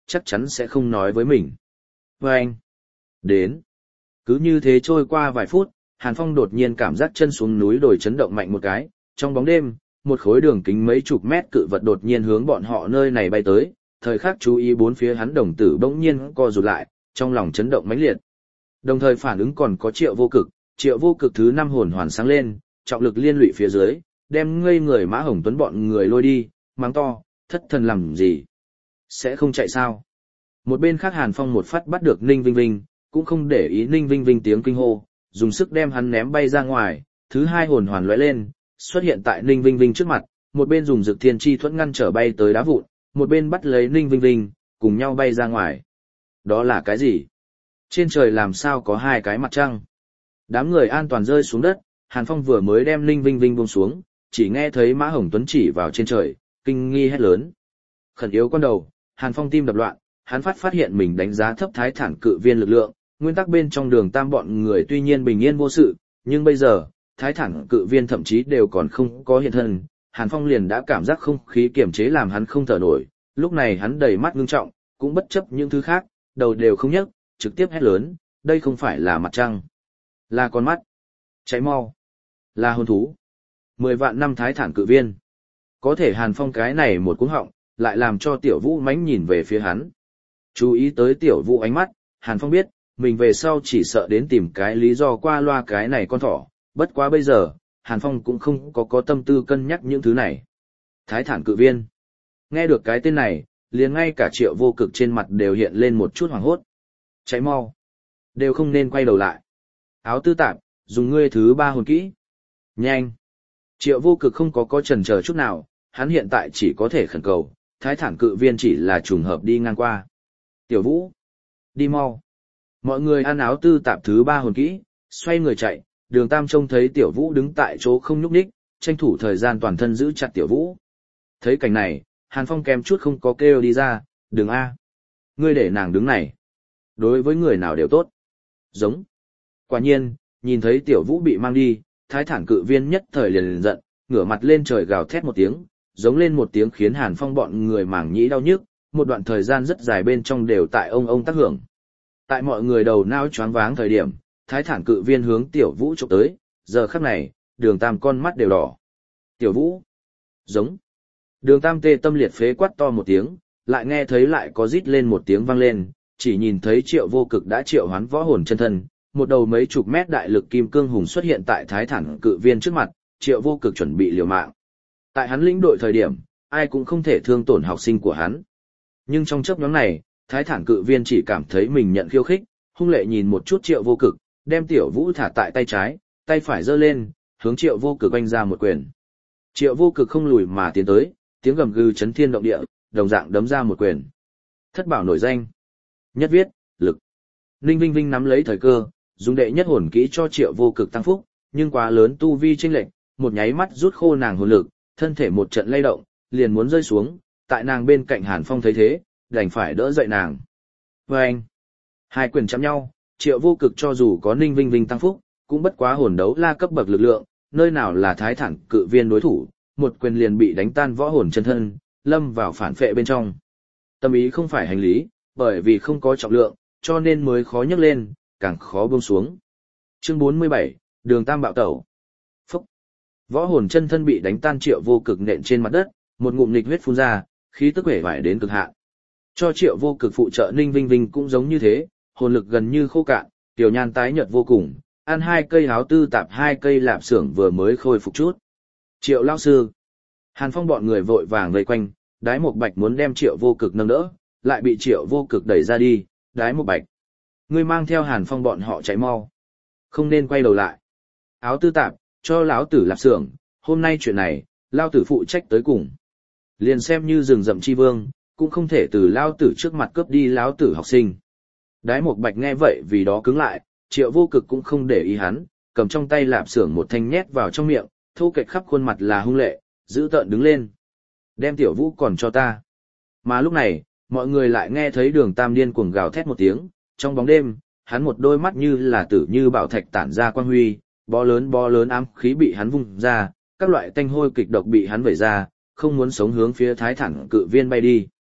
chắc chắn sẽ không nói với mình. Và anh, đến. Cứ như thế trôi qua vài phút, Hàn Phong đột nhiên cảm giác chân xuống núi đồi chấn động mạnh một cái, trong bóng đêm, một khối đường kính mấy chục mét cự vật đột nhiên hướng bọn họ nơi này bay tới, thời khắc chú ý bốn phía hắn đồng tử bỗng nhiên co rụt lại, trong lòng chấn động mãnh liệt. Đồng thời phản ứng còn có Triệu Vô Cực thứ 5 hồn hoàn sáng lên, trọng lực liên lụy phía dưới, đem ngây người Mã Hồng Tuấn bọn người lôi đi, mắng to, thất thần làm gì? Sẽ không chạy sao? Một bên khác Hàn Phong một phát bắt được Ninh Vinh Vinh, cũng không để ý Ninh Vinh Vinh tiếng kinh hô, dùng sức đem hắn ném bay ra ngoài, thứ 2 hồn hoàn lóe lên, xuất hiện tại Ninh Vinh Vinh trước mặt, một bên dùng Dực Thiên Chi Thuẫn ngăn trở bay tới đá vụn, một bên bắt lấy Ninh Vinh Vinh, cùng nhau bay ra ngoài. Đó là cái gì? Trên trời làm sao có 2 cái mặt trăng? Đám người an toàn rơi xuống đất, Hàn Phong vừa mới đem Ninh Vinh Vinh buông xuống, chỉ nghe thấy Mã Hồng Tuấn chỉ vào trên trời, kinh nghi hét lớn. Khẩn yếu con đầu, Hàn Phong tim đập loạn, hắn phát hiện mình đánh giá thấp Thái Thản Cự Viên lực lượng, nguyên tắc bên trong Đường Tam bọn người tuy nhiên bình yên vô sự, nhưng bây giờ, Thái Thản Cự Viên thậm chí đều còn không có hiện thân, Hàn Phong liền đã cảm giác không khí kiềm chế làm hắn không thở nổi, lúc này hắn đầy mắt ngưng trọng, cũng bất chấp những thứ khác, đầu đều không nhấc, trực tiếp hét lớn, đây không phải là mặt trăng, là con mắt. Cháy mau, là hồn thú. 10 vạn năm Thái Thản Cự Viên. Có thể Hàn Phong cái này một cú họng, lại làm cho Tiểu Vũ mánh nhìn về phía hắn. Chú ý tới Tiểu Vũ ánh mắt, Hàn Phong biết, mình về sau chỉ sợ đến tìm cái lý do qua loa cái này con thỏ, bất quá bây giờ, Hàn Phong cũng không có tâm tư cân nhắc những thứ này. Thái Thản Cự Viên. Nghe được cái tên này, liền ngay cả Triệu Vô Cực trên mặt đều hiện lên một chút hoảng hốt. Cháy mau. Đều không nên quay đầu lại. Áo tư tạp, dùng ngươi thứ 3 hồn kỹ. Nhanh. Triệu Vô Cực không có chần chờ chút nào, hắn hiện tại chỉ có thể khẩn cầu, Thái Thản Cự Viên chỉ là trùng hợp đi ngang qua. Tiểu Vũ. Đi mau. Mọi người ăn áo tư tạp thứ 3 hồn kỹ, xoay người chạy, Đường Tam trông thấy Tiểu Vũ đứng tại chỗ không nhúc nhích, tranh thủ thời gian toàn thân giữ chặt Tiểu Vũ. Thấy cảnh này, Hàn Phong kèm chút không có kêu đi ra, "Đường a, ngươi để nàng đứng này. Đối với người nào đều tốt." Giống. Quả nhiên, nhìn thấy Tiểu Vũ bị mang đi, Thái Thản Cự Viên nhất thời liền giận, ngửa mặt lên trời gào thét một tiếng, giống lên một tiếng khiến Hàn Phong bọn người màng nhĩ đau nhức, một đoạn thời gian rất dài bên trong đều tại ông tác hưởng. Tại mọi người đầu não choáng váng thời điểm, Thái Thản Cự Viên hướng Tiểu Vũ chụp tới, giờ khắc này, Đường Tam con mắt đều đỏ. Tiểu Vũ. Giống. Đường Tam tê tâm liệt phế quát to một tiếng, lại nghe thấy lại có rít lên một tiếng vang lên, chỉ nhìn thấy Triệu Vô Cực đã triệu hoán võ hồn chân thân, một đầu mấy chục mét đại lực kim cương hùng xuất hiện tại Thái Thản Cự Viên trước mặt, Triệu Vô Cực chuẩn bị liều mạng. Tại hắn lĩnh đội thời điểm, ai cũng không thể thương tổn học sinh của hắn. Nhưng trong chớp nhoáng này, Thái Thản Cự Viên chỉ cảm thấy mình nhận khiêu khích, hung lệ nhìn một chút Triệu Vô Cực, đem Tiểu Vũ thả tại tay trái, tay phải giơ lên, hướng Triệu Vô Cực oanh ra một quyền. Triệu Vô Cực không lùi mà tiến tới, tiếng gầm gừ chấn thiên động địa, đồng dạng đấm ra một quyền. Thất bảo nổi danh. Nhất viết, lực. Ninh Vinh Vinh nắm lấy thời cơ, dùng đệ nhất hồn kỹ cho Triệu Vô Cực tăng phúc, nhưng quá lớn tu vi chênh lệch, một nháy mắt rút khô nàng hồn lực, thân thể một trận lay động, liền muốn rơi xuống, tại nàng bên cạnh Hàn Phong thấy thế, đành phải đỡ dậy nàng. Và anh, hai quyền chạm nhau, Triệu Vô Cực cho dù có Ninh Vinh Vinh tăng phúc, cũng bất quá hồn đấu la cấp bậc lực lượng, nơi nào là Thái Thản Cự Viên đối thủ, một quyền liền bị đánh tan võ hồn chân thân, lâm vào phản phệ bên trong. Tâm ý không phải hành lý, bởi vì không có trọng lượng, cho nên mới khó nhấc lên, càng khó buông xuống. Chương 47, Đường Tam bạo tẩu. Phúc. Võ hồn chân thân bị đánh tan, Triệu Vô Cực nện trên mặt đất, một ngụm nghịch huyết phun ra, khí tức uể oải đến cực hạn. Cho Triệu Vô Cực phụ trợ Ninh Vinh Vinh cũng giống như thế, hồn lực gần như khô cạn, tiểu nhan tái nhợt vô cùng, ăn 2 cây háo tư tạp 2 cây lạp xưởng vừa mới khôi phục chút. Triệu lão sư. Hàn Phong bọn người vội vàng vây quanh, Đái Một Bạch muốn đem Triệu Vô Cực nâng đỡ, lại bị Triệu Vô Cực đẩy ra đi. Đái Một Bạch, ngươi mang theo Hàn Phong bọn họ chạy mau, không nên quay đầu lại. Áo tư tạp, cho lão tử lạp xưởng, hôm nay chuyện này, lão tử phụ trách tới cùng. Liền xem như rừng rậm chi vương, cũng không thể từ lão tử trước mặt cướp đi lão tử học sinh. Đái Một Bạch nghe vậy vì đó cứng lại, Triệu Vô Cực cũng không để ý hắn, cầm trong tay lạp xưởng một thanh nhét vào trong miệng, thô kệch khắp khuôn mặt là hung lệ, giữ tợn đứng lên. Đem Tiểu Vũ còn cho ta. Mà lúc này, mọi người lại nghe thấy Đường Tam điên cuồng gào thét một tiếng, trong bóng đêm, hắn một đôi mắt như là tử như bảo thạch tản ra quang huy, bó lớn ám khí bị hắn vung ra, các loại tanh hôi kịch độc bị hắn vẩy ra, không muốn sống hướng phía Thái Thản Cự Viên bay đi.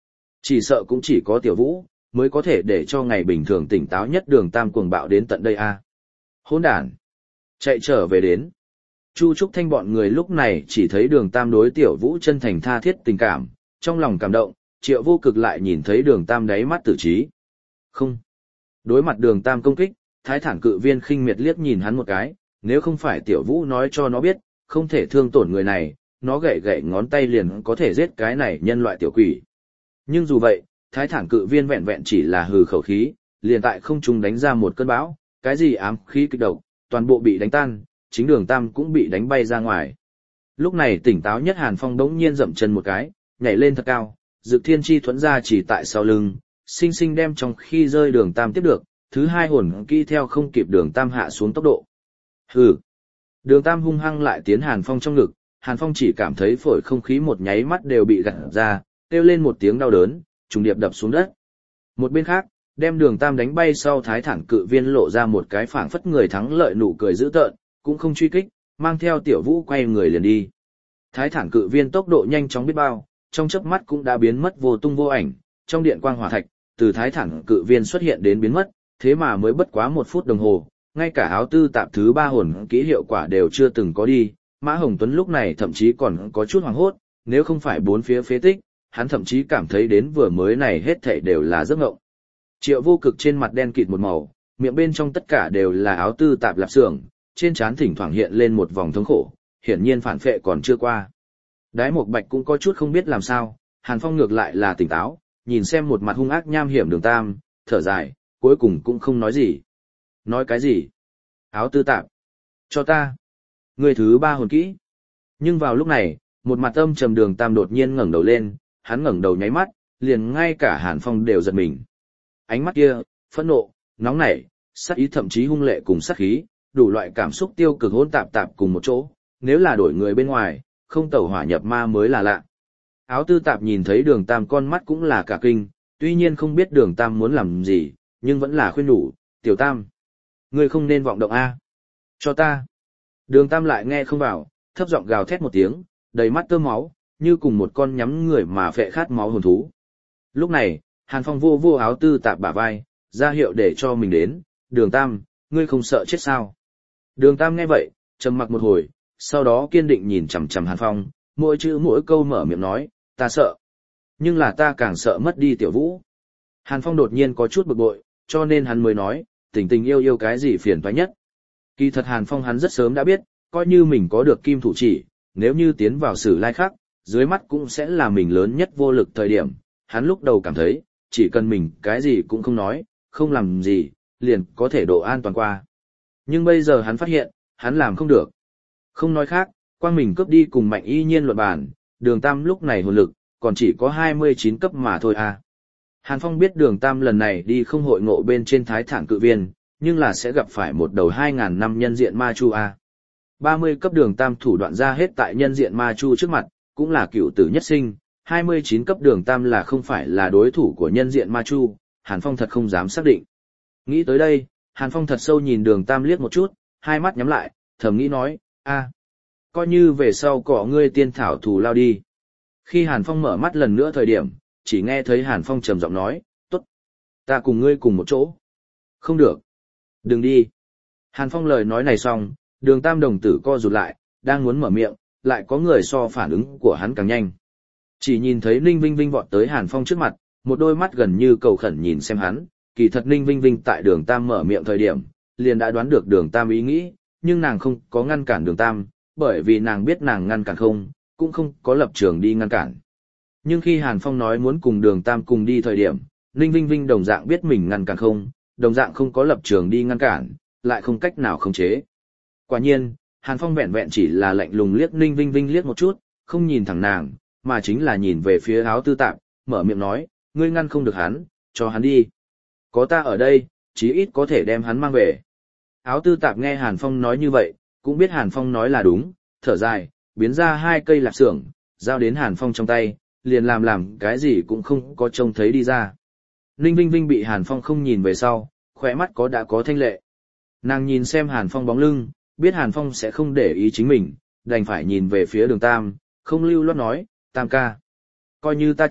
Chỉ sợ cũng chỉ có Tiểu Vũ, mới có thể để cho ngày bình thường tỉnh táo nhất Đường Tam cuồng bạo đến tận đây a. Hỗn đản. Chạy trở về đến. Chu Trúc Thanh bọn người lúc này chỉ thấy Đường Tam đối Tiểu Vũ chân thành tha thiết tình cảm, trong lòng cảm động, Triệu Vô Cực lại nhìn thấy Đường Tam đáy mắt tử trí. Không. Đối mặt Đường Tam công kích, Thái Thản Cự Viên khinh miệt liếc nhìn hắn một cái, nếu không phải Tiểu Vũ nói cho nó biết, không thể thương tổn người này, nó gậy gậy ngón tay liền có thể giết cái này nhân loại tiểu quỷ. Nhưng dù vậy, Thái Thản Cự Viên vẹn vẹn chỉ là hừ khẩu khí, liền tại không trung đánh ra một cơn bão, cái gì ám khí kích độc, toàn bộ bị đánh tan, chính Đường Tam cũng bị đánh bay ra ngoài. Lúc này tỉnh táo nhất Hàn Phong đống nhiên dậm chân một cái, nhảy lên thật cao, Dực Thiên Chi thuẫn ra chỉ tại sau lưng, sinh sinh đem trong khi rơi Đường Tam tiếp được, thứ hai hồn kỹ theo không kịp Đường Tam hạ xuống tốc độ. Hừ. Đường Tam hung hăng lại tiến Hàn Phong trong ngực, Hàn Phong chỉ cảm thấy phổi không khí một nháy mắt đều bị gạt ra, kêu lên một tiếng đau đớn, trùng điệp đập xuống đất. Một bên khác, đem Đường Tam đánh bay sau Thái Thản Cự Viên lộ ra một cái phảng phất người thắng lợi nụ cười dữ tợn, cũng không truy kích, mang theo Tiểu Vũ quay người liền đi. Thái Thản Cự Viên tốc độ nhanh chóng biết bao, trong chớp mắt cũng đã biến mất vô tung vô ảnh, trong điện quang hỏa thạch, từ Thái Thản Cự Viên xuất hiện đến biến mất, thế mà mới bất quá 1 phút đồng hồ, ngay cả áo tư tạp thứ 3 hồn kỹ hiệu quả đều chưa từng có đi. Mã Hồng Tuấn lúc này thậm chí còn có chút hoảng hốt, nếu không phải bốn phía phế tích, hắn thậm chí cảm thấy đến vừa mới này hết thảy đều là giấc mộng. Triệu Vô Cực trên mặt đen kịt một màu, miệng bên trong tất cả đều là áo tư tạp lạp xưởng, trên trán thỉnh thoảng hiện lên một vòng thống khổ, hiển nhiên phản phệ còn chưa qua. Đái Mộc Bạch cũng có chút không biết làm sao, Hàn Phong ngược lại là tỉnh táo, nhìn xem một mặt hung ác nham hiểm Đường Tam, thở dài, cuối cùng cũng không nói gì. Nói cái gì? Áo tư tạp. Cho ta. Người thứ 3 hồn kỹ. Nhưng vào lúc này, một mặt âm trầm Đường Tam đột nhiên ngẩng đầu lên, hắn ngẩng đầu nháy mắt, liền ngay cả Hàn Phong đều giật mình. Ánh mắt kia, phẫn nộ, nóng nảy, sát ý thậm chí hung lệ cùng sát khí, đủ loại cảm xúc tiêu cực hỗn tạp tạp cùng một chỗ, nếu là đổi người bên ngoài, không tẩu hỏa nhập ma mới là lạ. Áo tư tạp nhìn thấy Đường Tam con mắt cũng là cả kinh, tuy nhiên không biết Đường Tam muốn làm gì, nhưng vẫn là khuyên nhủ, Tiểu Tam. Ngươi không nên vọng động a. Cho ta. Đường Tam lại nghe không vào, thấp giọng gào thét một tiếng, đầy mắt tơ máu, như cùng một con nhắm người mà phệ khát máu hồn thú. Lúc này, Hàn Phong vô vô áo tư tạp bả vai, ra hiệu để cho mình đến, Đường Tam, ngươi không sợ chết sao? Đường Tam nghe vậy, trầm mặc một hồi, sau đó kiên định nhìn chằm chằm Hàn Phong, mỗi chữ mỗi câu mở miệng nói, ta sợ. Nhưng là ta càng sợ mất đi Tiểu Vũ. Hàn Phong đột nhiên có chút bực bội, cho nên hắn mới nói, tình tình yêu yêu cái gì phiền toái nhất. Kỳ thật Hàn Phong hắn rất sớm đã biết, coi như mình có được kim thủ chỉ, nếu như tiến vào Sử Lai Khắc, dưới mắt cũng sẽ là mình lớn nhất vô lực thời điểm. Hắn lúc đầu cảm thấy, chỉ cần mình cái gì cũng không nói, không làm gì, liền có thể độ an toàn qua. Nhưng bây giờ hắn phát hiện, hắn làm không được. Không nói khác, quang mình cướp đi cùng Mạnh Y Nhiên luận bàn, Đường Tam lúc này hồn lực, còn chỉ có 29 cấp mà thôi à. Hàn Phong biết Đường Tam lần này đi không hội ngộ bên trên Thái Thản Cự Viên, nhưng là sẽ gặp phải một đầu 2.000 năm nhân diện ma chu à. 30 cấp Đường Tam thủ đoạn ra hết tại nhân diện ma chu trước mặt, cũng là cựu tử nhất sinh, 29 cấp Đường Tam là không phải là đối thủ của nhân diện ma chu, Hàn Phong thật không dám xác định. Nghĩ tới đây, Hàn Phong thật sâu nhìn Đường Tam liếc một chút, hai mắt nhắm lại, thầm nghĩ nói, coi như về sau cỏ ngươi tiên thảo thù lao đi. Khi Hàn Phong mở mắt lần nữa thời điểm, chỉ nghe thấy Hàn Phong trầm giọng nói, tốt, ta cùng ngươi cùng một chỗ. Không được. Đừng đi. Hàn Phong lời nói này xong, Đường Tam đồng tử co rụt lại, đang muốn mở miệng, lại có người so phản ứng của hắn càng nhanh. Chỉ nhìn thấy Ninh Vinh Vinh vọt tới Hàn Phong trước mặt, một đôi mắt gần như cầu khẩn nhìn xem hắn, kỳ thật Ninh Vinh Vinh tại Đường Tam mở miệng thời điểm, liền đã đoán được Đường Tam ý nghĩ, nhưng nàng không có ngăn cản Đường Tam, bởi vì nàng biết nàng ngăn cản không, cũng không có lập trường đi ngăn cản. Nhưng khi Hàn Phong nói muốn cùng Đường Tam cùng đi thời điểm, Ninh Vinh Vinh đồng dạng biết mình ngăn cản không, đồng dạng không có lập trường đi ngăn cản, lại không cách nào khống chế. Quả nhiên, Hàn Phong vẹn vẹn chỉ là lạnh lùng liếc Ninh Vinh Vinh liếc một chút, không nhìn thẳng nàng, mà chính là nhìn về phía áo tư tạp, mở miệng nói, ngươi ngăn không được hắn, cho hắn đi. Có ta ở đây, chí ít có thể đem hắn mang về. Áo tư tạp nghe Hàn Phong nói như vậy, cũng biết Hàn Phong nói là đúng, thở dài, biến ra 2 cây lạp xưởng, giao đến Hàn Phong trong tay, liền làm cái gì cũng không có trông thấy đi ra. Ninh Vinh Vinh bị Hàn Phong không nhìn về sau, khóe mắt đã có thanh lệ. Nàng nhìn xem Hàn Phong bóng lưng, biết Hàn Phong sẽ không để ý chính mình, đành phải nhìn về phía Đường Tam, không lưu loát nói, Tam ca. Coi như ta chết,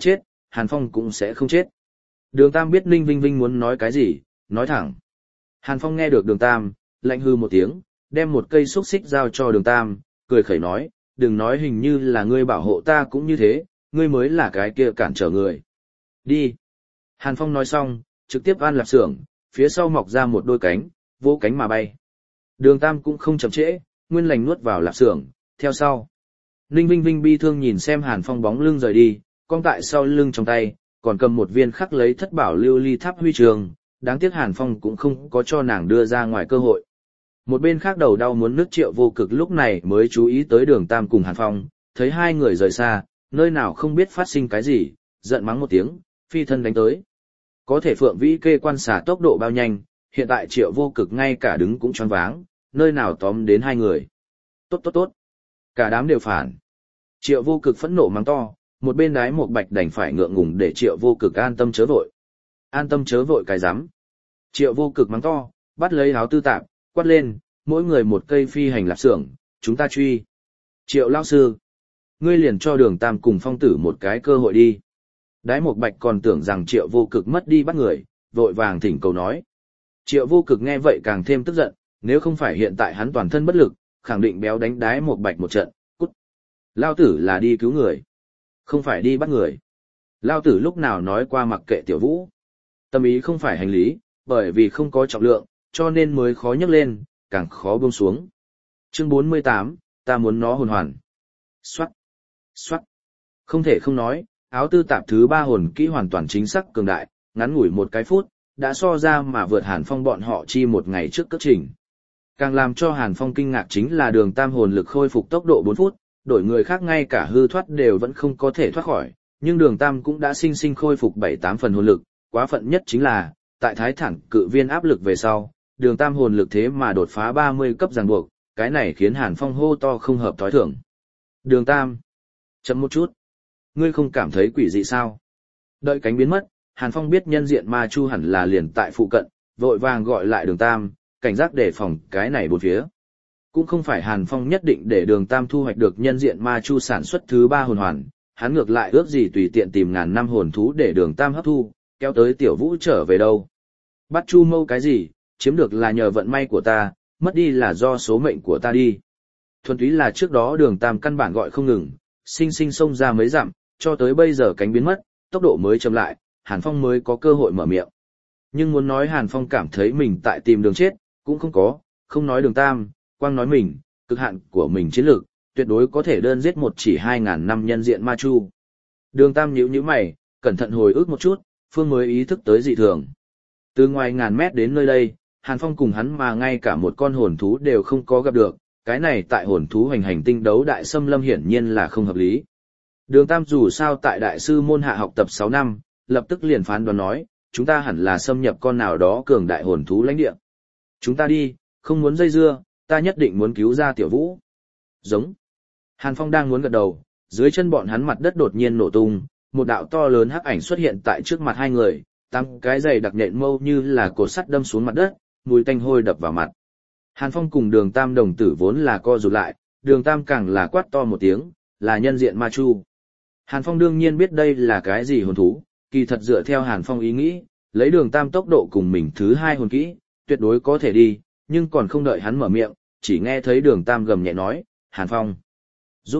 Hàn Phong cũng sẽ không chết. Đường Tam biết Ninh Vinh Vinh muốn nói cái gì, nói thẳng. Hàn Phong nghe được Đường Tam, lạnh hư một tiếng, đem một cây xúc xích giao cho Đường Tam, cười khẩy nói, đừng nói hình như là ngươi bảo hộ ta cũng như thế, ngươi mới là cái kia cản trở người. Đi. Hàn Phong nói xong, trực tiếp an lạp xưởng, phía sau mọc ra một đôi cánh, vỗ cánh mà bay. Đường Tam cũng không chậm trễ, nguyên lành nuốt vào lạp xưởng, theo sau. Ninh Vinh Vinh bi thương nhìn xem Hàn Phong bóng lưng rời đi, cong tại sau lưng trong tay, còn cầm một viên khắc lấy thất bảo lưu ly tháp huy trường, đáng tiếc Hàn Phong cũng không có cho nàng đưa ra ngoài cơ hội. Một bên khác đầu đau muốn nước Triệu Vô Cực lúc này mới chú ý tới Đường Tam cùng Hàn Phong, thấy hai người rời xa, nơi nào không biết phát sinh cái gì, giận mắng một tiếng, phi thân đánh tới. Có thể Phượng Vĩ kê quan xả tốc độ bao nhanh, hiện tại Triệu Vô Cực ngay cả đứng cũng choáng váng, nơi nào tóm đến hai người. Tốt tốt tốt. Cả đám đều phản. Triệu Vô Cực phẫn nộ mắng to, một bên Đái Một Bạch đành phải ngượng ngùng để Triệu Vô Cực an tâm chớ vội. An tâm chớ vội cái rắm. Triệu Vô Cực mắng to, bắt lấy áo tư tạp, quát lên, mỗi người một cây phi hành lạp xưởng, chúng ta truy. Triệu lão sư, ngươi liền cho Đường Tam cùng Phong Tử một cái cơ hội đi. Đái Một Bạch còn tưởng rằng Triệu Vô Cực mất đi bắt người, vội vàng thỉnh cầu nói. Triệu Vô Cực nghe vậy càng thêm tức giận, nếu không phải hiện tại hắn toàn thân bất lực, khẳng định béo đánh Đái Một Bạch một trận, cút. Lao tử là đi cứu người, không phải đi bắt người. Lao tử lúc nào nói qua mặc kệ Tiểu Vũ. Tâm ý không phải hành lý, bởi vì không có trọng lượng, cho nên mới khó nhấc lên, càng khó buông xuống. Chương 48, ta muốn nó hồn hoàn. Xoát, xoát. Không thể không nói, áo tư tạp thứ 3 hồn kỹ hoàn toàn chính xác cường đại, ngắn ngủi một cái phút, đã so ra mà vượt Hàn Phong bọn họ chi một ngày trước cất trình. Càng làm cho Hàn Phong kinh ngạc chính là Đường Tam hồn lực khôi phục tốc độ 4 phút, đổi người khác ngay cả hư thoát đều vẫn không có thể thoát khỏi, nhưng Đường Tam cũng đã sinh sinh khôi phục 7-8 phần hồn lực, quá phận nhất chính là, tại thái thẳng cự viên áp lực về sau, Đường Tam hồn lực thế mà đột phá 30 cấp ràng buộc, cái này khiến Hàn Phong hô to không hợp thói thường. Đường Tam, chậm một chút, ngươi không cảm thấy quỷ dị sao? Đợi cánh biến mất, Hàn Phong biết nhân diện ma chu hẳn là liền tại phụ cận, vội vàng gọi lại Đường Tam, cảnh giác đề phòng cái này bốn phía. Cũng không phải Hàn Phong nhất định để Đường Tam thu hoạch được nhân diện ma chu sản xuất thứ 3 hồn hoàn, hắn ngược lại ước gì tùy tiện tìm ngàn năm hồn thú để Đường Tam hấp thu, kéo tới Tiểu Vũ trở về đâu. Bắt chu mâu cái gì, chiếm được là nhờ vận may của ta, mất đi là do số mệnh của ta đi. Thuần túy là trước đó Đường Tam căn bản gọi không ngừng, sinh sinh xông ra mấy dặm, cho tới bây giờ cánh biến mất, tốc độ mới chậm lại, Hàn Phong mới có cơ hội mở miệng. Nhưng muốn nói Hàn Phong cảm thấy mình tại tìm đường chết, cũng không có, không nói Đường Tam, quang nói mình, cực hạn của mình chiến lược, tuyệt đối có thể đơn giết một chỉ 2.000 năm nhân diện ma chu. Đường Tam nhíu mày, cẩn thận hồi ức một chút, phương mới ý thức tới dị thường. Từ ngoài ngàn mét đến nơi đây, Hàn Phong cùng hắn mà ngay cả một con hồn thú đều không có gặp được, cái này tại hồn thú hành hành tinh đấu đại xâm lâm hiển nhiên là không hợp lý. Đường Tam dù sao tại đại sư môn hạ học tập 6 năm, lập tức liền phán đoán nói, chúng ta hẳn là xâm nhập con nào đó cường đại hồn thú lãnh địa. Chúng ta đi, không muốn dây dưa, ta nhất định muốn cứu ra Tiểu Vũ. Giống. Hàn Phong đang muốn gật đầu, dưới chân bọn hắn mặt đất đột nhiên nổ tung, một đạo to lớn hắc ảnh xuất hiện tại trước mặt hai người, tăng cái giày đặc nện mâu như là cột sắt đâm xuống mặt đất, mùi tanh hôi đập vào mặt. Hàn Phong cùng Đường Tam đồng tử vốn là co rụt lại, Đường Tam càng là quát to một tiếng, là nhân diện ma chu. Hàn Phong đương nhiên biết đây là cái gì hồn thú, kỳ thật dựa theo Hàn Phong ý nghĩ, lấy Đường Tam tốc độ cùng mình thứ 2 hồn kỹ, tuyệt đối có thể đi, nhưng còn không đợi hắn mở miệng, chỉ nghe thấy Đường Tam gầm nhẹ nói, Hàn Phong, giúp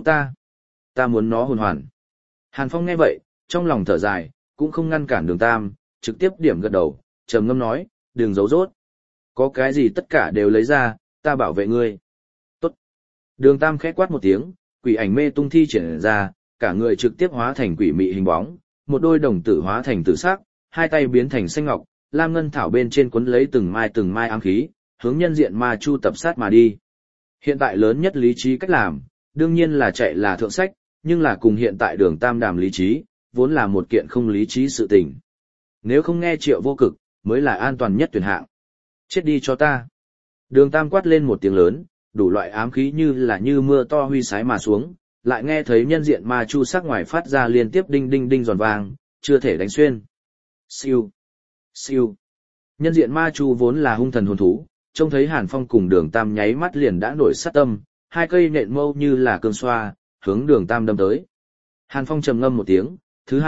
ta muốn nó hồn hoàn. Hàn Phong nghe vậy, trong lòng thở dài, cũng không ngăn cản Đường Tam, trực tiếp điểm gật đầu, trầm ngâm nói, đừng giấu rốt. Có cái gì tất cả đều lấy ra, ta bảo vệ ngươi. Tốt. Đường Tam khẽ quát một tiếng, quỷ ảnh mê tung thi triển ra, cả người trực tiếp hóa thành quỷ mị hình bóng, một đôi đồng tử hóa thành tử sắc, hai tay biến thành xanh ngọc, lam ngân thảo bên trên quấn lấy từng mai ám khí, hướng nhân diện ma chu tập sát mà đi. Hiện tại lớn nhất lý trí cách làm, đương nhiên là chạy là thượng sách, nhưng là cùng hiện tại Đường Tam đàm lý trí, vốn là một kiện không lý trí sự tình. Nếu không nghe Triệu Vô Cực, mới là an toàn nhất tuyển hạng. Chết đi cho ta. Đường Tam quát lên một tiếng lớn, đủ loại ám khí như mưa to huy sái mà xuống, lại nghe thấy nhân diện ma chu sắc ngoài phát ra liên tiếp đinh đinh đinh giòn vàng, chưa thể đánh xuyên. Siêu, siêu. Nhân diện ma chu vốn là hung thần hồn thú, trông thấy Hàn Phong cùng Đường Tam nháy mắt liền đã nổi sát tâm, hai cây nện mâu như là cương xoa, hướng Đường Tam đâm tới. Hàn Phong trầm ngâm một tiếng, thứ 2,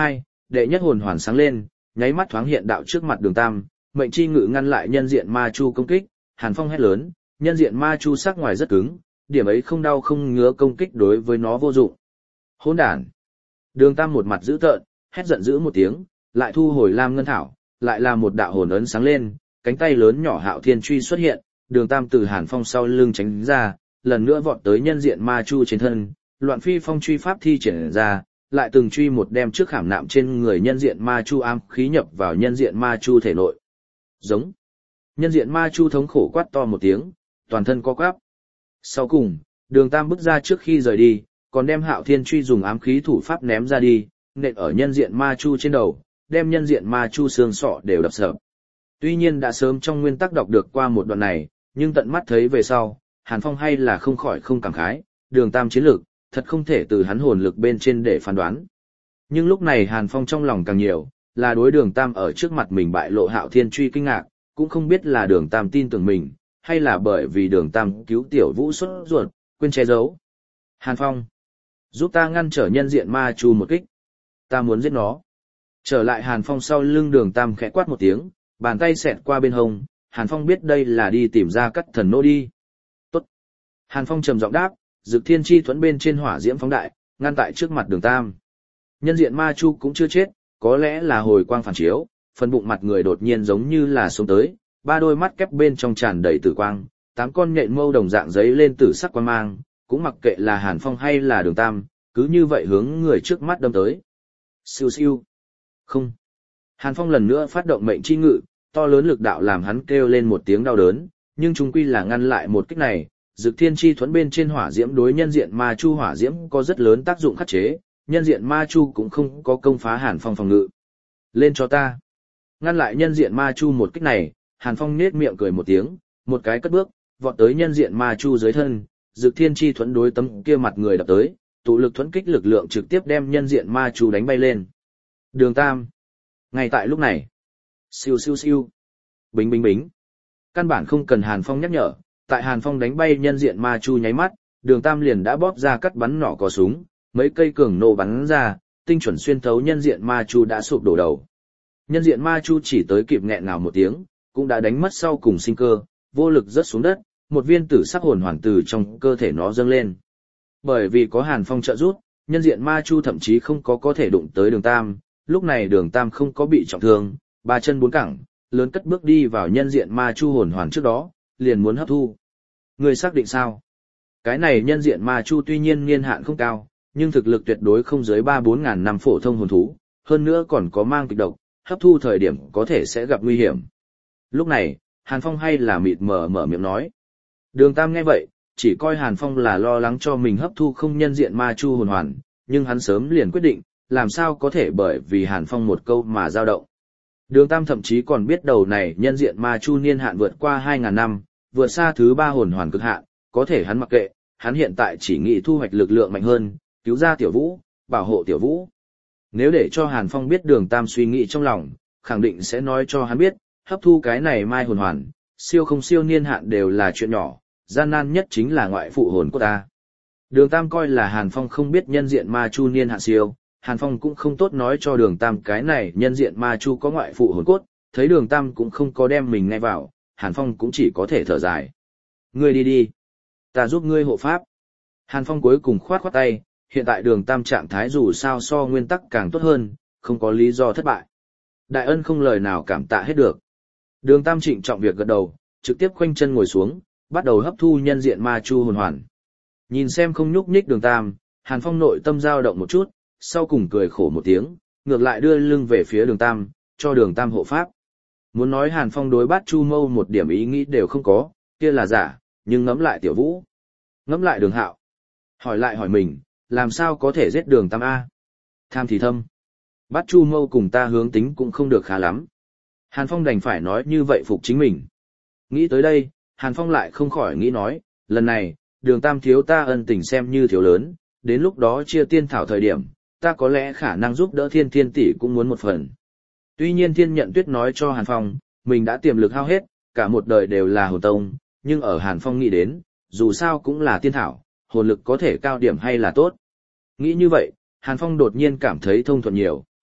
đệ nhất hồn hoàn sáng lên, nháy mắt thoáng hiện đạo trước mặt Đường Tam, mệnh chi ngự ngăn lại nhân diện ma chu công kích, Hàn Phong hét lớn, nhân diện ma chu sắc ngoài rất cứng, điểm ấy không đau không ngứa công kích đối với nó vô dụng. Hỗn đản. Đường Tam một mặt dữ tợn, hét giận dữ một tiếng, lại thu hồi Lam Ngân Thảo, lại là một đạo hồn ấn sáng lên, cánh tay lớn nhỏ Hạo Thiên truy xuất hiện, Đường Tam từ Hàn Phong sau lưng tránh ra, lần nữa vọt tới nhân diện ma chu trên thân, loạn phi phong truy pháp thi triển ra, lại từng truy một đem trước khảm nạm trên người nhân diện ma chu ám khí nhập vào nhân diện ma chu thể nội. Giống. Nhân diện ma chu thống khổ quát to một tiếng, toàn thân co quắp. Sau cùng, Đường Tam bước ra trước khi rời đi, còn đem Hạo Thiên truy dùng ám khí thủ pháp ném ra đi, nện ở nhân diện ma chu trên đầu, đem nhân diện ma chu xương sọ đều đập sập. Tuy nhiên đã sớm trong nguyên tắc đọc được qua một đoạn này, nhưng tận mắt thấy về sau, Hàn Phong hay là không khỏi không cảm khái, Đường Tam chiến lược, thật không thể từ hắn hồn lực bên trên để phán đoán. Nhưng lúc này Hàn Phong trong lòng càng nhiều, là đối Đường Tam ở trước mặt mình bại lộ Hạo Thiên truy kinh ngạc, cũng không biết là Đường Tam tin tưởng mình, hay là bởi vì Đường Tam cứu Tiểu Vũ xuất ruột, quên che giấu. Hàn Phong, giúp ta ngăn trở nhân diện ma chu một kích. Ta muốn giết nó. Trở lại Hàn Phong sau lưng Đường Tam khẽ quát một tiếng, bàn tay xẹt qua bên hông, Hàn Phong biết đây là đi tìm ra cắt thần nô đi. Tốt. Hàn Phong trầm giọng đáp, Dực Thiên Chi thuẫn bên trên hỏa diễm phóng đại, ngăn tại trước mặt Đường Tam. Nhân diện ma chu cũng chưa chết, có lẽ là hồi quang phản chiếu, phần bụng mặt người đột nhiên giống như là sống tới, ba đôi mắt kép bên trong tràn đầy tử quang, tám con nhện mâu đồng dạng giấy lên tử sắc quang mang, cũng mặc kệ là Hàn Phong hay là Đường Tam, cứ như vậy hướng người trước mắt đâm tới. Siêu siêu. Không. Hàn Phong lần nữa phát động mệnh chi ngự, to lớn lực đạo làm hắn kêu lên một tiếng đau đớn, nhưng chung quy là ngăn lại một kích này. Dực Thiên Chi thuẫn bên trên hỏa diễm đối nhân diện ma chu hỏa diễm có rất lớn tác dụng khắc chế, nhân diện ma chu cũng không có công phá Hàn Phong phòng ngự. Lên cho ta. Ngăn lại nhân diện ma chu một kích này, Hàn Phong nết miệng cười một tiếng, một cái cất bước, vọt tới nhân diện ma chu dưới thân, Dực Thiên Chi thuẫn đối tấm kia mặt người đập tới, tụ lực thuẫn kích lực lượng trực tiếp đem nhân diện ma chu đánh bay lên. Đường Tam. Ngay tại lúc này, siêu siêu siêu, bính bính bính. Căn bản không cần Hàn Phong nhắc nhở, tại Hàn Phong đánh bay nhân diện ma chu nháy mắt, Đường Tam liền đã bóp ra cắt bắn nỏ cò súng, mấy cây cường nổ bắn ra, tinh chuẩn xuyên thấu nhân diện ma chu đã sụp đổ đầu. Nhân diện ma chu chỉ tới kịp nghẹn ngào một tiếng, cũng đã đánh mất sau cùng sinh cơ, vô lực rớt xuống đất, một viên tử sắc hồn hoàn từ trong cơ thể nó dâng lên. Bởi vì có Hàn Phong trợ giúp, nhân diện ma chu thậm chí không có thể đụng tới Đường Tam, lúc này Đường Tam không có bị trọng thương, ba chân bốn cẳng, lớn cất bước đi vào nhân diện ma chu hồn hoàn trước đó, liền muốn hấp thu. Người xác định sao? Cái này nhân diện ma chu tuy nhiên niên hạn không cao, nhưng thực lực tuyệt đối không dưới 3-4 ngàn năm phổ thông hồn thú, hơn nữa còn có mang kịch độc, hấp thu thời điểm có thể sẽ gặp nguy hiểm. Lúc này, Hàn Phong hay là mịt mờ mở miệng nói. Đường Tam nghe vậy, chỉ coi Hàn Phong là lo lắng cho mình hấp thu không nhân diện ma chu hồn hoàn, nhưng hắn sớm liền quyết định, làm sao có thể bởi vì Hàn Phong một câu mà dao động. Đường Tam thậm chí còn biết đầu này nhân diện ma chu niên hạn vượt qua 2.000 năm, vượt xa thứ 3 hồn hoàn cực hạn, có thể hắn mặc kệ, hắn hiện tại chỉ nghĩ thu hoạch lực lượng mạnh hơn, cứu ra Tiểu Vũ, bảo hộ Tiểu Vũ. Nếu để cho Hàn Phong biết Đường Tam suy nghĩ trong lòng, khẳng định sẽ nói cho hắn biết, hấp thu cái này mai hồn hoàn, siêu không siêu niên hạn đều là chuyện nhỏ, gian nan nhất chính là ngoại phụ hồn của ta. Đường Tam coi là Hàn Phong không biết nhân diện ma chu niên hạn siêu, Hàn Phong cũng không tốt nói cho Đường Tam cái này nhân diện ma chu có ngoại phụ hồn cốt, thấy Đường Tam cũng không có đem mình nghe vào, Hàn Phong cũng chỉ có thể thở dài. Ngươi đi đi, ta giúp ngươi hộ pháp. Hàn Phong cuối cùng khoát khoát tay, hiện tại Đường Tam trạng thái dù sao so nguyên tắc càng tốt hơn, không có lý do thất bại. Đại ân không lời nào cảm tạ hết được. Đường Tam trịnh trọng việc gật đầu, trực tiếp khoanh chân ngồi xuống, bắt đầu hấp thu nhân diện ma chu hồn hoàn. Nhìn xem không nhúc nhích Đường Tam, Hàn Phong nội tâm dao động một chút, sau cùng cười khổ một tiếng, ngược lại đưa lưng về phía Đường Tam, cho Đường Tam hộ pháp. Muốn nói Hàn Phong đối Bát Chu Mâu một điểm ý nghĩ đều không có, kia là giả, nhưng ngẫm lại Tiểu Vũ, ngẫm lại Đường Hạo, hỏi lại hỏi mình, làm sao có thể giết Đường Tam a? Tham thì thâm. Bát Chu Mâu cùng ta hướng tính cũng không được khá lắm. Hàn Phong đành phải nói như vậy phục chính mình. Nghĩ tới đây, Hàn Phong lại không khỏi nghĩ nói, lần này, Đường Tam thiếu ta ân tình xem như thiếu lớn, đến lúc đó chia tiên thảo thời điểm, ta có lẽ khả năng giúp đỡ Thiên Thiên tỷ cũng muốn một phần. Tuy nhiên Thiên Nhận Tuyết nói cho Hàn Phong, mình đã tiềm lực hao hết, cả một đời đều là hồn tông, nhưng ở Hàn Phong nghĩ đến, dù sao cũng là tiên thảo, hồn lực có thể cao điểm hay là tốt. Nghĩ như vậy, Hàn Phong đột nhiên cảm thấy thông thuận nhiều.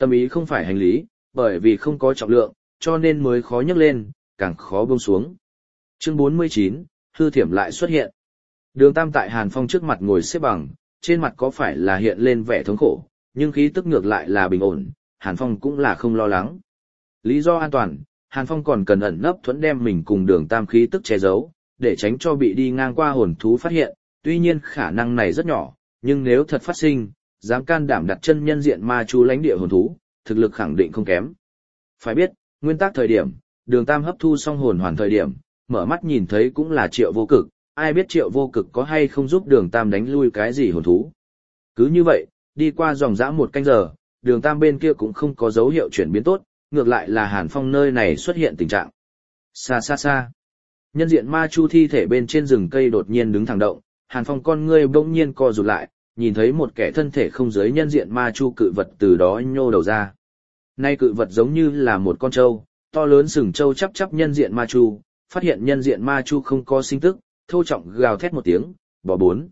Tâm ý không phải hành lý, bởi vì không có trọng lượng, cho nên mới khó nhấc lên, càng khó buông xuống. Chương 49, hư thiểm lại xuất hiện. Đường Tam tại Hàn Phong trước mặt ngồi xếp bằng, trên mặt có phải là hiện lên vẻ thống khổ, nhưng khí tức ngược lại là bình ổn, Hàn Phong cũng là không lo lắng. Lý do an toàn, Hàn Phong còn cần ẩn nấp thuẫn đem mình cùng Đường Tam khí tức che giấu, để tránh cho bị đi ngang qua hồn thú phát hiện, tuy nhiên khả năng này rất nhỏ, nhưng nếu thật phát sinh, dám can đảm đặt chân nhân diện ma chu lãnh địa hồn thú, thực lực khẳng định không kém. Phải biết, nguyên tắc thời điểm, Đường Tam hấp thu xong hồn hoàn thời điểm, mở mắt nhìn thấy cũng là Triệu Vô Cực, ai biết Triệu Vô Cực có hay không giúp Đường Tam đánh lui cái gì hồn thú. Cứ như vậy, đi qua dòng dã 1 canh giờ, Đường Tam bên kia cũng không có dấu hiệu chuyển biến tốt, ngược lại là Hàn Phong nơi này xuất hiện tình trạng. Xa xa xa, nhân diện ma chu thi thể bên trên rừng cây đột nhiên đứng thẳng động, Hàn Phong con ngươi bỗng nhiên co rụt lại, nhìn thấy một kẻ thân thể không dưới nhân diện ma chu cự vật từ đó nhô đầu ra. Nay cự vật giống như là một con trâu, to lớn sừng trâu chắp chắp nhân diện ma chu, phát hiện nhân diện ma chu không có sinh tức, thô trọng gào thét một tiếng, bỏ 4.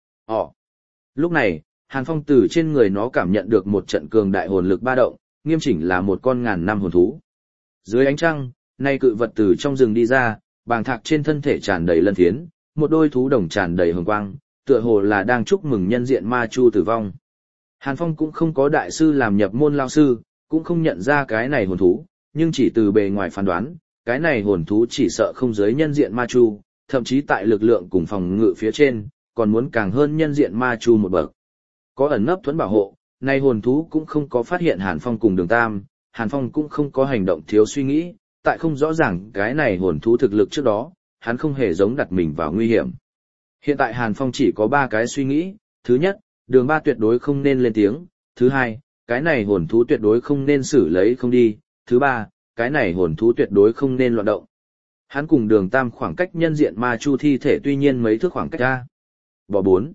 Lúc này, Hàn Phong từ trên người nó cảm nhận được một trận cường đại hồn lực ba động, nghiêm chỉnh là một con ngàn năm hồn thú. Dưới ánh trăng, nay cự vật từ trong rừng đi ra, bàng thạc trên thân thể tràn đầy lân thiến, một đôi thú đồng tràn đầy hồng quang, tựa hồ là đang chúc mừng nhân diện ma chu tử vong. Hàn Phong cũng không có đại sư làm nhập môn lao sư, cũng không nhận ra cái này hồn thú, nhưng chỉ từ bề ngoài phán đoán, cái này hồn thú chỉ sợ không giới nhân diện ma chu, thậm chí tại lực lượng cùng phòng ngự phía trên, còn muốn càng hơn nhân diện ma chu một bậc. Có ẩn nấp thuẫn bảo hộ, nay hồn thú cũng không có phát hiện Hàn Phong cùng Đường Tam, Hàn Phong cũng không có hành động thiếu suy nghĩ, tại không rõ ràng cái này hồn thú thực lực trước đó, hắn không hề giống đặt mình vào nguy hiểm. Hiện tại Hàn Phong chỉ có 3 cái suy nghĩ, thứ nhất, Đường Ba tuyệt đối không nên lên tiếng, thứ hai, cái này hồn thú tuyệt đối không nên xử lấy không đi, thứ ba, cái này hồn thú tuyệt đối không nên loạn động. Hắn cùng Đường Tam khoảng cách nhân diện ma chu thi thể tuy nhiên mấy thước khoảng cách ra. Bỏ 4.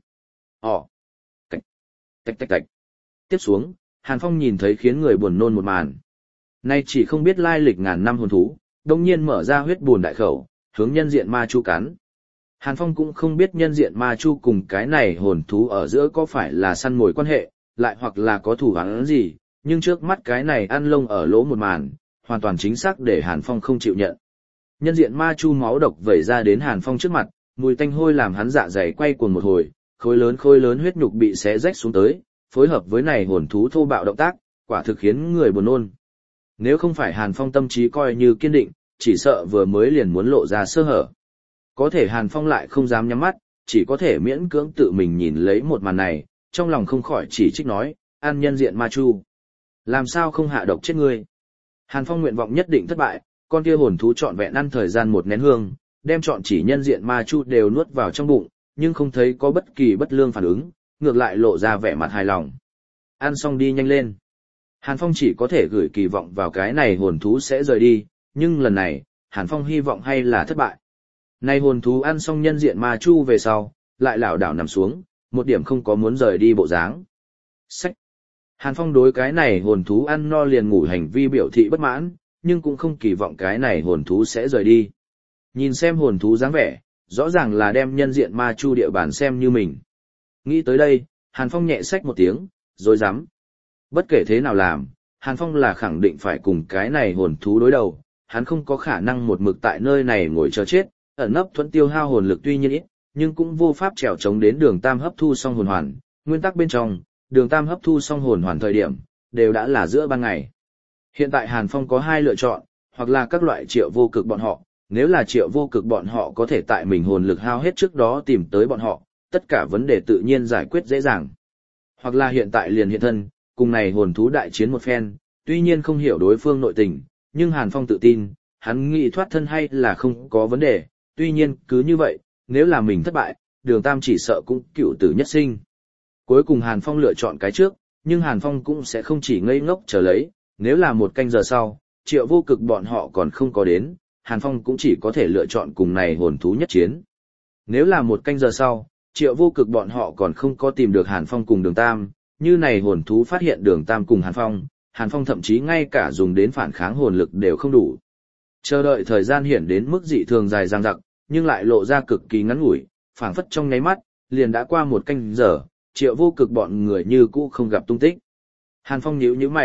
Cách. Tạch tạch tạch. Tiếp xuống, Hàn Phong nhìn thấy khiến người buồn nôn một màn. Nay chỉ không biết lai lịch ngàn năm hồn thú, đông nhiên mở ra huyết buồn đại khẩu, hướng nhân diện ma chu cắn. Hàn Phong cũng không biết nhân diện ma chu cùng cái này hồn thú ở giữa có phải là săn mồi quan hệ, lại hoặc là có thủ án gì, nhưng trước mắt cái này ăn lông ở lỗ một màn, hoàn toàn chính xác để Hàn Phong không chịu nhận. Nhân diện ma chu máu độc vẩy ra đến Hàn Phong trước mặt, mùi tanh hôi làm hắn dạ dày quay cuồng một hồi, khối lớn huyết nhục bị xé rách xuống tới, phối hợp với này hồn thú thô bạo động tác, quả thực khiến người buồn nôn. Nếu không phải Hàn Phong tâm trí coi như kiên định, chỉ sợ vừa mới liền muốn lộ ra sơ hở. Có thể Hàn Phong lại không dám nhắm mắt, chỉ có thể miễn cưỡng tự mình nhìn lấy một màn này, trong lòng không khỏi chỉ trích nói, ăn nhân diện ma chu. Làm sao không hạ độc chết ngươi? Hàn Phong nguyện vọng nhất định thất bại, con kia hồn thú trọn vẹn ăn thời gian 1 nén hương, đem trọn chỉ nhân diện ma chu đều nuốt vào trong bụng, nhưng không thấy có bất kỳ bất lương phản ứng, ngược lại lộ ra vẻ mặt hài lòng. Ăn xong đi nhanh lên. Hàn Phong chỉ có thể gửi kỳ vọng vào cái này hồn thú sẽ rời đi, nhưng lần này, Hàn Phong hy vọng hay là thất bại. Này hồn thú ăn xong nhân diện ma chu về sau, lại lảo đảo nằm xuống, một điểm không có muốn rời đi bộ dáng. Sách. Hàn Phong đối cái này hồn thú ăn no liền ngủ hành vi biểu thị bất mãn, nhưng cũng không kỳ vọng cái này hồn thú sẽ rời đi. Nhìn xem hồn thú dáng vẻ, rõ ràng là đem nhân diện ma chu địa bàn xem như mình. Nghĩ tới đây, Hàn Phong nhẹ xách một tiếng, rồi dám. Bất kể thế nào làm, Hàn Phong là khẳng định phải cùng cái này hồn thú đối đầu, hắn không có khả năng một mực tại nơi này ngồi chờ chết, ẩn nấp thuận tiêu hao hồn lực tuy nhiên ít, nhưng cũng vô pháp trèo chống đến Đường Tam hấp thu xong hồn hoàn. Nguyên tắc bên trong, Đường Tam hấp thu xong hồn hoàn thời điểm, đều đã là giữa ban ngày. Hiện tại Hàn Phong có 2 lựa chọn, hoặc là các loại Triệu Vô Cực bọn họ, nếu là Triệu Vô Cực bọn họ có thể tại mình hồn lực hao hết trước đó tìm tới bọn họ, tất cả vấn đề tự nhiên giải quyết dễ dàng. Hoặc là hiện tại liền hiện thân, cùng này hồn thú đại chiến một phen, tuy nhiên không hiểu đối phương nội tình, nhưng Hàn Phong tự tin, hắn nghĩ thoát thân hay là không có vấn đề, tuy nhiên cứ như vậy, nếu là mình thất bại, Đường Tam chỉ sợ cũng cựu tử nhất sinh. Cuối cùng Hàn Phong lựa chọn cái trước, nhưng Hàn Phong cũng sẽ không chỉ ngây ngốc chờ lấy, nếu là 1 canh giờ sau, Triệu Vô Cực bọn họ còn không có đến, Hàn Phong cũng chỉ có thể lựa chọn cùng này hồn thú nhất chiến. Nếu là 1 canh giờ sau, Triệu Vô Cực bọn họ còn không có tìm được Hàn Phong cùng Đường Tam, như này hồn thú phát hiện Đường Tam cùng Hàn Phong thậm chí ngay cả dùng đến phản kháng hồn lực đều không đủ. Chờ đợi thời gian hiển đến mức dị thường dài dằng dặc, nhưng lại lộ ra cực kỳ ngắn ngủi, phảng phất trong nháy mắt, liền đã qua 1 canh giờ, Triệu Vô Cực bọn người như cũ không gặp tung tích. Hàn Phong nhíu nhíu mày,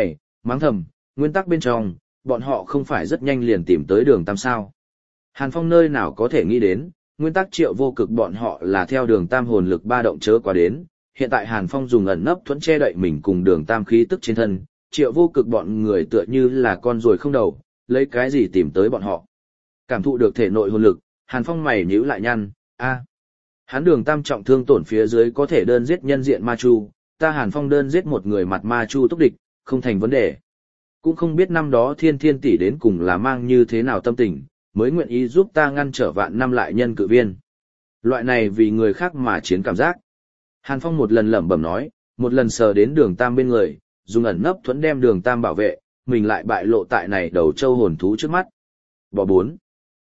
Mắng thầm, nguyên tắc bên trong, bọn họ không phải rất nhanh liền tìm tới đường tam sao. Hàn Phong nơi nào có thể nghĩ đến, nguyên tắc Triệu Vô Cực bọn họ là theo đường tam hồn lực ba động chớ qua đến, hiện tại Hàn Phong dùng ẩn nấp thuẫn che đậy mình cùng đường tam khí tức trên thân, Triệu Vô Cực bọn người tựa như là con ruồi không đầu, lấy cái gì tìm tới bọn họ. Cảm thụ được thể nội hồn lực, Hàn Phong mày nhíu lại nhăn, hắn đường tam trọng thương tổn phía dưới có thể đơn giết nhân diện ma chu, ta Hàn Phong đơn giết một người mặt ma chu túc địch, không thành vấn đề. Cũng không biết năm đó Thiên Thiên tỷ đến cùng là mang như thế nào tâm tình, mới nguyện ý giúp ta ngăn trở vạn năm lại nhân cự viên. Loại này vì người khác mà chiến cảm giác. Hàn Phong một lần lẩm bẩm nói, một lần sờ đến đường tam bên người, dùng ẩn nấp thuẫn đem đường tam bảo vệ, mình lại bại lộ tại này đầu châu hồn thú trước mắt. Bỏ 4.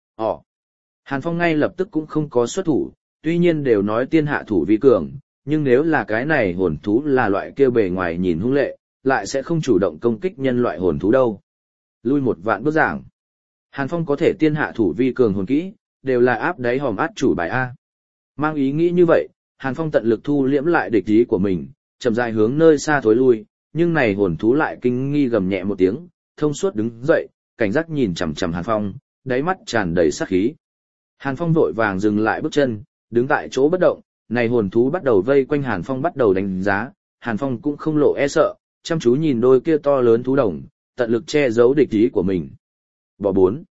Hàn Phong ngay lập tức cũng không có xuất thủ, tuy nhiên đều nói tiên hạ thủ vi cường, nhưng nếu là cái này hồn thú là loại kia bề ngoài nhìn hung lệ, lại sẽ không chủ động công kích nhân loại hồn thú đâu. Lui một vạn bước giảng. Hàn Phong có thể tiên hạ thủ vi cường hồn kỹ, đều là áp đáy hòm át chủ bài A. Mang ý nghĩ như vậy, Hàn Phong tận lực thu liễm lại địch ý của mình, chậm rãi hướng nơi xa thối lui, nhưng này hồn thú lại kinh nghi gầm nhẹ một tiếng, thông suốt đứng dậy, cảnh giác nhìn chằm chằm Hàn Phong, đáy mắt tràn đầy sát khí. Hàn Phong vội vàng dừng lại bước chân, đứng tại chỗ bất động, này hồn thú bắt đầu vây quanh Hàn Phong bắt đầu đánh giá, Hàn Phong cũng không lộ e sợ, chăm chú nhìn đôi kia to lớn thú đồng, tận lực che giấu địch ý của mình. Bỏ 4.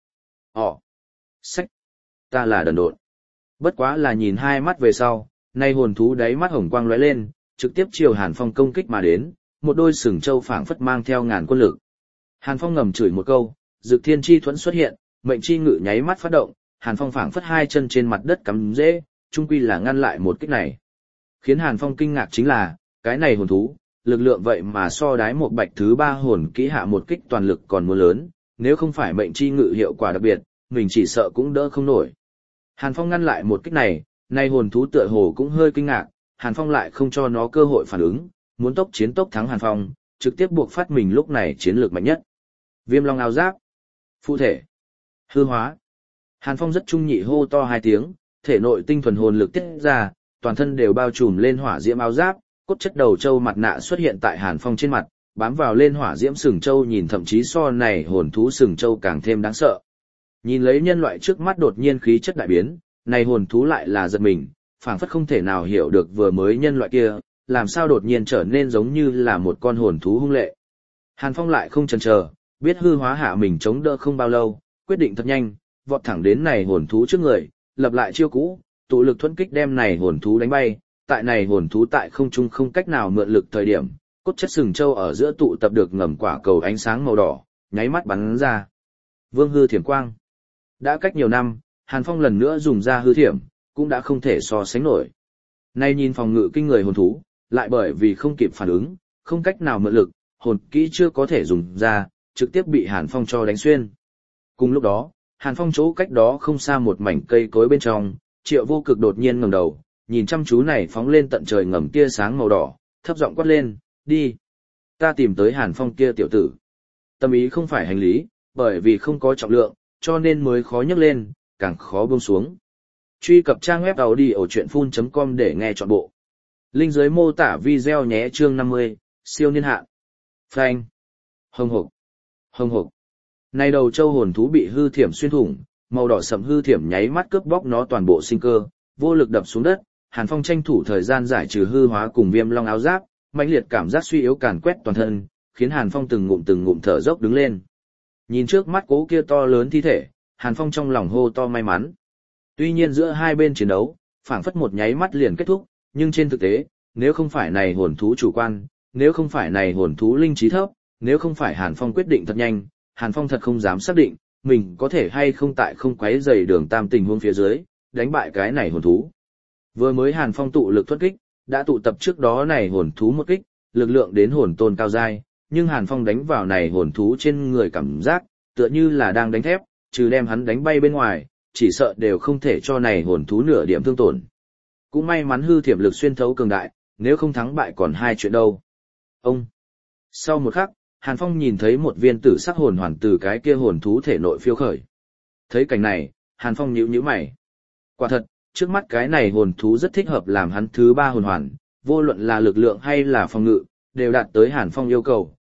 Sách. Ta là đần độn. Bất quá là nhìn hai mắt về sau, nay hồn thú đáy mắt hồng quang lóe lên, trực tiếp chiều Hàn Phong công kích mà đến, một đôi sừng châu phảng phất mang theo ngàn quân lực. Hàn Phong ngầm chửi một câu, Dực Thiên Chi thuẫn xuất hiện, mệnh chi ngự nháy mắt phát động, Hàn Phong phảng phất hai chân trên mặt đất cắm rễ, chung quy là ngăn lại một kích này. Khiến Hàn Phong kinh ngạc chính là, cái này hồn thú, lực lượng vậy mà so đái một bạch thứ 3 hồn kỹ hạ một kích toàn lực còn muốn lớn, nếu không phải mệnh chi ngự hiệu quả đặc biệt, mình chỉ sợ cũng đỡ không nổi. Hàn Phong ngăn lại một kích này, nay hồn thú tựa hồ cũng hơi kinh ngạc, Hàn Phong lại không cho nó cơ hội phản ứng, muốn tốc chiến tốc thắng Hàn Phong, trực tiếp buộc phát mình lúc này chiến lược mạnh nhất. Viêm long áo giáp, phụ thể, hư hóa. Hàn Phong rất trung nhị hô to hai tiếng, thể nội tinh thuần hồn lực tiết ra, toàn thân đều bao trùm lên hỏa diễm áo giáp, cốt chất đầu châu mặt nạ xuất hiện tại Hàn Phong trên mặt, bám vào lên hỏa diễm sừng châu nhìn thậm chí so này hồn thú sừng châu càng thêm đáng sợ. Nhìn lấy nhân loại trước mắt đột nhiên khí chất đại biến, này hồn thú lại là giật mình, phảng phất không thể nào hiểu được vừa mới nhân loại kia, làm sao đột nhiên trở nên giống như là một con hồn thú hung lệ. Hàn Phong lại không chần chờ, biết hư hóa hạ mình chống đỡ không bao lâu, quyết định thật nhanh, vọt thẳng đến này hồn thú trước người, lập lại chiêu cũ, tụ lực thuẫn kích đem này hồn thú đánh bay, tại này hồn thú tại không trung không cách nào mượn lực thời điểm, cốt chất sừng châu ở giữa tụ tập được ngầm quả cầu ánh sáng màu đỏ, nháy mắt bắn ra. Vương hư thiểm quang. Đã cách nhiều năm, Hàn Phong lần nữa dùng ra hư thiểm, cũng đã không thể so sánh nổi. Nay nhìn phòng ngự kinh người hồn thú, lại bởi vì không kịp phản ứng, không cách nào mượn lực, hồn kỹ chưa có thể dùng ra, trực tiếp bị Hàn Phong cho đánh xuyên. Cùng lúc đó, Hàn Phong chỗ cách đó không xa một mảnh cây cối bên trong, Triệu Vô Cực đột nhiên ngẩng đầu, nhìn chăm chú này phóng lên tận trời ngầm tia sáng màu đỏ, thấp giọng quát lên, đi. Ta tìm tới Hàn Phong kia tiểu tử. Tâm ý không phải hành lý, bởi vì không có trọng lượng, cho nên mới khó nhấc lên, càng khó buông xuống. Truy cập trang web audiochuyenphun.com để nghe trọn bộ. Link dưới mô tả video nhé. Chương 50, siêu niên hạn. Phanh. Hồng hộc. Hồng hộc. Này đầu châu hồn thú bị hư thiểm xuyên thủng, màu đỏ sẫm hư thiểm nháy mắt cướp bóc nó toàn bộ sinh cơ, vô lực đập xuống đất. Hàn Phong tranh thủ thời gian giải trừ hư hóa cùng viêm long áo giáp, mãnh liệt cảm giác suy yếu càn quét toàn thân, khiến Hàn Phong từng ngụm thở dốc đứng lên. Nhìn trước mắt cố kia to lớn thi thể, Hàn Phong trong lòng hô to may mắn. Tuy nhiên giữa hai bên chiến đấu, phảng phất một nháy mắt liền kết thúc, nhưng trên thực tế, nếu không phải này hồn thú chủ quan, nếu không phải này hồn thú linh trí thấp, nếu không phải Hàn Phong quyết định thật nhanh, Hàn Phong thật không dám xác định, mình có thể hay không tại không quấy rầy đường tam tình huống phía dưới, đánh bại cái này hồn thú. Vừa mới Hàn Phong tụ lực thuất kích, đã tụ tập trước đó này hồn thú một kích, lực lượng đến hồn tôn cao giai, nhưng Hàn Phong đánh vào này hồn thú trên người cảm giác, tựa như là đang đánh thép, trừ đem hắn đánh bay bên ngoài, chỉ sợ đều không thể cho này hồn thú nửa điểm thương tổn. Cũng may mắn hư thiểm lực xuyên thấu cường đại, nếu không thắng bại còn hai chuyện đâu. Ông. Sau một khắc, Hàn Phong nhìn thấy một viên tử sắc hồn hoàn từ cái kia hồn thú thể nội phiêu khởi. Thấy cảnh này, Hàn Phong nhíu nhíu mày. Quả thật, trước mắt cái này hồn thú rất thích hợp làm hắn thứ 3 hồn hoàn, vô luận là lực lượng hay là phòng ngự, đều đạt tới Hàn Phong yêu cầu,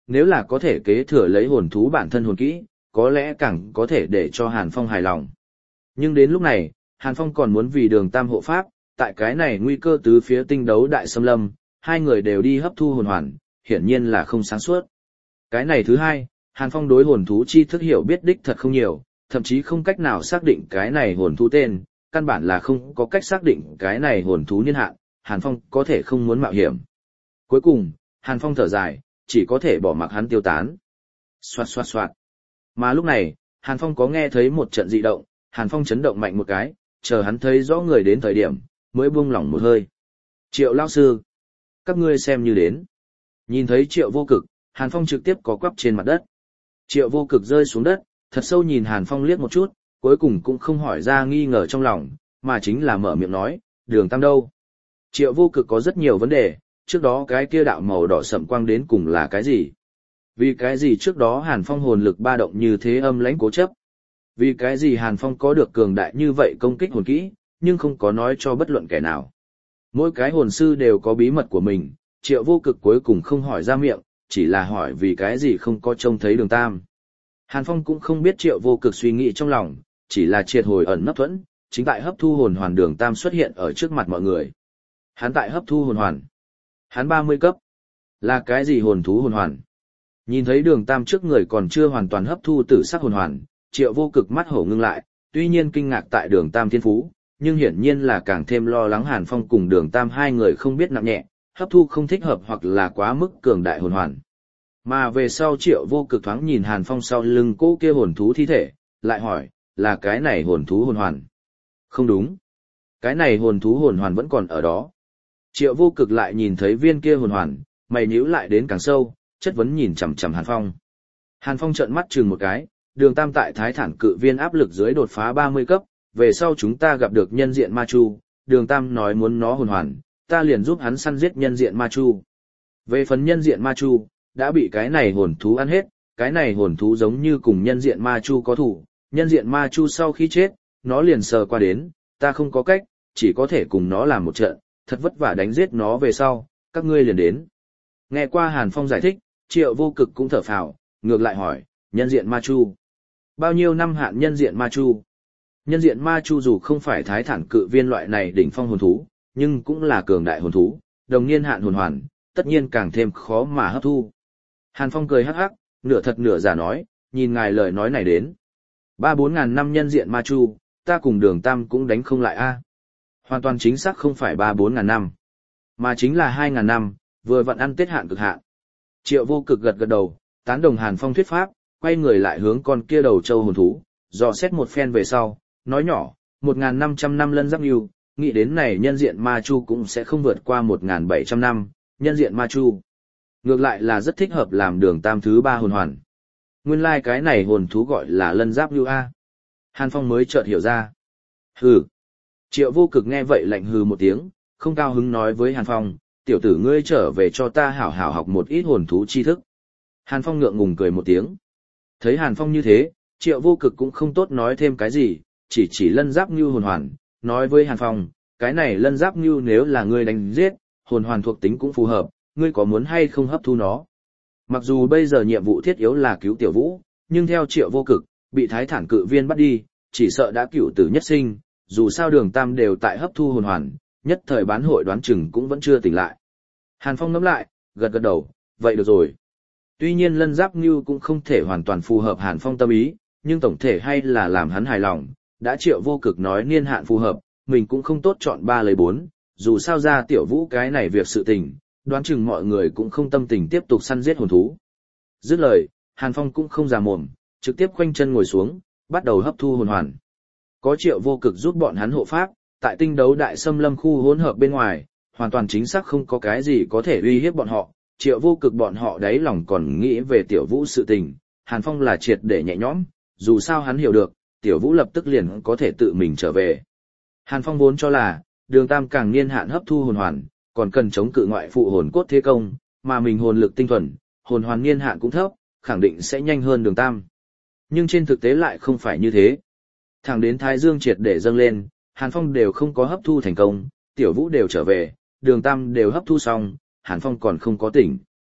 nếu là có thể kế thừa lấy hồn thú bản thân hồn kỹ, có lẽ càng có thể để cho Hàn Phong hài lòng. Nhưng đến lúc này, Hàn Phong còn muốn vì Đường Tam hộ pháp, tại cái này nguy cơ tứ phía tinh đấu đại xâm lâm, hai người đều đi hấp thu hồn hoàn, hiển nhiên là không sáng suốt. Cái này thứ hai, Hàn Phong đối hồn thú chi thức hiểu biết đích thật không nhiều, thậm chí không cách nào xác định cái này hồn thú tên, căn bản là không có cách xác định cái này hồn thú niên hạn, Hàn Phong có thể không muốn mạo hiểm. Cuối cùng, Hàn Phong thở dài, chỉ có thể bỏ mặc hắn tiêu tán. Xoạt xoạt xoạt. Mà lúc này, Hàn Phong có nghe thấy một trận dị động, Hàn Phong chấn động mạnh một cái, chờ hắn thấy rõ người đến thời điểm, mới buông lỏng một hơi. Triệu lão sư, các ngươi xem như đến. Nhìn thấy Triệu Vô Cực, Hàn Phong trực tiếp có quắp trên mặt đất. Triệu Vô Cực rơi xuống đất, thật sâu nhìn Hàn Phong liếc một chút, cuối cùng cũng không hỏi ra nghi ngờ trong lòng, mà chính là mở miệng nói, Đường Tam đâu? Triệu Vô Cực có rất nhiều vấn đề, trước đó cái kia đạo màu đỏ sậm quang đến cùng là cái gì? Vì cái gì trước đó Hàn Phong hồn lực ba động như thế âm lãnh cố chấp? Vì cái gì Hàn Phong có được cường đại như vậy công kích hồn kỹ, nhưng không có nói cho bất luận kẻ nào? Mỗi cái hồn sư đều có bí mật của mình, Triệu Vô Cực cuối cùng không hỏi ra miệng, chỉ là hỏi vì cái gì không có trông thấy Đường Tam. Hàn Phong cũng không biết Triệu Vô Cực suy nghĩ trong lòng, chỉ là triệt hồi ẩn nấp thuẫn, chính tại hấp thu hồn hoàn Đường Tam xuất hiện ở trước mặt mọi người. Hắn tại hấp thu hồn hoàn. Hắn 30 cấp. Là cái gì hồn thú hồn hoàn? Nhìn thấy Đường Tam trước người còn chưa hoàn toàn hấp thu tử sắc hồn hoàn, Triệu Vô Cực mắt hổ ngưng lại, tuy nhiên kinh ngạc tại Đường Tam thiên phú, nhưng hiển nhiên là càng thêm lo lắng Hàn Phong cùng Đường Tam hai người không biết nặng nhẹ, hấp thu không thích hợp hoặc là quá mức cường đại hồn hoàn. Mà về sau Triệu Vô Cực thoáng nhìn Hàn Phong sau lưng cô kia hồn thú thi thể, lại hỏi, là cái này hồn thú hồn hoàn? Không đúng. Cái này hồn thú hồn hoàn vẫn còn ở đó. Triệu Vô Cực lại nhìn thấy viên kia hồn hoàn, mày nhíu lại đến càng sâu, chất vấn nhìn chằm chằm Hàn Phong. Hàn Phong trợn mắt chừng một cái, Đường Tam tại Thái Thản Cự Viên áp lực dưới đột phá 30 cấp, về sau chúng ta gặp được nhân diện ma chu, Đường Tam nói muốn nó hồn hoàn, ta liền giúp hắn săn giết nhân diện ma chu. Về phần nhân diện ma chu, đã bị cái này hồn thú ăn hết, cái này hồn thú giống như cùng nhân diện ma chu có thủ, nhân diện ma chu sau khi chết, nó liền sờ qua đến, ta không có cách, chỉ có thể cùng nó làm một trận, thật vất vả đánh giết nó về sau, các ngươi liền đến. Nghe qua Hàn Phong giải thích, Triệu Vô Cực cũng thở phào, ngược lại hỏi, nhân diện ma chu. Bao nhiêu năm hạn nhân diện ma chu? Nhân diện ma chu dù không phải Thái Thản Cự Viên loại này đỉnh phong hồn thú, nhưng cũng là cường đại hồn thú, đồng niên hạn hồn hoàn, tất nhiên càng thêm khó mà hấp thu. Hàn Phong cười hắc hắc, nửa thật nửa giả nói, nhìn ngài lời nói này đến. 3-4 ngàn năm nhân diện ma chu, ta cùng Đường Tam cũng đánh không lại a. Hoàn toàn chính xác không phải 3-4 ngàn năm, mà chính là 2 ngàn năm, vừa vặn ăn Tết hạn cực hạn. Triệu Vô Cực gật gật đầu, tán đồng Hàn Phong thuyết pháp, quay người lại hướng con kia đầu châu hồn thú, dò xét một phen về sau, nói nhỏ, 1.500 năm lân giáp yêu, nghĩ đến này nhân diện ma chu cũng sẽ không vượt qua 1.700 năm, nhân diện ma chu. Ngược lại là rất thích hợp làm Đường Tam thứ 3 hồn hoàn. Nguyên lai cái này hồn thú gọi là lân giáp yêu a. Hàn Phong mới chợt hiểu ra. Hừ. Triệu Vô Cực nghe vậy lạnh hừ một tiếng, không cao hứng nói với Hàn Phong, tiểu tử ngươi trở về cho ta hảo hảo học một ít hồn thú tri thức. Hàn Phong ngượng ngùng cười một tiếng. Thấy Hàn Phong như thế, Triệu Vô Cực cũng không tốt nói thêm cái gì, chỉ lân giáp như hồn hoàn, nói với Hàn Phong, cái này lân giáp như nếu là ngươi đánh giết, hồn hoàn thuộc tính cũng phù hợp, ngươi có muốn hay không hấp thu nó. Mặc dù bây giờ nhiệm vụ thiết yếu là cứu Tiểu Vũ, nhưng theo Triệu Vô Cực, bị Thái Thản Cự Viên bắt đi, chỉ sợ đã cửu tử nhất sinh, dù sao Đường Tam đều tại hấp thu hồn hoàn, nhất thời bán hội đoán chừng cũng vẫn chưa tỉnh lại. Hàn Phong ngẫm lại, gật gật đầu, vậy được rồi. Tuy nhiên lân giáp như cũng không thể hoàn toàn phù hợp Hàn Phong tâm ý, nhưng tổng thể hay là làm hắn hài lòng, đã Triệu Vô Cực nói niên hạn phù hợp, mình cũng không tốt chọn 3 lấy 4, dù sao ra Tiểu Vũ cái này việc sự tình, đoán chừng mọi người cũng không tâm tình tiếp tục săn giết hồn thú. Dứt lời, Hàn Phong cũng không già mồm, trực tiếp khoanh chân ngồi xuống, bắt đầu hấp thu hồn hoàn. Có Triệu Vô Cực giúp bọn hắn hộ pháp, tại tinh đấu đại xâm lâm khu hỗn hợp bên ngoài, hoàn toàn chính xác không có cái gì có thể uy hiếp bọn họ. Triệu Vô Cực bọn họ đáy lòng còn nghĩ về Tiểu Vũ sự tình, Hàn Phong là triệt để nhẹ nhõm, dù sao hắn hiểu được, Tiểu Vũ lập tức liền có thể tự mình trở về. Hàn Phong vốn cho là, Đường Tam càng niên hạn hấp thu hồn hoàn, còn cần chống cự ngoại phụ hồn cốt thế công, mà mình hồn lực tinh thuần, hồn hoàn niên hạn cũng thấp, khẳng định sẽ nhanh hơn Đường Tam. Nhưng trên thực tế lại không phải như thế. Thẳng đến Thái Dương triệt để dâng lên, Hàn Phong đều không có hấp thu thành công, Tiểu Vũ đều trở về, Đường Tam đều hấp thu xong, Hàn Phong còn không có tỉnh.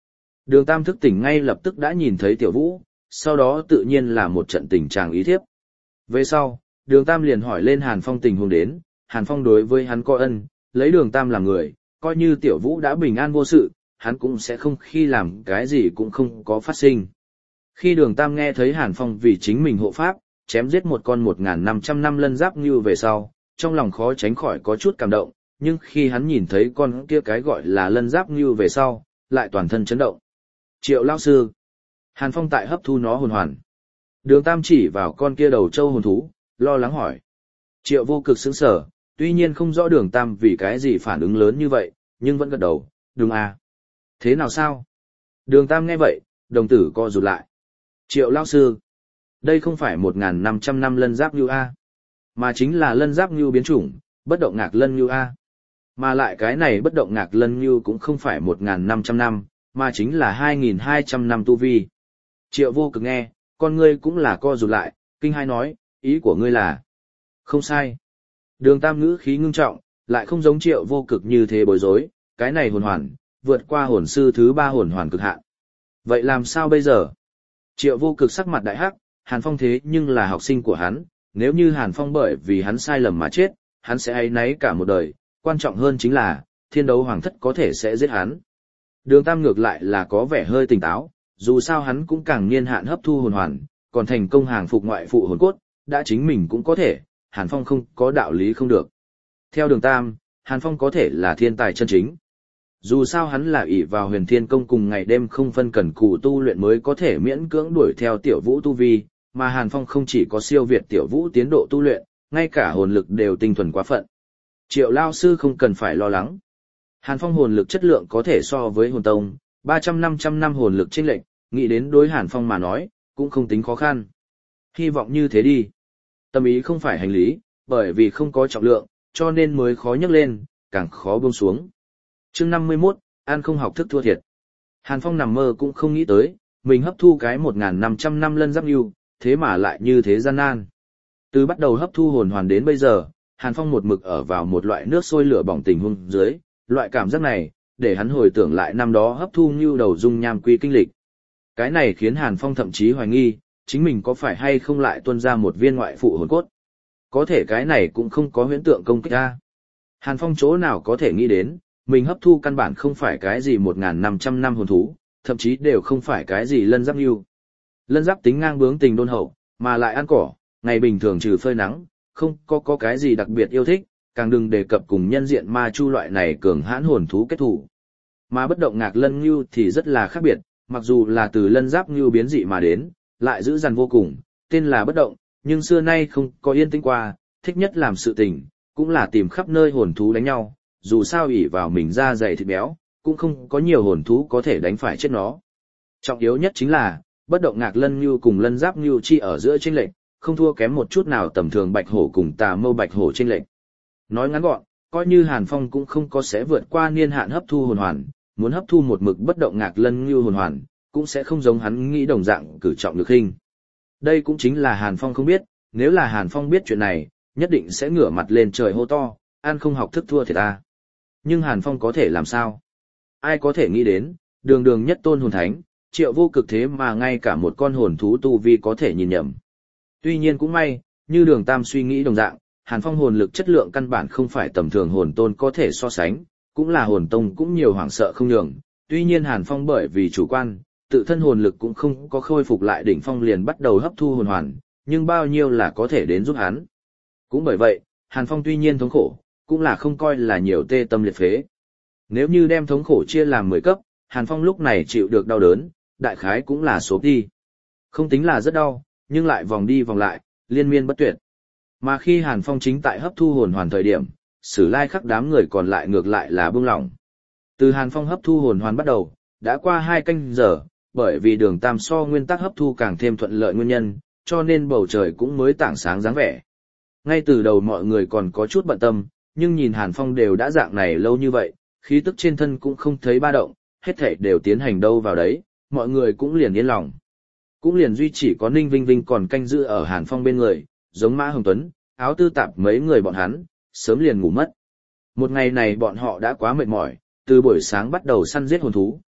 Đường Tam thức tỉnh ngay lập tức đã nhìn thấy Tiểu Vũ, sau đó tự nhiên là một trận tình trạng ý thiếp. Về sau, Đường Tam liền hỏi lên Hàn Phong tình huống đến, Hàn Phong đối với hắn có ân, lấy Đường Tam làm người, coi như Tiểu Vũ đã bình an vô sự, hắn cũng sẽ không khi làm cái gì cũng không có phát sinh. Khi Đường Tam nghe thấy Hàn Phong vì chính mình hộ pháp, chém giết một con 1.500 năm lân giáp ngưu về sau, trong lòng khó tránh khỏi có chút cảm động, nhưng khi hắn nhìn thấy con kia cái gọi là lân giáp ngưu về sau, lại toàn thân chấn động. Triệu lão sư. Hàn Phong tại hấp thu nó hồn hoàn. Đường Tam chỉ vào con kia đầu trâu hồn thú, lo lắng hỏi. Triệu Vô Cực sững sờ, tuy nhiên không rõ Đường Tam vì cái gì phản ứng lớn như vậy, nhưng vẫn gật đầu, đúng à. Thế nào sao? Đường Tam nghe vậy, đồng tử co rụt lại. Triệu lão sư. Đây không phải 1.500 năm lân giáp ngưu A, mà chính là lân giáp ngưu biến chủng, bất động ngạc lân ngưu A. Mà lại cái này bất động ngạc lân ngưu cũng không phải 1.500 năm, mà chính là 2.200 năm tu vi. Triệu Vô Cực nghe, con ngươi cũng là co rụt lại, kinh hai nói, ý của ngươi là... Không sai. Đường Tam ngữ khí ngưng trọng, lại không giống Triệu Vô Cực như thế bối rối, cái này hồn hoàn, vượt qua hồn sư thứ 3 hồn hoàn cực hạn. Vậy làm sao bây giờ? Triệu Vô Cực sắc mặt đại hắc, Hàn Phong thế nhưng là học sinh của hắn, nếu như Hàn Phong bởi vì hắn sai lầm mà chết, hắn sẽ áy náy cả một đời, quan trọng hơn chính là, Thiên Đấu Hoàng Thất có thể sẽ giết hắn. Đường Tam ngược lại là có vẻ hơi tỉnh táo, dù sao hắn cũng càng niên hạn hấp thu hồn hoàn, còn thành công hàng phục ngoại phụ hồn cốt, đã chính mình cũng có thể, Hàn Phong không có đạo lý không được. Theo Đường Tam, Hàn Phong có thể là thiên tài chân chính. Dù sao hắn là ỷ vào Huyền Thiên Công cùng ngày đêm không phân cẩn cù tu luyện mới có thể miễn cưỡng đuổi theo Tiểu Vũ tu vi, mà Hàn Phong không chỉ có siêu việt Tiểu Vũ tiến độ tu luyện, ngay cả hồn lực đều tinh thuần quá phận. Triệu lao sư không cần phải lo lắng. Hàn Phong hồn lực chất lượng có thể so với hồn tông, 300-500 năm hồn lực chênh lệch, nghĩ đến đối Hàn Phong mà nói, cũng không tính khó khăn. Hy vọng như thế đi. Tâm ý không phải hành lý, bởi vì không có trọng lượng, cho nên mới khó nhấc lên, càng khó buông xuống. Chương 51, An không học thức thua thiệt. Hàn Phong nằm mơ cũng không nghĩ tới, mình hấp thu cái 1.500 năm lân giáp yêu, thế mà lại như thế gian nan. Từ bắt đầu hấp thu hồn hoàn đến bây giờ, Hàn Phong một mực ở vào một loại nước sôi lửa bỏng tình huống dưới, loại cảm giác này, để hắn hồi tưởng lại năm đó hấp thu như đầu dung nham quy kinh lịch. Cái này khiến Hàn Phong thậm chí hoài nghi, chính mình có phải hay không lại tuôn ra một viên ngoại phụ hồn cốt. Có thể cái này cũng không có huyễn tượng công kích ra. Hàn Phong chỗ nào có thể nghĩ đến, mình hấp thu căn bản không phải cái gì 1.500 năm hồn thú, thậm chí đều không phải cái gì lân giáp yêu. Lân giáp tính ngang bướng tình đôn hậu, mà lại ăn cỏ, ngày bình thường trừ phơi nắng, không có cái gì đặc biệt yêu thích, càng đừng đề cập cùng nhân diện ma chu loại này cường hãn hồn thú kết thủ. Mà bất động ngạc lân ngưu thì rất là khác biệt, mặc dù là từ lân giáp ngưu biến dị mà đến, lại giữ dằn vô cùng, tên là bất động, nhưng xưa nay không có yên tĩnh qua, thích nhất làm sự tình, cũng là tìm khắp nơi hồn thú đánh nhau, dù sao ỷ vào mình da dày thịt béo, cũng không có nhiều hồn thú có thể đánh phải chết nó. Trọng yếu nhất chính là, bất động ngạc lân ngưu cùng lân giáp ngưu chi ở giữa chênh lệch, không thua kém một chút nào tầm thường bạch hổ cùng tà mâu bạch hổ chênh lệch. Nói ngắn gọn, coi như Hàn Phong cũng không có sẽ vượt qua niên hạn hấp thu hồn hoàn, muốn hấp thu một mực bất động ngạc lân ngưu hồn hoàn, cũng sẽ không giống hắn nghĩ đồng dạng cử trọng lực hình. Đây cũng chính là Hàn Phong không biết, nếu là Hàn Phong biết chuyện này, nhất định sẽ ngửa mặt lên trời hô to, An không học thức thua thiệt ta. Nhưng Hàn Phong có thể làm sao? Ai có thể nghĩ đến, đường đường nhất tôn hồn thánh, Triệu Vô Cực thế mà ngay cả một con hồn thú tu vi có thể nhìn nhầm. Tuy nhiên cũng may, như Đường Tam suy nghĩ đồng dạng, Hàn Phong hồn lực chất lượng căn bản không phải tầm thường hồn tôn có thể so sánh, cũng là hồn tông cũng nhiều hoảng sợ không nhường. Tuy nhiên Hàn Phong bởi vì chủ quan, tự thân hồn lực cũng không có khôi phục lại đỉnh phong liền bắt đầu hấp thu hồn hoàn, nhưng bao nhiêu là có thể đến giúp hắn. Cũng bởi vậy, Hàn Phong tuy nhiên thống khổ, cũng là không coi là nhiều tê tâm liệt phế. Nếu như đem thống khổ chia làm 10 cấp, Hàn Phong lúc này chịu được đau đớn, đại khái cũng là số đi. Không tính là rất đau, nhưng lại vòng đi vòng lại, liên miên bất tuyệt. Mà khi Hàn Phong chính tại hấp thu hồn hoàn thời điểm, Sử Lai Khắc đám người còn lại ngược lại là buông lỏng. Từ Hàn Phong hấp thu hồn hoàn bắt đầu, đã qua 2 canh giờ, bởi vì Đường Tam so nguyên tắc hấp thu càng thêm thuận lợi nguyên nhân, cho nên bầu trời cũng mới tảng sáng dáng vẻ. Ngay từ đầu mọi người còn có chút bận tâm, nhưng nhìn Hàn Phong đều đã dạng này lâu như vậy, khí tức trên thân cũng không thấy ba động, hết thảy đều tiến hành đâu vào đấy, mọi người cũng liền yên lòng. Cũng liền duy chỉ có Ninh Vinh Vinh còn canh giữ ở Hàn Phong bên người, giống Mã Hồng Tuấn, Áo Tư Tạp mấy người bọn hắn, sớm liền ngủ mất. Một ngày này bọn họ đã quá mệt mỏi, từ buổi sáng bắt đầu săn giết hồn thú,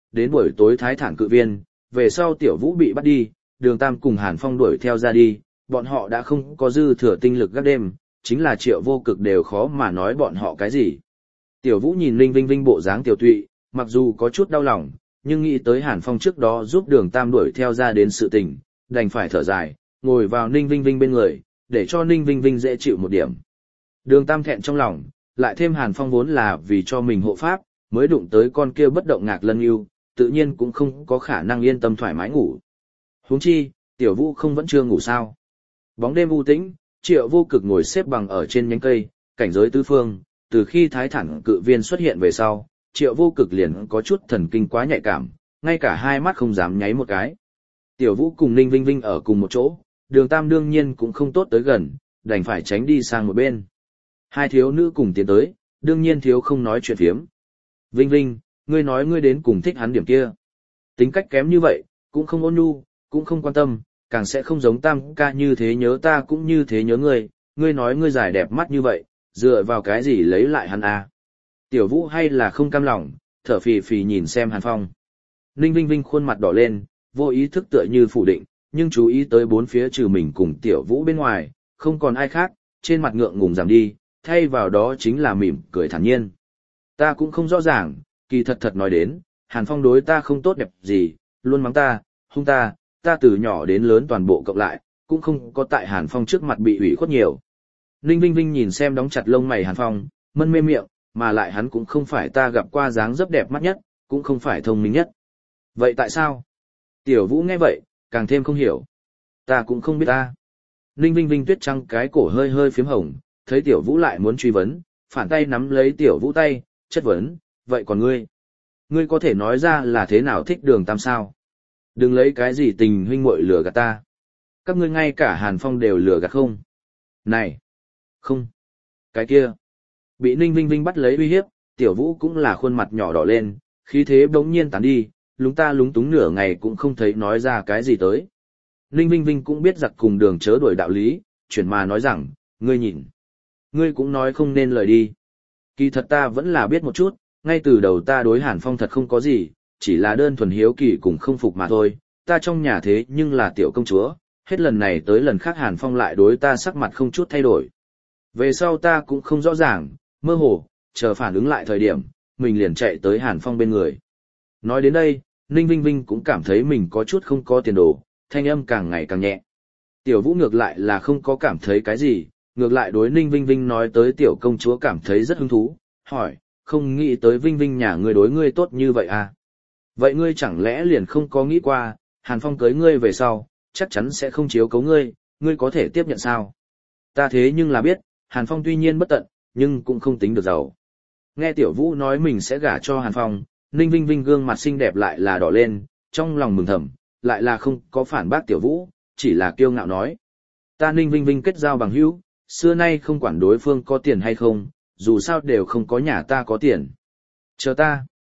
đến buổi tối Thái Thản cự viên, về sau Tiểu Vũ bị bắt đi, Đường Tam cùng Hàn Phong đuổi theo ra đi, bọn họ đã không có dư thừa tinh lực gác đêm, chính là Triệu Vô Cực đều khó mà nói bọn họ cái gì. Tiểu Vũ nhìn Ninh Vinh Vinh bộ dáng tiểu tụy, mặc dù có chút đau lòng, nhưng nghĩ tới Hàn Phong trước đó giúp Đường Tam đuổi theo ra đến sự tình, đành phải thở dài, ngồi vào Ninh Vinh Vinh bên người, để cho Ninh Vinh Vinh dễ chịu một điểm. Đường Tam thẹn trong lòng, lại thêm Hàn Phong vốn là vì cho mình hộ pháp, mới đụng tới con kia bất động ngạc lân yêu, tự nhiên cũng không có khả năng yên tâm thoải mái ngủ. Huống chi, Tiểu Vũ không vẫn chưa ngủ sao? Bóng đêm u tĩnh, Triệu Vô Cực ngồi xếp bằng ở trên nhánh cây, cảnh giới tứ phương, từ khi Thái Thản cự viên xuất hiện về sau, Triệu Vô Cực liền có chút thần kinh quá nhạy cảm, ngay cả hai mắt không dám nháy một cái. Tiểu Vũ cùng Ninh Vinh Vinh ở cùng một chỗ, Đường Tam đương nhiên cũng không tốt tới gần, đành phải tránh đi sang một bên. Hai thiếu nữ cùng tiến tới, đương nhiên thiếu không nói chuyện phiếm. Vinh Vinh, ngươi nói ngươi đến cùng thích hắn điểm kia. Tính cách kém như vậy, cũng không ôn nhu, cũng không quan tâm, càng sẽ không giống Tam ca như thế nhớ ta cũng như thế nhớ ngươi nói ngươi dài đẹp mắt như vậy, dựa vào cái gì lấy lại hắn à. Tiểu Vũ hay là không cam lòng, thở phì phì nhìn xem Hàn Phong. Ninh Vinh Vinh khuôn mặt đỏ lên, vô ý thức tựa như phủ định, nhưng chú ý tới bốn phía trừ mình cùng Tiểu Vũ bên ngoài, không còn ai khác, trên mặt ngượng ngùng giảm đi, thay vào đó chính là mỉm cười thản nhiên. Ta cũng không rõ ràng, kỳ thật nói đến, Hàn Phong đối ta không tốt đẹp gì, luôn mắng ta, hung ta từ nhỏ đến lớn toàn bộ cộng lại, cũng không có tại Hàn Phong trước mặt bị ủy khuất nhiều. Ninh Vinh Vinh nhìn xem đóng chặt lông mày Hàn Phong, mân mê miệng, mà lại hắn cũng không phải ta gặp qua dáng dấp đẹp mắt nhất, cũng không phải thông minh nhất. Vậy tại sao? Tiểu Vũ nghe vậy, càng thêm không hiểu. Ta cũng không biết ta. Ninh Vinh Vinh tuyết trăng cái cổ hơi hơi phím hồng, thấy Tiểu Vũ lại muốn truy vấn, phản tay nắm lấy Tiểu Vũ tay, chất vấn, vậy còn ngươi? Ngươi có thể nói ra là thế nào thích Đường Tam sao? Đừng lấy cái gì tình huynh muội lừa gạt ta. Các ngươi ngay cả Hàn Phong đều lừa gạt không? Này! Không! Cái kia! Bị Ninh Vinh Vinh bắt lấy uy hiếp, Tiểu Vũ cũng là khuôn mặt nhỏ đỏ lên, khí thế bỗng nhiên tán đi, lúng ta lúng túng nửa ngày cũng không thấy nói ra cái gì tới. Ninh Vinh Vinh cũng biết giặc cùng Đường chớ đuổi đạo lý, chuyển mà nói rằng, ngươi nhìn. Ngươi cũng nói không nên lời đi. Kỳ thật ta vẫn là biết một chút, ngay từ đầu ta đối Hàn Phong thật không có gì, chỉ là đơn thuần hiếu kỳ cùng không phục mà thôi, ta trong nhà thế nhưng là tiểu công chúa, hết lần này tới lần khác Hàn Phong lại đối ta sắc mặt không chút thay đổi. Về sau ta cũng không rõ ràng, mơ hồ, chờ phản ứng lại thời điểm, mình liền chạy tới Hàn Phong bên người. Nói đến đây, Ninh Vinh Vinh cũng cảm thấy mình có chút không có tiền đồ, thanh âm càng ngày càng nhẹ. Tiểu Vũ ngược lại là không có cảm thấy cái gì, ngược lại đối Ninh Vinh Vinh nói tới tiểu công chúa cảm thấy rất hứng thú, hỏi, không nghĩ tới Vinh Vinh nhà ngươi đối ngươi tốt như vậy à? Vậy ngươi chẳng lẽ liền không có nghĩ qua, Hàn Phong cưới ngươi về sau, chắc chắn sẽ không chiếu cấu ngươi, ngươi có thể tiếp nhận sao? Ta thế nhưng là biết, Hàn Phong tuy nhiên bất tận, nhưng cũng không tính được giàu. Nghe Tiểu Vũ nói mình sẽ gả cho Hàn Phong, Ninh Vinh Vinh gương mặt xinh đẹp lại là đỏ lên, trong lòng mừng thầm, lại là không có phản bác Tiểu Vũ, chỉ là kiêu ngạo nói. Ta Ninh Vinh Vinh kết giao bằng hữu, xưa nay không quản đối phương có tiền hay không, dù sao đều không có nhà ta có tiền. Chờ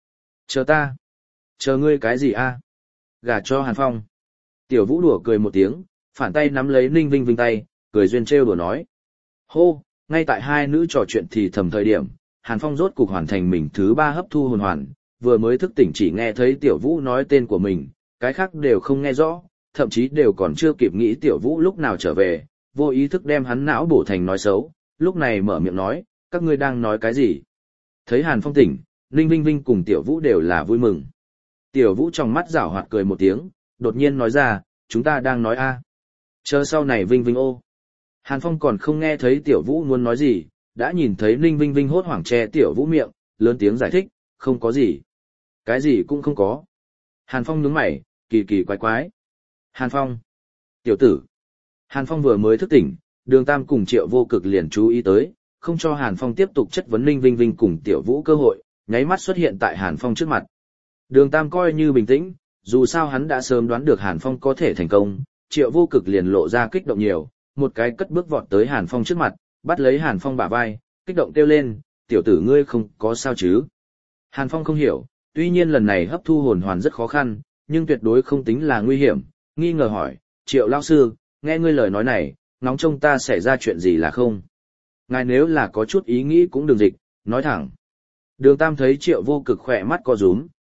ta, chờ ngươi cái gì a? Gả cho Hàn Phong. Tiểu Vũ đùa cười một tiếng, phản tay nắm lấy Ninh Vinh Vinh tay, cười duyên trêu đùa nói. Hô, ngay tại hai nữ trò chuyện thì thầm thời điểm, Hàn Phong rốt cục hoàn thành mình thứ 3 hấp thu hồn hoàn, vừa mới thức tỉnh chỉ nghe thấy Tiểu Vũ nói tên của mình, cái khác đều không nghe rõ, thậm chí đều còn chưa kịp nghĩ Tiểu Vũ lúc nào trở về, vô ý thức đem hắn não bổ thành nói xấu, lúc này mở miệng nói, các ngươi đang nói cái gì? Thấy Hàn Phong tỉnh, Ninh Vinh Vinh cùng Tiểu Vũ đều là vui mừng. Tiểu Vũ trong mắt giảo hoạt cười một tiếng, đột nhiên nói ra, chúng ta đang nói a. Chờ sau này Vinh Vinh ô. Hàn Phong còn không nghe thấy Tiểu Vũ muốn nói gì, đã nhìn thấy Ninh Vinh Vinh hốt hoảng che Tiểu Vũ miệng, lớn tiếng giải thích, không có gì. Cái gì cũng không có. Hàn Phong nhướng mày, kỳ kỳ quái quái. Hàn Phong. Tiểu tử. Hàn Phong vừa mới thức tỉnh, Đường Tam cùng Triệu Vô Cực liền chú ý tới, không cho Hàn Phong tiếp tục chất vấn Ninh Vinh Vinh cùng Tiểu Vũ cơ hội, nháy mắt xuất hiện tại Hàn Phong trước mặt. Đường Tam coi như bình tĩnh, dù sao hắn đã sớm đoán được Hàn Phong có thể thành công, Triệu Vô Cực liền lộ ra kích động nhiều, một cái cất bước vọt tới Hàn Phong trước mặt, bắt lấy Hàn Phong bả vai, kích động kêu lên, tiểu tử ngươi không có sao chứ. Hàn Phong không hiểu, tuy nhiên lần này hấp thu hồn hoàn rất khó khăn, nhưng tuyệt đối không tính là nguy hiểm, nghi ngờ hỏi, Triệu lão sư, nghe ngươi lời nói này, nóng trông ta xảy ra chuyện gì là không? Ngài nếu là có chút ý nghĩ cũng đừng dịch, nói thẳng. Đường Tam thấy Triệu Vô Cực khỏe mắt co rúm,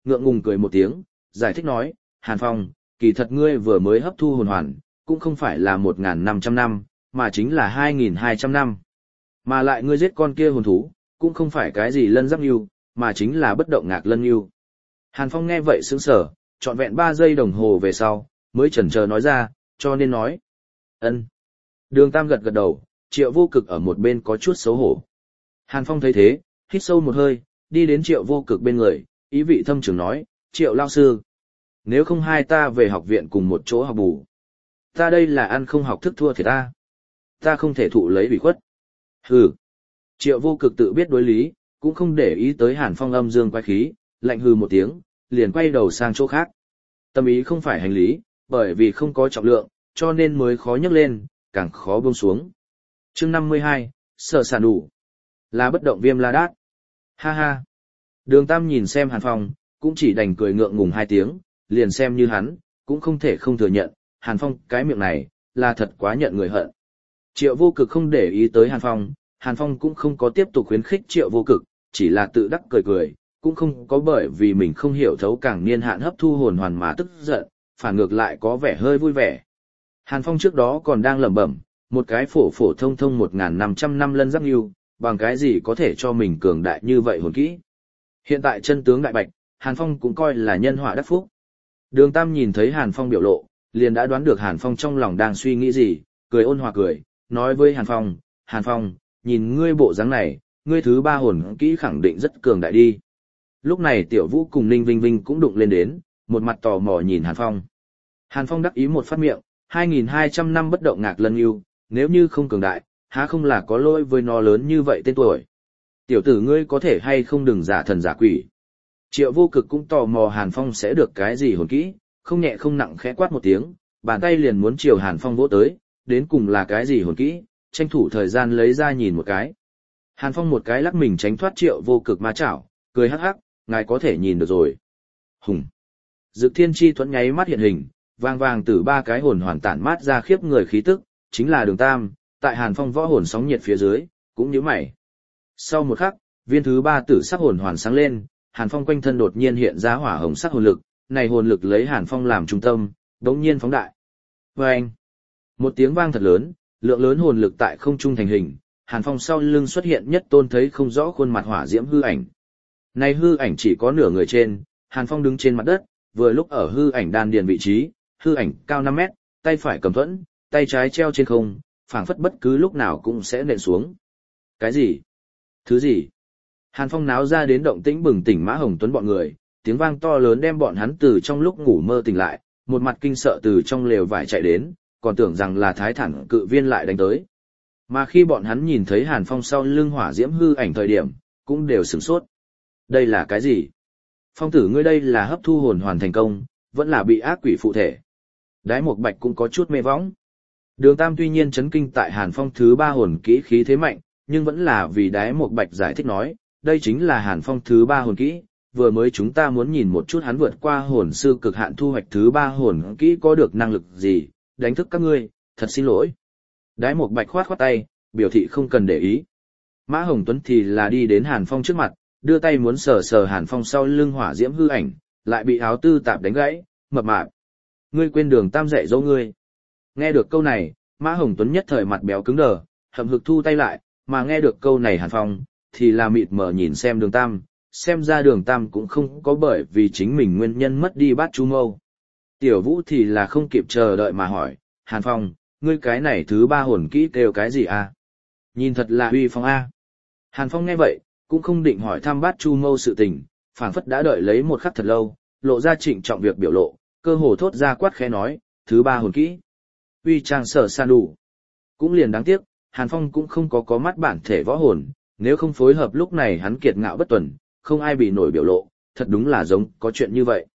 ngượng ngùng cười một tiếng, giải thích nói, Hàn Phong, kỳ thật ngươi vừa mới hấp thu hồn hoàn, cũng không phải là 1.500 năm, mà chính là 2.200 năm. Mà lại ngươi giết con kia hồn thú, cũng không phải cái gì lân giáp yêu, mà chính là bất động ngạc lân yêu. Hàn Phong nghe vậy sững sờ, trọn vẹn 3 giây đồng hồ về sau, mới chần chờ nói ra, cho nên nói. Ân. Đường Tam gật gật đầu, Triệu Vô Cực ở một bên có chút xấu hổ. Hàn Phong thấy thế, hít sâu một hơi, đi đến Triệu Vô Cực bên người, ý vị thâm trường nói, Triệu lao sư. Nếu không hai ta về học viện cùng một chỗ học bù. Ta đây là ăn không học thức thua thì ta. Ta không thể thụ lấy ủy khuất. Hừ. Triệu Vô Cực tự biết đối lý, cũng không để ý tới Hàn Phong âm dương quái khí, lạnh hừ một tiếng, liền quay đầu sang chỗ khác. Tâm ý không phải hành lý, bởi vì không có trọng lượng, cho nên mới khó nhấc lên, càng khó buông xuống. Chương 52, Sở Sản đủ. Là bất động Viêm La Đát. Ha ha. Đường Tam nhìn xem Hàn Phong, cũng chỉ đành cười ngượng ngùng 2 tiếng, liền xem như hắn, cũng không thể không thừa nhận, Hàn Phong cái miệng này, là thật quá nhận người hận. Triệu Vô Cực không để ý tới Hàn Phong cũng không có tiếp tục khuyến khích Triệu Vô Cực, chỉ là tự đắc cười cười, cũng không có bởi vì mình không hiểu thấu càng niên hạn hấp thu hồn hoàn mà tức giận, phản ngược lại có vẻ hơi vui vẻ. Hàn Phong trước đó còn đang lẩm bẩm, một cái phổ phổ thông thông 1.500 năm lân giáp yêu, bằng cái gì có thể cho mình cường đại như vậy hồn kỹ. Hiện tại chân tướng đại bạch, Hàn Phong cũng coi là nhân họa đắc phúc. Đường Tam nhìn thấy Hàn Phong biểu lộ, liền đã đoán được Hàn Phong trong lòng đang suy nghĩ gì, cười ôn hòa cười, nói với Hàn Phong, nhìn ngươi bộ dáng này, ngươi thứ 3 hồn kỹ khẳng định rất cường đại đi. Lúc này Tiểu Vũ cùng Ninh Vinh Vinh cũng đụng lên đến, một mặt tò mò nhìn Hàn Phong. Hàn Phong đắc ý một phát miệng, 2.200 năm bất động ngạc lân yêu, nếu như không cường đại, há không là có lỗi với nó lớn như vậy tên tuổi. Tiểu tử ngươi có thể hay không đừng giả thần giả quỷ. Triệu Vô Cực cũng tò mò Hàn Phong sẽ được cái gì hồn kỹ, không nhẹ không nặng khẽ quát một tiếng, bàn tay liền muốn chiều Hàn Phong vỗ tới, đến cùng là cái gì hồn kỹ, tranh thủ thời gian lấy ra nhìn một cái. Hàn Phong một cái lắc mình tránh thoát Triệu Vô Cực ma chảo, cười hắc hắc, ngài có thể nhìn được rồi. Hùng. Dực Thiên Chi thuẫn nháy mắt hiện hình, vang vang từ 3 cái hồn hoàn tản mát ra khiếp người khí tức, chính là Đường Tam, tại Hàn Phong võ hồn sóng nhiệt phía dưới, cũng nhíu mày. Sau một khắc, viên thứ 3 tử sắc hồn hoàn sáng lên, Hàn Phong quanh thân đột nhiên hiện ra hỏa hồng sắc hồn lực, này hồn lực lấy Hàn Phong làm trung tâm, đống nhiên phóng đại. Oeng! Một tiếng vang thật lớn, lượng lớn hồn lực tại không trung thành hình, Hàn Phong sau lưng xuất hiện nhất tôn thấy không rõ khuôn mặt hỏa diễm hư ảnh. Này hư ảnh chỉ có nửa người trên, Hàn Phong đứng trên mặt đất, vừa lúc ở hư ảnh đan điền vị trí, hư ảnh cao 5 mét, tay phải cầm thuẫn, tay trái treo trên không, phảng phất bất cứ lúc nào cũng sẽ nện xuống. Cái gì? Thứ gì? Hàn Phong náo ra đến động tĩnh bừng tỉnh Mã Hồng Tuấn bọn người, tiếng vang to lớn đem bọn hắn từ trong lúc ngủ mơ tỉnh lại, một mặt kinh sợ từ trong lều vải chạy đến, còn tưởng rằng là Thái Thản Cự Viên lại đánh tới. Mà khi bọn hắn nhìn thấy Hàn Phong sau lưng hỏa diễm hư ảnh thời điểm, cũng đều sửng sốt. Đây là cái gì? Phong tử ngươi đây là hấp thu hồn hoàn thành công, vẫn là bị ác quỷ phụ thể. Đái Mộc Bạch cũng có chút mê võng. Đường Tam tuy nhiên chấn kinh tại Hàn Phong thứ 3 hồn kỹ khí thế mạnh, nhưng vẫn là vì Đái Mộc Bạch giải thích nói, đây chính là Hàn Phong thứ 3 hồn kỹ, vừa mới chúng ta muốn nhìn một chút hắn vượt qua hồn sư cực hạn thu hoạch thứ 3 hồn kỹ có được năng lực gì, đánh thức các ngươi, thật xin lỗi. Đái Mộc Bạch khoát khoát tay, biểu thị không cần để ý. Mã Hồng Tuấn thì là đi đến Hàn Phong trước mặt, đưa tay muốn sờ sờ Hàn Phong sau lưng hỏa diễm hư ảnh, lại bị áo tư tạp đánh gãy, mập mạp. Ngươi quên Đường Tam dạy dỗ ngươi. Nghe được câu này, Mã Hồng Tuấn nhất thời mặt béo cứng đờ, hậm hực thu tay lại, mà nghe được câu này Hàn Phong, thì là mịt mờ nhìn xem Đường Tam, xem ra Đường Tam cũng không có bởi vì chính mình nguyên nhân mất đi bát chu mâu. Tiểu Vũ thì là không kịp chờ đợi mà hỏi, Hàn Phong, ngươi cái này thứ 3 hồn kỹ kêu cái gì à? Nhìn thật là uy phong a. Hàn Phong nghe vậy, cũng không định hỏi thăm bát chu mâu sự tình, phảng phất đã đợi lấy một khắc thật lâu, lộ ra trịnh trọng việc biểu lộ, cơ hồ thốt ra quát khẽ nói, thứ 3 hồn kỹ. Uy trang sở san đủ. Cũng liền đáng tiếc, Hàn Phong cũng không có mắt bản thể võ hồn, nếu không phối hợp lúc này hắn kiệt ngạo bất tuần, không ai bị nổi biểu lộ, thật đúng là giống có chuyện như vậy.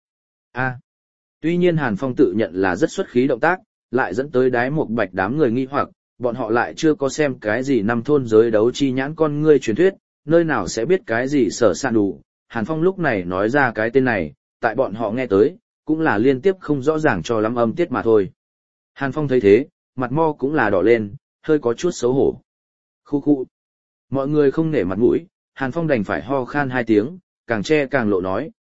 Tuy nhiên Hàn Phong tự nhận là rất xuất khí động tác, lại dẫn tới Đái Mộc Bạch đám người nghi hoặc, bọn họ lại chưa có xem cái gì năm thôn giới đấu chi nhãn con ngươi truyền thuyết, nơi nào sẽ biết cái gì sở sạn đủ. Hàn Phong lúc này nói ra cái tên này, tại bọn họ nghe tới, cũng là liên tiếp không rõ ràng cho lắm âm tiết mà thôi. Hàn Phong thấy thế, mặt mo cũng là đỏ lên, hơi có chút xấu hổ. Khu khu. Mọi người không nể mặt mũi, Hàn Phong đành phải ho khan 2 tiếng, càng che càng lộ nói,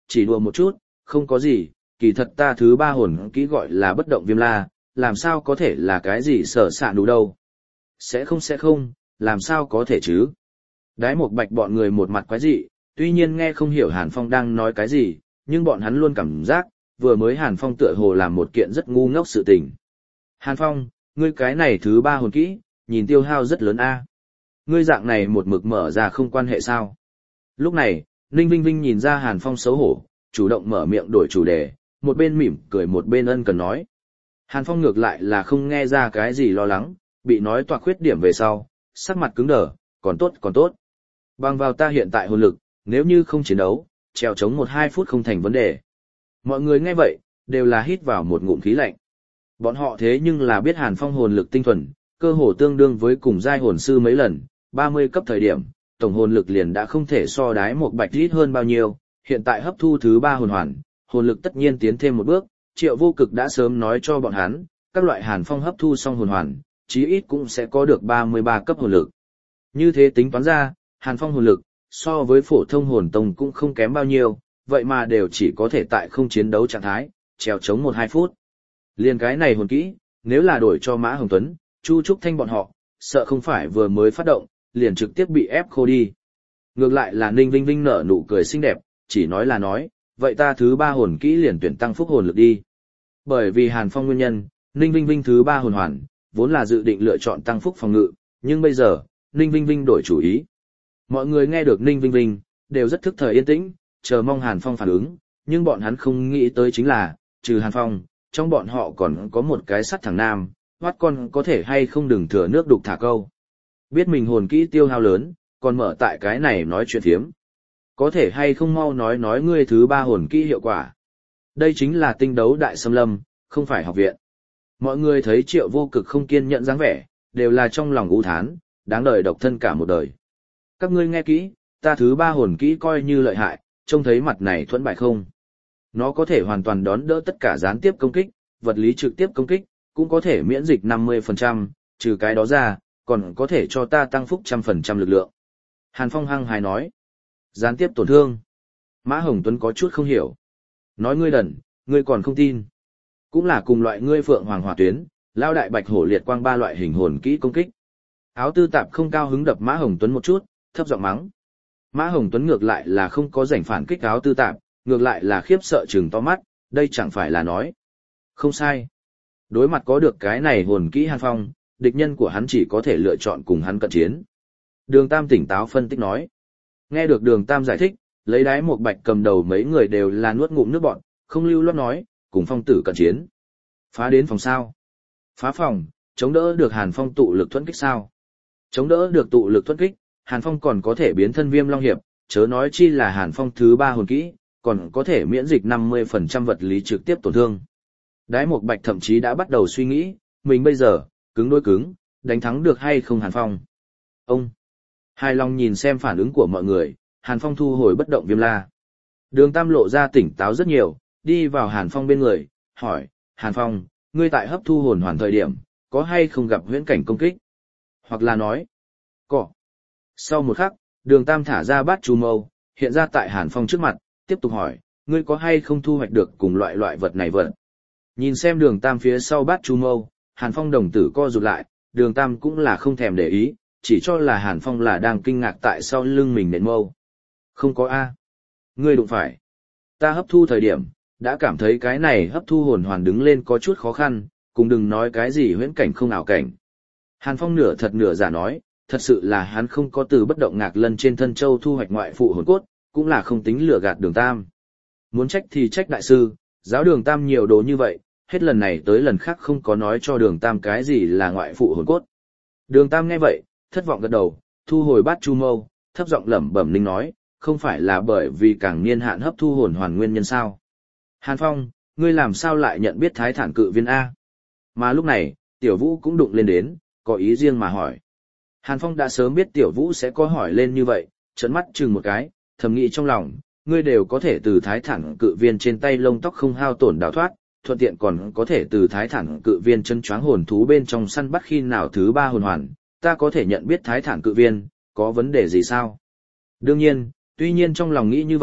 chỉ đùa một chút, không có gì, kỳ thật ta thứ ba hồn kỹ gọi là bất động viêm la, làm sao có thể là cái gì sở sạ đủ đâu. Sẽ không, làm sao có thể chứ. Đái một bạch bọn người một mặt quái dị, tuy nhiên nghe không hiểu Hàn Phong đang nói cái gì, nhưng bọn hắn luôn cảm giác, vừa mới Hàn Phong tựa hồ làm một kiện rất ngu ngốc sự tình. Hàn Phong, ngươi cái này thứ ba hồn kỹ, nhìn tiêu hao rất lớn a. Ngươi dạng này một mực mở ra không quan hệ sao. Lúc này, Ninh Vinh Vinh nhìn ra Hàn Phong xấu hổ, chủ động mở miệng đổi chủ đề, một bên mỉm cười một bên ân cần nói. Hàn Phong ngược lại là không nghe ra cái gì lo lắng, bị nói toạc khuyết điểm về sau, sắc mặt cứng đờ, còn tốt. Bằng vào ta hiện tại hồn lực, nếu như không chiến đấu, trèo chống 1-2 phút không thành vấn đề. Mọi người nghe vậy, đều là hít vào một ngụm khí lạnh. Bọn họ thế nhưng là biết Hàn Phong hồn lực tinh thuần, cơ hồ tương đương với cùng giai hồn sư mấy lần, 30 cấp thời điểm, tổng hồn lực liền đã không thể so đái một bạch ít hơn bao nhiêu, hiện tại hấp thu thứ ba hồn hoàn, hồn lực tất nhiên tiến thêm một bước, Triệu Vô Cực đã sớm nói cho bọn hắn, các loại Hàn Phong hấp thu xong hồn hoàn, chí ít cũng sẽ có được 33 cấp hồn lực. Như thế tính toán ra, Hàn Phong hồn lực, so với phổ thông hồn tông cũng không kém bao nhiêu, vậy mà đều chỉ có thể tại không chiến đấu trạng thái, trèo chống 1-2 phút. Liên cái này hồn kỹ, nếu là đổi cho Mã Hồng Tuấn, Chu Trúc Thanh bọn họ, sợ không phải vừa mới phát động, liền trực tiếp bị ép khô đi. Ngược lại là Ninh Vinh Vinh nở nụ cười xinh đẹp, chỉ nói là nói, vậy ta thứ ba hồn kỹ liền tuyển tăng phúc hồn lực đi. Bởi vì Hàn Phong nguyên nhân, Ninh Vinh Vinh thứ ba hồn hoàn, vốn là dự định lựa chọn tăng phúc phòng ngự, nhưng bây giờ, Ninh Vinh Vinh đổi chủ ý. Mọi người nghe được Ninh Vinh Vinh, đều rất thức thời yên tĩnh, chờ mong Hàn Phong phản ứng, nhưng bọn hắn không nghĩ tới chính là, trừ Hàn Phong, trong bọn họ còn có một cái sắt thằng nam, hoát con có thể hay không đừng thừa nước đục thả câu. Biết mình hồn kỹ tiêu hao lớn, còn mở tại cái này nói chuyện thiếm. Có thể hay không mau nói ngươi thứ ba hồn kỹ hiệu quả. Đây chính là tinh đấu đại xâm lâm, không phải học viện. Mọi người thấy Triệu Vô Cực không kiên nhẫn dáng vẻ, đều là trong lòng u thán, đáng đời độc thân cả một đời. Các ngươi nghe kỹ, ta thứ ba hồn kỹ coi như lợi hại, trông thấy mặt này thuẫn bại không. Nó có thể hoàn toàn đón đỡ tất cả gián tiếp công kích, vật lý trực tiếp công kích, cũng có thể miễn dịch 50%, trừ cái đó ra, còn có thể cho ta tăng phúc 100% lực lượng. Hàn Phong hăng hài nói. Gián tiếp tổn thương. Mã Hồng Tuấn có chút không hiểu. Nói ngươi đần, ngươi còn không tin. Cũng là cùng loại ngươi phượng hoàng hỏa tuyến, lao đại bạch hổ liệt quang ba loại hình hồn kỹ công kích. Áo tư tạp không cao hứng đập Mã Hồng Tuấn một chút, thấp giọng mắng. Mã Hồng Tuấn ngược lại là không có rảnh phản kích áo tư tạp, ngược lại là khiếp sợ trừng to mắt, đây chẳng phải là nói. Không sai. Đối mặt có được cái này hồn kỹ Hàn Phong, địch nhân của hắn chỉ có thể lựa chọn cùng hắn cận chiến. Đường Tam tỉnh táo phân tích nói. Nghe được Đường Tam giải thích, lấy đái một bạch cầm đầu mấy người đều là nuốt ngụm nước bọn, không lưu loát nói, cùng Phong tử cận chiến. Phá đến phòng sao? Phá phòng, chống đỡ được Hàn Phong tụ lực thuẫn kích sao? Chống đỡ được tụ lực thuẫn kích, Hàn Phong còn có thể biến thân Viêm Long Hiệp, chớ nói chi là Hàn Phong thứ ba hồn kỹ, còn có thể miễn dịch 50% vật lý trực tiếp tổn thương. Đái một bạch thậm chí đã bắt đầu suy nghĩ, mình bây giờ, cứng đối cứng, đánh thắng được hay không Hàn Phong. Ông hài lòng nhìn xem phản ứng của mọi người, Hàn Phong thu hồi bất động viêm la. Đường Tam lộ ra tỉnh táo rất nhiều, đi vào Hàn Phong bên người, hỏi, Hàn Phong, ngươi tại hấp thu hồn hoàn thời điểm, có hay không gặp huyễn cảnh công kích? Hoặc là nói, có. Sau một khắc, Đường Tam thả ra bát chu mâu, hiện ra tại Hàn Phong trước mặt, tiếp tục hỏi, ngươi có hay không thu hoạch được cùng loại vật này vật? Nhìn xem Đường Tam phía sau bát chu mâu, Hàn Phong đồng tử co rụt lại, Đường Tam cũng là không thèm để ý, chỉ cho là Hàn Phong là đang kinh ngạc tại sau lưng mình nện mâu. Không có A. Ngươi đụng phải. Ta hấp thu thời điểm, đã cảm thấy cái này hấp thu hồn hoàn đứng lên có chút khó khăn, cùng đừng nói cái gì huyễn cảnh không ảo cảnh. Hàn Phong nửa thật nửa giả nói, thật sự là hắn không có từ bất động ngạc lân trên thân châu thu hoạch ngoại phụ hồn cốt, cũng là không tính lừa gạt Đường Tam. Muốn trách thì trách đại sư, giáo Đường Tam nhiều đồ như vậy, hết lần này tới lần khác không có nói cho Đường Tam cái gì là ngoại phụ hồn cốt. Đường Tam nghe vậy, thất vọng gật đầu, thu hồi bát chu mâu, thấp giọng lẩm bẩm ninh nói, không phải là bởi vì càng niên hạn hấp thu hồn hoàn nguyên nhân sao? Hàn Phong, ngươi làm sao lại nhận biết Thái Thản Cự Viên A? Mà lúc này, Tiểu Vũ cũng đụng lên đến, có ý riêng mà hỏi. Hàn Phong đã sớm biết Tiểu Vũ sẽ có hỏi lên như vậy, trợn mắt chừng một cái, thầm nghĩ trong lòng, ngươi đều có thể từ Thái Thản Cự Viên trên tay lông tóc không hao tổn đào thoát, thuận tiện còn có thể từ Thái Thản Cự Viên chân choáng hồn thú bên trong săn bắt khi nào thứ ba hồn hoàn, ta có thể nhận biết Thái Thản Cự Viên, có vấn đề gì sao? Đương nhiên, tuy nhiên trong lòng nghĩ như vậy,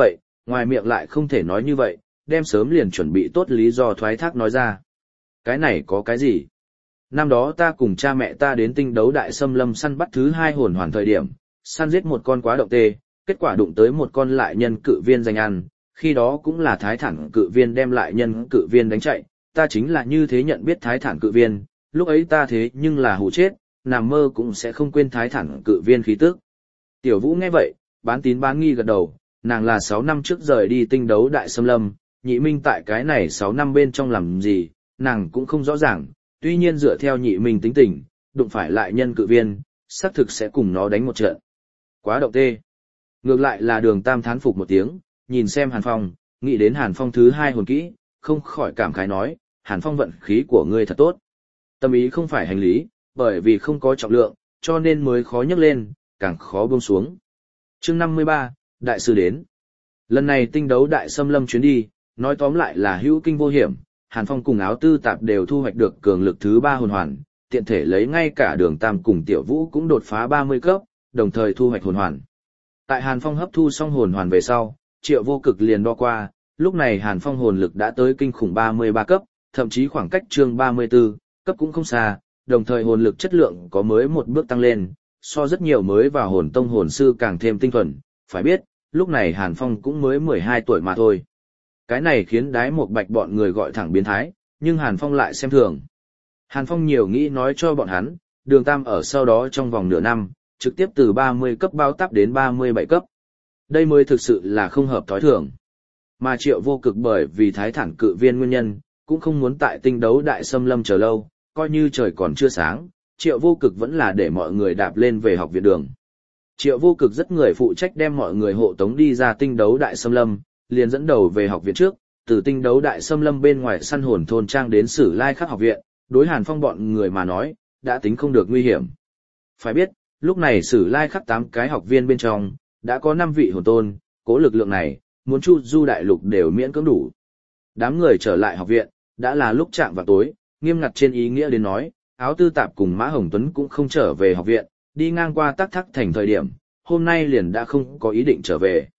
ngoài miệng lại không thể nói như vậy, đem sớm liền chuẩn bị tốt lý do thoái thác nói ra. Cái này có cái gì? Năm đó ta cùng cha mẹ ta đến tinh đấu đại xâm lâm săn bắt thứ 2 hồn hoàn thời điểm, săn giết một con quá động tê, kết quả đụng tới một con lại nhân cự viên danh ăn, khi đó cũng là thái thản cự viên đem lại nhân cự viên đánh chạy, ta chính là như thế nhận biết thái thản cự viên, lúc ấy ta thế nhưng là hù chết, nằm mơ cũng sẽ không quên thái thản cự viên khí tức. Tiểu Vũ nghe vậy, bán tín bán nghi gật đầu, nàng là 6 năm trước rời đi tinh đấu đại xâm lâm, Nhị Minh tại cái này 6 năm bên trong làm gì, nàng cũng không rõ ràng, tuy nhiên dựa theo Nhị Minh tính tình, đụng phải lại nhân cự viên, xác thực sẽ cùng nó đánh một trận. Quá động tê. Ngược lại là Đường Tam thán phục một tiếng, nhìn xem Hàn Phong, nghĩ đến Hàn Phong thứ 2 hồn kỹ, không khỏi cảm khái nói, Hàn Phong vận khí của ngươi thật tốt. Tâm ý không phải hành lý, bởi vì không có trọng lượng, cho nên mới khó nhấc lên, càng khó buông xuống. Chương 53, Đại sư đến. Lần này tinh đấu đại xâm lâm chuyến đi, nói tóm lại là hữu kinh vô hiểm, Hàn Phong cùng Áo Tư Tạp đều thu hoạch được cường lực thứ 3 hồn hoàn, tiện thể lấy ngay cả Đường Tam cùng Tiểu Vũ cũng đột phá 30 cấp, đồng thời thu hoạch hồn hoàn. Tại Hàn Phong hấp thu xong hồn hoàn về sau, Triệu Vô Cực liền đo qua, lúc này Hàn Phong hồn lực đã tới kinh khủng 33 cấp, thậm chí khoảng cách chương 34 cấp cũng không xa, đồng thời hồn lực chất lượng có mới một bước tăng lên, so rất nhiều mới vào hồn tông hồn sư càng thêm tinh thuần, phải biết, lúc này Hàn Phong cũng mới 12 tuổi mà thôi. Cái này khiến Đái Một Bạch bọn người gọi thẳng biến thái, nhưng Hàn Phong lại xem thường. Hàn Phong nhiều nghĩ nói cho bọn hắn, Đường Tam ở sau đó trong vòng nửa năm, trực tiếp từ 30 cấp bao táp đến 37 cấp. Đây mới thực sự là không hợp thói thường. Mà Triệu Vô Cực bởi vì thái thản cự viên nguyên nhân, cũng không muốn tại tinh đấu đại xâm lâm chờ lâu, coi như trời còn chưa sáng, Triệu Vô Cực vẫn là để mọi người đạp lên về học viện đường. Triệu Vô Cực rất người phụ trách đem mọi người hộ tống đi ra tinh đấu đại xâm lâm, liền dẫn đầu về học viện trước, từ tinh đấu đại xâm lâm bên ngoài săn hồn thôn trang đến Sử Lai Khắc học viện, đối Hàn Phong bọn người mà nói, đã tính không được nguy hiểm. Phải biết, lúc này Sử Lai Khắc 8 cái học viên bên trong, đã có 5 vị hồn tôn, cố lực lượng này, muốn chu du đại lục đều miễn cưỡng đủ. Đám người trở lại học viện, đã là lúc chạm vào tối, nghiêm ngặt trên ý nghĩa đến nói, Áo Tư Tạp cùng Mã Hồng Tuấn cũng không trở về học viện, đi ngang qua Tắc Thác thành thời điểm, hôm nay liền đã không có ý định trở về.